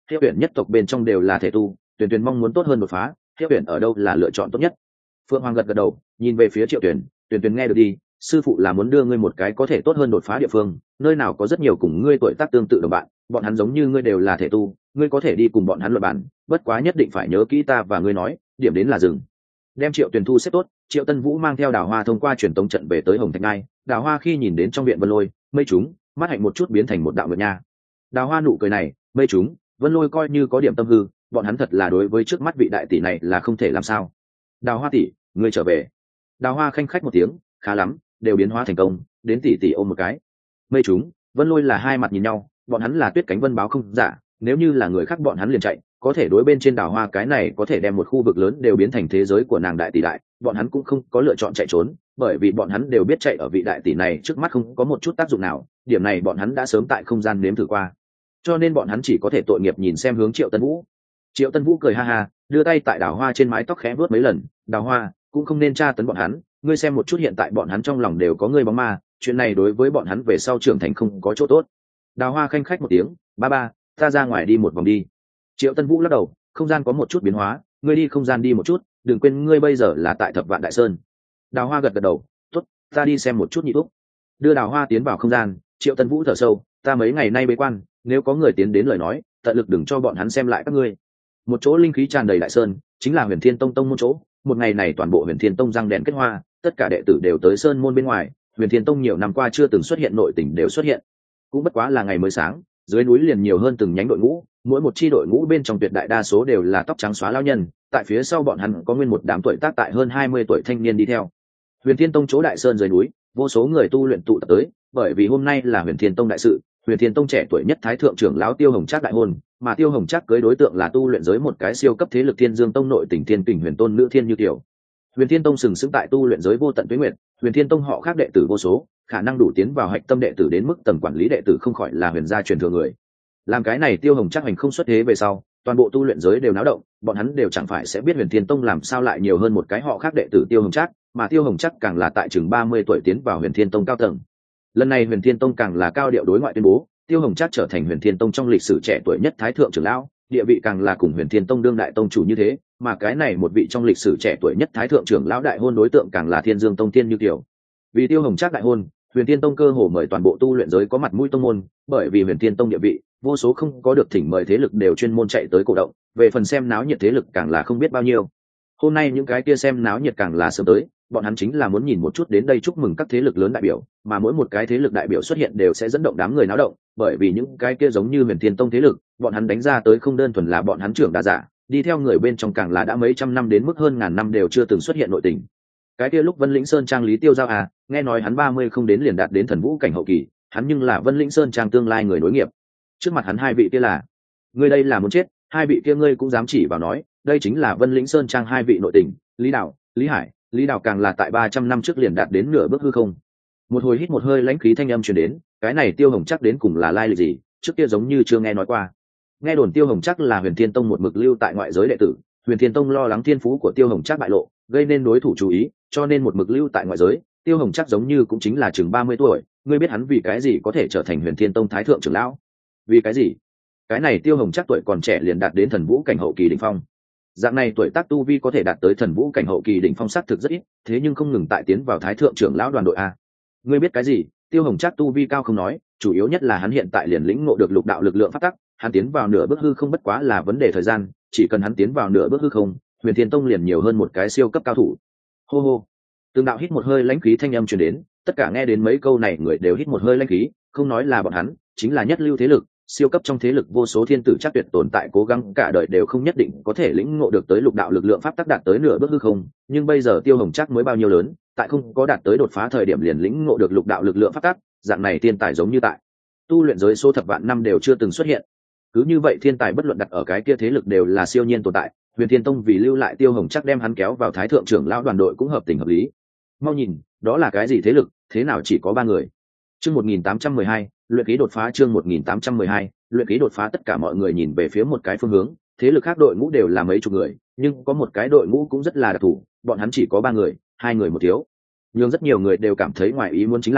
A: Hiệu Uyển nhất tộc bên trong đều là thể tu, Tuyền Tuyền mong muốn tốt hơn đột phá, Hiệu Uyển ở đâu là lựa chọn tốt nhất? Phượng Hoàng gật gật đầu, nhìn về phía Triệu Tuyền, Tuyền Tuyền nghe được đi, sư phụ là muốn đưa ngươi một cái có thể tốt hơn đột phá địa phương, nơi nào có rất nhiều cùng ngươi tuổi tác tương tự đồng bạn, bọn hắn giống như ngươi đều là thể tu, ngươi có thể đi cùng bọn hắn luận bàn, bất quá nhất định phải nhớ kỹ ta và ngươi nói, điểm đến là dừng. Đem Triệu Tuyền thu xếp tốt, Triệu Tân Vũ mang theo Đào Hoa thông qua truyền tống trận về tới Hồng Thạch Ngai. Đào Hoa khi nhìn đến trong viện Vân Lôi, Mây Trúng, mắt hạnh một chút biến thành một đạo nguyệt nha. Đào Hoa nụ cười này, Mây Trúng, Vân Lôi coi như có điểm tâm hư, bọn hắn thật là đối với trước mắt vị đại tỷ này là không thể làm sao. Đào Hoa tỷ, ngươi trở về. Đào Hoa khanh khách một tiếng, khá lắm, đều biến hóa thành công, đến tỷ tỷ ôm một cái. Mây Trúng, Vân Lôi là hai mặt nhìn nhau, bọn hắn là Tuyết Cánh Vân báo không giả, nếu như là người khác bọn hắn liền chạy, có thể đối bên trên Đào Hoa cái này có thể đem một khu vực lớn đều biến thành thế giới của nàng đại tỷ đại, bọn hắn cũng không có lựa chọn chạy trốn, bởi vì bọn hắn đều biết chạy ở vị đại tỷ này trước mắt không có một chút tác dụng nào, điểm này bọn hắn đã sớm tại không gian nếm thử qua, cho nên bọn hắn chỉ có thể tội nghiệp nhìn xem hướng Triệu Tân Vũ. Triệu Tân Vũ cười ha ha, đưa tay tại Đào Hoa trên mái tóc khẽ vuốt mấy lần, Đào Hoa cũng không nên tra tấn bọn hắn, ngươi xem một chút hiện tại bọn hắn trong lòng đều có ngươi bóng ma, chuyện này đối với bọn hắn về sau trưởng thành không có chỗ tốt. Đào Hoa khanh khách một tiếng, ba ba, ta ra ngoài đi một vòng đi. Triệu Tân Vũ lắc đầu, không gian có một chút biến hóa, ngươi đi không gian đi một chút, đừng quên ngươi bây giờ là tại Thập Vạn Đại Sơn. Đào Hoa gật gật đầu, tốt, ta đi xem một chút nhị thúc. Đưa Đào Hoa tiến vào không gian, Triệu Tân Vũ thở sâu, ta mấy ngày nay bế quan, nếu có người tiến đến lời nói, tận lực đừng cho bọn hắn xem lại các ngươi. Một chỗ linh khí tràn đầy đại sơn, chính là Huyền Thiên Tông tông môn chỗ. Một ngày này toàn bộ Huyền Thiên Tông răng đèn kết hoa, tất cả đệ tử đều tới sơn môn bên ngoài. Huyền Thiên Tông nhiều năm qua chưa từng xuất hiện nội tình đều xuất hiện, cũng bất quá là ngày mới sáng, dưới núi liền nhiều hơn từng nhánh đội ngũ, mỗi một chi đội ngũ bên trong tuyệt đại đa số đều là tóc trắng xóa lão nhân, tại phía sau bọn hắn có nguyên một đám tuổi tác tại hơn hai mươi tuổi thanh niên đi theo. Huyền Thiên Tông chỗ đại sơn dưới núi, vô số người tu luyện tụ tập tới, bởi vì hôm nay là Huyền Thiên Tông đại sự, Huyền Thiên Tông trẻ tuổi nhất thái thượng trưởng lão Tiêu Hồng Trác đại hôn, mà Tiêu Hồng Trác cưới đối tượng là tu luyện giới một cái siêu cấp thế lực Thiên Dương Tông nội tỉnh Thiên Kình Huyền Tôn nữ Thiên Như Kiều. Huyền Thiên Tông sừng sững tại tu luyện giới vô tận tuế nguyệt, Huyền Thiên Tông họ khác đệ tử vô số, khả năng đủ tiến vào hạch tâm đệ tử đến mức tầm quản lý đệ tử không khỏi là huyền gia truyền thừa người. Làm cái này Tiêu Hồng Trác hành không xuất thế về sau, toàn bộ tu luyện giới đều náo động, bọn hắn đều chẳng phải sẽ biết Huyền Thiên Tông làm sao lại nhiều hơn một cái họ khác đệ tử Tiêu Hồng Trác, mà Tiêu Hồng Trác càng là tại chừng ba mươi tuổi tiến vào Huyền Thiên Tông cao tầng. Lần này Huyền Thiên Tông càng là cao điệu đối ngoại tuyên bố, Tiêu Hồng Trác trở thành Huyền Thiên Tông trong lịch sử trẻ tuổi nhất thái thượng trưởng lão, địa vị càng là cùng Huyền Thiên Tông đương đại tông chủ như thế, mà cái này một vị trong lịch sử trẻ tuổi nhất thái thượng trưởng lão đại hôn đối tượng càng là Thiên Dương Tông Thiên Như Kiều. Vì Tiêu Hồng Trác đại hôn, Huyền Thiên Tông cơ hồ mời toàn bộ tu luyện giới có mặt mũi tông môn, bởi vì Huyền Thiên Tông địa vị, vô số không có được thỉnh mời thế lực đều chuyên môn chạy tới cổ động, về phần xem náo nhiệt thế lực càng là không biết bao nhiêu. Hôm nay những cái kia xem náo nhiệt càng là sớm tới, bọn hắn chính là muốn nhìn một chút đến đây chúc mừng các thế lực lớn đại biểu, mà mỗi một cái thế lực đại biểu xuất hiện đều sẽ dẫn động đám người náo động, bởi vì những cái kia giống như Huyền Thiên Tông thế lực, bọn hắn đánh ra tới không đơn thuần là bọn hắn trưởng đa giả, đi theo người bên trong càng là đã mấy trăm năm đến mức hơn ngàn năm đều chưa từng xuất hiện nội tình. Cái kia lúc Vân Lĩnh Sơn Trang Lý Tiêu Giao à, nghe nói hắn ba mươi không đến liền đạt đến thần vũ cảnh hậu kỳ, hắn nhưng là Vân Lĩnh Sơn Trang tương lai người nối nghiệp. Trước mặt hắn hai vị kia là, ngươi đây là muốn chết, hai vị kia ngươi cũng dám chỉ vào nói, đây chính là Vân Lĩnh Sơn Trang hai vị nội tình, Lý Đào, Lý Hải, Lý Đào càng là tại ba trăm năm trước liền đạt đến nửa bước hư không. Một hồi hít một hơi lãnh khí thanh âm truyền đến, cái này Tiêu Hồng Trác đến cùng là lai lịch gì, trước kia giống như chưa nghe nói qua. Nghe đồn Tiêu Hồng Trác là Huyền Thiên Tông một mực lưu tại ngoại giới đệ tử, Huyền Thiên Tông lo lắng thiên phú của Tiêu Hồng Trác bại lộ, gây nên đối thủ chú ý, cho nên một mực lưu tại ngoại giới. Tiêu Hồng Trác giống như cũng chính là chừng ba mươi tuổi, ngươi biết hắn vì cái gì có thể trở thành Huyền Thiên Tông thái thượng trưởng lão? Vì cái gì? Cái này Tiêu Hồng Trác tuổi còn trẻ liền đạt đến thần vũ cảnh hậu kỳ đỉnh phong. Dạng này tuổi tác tu vi có thể đạt tới thần vũ cảnh hậu kỳ đỉnh phong xác thực rất ít, thế nhưng không ngừng tại tiến vào thái thượng trưởng lão đoàn đội a. Ngươi biết cái gì? Tiêu Hồng Trác tu vi cao không nói, chủ yếu nhất là hắn hiện tại liền lĩnh ngộ được lục đạo lực lượng pháp tắc, hắn tiến vào nửa bước hư không bất quá là vấn đề thời gian, chỉ cần hắn tiến vào nửa bước hư không, Huyền Thiên Tông liền nhiều hơn một cái siêu cấp cao thủ. Hô hô. Từng đạo hít một hơi lãnh khí thanh âm truyền đến, tất cả nghe đến mấy câu này người đều hít một hơi lãnh khí, không nói là bọn hắn, chính là nhất lưu thế lực, siêu cấp trong thế lực vô số thiên tử chắc tuyệt tồn tại cố gắng cả đời đều không nhất định có thể lĩnh ngộ được tới lục đạo lực lượng pháp tắc đạt tới nửa bước hư không, nhưng bây giờ Tiêu Hồng Trác mới bao nhiêu lớn, tại không có đạt tới đột phá thời điểm liền lĩnh ngộ được lục đạo lực lượng pháp tắc, dạng này thiên tài giống như tại tu luyện giới số thập vạn năm đều chưa từng xuất hiện. Cứ như vậy thiên tài bất luận đặt ở cái kia thế lực đều là siêu nhiên tồn tại, Huyền Thiên Tông vì lưu lại Tiêu Hồng Trác đem hắn kéo vào thái thượng trưởng lão đoàn đội cũng hợp tình hợp lý. Mau nhìn, đó là cái gì thế lực, thế nào chỉ có ba người? Chương một nghìn tám trăm mười hai, luyện khí đột phá. Chương một nghìn tám trăm mười hai, luyện khí đột phá. Tất cả mọi người nhìn về phía một cái phương hướng, thế lực khác đội ngũ đều là mấy chục người, nhưng có một cái đội ngũ cũng rất là đặc thù, bọn hắn chỉ có ba người, hai người một thiếu. Nhưng rất nhiều người đều cảm thấy ngoài ý muốn chính là,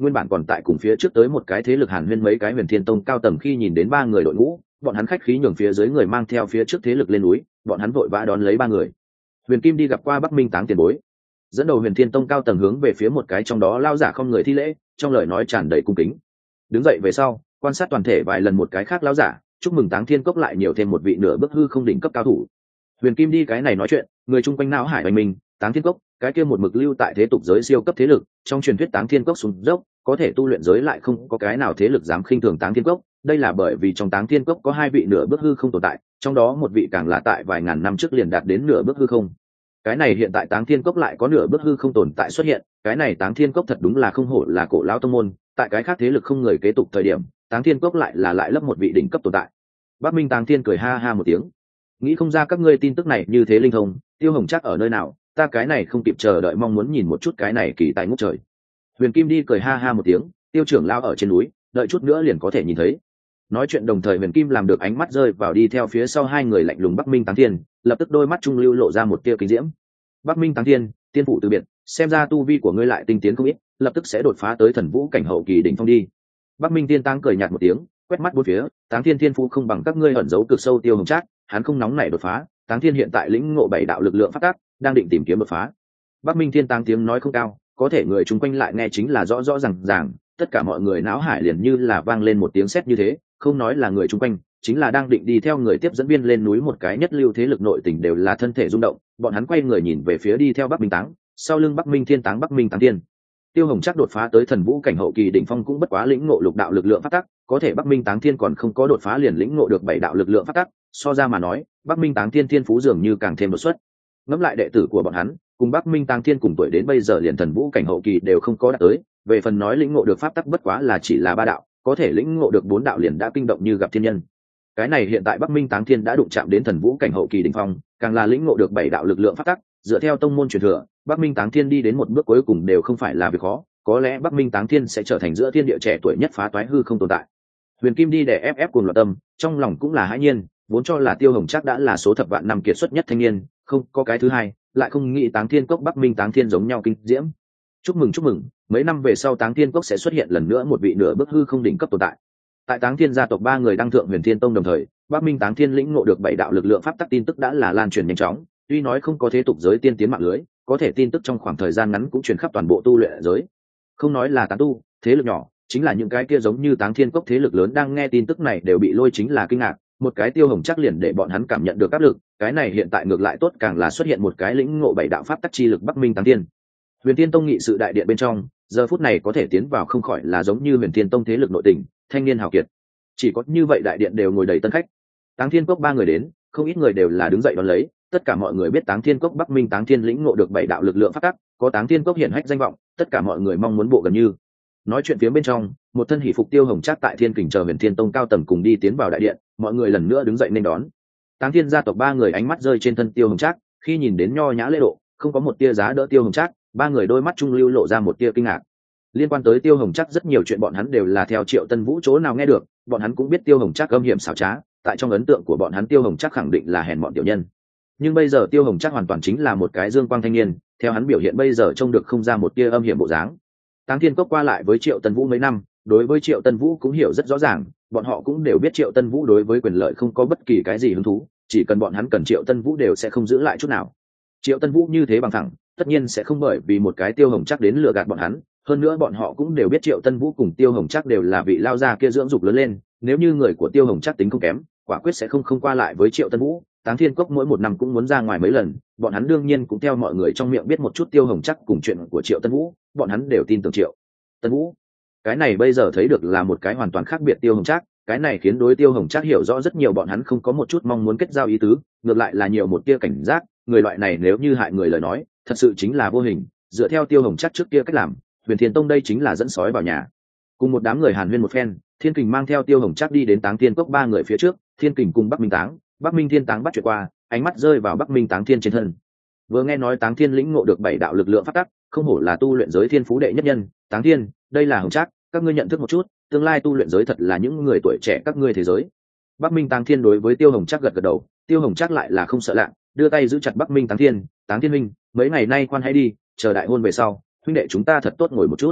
A: nguyên bản còn tại cùng phía trước tới một cái thế lực hàn huyên mấy cái huyền thiên tông cao tầng khi nhìn đến ba người đội ngũ, bọn hắn khách khí nhường phía dưới người mang theo phía trước thế lực lên núi, bọn hắn vội vã đón lấy ba người. Huyền Kim đi gặp qua Bắc Minh Táng tiền bối, dẫn đầu huyền thiên tông cao tầng hướng về phía một cái trong đó lao giả không người thi lễ, trong lời nói tràn đầy cung kính. Đứng dậy về sau, quan sát toàn thể vài lần một cái khác lao giả, chúc mừng Táng Thiên Cốc lại nhiều thêm một vị nửa bước hư không đỉnh cấp cao thủ. Huyền Kim đi cái này nói chuyện, người chung quanh não hải oanh minh, Táng Thiên Cốc, cái kia một mực lưu tại thế tục giới siêu cấp thế lực, trong truyền thuyết Táng Thiên Cốc xuống dốc, có thể tu luyện giới lại không có cái nào thế lực dám khinh thường Táng Thiên Cốc, đây là bởi vì trong Táng Thiên Cốc có hai vị nửa bước hư không tồn tại, trong đó một vị càng là tại vài ngàn năm trước liền đạt đến nửa bước hư không. Cái này hiện tại Táng Thiên Cốc lại có nửa bước hư không tồn tại xuất hiện, cái này Táng Thiên Cốc thật đúng là không hổ là cổ lão tông môn, tại cái khác thế lực không người kế tục thời điểm, Táng Thiên Cốc lại là lại lấp một vị đỉnh cấp tồn tại. Bắc Minh Táng Thiên cười ha ha một tiếng, nghĩ không ra các ngươi tin tức này như thế linh thông, Tiêu Hồng chắc ở nơi nào, ta cái này không kịp chờ đợi mong muốn nhìn một chút cái này kỳ tài ngút trời. Huyền Kim đi cười ha ha một tiếng, Tiêu trưởng lao ở trên núi, đợi chút nữa liền có thể nhìn thấy. Nói chuyện đồng thời Huyền Kim làm được ánh mắt rơi vào đi theo phía sau hai người lạnh lùng Bắc Minh Táng Thiên, lập tức đôi mắt trung lưu lộ ra một tia kinh diễm. Bắc Minh Táng Thiên, tiên phụ từ biệt, xem ra tu vi của ngươi lại tinh tiến không ít, lập tức sẽ đột phá tới thần vũ cảnh hậu kỳ đỉnh phong đi. Bắc Minh Tiên Tăng cười nhạt một tiếng, quét mắt bốn phía, Táng Thiên thiên phú không bằng các ngươi ẩn giấu cực sâu Tiêu Hồng Trác, hắn không nóng nảy đột phá, Táng Thiên hiện tại lĩnh ngộ bảy đạo lực lượng phát tác, đang định tìm kiếm đột phá. Bắc Minh Thiên Tăng tiếng nói không cao, có thể người chung quanh lại nghe chính là rõ rõ ràng ràng, tất cả mọi người náo hải liền như là vang lên một tiếng sét như thế, không nói là người chung quanh, chính là đang định đi theo người tiếp dẫn viên lên núi một cái nhất lưu thế lực nội tình đều là thân thể rung động, bọn hắn quay người nhìn về phía đi theo Bắc Minh Táng, sau lưng Bắc Minh Thiên Táng Bắc Minh Táng Thiên. Tiêu Hồng chắc đột phá tới thần vũ cảnh hậu kỳ đỉnh phong cũng bất quá lĩnh ngộ lục đạo lực lượng phát tắc, có thể Bắc Minh Táng Thiên còn không có đột phá liền lĩnh ngộ được bảy đạo lực lượng phát tắc, so ra mà nói, Bắc Minh Táng Thiên thiên phú dường như càng thêm đột xuất. Ngẫm lại đệ tử của bọn hắn, cùng Bắc Minh Táng Thiên cùng tuổi đến bây giờ liền thần vũ cảnh hậu kỳ đều không có đạt tới, về phần nói lĩnh ngộ được pháp tắc bất quá là chỉ là ba đạo, có thể lĩnh ngộ được bốn đạo liền đã kinh động như gặp thiên nhân. Cái này hiện tại Bắc Minh Táng Thiên đã đụng chạm đến thần vũ cảnh hậu kỳ đỉnh phong, càng là lĩnh ngộ được bảy đạo lực lượng pháp tắc, dựa theo tông môn truyền thừa, Bắc Minh Táng Thiên đi đến một bước cuối cùng đều không phải là việc khó, có lẽ Bắc Minh Táng Thiên sẽ trở thành giữa thiên địa trẻ tuổi nhất phá toái hư không tồn tại. Huyền Kim đi để ép ép cuồng loạn tâm, trong lòng cũng là hãi nhiên, vốn cho là Tiêu Hồng chắc đã là số thập vạn năm kiệt xuất nhất thanh niên, không có cái thứ hai, lại không nghĩ Táng Thiên Cốc Bắc Minh Táng Thiên giống nhau kinh diễm. Chúc mừng chúc mừng, mấy năm về sau Táng Thiên Cốc sẽ xuất hiện lần nữa một vị nửa bước hư không đỉnh cấp tồn tại. Tại Táng Thiên gia tộc ba người đăng thượng Huyền Thiên Tông đồng thời, Bắc Minh Táng Thiên lĩnh ngộ được bảy đạo lực lượng pháp tắc tin tức đã là lan truyền nhanh chóng, tuy nói không có thế tục giới tiên tiến mạng lưới, có thể tin tức trong khoảng thời gian ngắn cũng truyền khắp toàn bộ tu luyện giới. Không nói là tán tu, thế lực nhỏ, chính là những cái kia giống như Táng Thiên Cốc thế lực lớn đang nghe tin tức này đều bị lôi chính là kinh ngạc, một cái Tiêu Hồng chắc liền để bọn hắn cảm nhận được áp lực, cái này hiện tại ngược lại tốt càng là xuất hiện một cái lĩnh ngộ bảy đạo pháp tắc chi lực Bắc Minh Táng Thiên. Huyền Thiên Tông nghị sự đại điện bên trong, giờ phút này có thể tiến vào không khỏi là giống như Huyền Thiên Tông thế lực nội tình, thanh niên hào kiệt. Chỉ có như vậy đại điện đều ngồi đầy tân khách. Táng Thiên Cốc ba người đến, không ít người đều là đứng dậy đón lấy, tất cả mọi người biết Táng Thiên Cốc Bắc Minh Táng Thiên lĩnh ngộ được bảy đạo lực lượng pháp tắc, có Táng Thiên Cốc hiển hách danh vọng, tất cả mọi người mong muốn bộ gần như. Nói chuyện phía bên trong, một thân hỷ phục Tiêu Hồng chắc tại Thiên Kình chờ Huyền Thiên Tông cao tầng cùng đi tiến vào đại điện, mọi người lần nữa đứng dậy nên đón. Táng Thiên gia tộc ba người ánh mắt rơi trên thân Tiêu Hồng chắc, khi nhìn đến nho nhã lễ độ, không có một tia giá đỡ Tiêu Hồng chắc, ba người đôi mắt trung lưu lộ ra một tia kinh ngạc. Liên quan tới Tiêu Hồng chắc rất nhiều chuyện bọn hắn đều là theo Triệu Tân Vũ chỗ nào nghe được, bọn hắn cũng biết Tiêu Hồng chắc âm hiểm xảo trá, tại trong ấn tượng của bọn hắn Tiêu Hồng chắc khẳng định là hèn mọn tiểu nhân. Nhưng bây giờ Tiêu Hồng chắc hoàn toàn chính là một cái dương quang thanh niên, theo hắn biểu hiện bây giờ trông được không ra một tia âm hiểm bộ dáng. Táng Thiên Cốc qua lại với Triệu Tân Vũ mấy năm, đối với Triệu Tân Vũ cũng hiểu rất rõ ràng, bọn họ cũng đều biết Triệu Tân Vũ đối với quyền lợi không có bất kỳ cái gì hứng thú, chỉ cần bọn hắn cần Triệu Tân Vũ đều sẽ không giữ lại chút nào. Triệu Tân Vũ như thế bằng thẳng, tất nhiên sẽ không bởi vì một cái Tiêu Hồng chắc đến lừa gạt bọn hắn, hơn nữa bọn họ cũng đều biết Triệu Tân Vũ cùng Tiêu Hồng chắc đều là vị lao gia kia dưỡng dục lớn lên, nếu như người của Tiêu Hồng chắc tính không kém, quả quyết sẽ không không qua lại với Triệu Tân Vũ. Táng Thiên Cốc mỗi một năm cũng muốn ra ngoài mấy lần, bọn hắn đương nhiên cũng theo mọi người trong miệng biết một chút Tiêu Hồng chắc cùng chuyện của Triệu Tân Vũ, bọn hắn đều tin tưởng Triệu Tân Vũ. Cái này bây giờ thấy được là một cái hoàn toàn khác biệt Tiêu Hồng chắc, cái này khiến đối Tiêu Hồng chắc hiểu rõ rất nhiều, bọn hắn không có một chút mong muốn kết giao ý tứ, ngược lại là nhiều một tia cảnh giác, người loại này nếu như hại người lời nói, thật sự chính là vô hình, dựa theo Tiêu Hồng chắc trước kia cách làm, Huyền Thiên Tông đây chính là dẫn sói vào nhà. Cùng một đám người hàn huyên một phen, Thiên Kình mang theo Tiêu Hồng chắc đi đến Táng Thiên Cốc ba người phía trước, Thiên Kình cùng Bắc Minh Táng, Bắc Minh Thiên Táng bắt chuyện qua, ánh mắt rơi vào Bắc Minh Táng Thiên trên thân. Vừa nghe nói Táng Thiên lĩnh ngộ được bảy đạo lực lượng pháp tắc, không hổ là tu luyện giới thiên phú đệ nhất nhân, Táng Thiên, đây là Hồng Trác, các ngươi nhận thức một chút, tương lai tu luyện giới thật là những người tuổi trẻ các ngươi thế giới. Bắc Minh Táng Thiên đối với Tiêu Hồng Trác gật gật đầu, Tiêu Hồng Trác lại là không sợ lạ, đưa tay giữ chặt Bắc Minh Táng Thiên, Táng Thiên huynh, mấy ngày nay khoan hãy đi, chờ đại hôn về sau, huynh đệ chúng ta thật tốt ngồi một chút.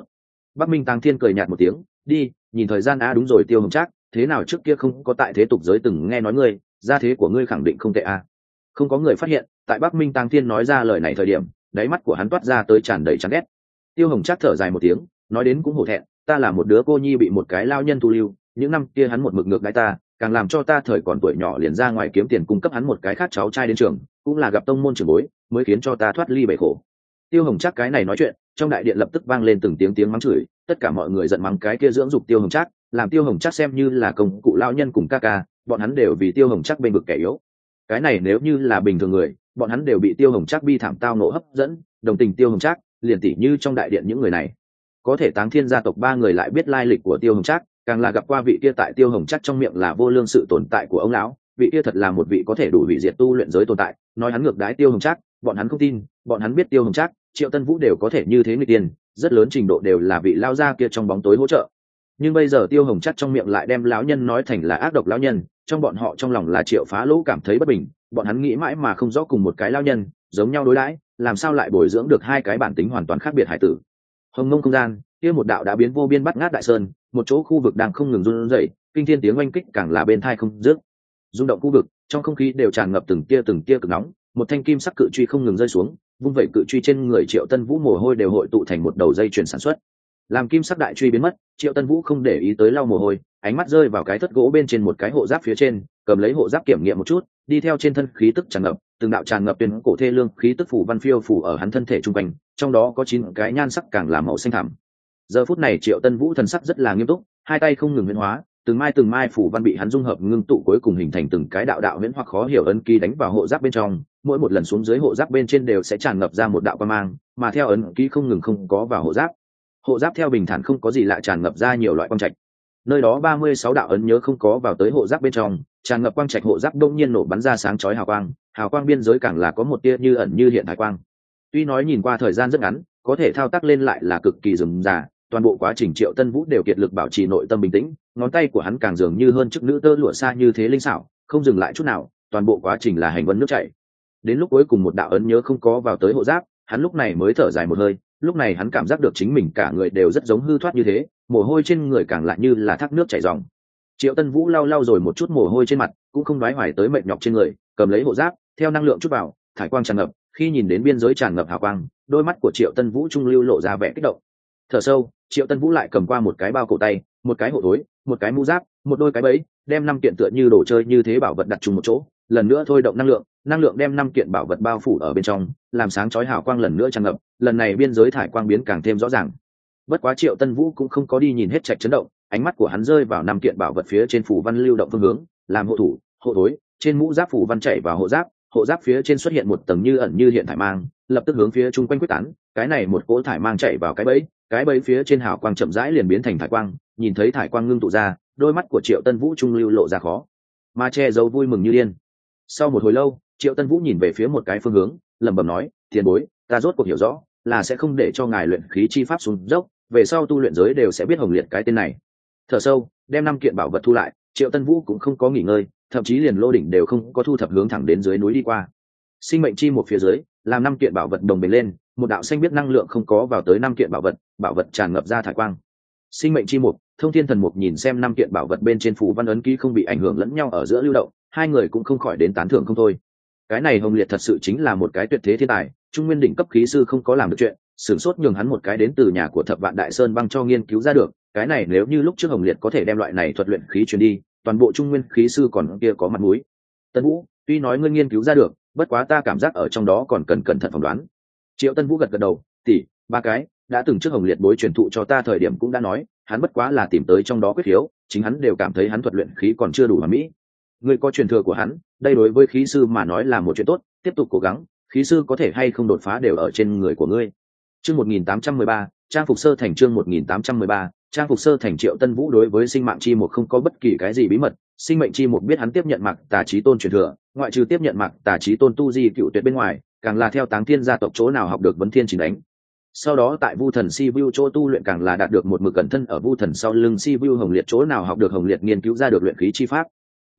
A: Bắc Minh Tàng Thiên cười nhạt một tiếng, đi, nhìn thời gian á. Đúng rồi Tiêu Hồng Trác, thế nào trước kia không có tại thế tục giới từng nghe nói ngươi, gia thế của ngươi khẳng định không tệ à. Không có người phát hiện, tại Bắc Minh Tàng Thiên nói ra lời này thời điểm, đáy mắt của hắn toát ra tới tràn đầy chán ghét. Tiêu Hồng Trác thở dài một tiếng, nói đến cũng hổ thẹn, ta là một đứa cô nhi bị một cái lao nhân thu lưu, những năm kia hắn một mực ngược đãi ta, càng làm cho ta thời còn tuổi nhỏ liền ra ngoài kiếm tiền cung cấp hắn một cái khác cháu trai đến trường, cũng là gặp tông môn trưởng bối, mới khiến cho ta thoát ly bể khổ. Tiêu Hồng Trác cái này nói chuyện, trong đại điện lập tức vang lên từng tiếng tiếng mắng chửi, tất cả mọi người giận mắng cái kia dưỡng dục Tiêu Hồng Trác, làm Tiêu Hồng Trác xem như là công cụ lao nhân cùng ca ca, bọn hắn đều vì Tiêu Hồng Trác bên vực kẻ yếu. Cái này nếu như là bình thường người, bọn hắn đều bị Tiêu Hồng Trác bi thảm tao nộ hấp dẫn, đồng tình Tiêu Hồng Trác, liền tỉ như trong đại điện những người này. Có thể Táng Thiên gia tộc ba người lại biết lai lịch của Tiêu Hồng Trác, càng là gặp qua vị kia tại Tiêu Hồng Trác trong miệng là vô lương sự tồn tại của ông lão, vị kia thật là một vị có thể đủ hủy diệt tu luyện giới tồn tại, nói hắn ngược đãi Tiêu Hồng Trác, bọn hắn không tin, bọn hắn biết Tiêu Hồng Trác, Triệu Tân Vũ đều có thể như thế người tiền, rất lớn trình độ đều là vị lao gia kia trong bóng tối hỗ trợ. Nhưng bây giờ Tiêu Hồng Trác trong miệng lại đem lão nhân nói thành là ác độc lão nhân, trong bọn họ trong lòng là Triệu Phá Lỗ cảm thấy bất bình, bọn hắn nghĩ mãi mà không rõ cùng một cái lão nhân giống nhau đối đãi, làm sao lại bồi dưỡng được hai cái bản tính hoàn toàn khác biệt hải tử. Hồng Mông không gian, kia một đạo đã biến vô biên bắt ngát đại sơn, một chỗ khu vực đang không ngừng run rẩy, kinh thiên tiếng oanh kích càng là bên tai không dứt. Rung động khu vực, trong không khí đều tràn ngập từng tia từng tia cực nóng, một thanh kim sắc cự truy không ngừng rơi xuống, vung vậy cự truy trên người Triệu Tân Vũ mồ hôi đều hội tụ thành một đầu dây chuyền sản xuất. Làm kim sắc đại truy biến mất, Triệu Tân Vũ không để ý tới lau mồ hôi, ánh mắt rơi vào cái thất gỗ bên trên một cái hộ giáp phía trên, cầm lấy hộ giáp kiểm nghiệm một chút, đi theo trên thân khí tức tràn ngập, từng đạo tràn ngập tuyên cổ thê lương khí tức phủ văn phiêu phủ ở hắn thân thể trung quanh, trong đó có chín cái nhan sắc càng là màu xanh thẳm. Giờ phút này Triệu Tân Vũ thần sắc rất là nghiêm túc, hai tay không ngừng biến hóa, từng mai từng mai phủ văn bị hắn dung hợp ngưng tụ cuối cùng hình thành từng cái đạo đạo huyễn hoặc khó hiểu ấn ký đánh vào hộ giáp bên trong, mỗi một lần xuống dưới hộ giáp bên trên đều sẽ tràn ngập ra một đạo quang mang, mà theo ấn ký không ngừng không có vào hộ giáp. Hộ giáp theo bình thản không có gì lạ tràn ngập ra nhiều loại quang trạch. Nơi đó ba mươi sáu đạo ấn nhớ không có vào tới hộ giáp bên trong, tràn ngập quang trạch hộ giáp đông nhiên nổ bắn ra sáng chói hào quang, hào quang biên giới càng là có một tia như ẩn như hiện thái quang. Tuy nói nhìn qua thời gian rất ngắn, có thể thao tác lên lại là cực kỳ rườm rà, toàn bộ quá trình Triệu Tân Vũ đều kiệt lực bảo trì nội tâm bình tĩnh, ngón tay của hắn càng dường như hơn chức nữ tơ lụa xa như thế linh xảo, không dừng lại chút nào, toàn bộ quá trình là hành vân nước chảy. Đến lúc cuối cùng một đạo ấn nhớ không có vào tới hộ giáp, hắn lúc này mới thở dài một hơi, lúc này hắn cảm giác được chính mình cả người đều rất giống hư thoát như thế, mồ hôi trên người càng lại như là thác nước chảy ròng. Triệu Tân Vũ lau lau rồi một chút mồ hôi trên mặt, cũng không đoái hoài tới mệt nhọc trên người, cầm lấy hộ giáp, theo năng lượng chút vào, thải quang tràn ngập, khi nhìn đến biên giới tràn ngập hào quang, đôi mắt của Triệu Tân Vũ trung lưu lộ ra vẻ kích động. Thở sâu, Triệu Tân Vũ lại cầm qua một cái bao cổ tay, một cái hộ thối, một cái mũ giáp, một đôi cái bẫy, đem năm kiện tựa như đồ chơi như thế bảo vật đặt chung một chỗ, lần nữa thôi động năng lượng, năng lượng đem năm kiện bảo vật bao phủ ở bên trong, làm sáng chói hào quang lần nữa tràn ngập, lần này biên giới thải quang biến càng thêm rõ ràng. Bất quá Triệu Tân Vũ cũng không có đi nhìn hết trạch chấn động, ánh mắt của hắn rơi vào năm kiện bảo vật phía trên phủ văn lưu động phương hướng, làm hộ thủ, hộ thối, trên mũ giáp phủ văn chạy vào hộ giáp, hộ giáp phía trên xuất hiện một tầng như ẩn như hiện thải mang, lập tức hướng phía chung quanh quyết tán, cái này một cỗ thải mang chạy vào cái bẫy, cái bẫy phía trên hào quang chậm rãi liền biến thành thải quang, nhìn thấy thải quang ngưng tụ ra, đôi mắt của Triệu Tân Vũ trung lưu lộ ra khó mà che giấu vui mừng như điên. Sau một hồi lâu, Triệu Tân Vũ nhìn về phía một cái phương hướng, lẩm bẩm nói, tiền bối, ta rốt cuộc hiểu rõ, là sẽ không để cho ngài luyện khí chi pháp xuống dốc, về sau tu luyện giới đều sẽ biết Hồng Liệt cái tên này. Thở sâu, đem năm kiện bảo vật thu lại, Triệu Tân Vũ cũng không có nghỉ ngơi, thậm chí liền lô đỉnh đều không có thu thập hướng thẳng đến dưới núi đi qua. Sinh mệnh chi một phía dưới, làm năm kiện bảo vật đồng bền lên, một đạo xanh biết năng lượng không có vào tới năm kiện bảo vật, bảo vật tràn ngập ra thải quang. Sinh mệnh chi mục, Thông Thiên Thần Mục nhìn xem năm kiện bảo vật bên trên phù văn ấn ký không bị ảnh hưởng lẫn nhau ở giữa lưu động, hai người cũng không khỏi đến tán thưởng không thôi. Cái này Hồng Liệt thật sự chính là một cái tuyệt thế thiên tài, trung nguyên đỉnh cấp khí sư không có làm được chuyện, sửng sốt nhường hắn một cái đến từ nhà của Thập Vạn Đại Sơn băng cho nghiên cứu ra được, cái này nếu như lúc trước Hồng Liệt có thể đem loại này thuật luyện khí truyền đi, toàn bộ trung nguyên khí sư còn kia có mặt mũi. Tân Vũ, tuy nói ngươi nghiên cứu ra được, bất quá ta cảm giác ở trong đó còn cần cẩn thận phỏng đoán. Triệu Tân Vũ gật gật đầu, tỷ, ba cái, đã từng trước Hồng Liệt bối truyền thụ cho ta thời điểm cũng đã nói, hắn bất quá là tìm tới trong đó quyết khiếu, chính hắn đều cảm thấy hắn thuật luyện khí còn chưa đủ hoàn mỹ. Ngươi có truyền thừa của hắn, đây đối với khí sư mà nói là một chuyện tốt, tiếp tục cố gắng, khí sư có thể hay không đột phá đều ở trên người của ngươi. Chương một nghìn tám trăm mười ba, trang phục sơ thành chương một nghìn tám trăm mười ba, trang phục sơ thành. Triệu Tân Vũ đối với sinh mạng chi một không có bất kỳ cái gì bí mật, sinh mệnh chi một biết hắn tiếp nhận Mạc Tà Chí Tôn truyền thừa, ngoại trừ tiếp nhận Mạc Tà Chí Tôn tu di cựu tuyệt bên ngoài, càng là theo Táng Thiên gia tộc chỗ nào học được vấn thiên chỉ đánh. Sau đó tại Vu Thần Si Vu chỗ tu luyện càng là đạt được một mực cẩn thân ở Vu Thần sau lưng Si Vu Hồng Liệt chỗ nào học được Hồng Liệt nghiên cứu ra được luyện khí chi pháp.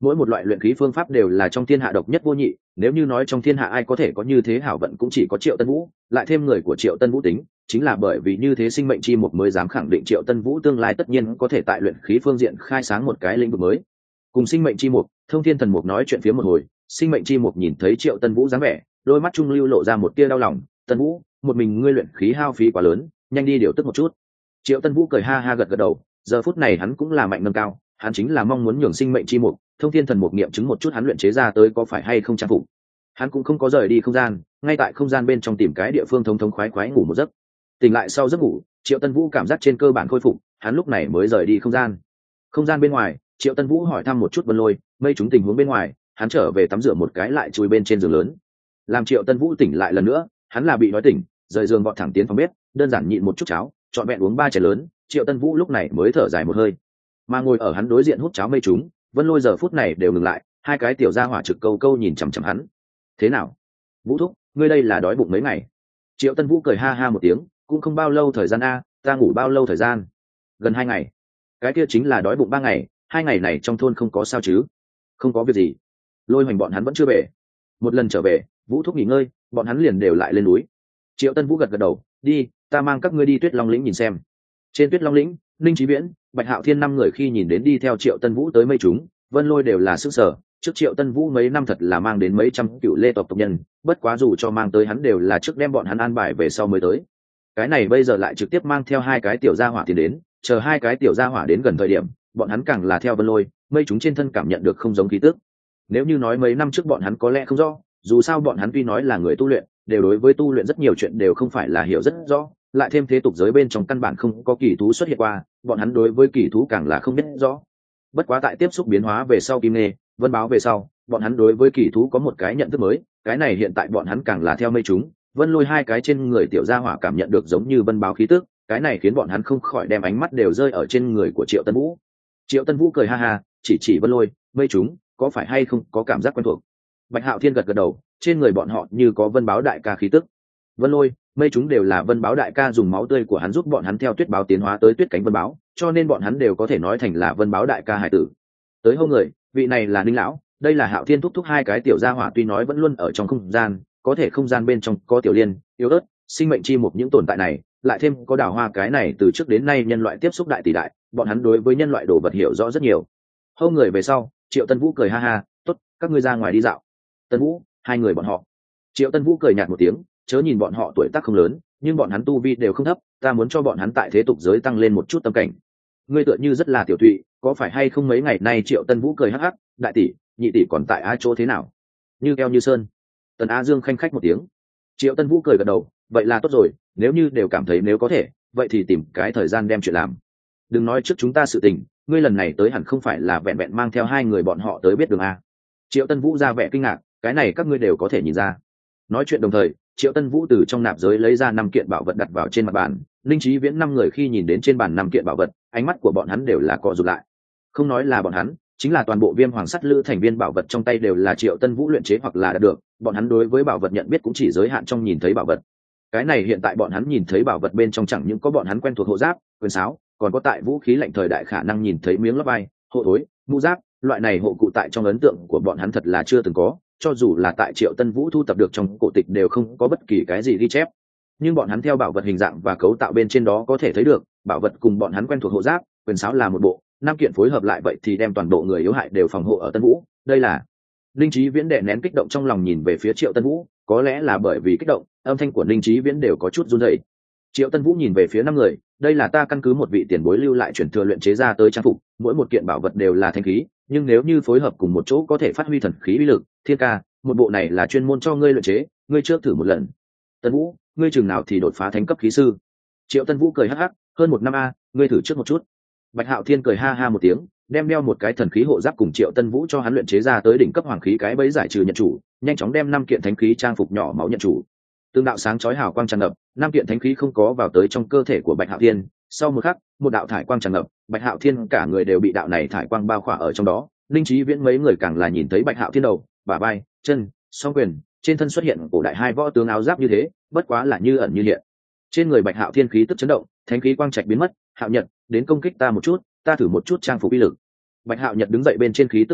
A: mỗi một loại luyện khí phương pháp đều là trong thiên hạ độc nhất vô nhị, nếu như nói trong thiên hạ ai có thể có như thế hảo vận cũng chỉ có Triệu Tân Vũ, lại thêm người của Triệu Tân Vũ tính, chính là bởi vì như thế sinh mệnh chi mục mới dám khẳng định Triệu Tân Vũ tương lai tất nhiên có thể tại luyện khí phương diện khai sáng một cái lĩnh vực mới. Cùng sinh mệnh chi mục, Thông Thiên Thần Mục nói chuyện phía một hồi, sinh mệnh chi mục nhìn thấy Triệu Tân Vũ dáng vẻ, đôi mắt trung lưu lộ ra một tia đau lòng. Tân Vũ, một mình ngươi luyện khí hao phí quá lớn, nhanh đi điều tức một chút. Triệu Tân Vũ cười ha ha gật gật đầu, giờ phút này hắn cũng là mạnh nâng cao, hắn chính là mong muốn nhường sinh mệnh chi mục, Thông Thiên Thần Mục nghiệm chứng một chút hắn luyện chế ra tới có phải hay không trang phục. Hắn cũng không có rời đi không gian, ngay tại không gian bên trong tìm cái địa phương thông thống khoái khoái ngủ một giấc. Tỉnh lại sau giấc ngủ, Triệu Tân Vũ cảm giác trên cơ bản khôi phục, hắn lúc này mới rời đi không gian. Không gian bên ngoài, Triệu Tân Vũ hỏi thăm một chút Vân Lôi, Mây chúng tình huống bên ngoài, hắn trở về tắm rửa một cái lại chui bên trên giường lớn. Làm Triệu Tân Vũ tỉnh lại lần nữa, hắn là bị nói tỉnh, rời giường vọt thẳng tiến phòng bếp, đơn giản nhịn một chút cháo, trọn vẹn uống ba chén lớn, Triệu Tân Vũ lúc này mới thở dài một hơi. Mà ngồi ở hắn đối diện hút cháo Mây chúng, Vân Lôi giờ phút này đều ngừng lại, hai cái tiểu gia hỏa trực câu câu nhìn chằm chằm hắn. Thế nào, Vũ thúc, ngươi đây là đói bụng mấy ngày? Triệu Tân Vũ cười ha ha một tiếng, cũng không bao lâu thời gian a, ta ngủ bao lâu thời gian? Gần hai ngày. Cái kia chính là đói bụng ba ngày, hai ngày này trong thôn không có sao chứ? Không có việc gì. Lôi Hoành bọn hắn vẫn chưa về. Một lần trở về, Vũ thúc nghỉ ngơi, bọn hắn liền đều lại lên núi. Triệu Tân Vũ gật gật đầu, đi, ta mang các ngươi đi Tuyết Long lĩnh nhìn xem. Trên Tuyết Long lĩnh, Ninh Chí Viễn, Bạch Hạo Thiên năm người khi nhìn đến đi theo Triệu Tân Vũ tới Mây chúng, Vân Lôi đều là sức sở. Trước Triệu Tân Vũ mấy năm thật là mang đến mấy trăm cựu lê tộc tộc nhân, bất quá dù cho mang tới hắn đều là trước đem bọn hắn an bài về sau mới tới. Cái này bây giờ lại trực tiếp mang theo hai cái tiểu gia hỏa tiến đến, chờ hai cái tiểu gia hỏa đến gần thời điểm, bọn hắn càng là theo Vân Lôi, Mây chúng trên thân cảm nhận được không giống khí tức. Nếu như nói mấy năm trước bọn hắn có lẽ không rõ, dù sao bọn hắn tuy nói là người tu luyện, đều đối với tu luyện rất nhiều chuyện đều không phải là hiểu rất rõ, lại thêm thế tục giới bên trong căn bản không có kỳ thú xuất hiện qua, bọn hắn đối với kỳ thú càng là không biết rõ. Bất quá tại tiếp xúc biến hóa về sau Kim Nghê, Vân Báo về sau, bọn hắn đối với kỳ thú có một cái nhận thức mới, cái này hiện tại bọn hắn càng là theo Mây chúng, Vân Lôi hai cái trên người tiểu gia hỏa cảm nhận được giống như Vân Báo khí tức, cái này khiến bọn hắn không khỏi đem ánh mắt đều rơi ở trên người của Triệu Tân Vũ. Triệu Tân Vũ cười ha ha, chỉ chỉ Vân Lôi, Mây chúng, có phải hay không có cảm giác quen thuộc? Bạch Hạo Thiên gật gật đầu, trên người bọn họ như có Vân Báo đại ca khí tức. Vân Lôi, Mây chúng đều là Vân Báo đại ca dùng máu tươi của hắn giúp bọn hắn theo Tuyết Báo tiến hóa tới Tuyết Cánh Vân Báo, cho nên bọn hắn đều có thể nói thành là Vân Báo đại ca hải tử. Tới hôm người, vị này là Ninh lão, đây là Hạo Thiên thúc thúc hai cái tiểu gia hỏa tuy nói vẫn luôn ở trong không gian, có thể không gian bên trong có tiểu liên, yếu ớt, sinh mệnh chi một những tồn tại này, lại thêm có đào hoa cái này từ trước đến nay nhân loại tiếp xúc đại tỷ đại, bọn hắn đối với nhân loại đồ vật hiểu rõ rất nhiều. Hôm người về sau, Triệu Tân Vũ cười ha ha, tốt, các ngươi ra ngoài đi dạo. Tân Vũ, hai người bọn họ. Triệu Tân Vũ cười nhạt một tiếng, chớ nhìn bọn họ tuổi tác không lớn, nhưng bọn hắn tu vi đều không thấp, ta muốn cho bọn hắn tại thế tục giới tăng lên một chút tâm cảnh. Ngươi tựa như rất là tiểu thụy, có phải hay không mấy ngày nay? Triệu Tân Vũ cười hắc hắc, đại tỷ, nhị tỷ còn tại a chỗ thế nào? Như keo như sơn. Tần Á Dương khanh khách một tiếng. Triệu Tân Vũ cười gật đầu, vậy là tốt rồi, nếu như đều cảm thấy nếu có thể, vậy thì tìm cái thời gian đem chuyện làm. Đừng nói trước chúng ta sự tình, ngươi lần này tới hẳn không phải là vẹn vẹn mang theo hai người bọn họ tới biết đường a. Triệu Tân Vũ ra vẻ kinh ngạc, cái này các ngươi đều có thể nhìn ra. Nói chuyện đồng thời, Triệu Tân Vũ từ trong nạp giới lấy ra năm kiện bảo vật đặt vào trên mặt bàn. Linh Chí Viễn năm người khi nhìn đến trên bàn năm kiện bảo vật, ánh mắt của bọn hắn đều là co rụt lại. Không nói là bọn hắn, chính là toàn bộ Viêm Hoàng Sắt Lữ thành viên bảo vật trong tay đều là Triệu Tân Vũ luyện chế hoặc là đạt được, bọn hắn đối với bảo vật nhận biết cũng chỉ giới hạn trong nhìn thấy bảo vật. Cái này hiện tại bọn hắn nhìn thấy bảo vật bên trong chẳng những có bọn hắn quen thuộc hộ giáp, quyền sáo, còn có tại vũ khí lạnh thời đại khả năng nhìn thấy miếng lót vai, hộ thối, mũ giáp, loại này hộ cụ tại trong ấn tượng của bọn hắn thật là chưa từng có, cho dù là tại Triệu Tân Vũ thu tập được trong cổ tịch đều không có bất kỳ cái gì ghi chép. Nhưng bọn hắn theo bảo vật hình dạng và cấu tạo bên trên đó có thể thấy được, bảo vật cùng bọn hắn quen thuộc hộ giáp, quyền sáo là một bộ, năm kiện phối hợp lại vậy thì đem toàn bộ người yếu hại đều phòng hộ ở Tân Vũ. Đây là Linh Chí Viễn đè nén kích động trong lòng nhìn về phía Triệu Tân Vũ, có lẽ là bởi vì kích động, âm thanh của Linh Chí Viễn đều có chút run rẩy. Triệu Tân Vũ nhìn về phía năm người, đây là ta căn cứ một vị tiền bối lưu lại truyền thừa luyện chế ra tới trang phục, mỗi một kiện bảo vật đều là thanh khí, nhưng nếu như phối hợp cùng một chỗ có thể phát huy thần khí uy lực. Thiên ca, một bộ này là chuyên môn cho ngươi luyện chế, ngươi trước thử một lần. Tân Vũ, ngươi chừng nào thì đột phá thánh cấp khí sư? Triệu Tân Vũ cười hắc hắc, hơn một năm a, ngươi thử trước một chút. Bạch Hạo Thiên cười ha ha một tiếng, đem đeo một cái thần khí hộ giáp cùng Triệu Tân Vũ cho hắn luyện chế ra tới đỉnh cấp hoàng khí cái bẫy giải trừ nhận chủ, nhanh chóng đem năm kiện thánh khí trang phục nhỏ máu nhận chủ. Tương đạo sáng chói hào quang tràn ngập, năm kiện thánh khí không có vào tới trong cơ thể của Bạch Hạo Thiên, sau một khắc, một đạo thải quang tràn ngập, Bạch Hạo Thiên cả người đều bị đạo này thải quang bao khỏa ở trong đó. Linh Chí Viễn mấy người càng là nhìn thấy Bạch Hạo Thiên đầu, bả vai, chân, song quyền, trên thân xuất hiện cổ đại hai võ tướng áo giáp như thế, bất quá là như ẩn như hiện. Trên người Bạch Hạo Thiên khí tức chấn động, thánh khí quang trạch biến mất. Hạo Nhật, đến công kích ta một chút, ta thử một chút trang phục uy lực. Bạch Hạo Nhật đứng dậy bên trên khí tức khuấy động,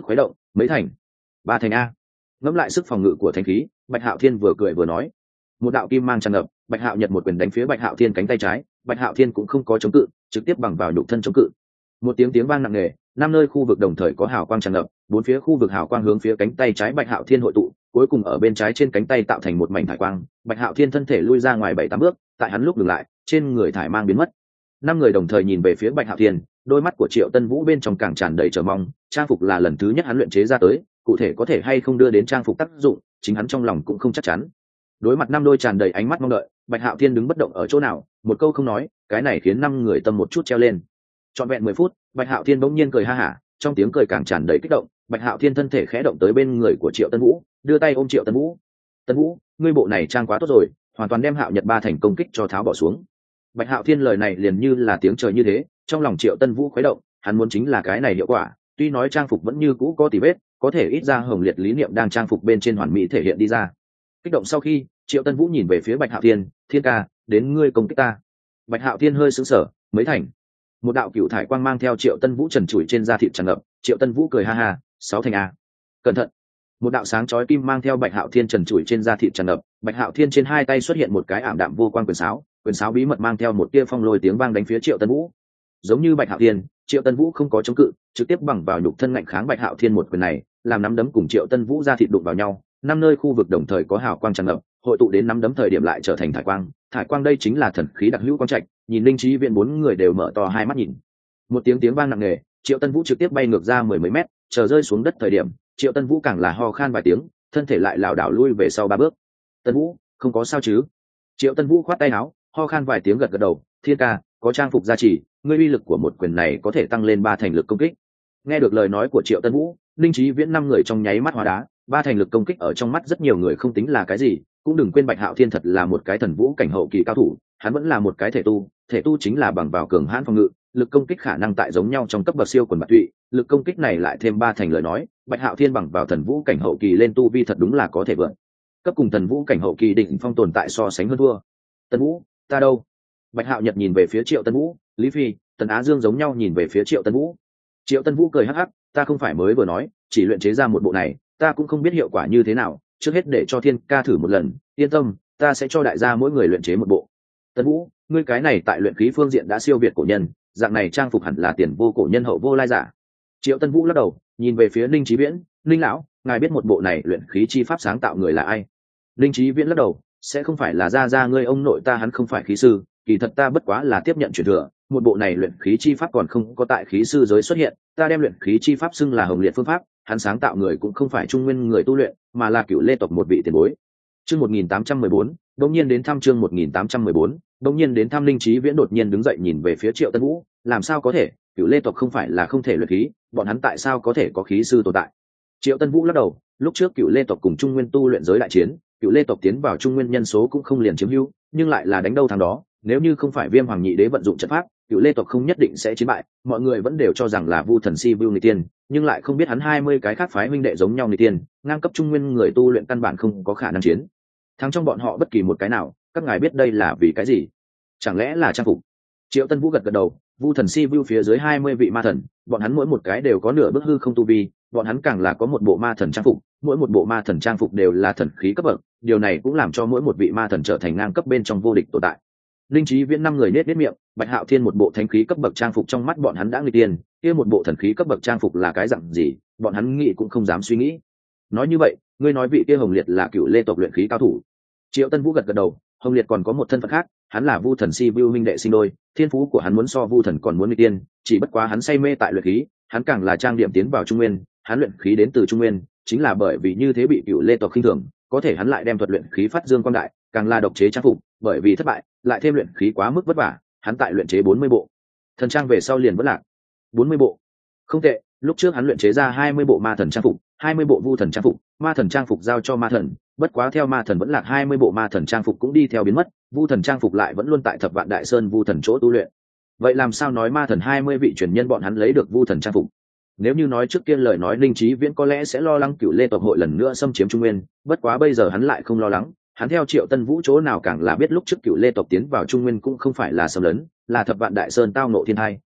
A: mấy thành? Ba thành a. Ngẫm lại sức phòng ngự của thánh khí, Bạch Hạo Thiên vừa cười vừa nói. Một đạo kim mang tràn ngập, Bạch Hạo Nhật một quyền đánh phía Bạch Hạo Thiên cánh tay trái, Bạch Hạo Thiên cũng không có chống cự, trực tiếp bằng vào nhục thân chống cự. Một tiếng tiếng vang nặng nề, năm nơi khu vực đồng thời có hào quang tràn ngập, bốn phía khu vực hào quang hướng phía cánh tay trái Bạch Hạo Thiên hội tụ, cuối cùng ở bên trái trên cánh tay tạo thành một mảnh thải quang. Bạch Hạo Thiên thân thể lui ra ngoài bảy tám bước, tại hắn lúc dừng lại, trên người thải mang biến mất. Năm người đồng thời nhìn về phía Bạch Hạo Thiên, đôi mắt của Triệu Tân Vũ bên trong càng tràn đầy chờ mong. Trang phục là lần thứ nhất hắn luyện chế ra tới, cụ thể có thể hay không đưa đến trang phục tác dụng, chính hắn trong lòng cũng không chắc chắn. Đối mặt năm đôi tràn đầy ánh mắt mong đợi, Bạch Hạo Thiên đứng bất động ở chỗ nào, một câu không nói, cái này khiến năm người tâm một chút treo lên. Trọn vẹn mười phút, Bạch Hạo Thiên bỗng nhiên cười ha hả, trong tiếng cười càng tràn đầy kích động. Bạch Hạo Thiên thân thể khẽ động tới bên người của Triệu Tân Vũ, đưa tay ôm Triệu Tân Vũ. Tân Vũ, ngươi bộ này trang quá tốt rồi, hoàn toàn đem Hạo Nhật ba thành công kích cho tháo bỏ xuống. Bạch Hạo Thiên lời này liền như là tiếng trời như thế, trong lòng Triệu Tân Vũ khuấy động, hắn muốn chính là cái này hiệu quả. Tuy nói trang phục vẫn như cũ có tỉ vết, có thể ít ra hồng liệt lý niệm đang trang phục bên trên hoàn mỹ thể hiện đi ra. Kích động sau khi, Triệu Tân Vũ nhìn về phía Bạch Hạo Thiên, Thiên ca, đến ngươi công kích ta. Bạch Hạo Thiên hơi sững sờ, mấy thành? Một đạo cựu thải quang mang theo Triệu Tân Vũ trần trụi trên da thịt tràn ngập. Triệu Tân Vũ cười ha ha, sáu thành a. Cẩn thận. Một đạo sáng chói kim mang theo Bạch Hạo Thiên trần trụi trên da thịt tràn ngập. Bạch Hạo Thiên trên hai tay xuất hiện một cái ảm đạm vô quang quyền sáo, quyền sáo bí mật mang theo một tia phong lôi tiếng vang đánh phía Triệu Tân Vũ. Giống như Bạch Hạo Thiên, Triệu Tân Vũ không có chống cự, trực tiếp bằng vào nhục thân ngạnh kháng Bạch Hạo Thiên một quyền này, làm nắm đấm cùng Triệu Tân Vũ ra thịt đụng vào nhau, năm nơi khu vực đồng thời có hào quang tràn ngập, hội tụ đến nắm đấm thời điểm lại trở thành thải quang. Thải quang đây chính là thần khí đặc hữu quang trạch, nhìn Linh Chí Viễn bốn người đều mở to hai mắt nhìn. Một tiếng tiếng vang nặng nề, Triệu Tân Vũ trực tiếp bay ngược ra mười mấy mét, chờ rơi xuống đất thời điểm, Triệu Tân Vũ càng là ho khan vài tiếng, thân thể lại lảo đảo lui về sau ba bước. Tân Vũ, không có sao chứ? Triệu Tân Vũ khoát tay áo, ho khan vài tiếng gật gật đầu, Thiên ca, có trang phục gia trì, ngươi uy lực của một quyền này có thể tăng lên ba thành lực công kích. Nghe được lời nói của Triệu Tân Vũ, Linh Chí Viễn năm người trong nháy mắt hóa đá, ba thành lực công kích ở trong mắt rất nhiều người không tính là cái gì, cũng đừng quên Bạch Hạo Thiên thật là một cái thần vũ cảnh hậu kỳ cao thủ, hắn vẫn là một cái thể tu, thể tu chính là bằng vào cường hãn phòng ngự, lực công kích khả năng tại giống nhau trong cấp bậc siêu quần bạc tụy, lực công kích này lại thêm ba thành lời nói, Bạch Hạo Thiên bằng vào thần vũ cảnh hậu kỳ lên tu vi thật đúng là có thể vượt cấp cùng thần vũ cảnh hậu kỳ đỉnh phong tồn tại so sánh hơn thua. Tân Vũ, ta đâu? Bạch Hạo Nhật nhìn về phía Triệu Tân Vũ, Lý Phi, Tần Á Dương giống nhau nhìn về phía Triệu Tân Vũ. Triệu Tân Vũ cười hắc hắc, ta không phải mới vừa nói, chỉ luyện chế ra một bộ này, ta cũng không biết hiệu quả như thế nào, trước hết để cho Thiên ca thử một lần, yên tâm, ta sẽ cho đại gia mỗi người luyện chế một bộ. Tân Vũ, ngươi cái này tại luyện khí phương diện đã siêu việt cổ nhân, dạng này trang phục hẳn là tiền vô cổ nhân hậu vô lai giả. Triệu Tân Vũ lắc đầu, nhìn về phía Ninh Chí Viễn, Ninh lão, ngài biết một bộ này luyện khí chi pháp sáng tạo người là ai? Ninh Chí Viễn lắc đầu, sẽ không phải là gia gia ngươi ông nội ta, hắn không phải khí sư, kỳ thật ta bất quá là tiếp nhận truyền thừa, một bộ này luyện khí chi pháp còn không có tại khí sư giới xuất hiện, ta đem luyện khí chi pháp xưng là hồng liệt phương pháp, hắn sáng tạo người cũng không phải trung nguyên người tu luyện, mà là Cửu Lê tộc một vị tiền bối. Chương một nghìn tám trăm mười bốn, đột nhiên đến thăm chương một nghìn tám trăm mười bốn, đột nhiên đến thăm. Linh Chí Viễn đột nhiên đứng dậy nhìn về phía Triệu Tân Vũ, làm sao có thể, Cửu Lê tộc không phải là không thể luyện khí, bọn hắn tại sao có thể có khí sư tồn tại? Triệu Tân Vũ lắc đầu, lúc trước Cửu Lê tộc cùng Trung Nguyên tu luyện giới đại chiến, Cửu Lê tộc tiến vào Trung Nguyên nhân số cũng không liền chiếm hữu, nhưng lại là đánh đâu thắng đó, nếu như không phải Viêm Hoàng Nhị Đế vận dụng trận pháp, Cửu Lê tộc không nhất định sẽ chiến bại, mọi người vẫn đều cho rằng là Vu Thần Si Vu Nghịch Tiên, nhưng lại không biết hắn hai mươi cái khác phái huynh đệ giống nhau Nghịch Tiên, ngang cấp Trung Nguyên người tu luyện căn bản không có khả năng chiến thắng trong bọn họ bất kỳ một cái nào, các ngài biết đây là vì cái gì? Chẳng lẽ là trang phục? Triệu Tân Vũ gật gật đầu, Vu Thần Si Vu phía dưới hai mươi vị ma thần, bọn hắn mỗi một cái đều có nửa bước hư không tu vi, bọn hắn càng là có một bộ ma thần trang phục, mỗi một bộ ma thần trang phục đều là thần khí cấp bậc, điều này cũng làm cho mỗi một vị ma thần trở thành ngang cấp bên trong vô địch tồn tại. Linh Chí Viễn năm người nết nết miệng, Bạch Hạo Thiên một bộ thánh khí cấp bậc trang phục trong mắt bọn hắn đã nghịch tiên, kia một bộ thần khí cấp bậc trang phục là cái dạng gì, bọn hắn nghĩ cũng không dám suy nghĩ. Nói như vậy, ngươi nói vị kia Hồng Liệt là Cửu Lê tộc luyện khí cao thủ? Triệu Tân Vũ gật gật đầu, Hồng Liệt còn có một thân phận khác, hắn là Vu Thần Si Vu huynh đệ sinh đôi, thiên phú của hắn muốn so Vu Thần còn muốn nghịch tiên, chỉ bất quá hắn say mê tại luyện khí, hắn càng là trang điểm tiến vào Trung Nguyên, hắn luyện khí đến từ Trung Nguyên, chính là bởi vì như thế bị Cửu Lê tộc khinh thường, có thể hắn lại đem thuật luyện khí phát dương quang đại, càng là độc chế trang phục, bởi vì thất bại, lại thêm luyện khí quá mức vất vả, hắn tại luyện chế bốn mươi bộ thần trang về sau liền vất lạc. bốn mươi bộ, không tệ, lúc trước hắn luyện chế ra hai mươi bộ ma thần trang phục, hai mươi bộ Vu Thần trang phục, ma thần trang phục giao cho ma thần, bất quá theo ma thần vẫn lạc hai mươi bộ ma thần trang phục cũng đi theo biến mất, Vu Thần trang phục lại vẫn luôn tại Thập Vạn Đại Sơn Vu Thần chỗ tu luyện. Vậy làm sao nói ma thần hai mươi vị truyền nhân bọn hắn lấy được Vu Thần trang phục? Nếu như nói trước kia lời nói, Linh Chí Viễn có lẽ sẽ lo lắng Cửu Lê tộc hội lần nữa xâm chiếm Trung Nguyên, bất quá bây giờ hắn lại không lo lắng, hắn theo Triệu Tân Vũ chỗ nào càng là biết lúc trước Cửu Lê tộc tiến vào Trung Nguyên cũng không phải là xâm lấn, là Thập Vạn Đại Sơn tao ngộ thiên tai,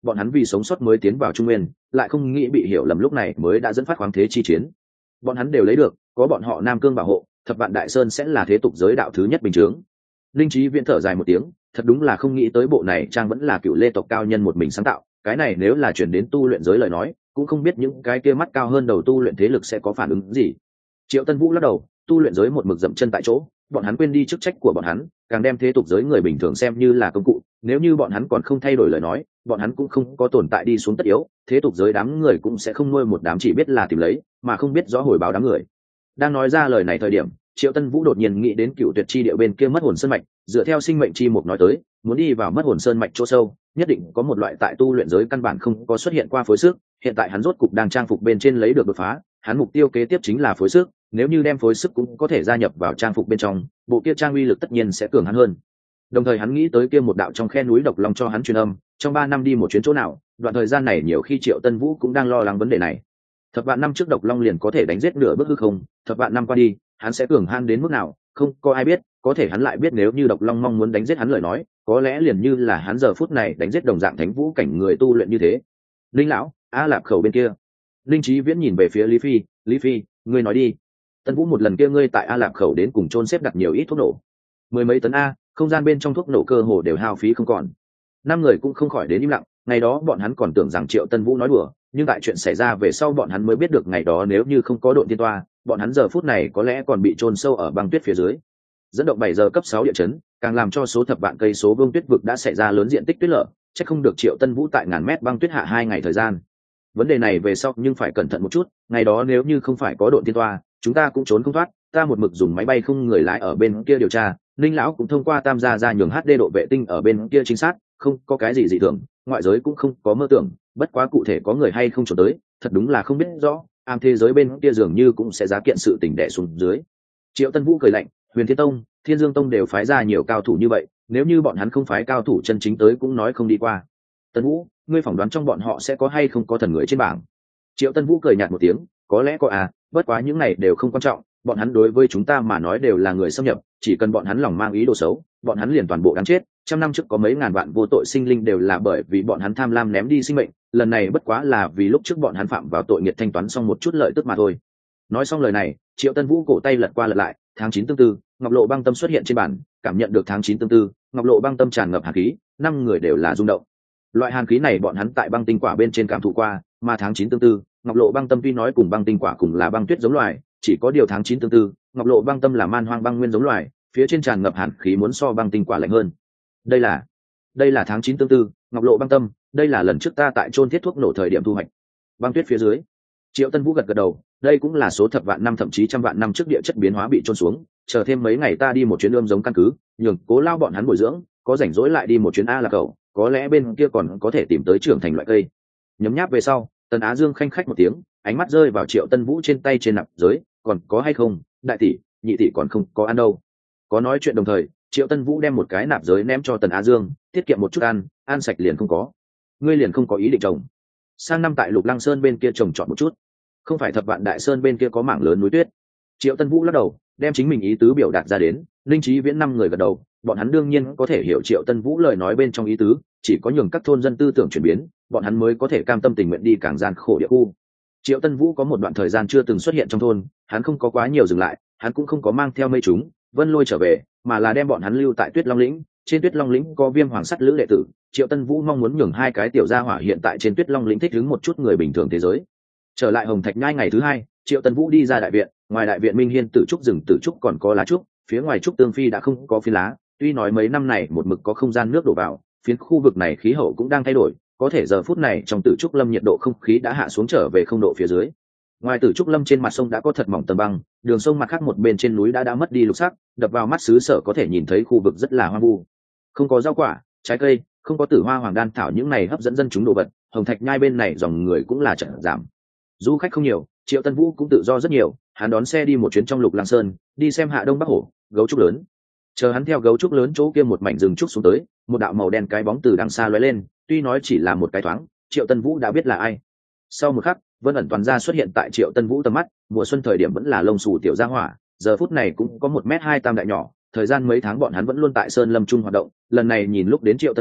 A: bọn hắn vì sống sót mới tiến vào trung nguyên, lại không nghĩ bị hiểu lầm lúc này mới đã dẫn phát khoáng thế chi chiến. Bọn hắn đều lấy được, có bọn họ Nam Cương bảo hộ, thập vạn đại sơn sẽ là thế tục giới đạo thứ nhất bình chướng. Linh Chí Viễn thở dài một tiếng, thật đúng là không nghĩ tới bộ này trang vẫn là cựu lê tộc cao nhân một mình sáng tạo, cái này nếu là chuyển đến tu luyện giới lời nói, cũng không biết những cái kia mắt cao hơn đầu tu luyện thế lực sẽ có phản ứng gì. Triệu Tân Vũ lắc đầu, tu luyện giới một mực dậm chân tại chỗ, bọn hắn quên đi chức trách của bọn hắn, càng đem thế tục giới người bình thường xem như là công cụ, nếu như bọn hắn còn không thay đổi lời nói, bọn hắn cũng không có tồn tại đi xuống tất yếu, thế tục giới đám người cũng sẽ không nuôi một đám chỉ biết là tìm lấy, mà không biết rõ hồi báo đám người. Đang nói ra lời này thời điểm, Triệu Tân Vũ đột nhiên nghĩ đến cựu tuyệt chi địa bên kia mất hồn sơn mạch, dựa theo sinh mệnh chi mục nói tới, muốn đi vào mất hồn sơn mạch chỗ sâu, nhất định có một loại tại tu luyện giới căn bản không có xuất hiện qua phối sức, hiện tại hắn rốt cục đang trang phục bên trên lấy được đột phá, hắn mục tiêu kế tiếp chính là phối sức, nếu như đem phối sức cũng có thể gia nhập vào trang phục bên trong, bộ kia trang uy lực tất nhiên sẽ cường hắn hơn. Đồng thời hắn nghĩ tới kia một đạo trong khe núi độc long cho hắn truyền âm, trong ba năm đi một chuyến chỗ nào, đoạn thời gian này nhiều khi Triệu Tân Vũ cũng đang lo lắng vấn đề này. Thập vạn năm trước độc long liền có thể đánh giết nửa bước hư không, thập vạn năm qua đi, hắn sẽ cường han đến mức nào, không có ai biết, có thể hắn lại biết nếu như độc long mong muốn đánh giết hắn lời nói, có lẽ liền như là hắn giờ phút này đánh giết đồng dạng thánh vũ cảnh người tu luyện như thế. Linh lão, A Lạp Khẩu bên kia. Linh Chí Viễn nhìn về phía Lý Phi, Lý Phi, ngươi nói đi. Tân Vũ một lần kia ngươi tại A Lạp Khẩu đến cùng chôn xếp đặt nhiều ít thuốc nổ, mười mấy tấn a, không gian bên trong thuốc nổ cơ hồ đều hao phí không còn. Năm người cũng không khỏi đến im lặng, ngày đó bọn hắn còn tưởng rằng Triệu Tân Vũ nói đùa, nhưng tại chuyện xảy ra về sau bọn hắn mới biết được ngày đó nếu như không có độn tiên toa, bọn hắn giờ phút này có lẽ còn bị chôn sâu ở băng tuyết phía dưới. Dẫn động bảy giờ cấp sáu địa chấn, càng làm cho số thập vạn cây số vương tuyết vực đã xảy ra lớn diện tích tuyết lở, chắc không được Triệu Tân Vũ tại ngàn mét băng tuyết hạ hai ngày thời gian. Vấn đề này về sau nhưng phải cẩn thận một chút, ngày đó nếu như không phải có độn tiên toa, chúng ta cũng trốn không thoát, ta một mực dùng máy bay không người lái ở bên kia điều tra, Linh lão cũng thông qua tam gia ra nhường hát đê độ vệ tinh ở bên kia chính xác, không có cái gì dị thường, ngoại giới cũng không có mơ tưởng, bất quá cụ thể có người hay không trốn tới, thật đúng là không biết rõ, am thế giới bên kia dường như cũng sẽ giá kiện sự tình đè xuống dưới. Triệu Tân Vũ cười lạnh, Huyền Thiên Tông, Thiên Dương Tông đều phái ra nhiều cao thủ như vậy, nếu như bọn hắn không phái cao thủ chân chính tới cũng nói không đi qua. Tân Vũ, ngươi phỏng đoán trong bọn họ sẽ có hay không có thần người trên bảng? Triệu Tân Vũ cười nhạt một tiếng, có lẽ có à, bất quá những này đều không quan trọng, bọn hắn đối với chúng ta mà nói đều là người xâm nhập, chỉ cần bọn hắn lòng mang ý đồ xấu, bọn hắn liền toàn bộ đáng chết. Trăm năm trước có mấy ngàn vạn vô tội sinh linh đều là bởi vì bọn hắn tham lam ném đi sinh mệnh, lần này bất quá là vì lúc trước bọn hắn phạm vào tội nghiệt thanh toán xong một chút lợi tức mà thôi. Nói xong lời này, Triệu Tân Vũ cổ tay lật qua lật lại, tháng chín tương tư, Ngọc Lộ Băng Tâm xuất hiện trên bàn, cảm nhận được tháng chín tương tư, Ngọc Lộ Băng Tâm tràn ngập hàn khí, năm người đều là rung động. Loại hàn khí này bọn hắn tại băng tinh quả bên trên cảm thụ qua, mà tháng chín tương tư, Ngọc Lộ Băng Tâm tuy nói cùng băng tinh quả cùng là băng tuyết giống loài, chỉ có điều tháng chín tương tư, Ngọc Lộ Băng Tâm là man hoang băng nguyên giống loài, phía trên tràn ngập hàn khí muốn so băng tinh quả lạnh hơn. Đây là, đây là tháng chín tương tư, Ngọc Lộ Băng Tâm, đây là lần trước ta tại chôn thiết thuốc nổ thời điểm thu hoạch. Băng tuyết phía dưới. Triệu Tân Vũ gật gật đầu, đây cũng là số thập vạn năm thậm chí trăm vạn năm trước địa chất biến hóa bị chôn xuống, chờ thêm mấy ngày ta đi một chuyến ươm giống căn cứ, nhường Cố lao bọn hắn bồi dưỡng, có rảnh rỗi lại đi một chuyến A Lạc Cẩu, có lẽ bên kia còn có thể tìm tới trưởng thành loại cây. Nhấm nháp về sau, Tần Á Dương khanh khách một tiếng, ánh mắt rơi vào Triệu Tân Vũ trên tay trên nạp giới, còn có hay không, đại tỷ, nhị tỷ còn không có ăn đâu. Có nói chuyện đồng thời, Triệu Tân Vũ đem một cái nạp giới ném cho Tần Á Dương, tiết kiệm một chút ăn, ăn sạch liền không có. Ngươi liền không có ý định trồng. Sang năm tại Lục Lăng Sơn bên kia trồng trọt một chút. Không phải Thập Vạn Đại Sơn bên kia có mảng lớn núi tuyết. Triệu Tân Vũ lắc đầu, đem chính mình ý tứ biểu đạt ra đến, Linh Chí Viễn năm người gật đầu, bọn hắn đương nhiên có thể hiểu Triệu Tân Vũ lời nói bên trong ý tứ, chỉ có nhường các thôn dân tư tưởng chuyển biến, bọn hắn mới có thể cam tâm tình nguyện đi càng gian khổ địa khu. Triệu Tân Vũ có một đoạn thời gian chưa từng xuất hiện trong thôn, hắn không có quá nhiều dừng lại, hắn cũng không có mang theo mây chúng, Vân Lôi trở về, mà là đem bọn hắn lưu tại Tuyết Long lĩnh. Trên Tuyết Long lĩnh có Viêm Hoàng Sắt Lữ đệ tử, Triệu Tân Vũ mong muốn nhường hai cái tiểu gia hỏa hiện tại trên Tuyết Long lĩnh thích ứng một chút người bình thường thế giới. Trở lại Hồng Thạch Nhai ngày thứ hai, Triệu Tân Vũ đi ra đại viện, ngoài đại viện Minh Hiên tử trúc rừng tử trúc còn có lá trúc, phía ngoài trúc tương phi đã không có phi lá, tuy nói mấy năm này một mực có không gian nước đổ vào, phiến khu vực này khí hậu cũng đang thay đổi, có thể giờ phút này trong tử trúc lâm nhiệt độ không khí đã hạ xuống trở về không độ phía dưới. Ngoài tử trúc lâm trên mặt sông đã có thật mỏng tầng băng, đường sông mặt khác một bên trên núi đã đã mất đi lục sắc, đập vào mắt xứ sở có thể nhìn thấy khu vực rất là hoang vu. Không có rau quả, trái cây, không có tử hoa hoàng đan thảo những này hấp dẫn dân chúng đồ vật, Hồng Thạch Nhai bên này dòng người cũng là trận giảm. Du khách không nhiều, Triệu Tân Vũ cũng tự do rất nhiều, hắn đón xe đi một chuyến trong Lục Lăng Sơn, đi xem Hạ Đông Bắc Hổ, gấu trúc lớn. Chờ hắn theo gấu trúc lớn chỗ kia một mảnh rừng trúc xuống tới, một đạo màu đen cái bóng từ đằng xa lóe lên, tuy nói chỉ là một cái thoáng, Triệu Tân Vũ đã biết là ai. Sau một khắc, Vân ẩn toàn gia xuất hiện tại Triệu Tân Vũ tầm mắt, mùa xuân thời điểm vẫn là lông xù tiểu gia hỏa, giờ phút này cũng có một mét hai tam đại nhỏ, thời gian mấy tháng bọn hắn vẫn luôn tại Sơn Lâm Trung hoạt động, lần này nhìn lúc đến Triệu Tân Vũ,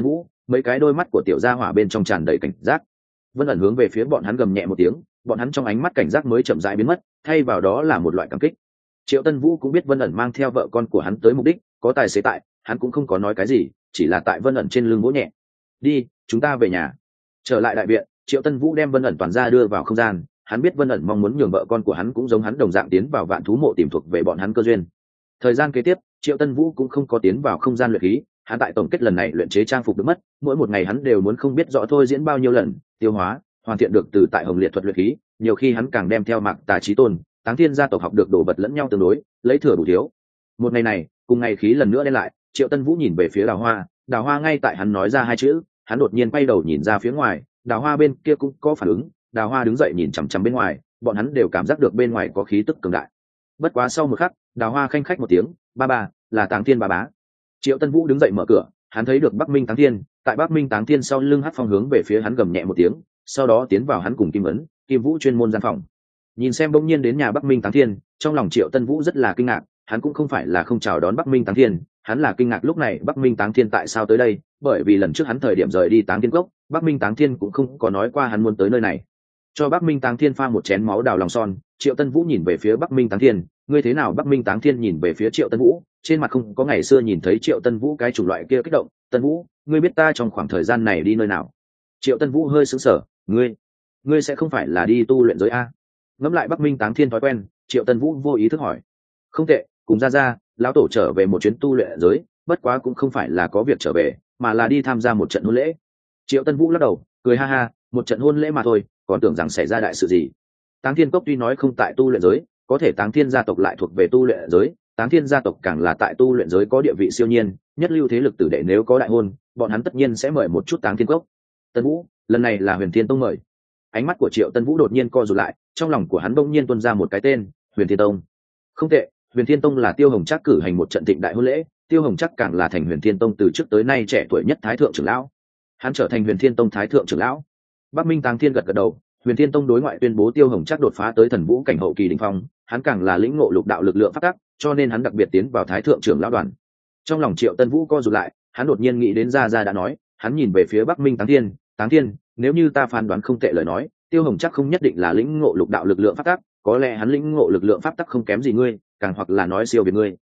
A: mấy cái đôi mắt của tiểu gia hỏa bên trong tràn đầy cảnh giác. Vân ẩn hướng về phía bọn hắn gầm nhẹ một tiếng, bọn hắn trong ánh mắt cảnh giác mới chậm rãi biến mất, thay vào đó là một loại cảm kích. Triệu Tân Vũ cũng biết Vân ẩn mang theo vợ con của hắn tới mục đích, có tài xế tại, hắn cũng không có nói cái gì, chỉ là tại Vân ẩn trên lưng vỗ nhẹ. Đi, chúng ta về nhà. Trở lại đại viện, Triệu Tân Vũ đem Vân ẩn toàn ra đưa vào không gian. Hắn biết Vân ẩn mong muốn nhường vợ con của hắn cũng giống hắn đồng dạng tiến vào vạn thú mộ tìm thuộc về bọn hắn cơ duyên. Thời gian kế tiếp, Triệu Tân Vũ cũng không có tiến vào không gian luyện khí. Hắn tại tổng kết lần này luyện chế trang phục được mất, mỗi một ngày hắn đều muốn không biết rõ thôi diễn bao nhiêu lần, tiêu hóa, hoàn thiện được từ tại Hồng Liệt thuật luyện khí. Nhiều khi hắn càng đem theo Mạc Tà Chí Tôn, Táng Thiên gia tộc học được đồ vật lẫn nhau tương đối, lấy thừa đủ thiếu. Một ngày này, cùng ngày khí lần nữa đen lại, Triệu Tân Vũ nhìn về phía Đào Hoa, Đào Hoa ngay tại hắn nói ra hai chữ, hắn đột nhiên quay đầu nhìn ra phía ngoài, Đào Hoa bên kia cũng có phản ứng, Đào Hoa đứng dậy nhìn chằm chằm bên ngoài, bọn hắn đều cảm giác được bên ngoài có khí tức cường đại. Bất quá sau một khắc, Đào Hoa khanh khách một tiếng, ba ba, là Táng Thiên ba bá. Triệu Tân Vũ đứng dậy mở cửa, hắn thấy được Bắc Minh Táng Thiên, tại Bắc Minh Táng Thiên sau lưng Hắc Phong hướng về phía hắn gầm nhẹ một tiếng, sau đó tiến vào hắn cùng Kim Ấn, Kim Vũ chuyên môn gian phòng. Nhìn xem bỗng nhiên đến nhà Bắc Minh Táng Thiên, trong lòng Triệu Tân Vũ rất là kinh ngạc, hắn cũng không phải là không chào đón Bắc Minh Táng Thiên, hắn là kinh ngạc lúc này Bắc Minh Táng Thiên tại sao tới đây, bởi vì lần trước hắn thời điểm rời đi Táng Thiên Cốc, Bắc Minh Táng Thiên cũng không có nói qua hắn muốn tới nơi này. Cho Bắc Minh Táng Thiên pha một chén máu đào lòng son, Triệu Tân Vũ nhìn về phía Bắc Minh Táng Thiên, ngươi thế nào? Bắc Minh Táng Thiên nhìn về phía Triệu Tân Vũ, trên mặt không có ngày xưa nhìn thấy Triệu Tân Vũ cái chủng loại kia kích động. Tân Vũ, ngươi biết ta trong khoảng thời gian này đi nơi nào? Triệu Tân Vũ hơi sững sờ, ngươi, ngươi sẽ không phải là đi tu luyện giới a? Ngẫm lại Bắc Minh Táng Thiên thói quen, Triệu Tân Vũ vô ý thức hỏi. Không tệ, cùng ra ra, lão tổ trở về một chuyến tu luyện giới, bất quá cũng không phải là có việc trở về, mà là đi tham gia một trận hôn lễ. Triệu Tân Vũ lắc đầu, cười ha ha, một trận hôn lễ mà thôi, còn tưởng rằng xảy ra đại sự gì. Táng Thiên Cốc tuy nói không tại tu luyện giới, có thể Táng Thiên gia tộc lại thuộc về tu luyện giới, Táng Thiên gia tộc càng là tại tu luyện giới có địa vị siêu nhiên, nhất lưu thế lực tử đệ nếu có đại hôn, bọn hắn tất nhiên sẽ mời một chút Táng Thiên Cốc. Tân Vũ, lần này là Huyền Thiên Tông mời. Ánh mắt của Triệu Tân Vũ đột nhiên co rụt lại, trong lòng của hắn bỗng nhiên tuôn ra một cái tên, Huyền Thiên Tông. Không tệ, Huyền Thiên Tông là Tiêu Hồng Trác cử hành một trận thịnh đại hôn lễ, Tiêu Hồng Trác càng là thành Huyền Thiên Tông từ trước tới nay trẻ tuổi nhất thái thượng trưởng lão. Hắn trở thành Huyền Thiên Tông thái thượng trưởng lão. Bắc Minh Táng Thiên gật gật đầu, Huyền Thiên Tông đối ngoại tuyên bố Tiêu Hồng Trác đột phá tới thần vũ cảnh hậu kỳ đỉnh phong, hắn càng là lĩnh ngộ lục đạo lực lượng phát tắc, cho nên hắn đặc biệt tiến vào thái thượng trưởng lão đoàn. Trong lòng Triệu Tân Vũ co rụt lại, hắn đột nhiên nghĩ đến Gia Gia đã nói, hắn nhìn về phía Bắc Minh Táng Thiên, Táng Thiên, nếu như ta phán đoán không tệ lời nói, Tiêu Hồng Trác không nhất định là lĩnh ngộ lục đạo lực lượng pháp tắc, có lẽ hắn lĩnh ngộ lực lượng pháp tắc không kém gì ngươi, càng hoặc là nói siêu việt ngươi.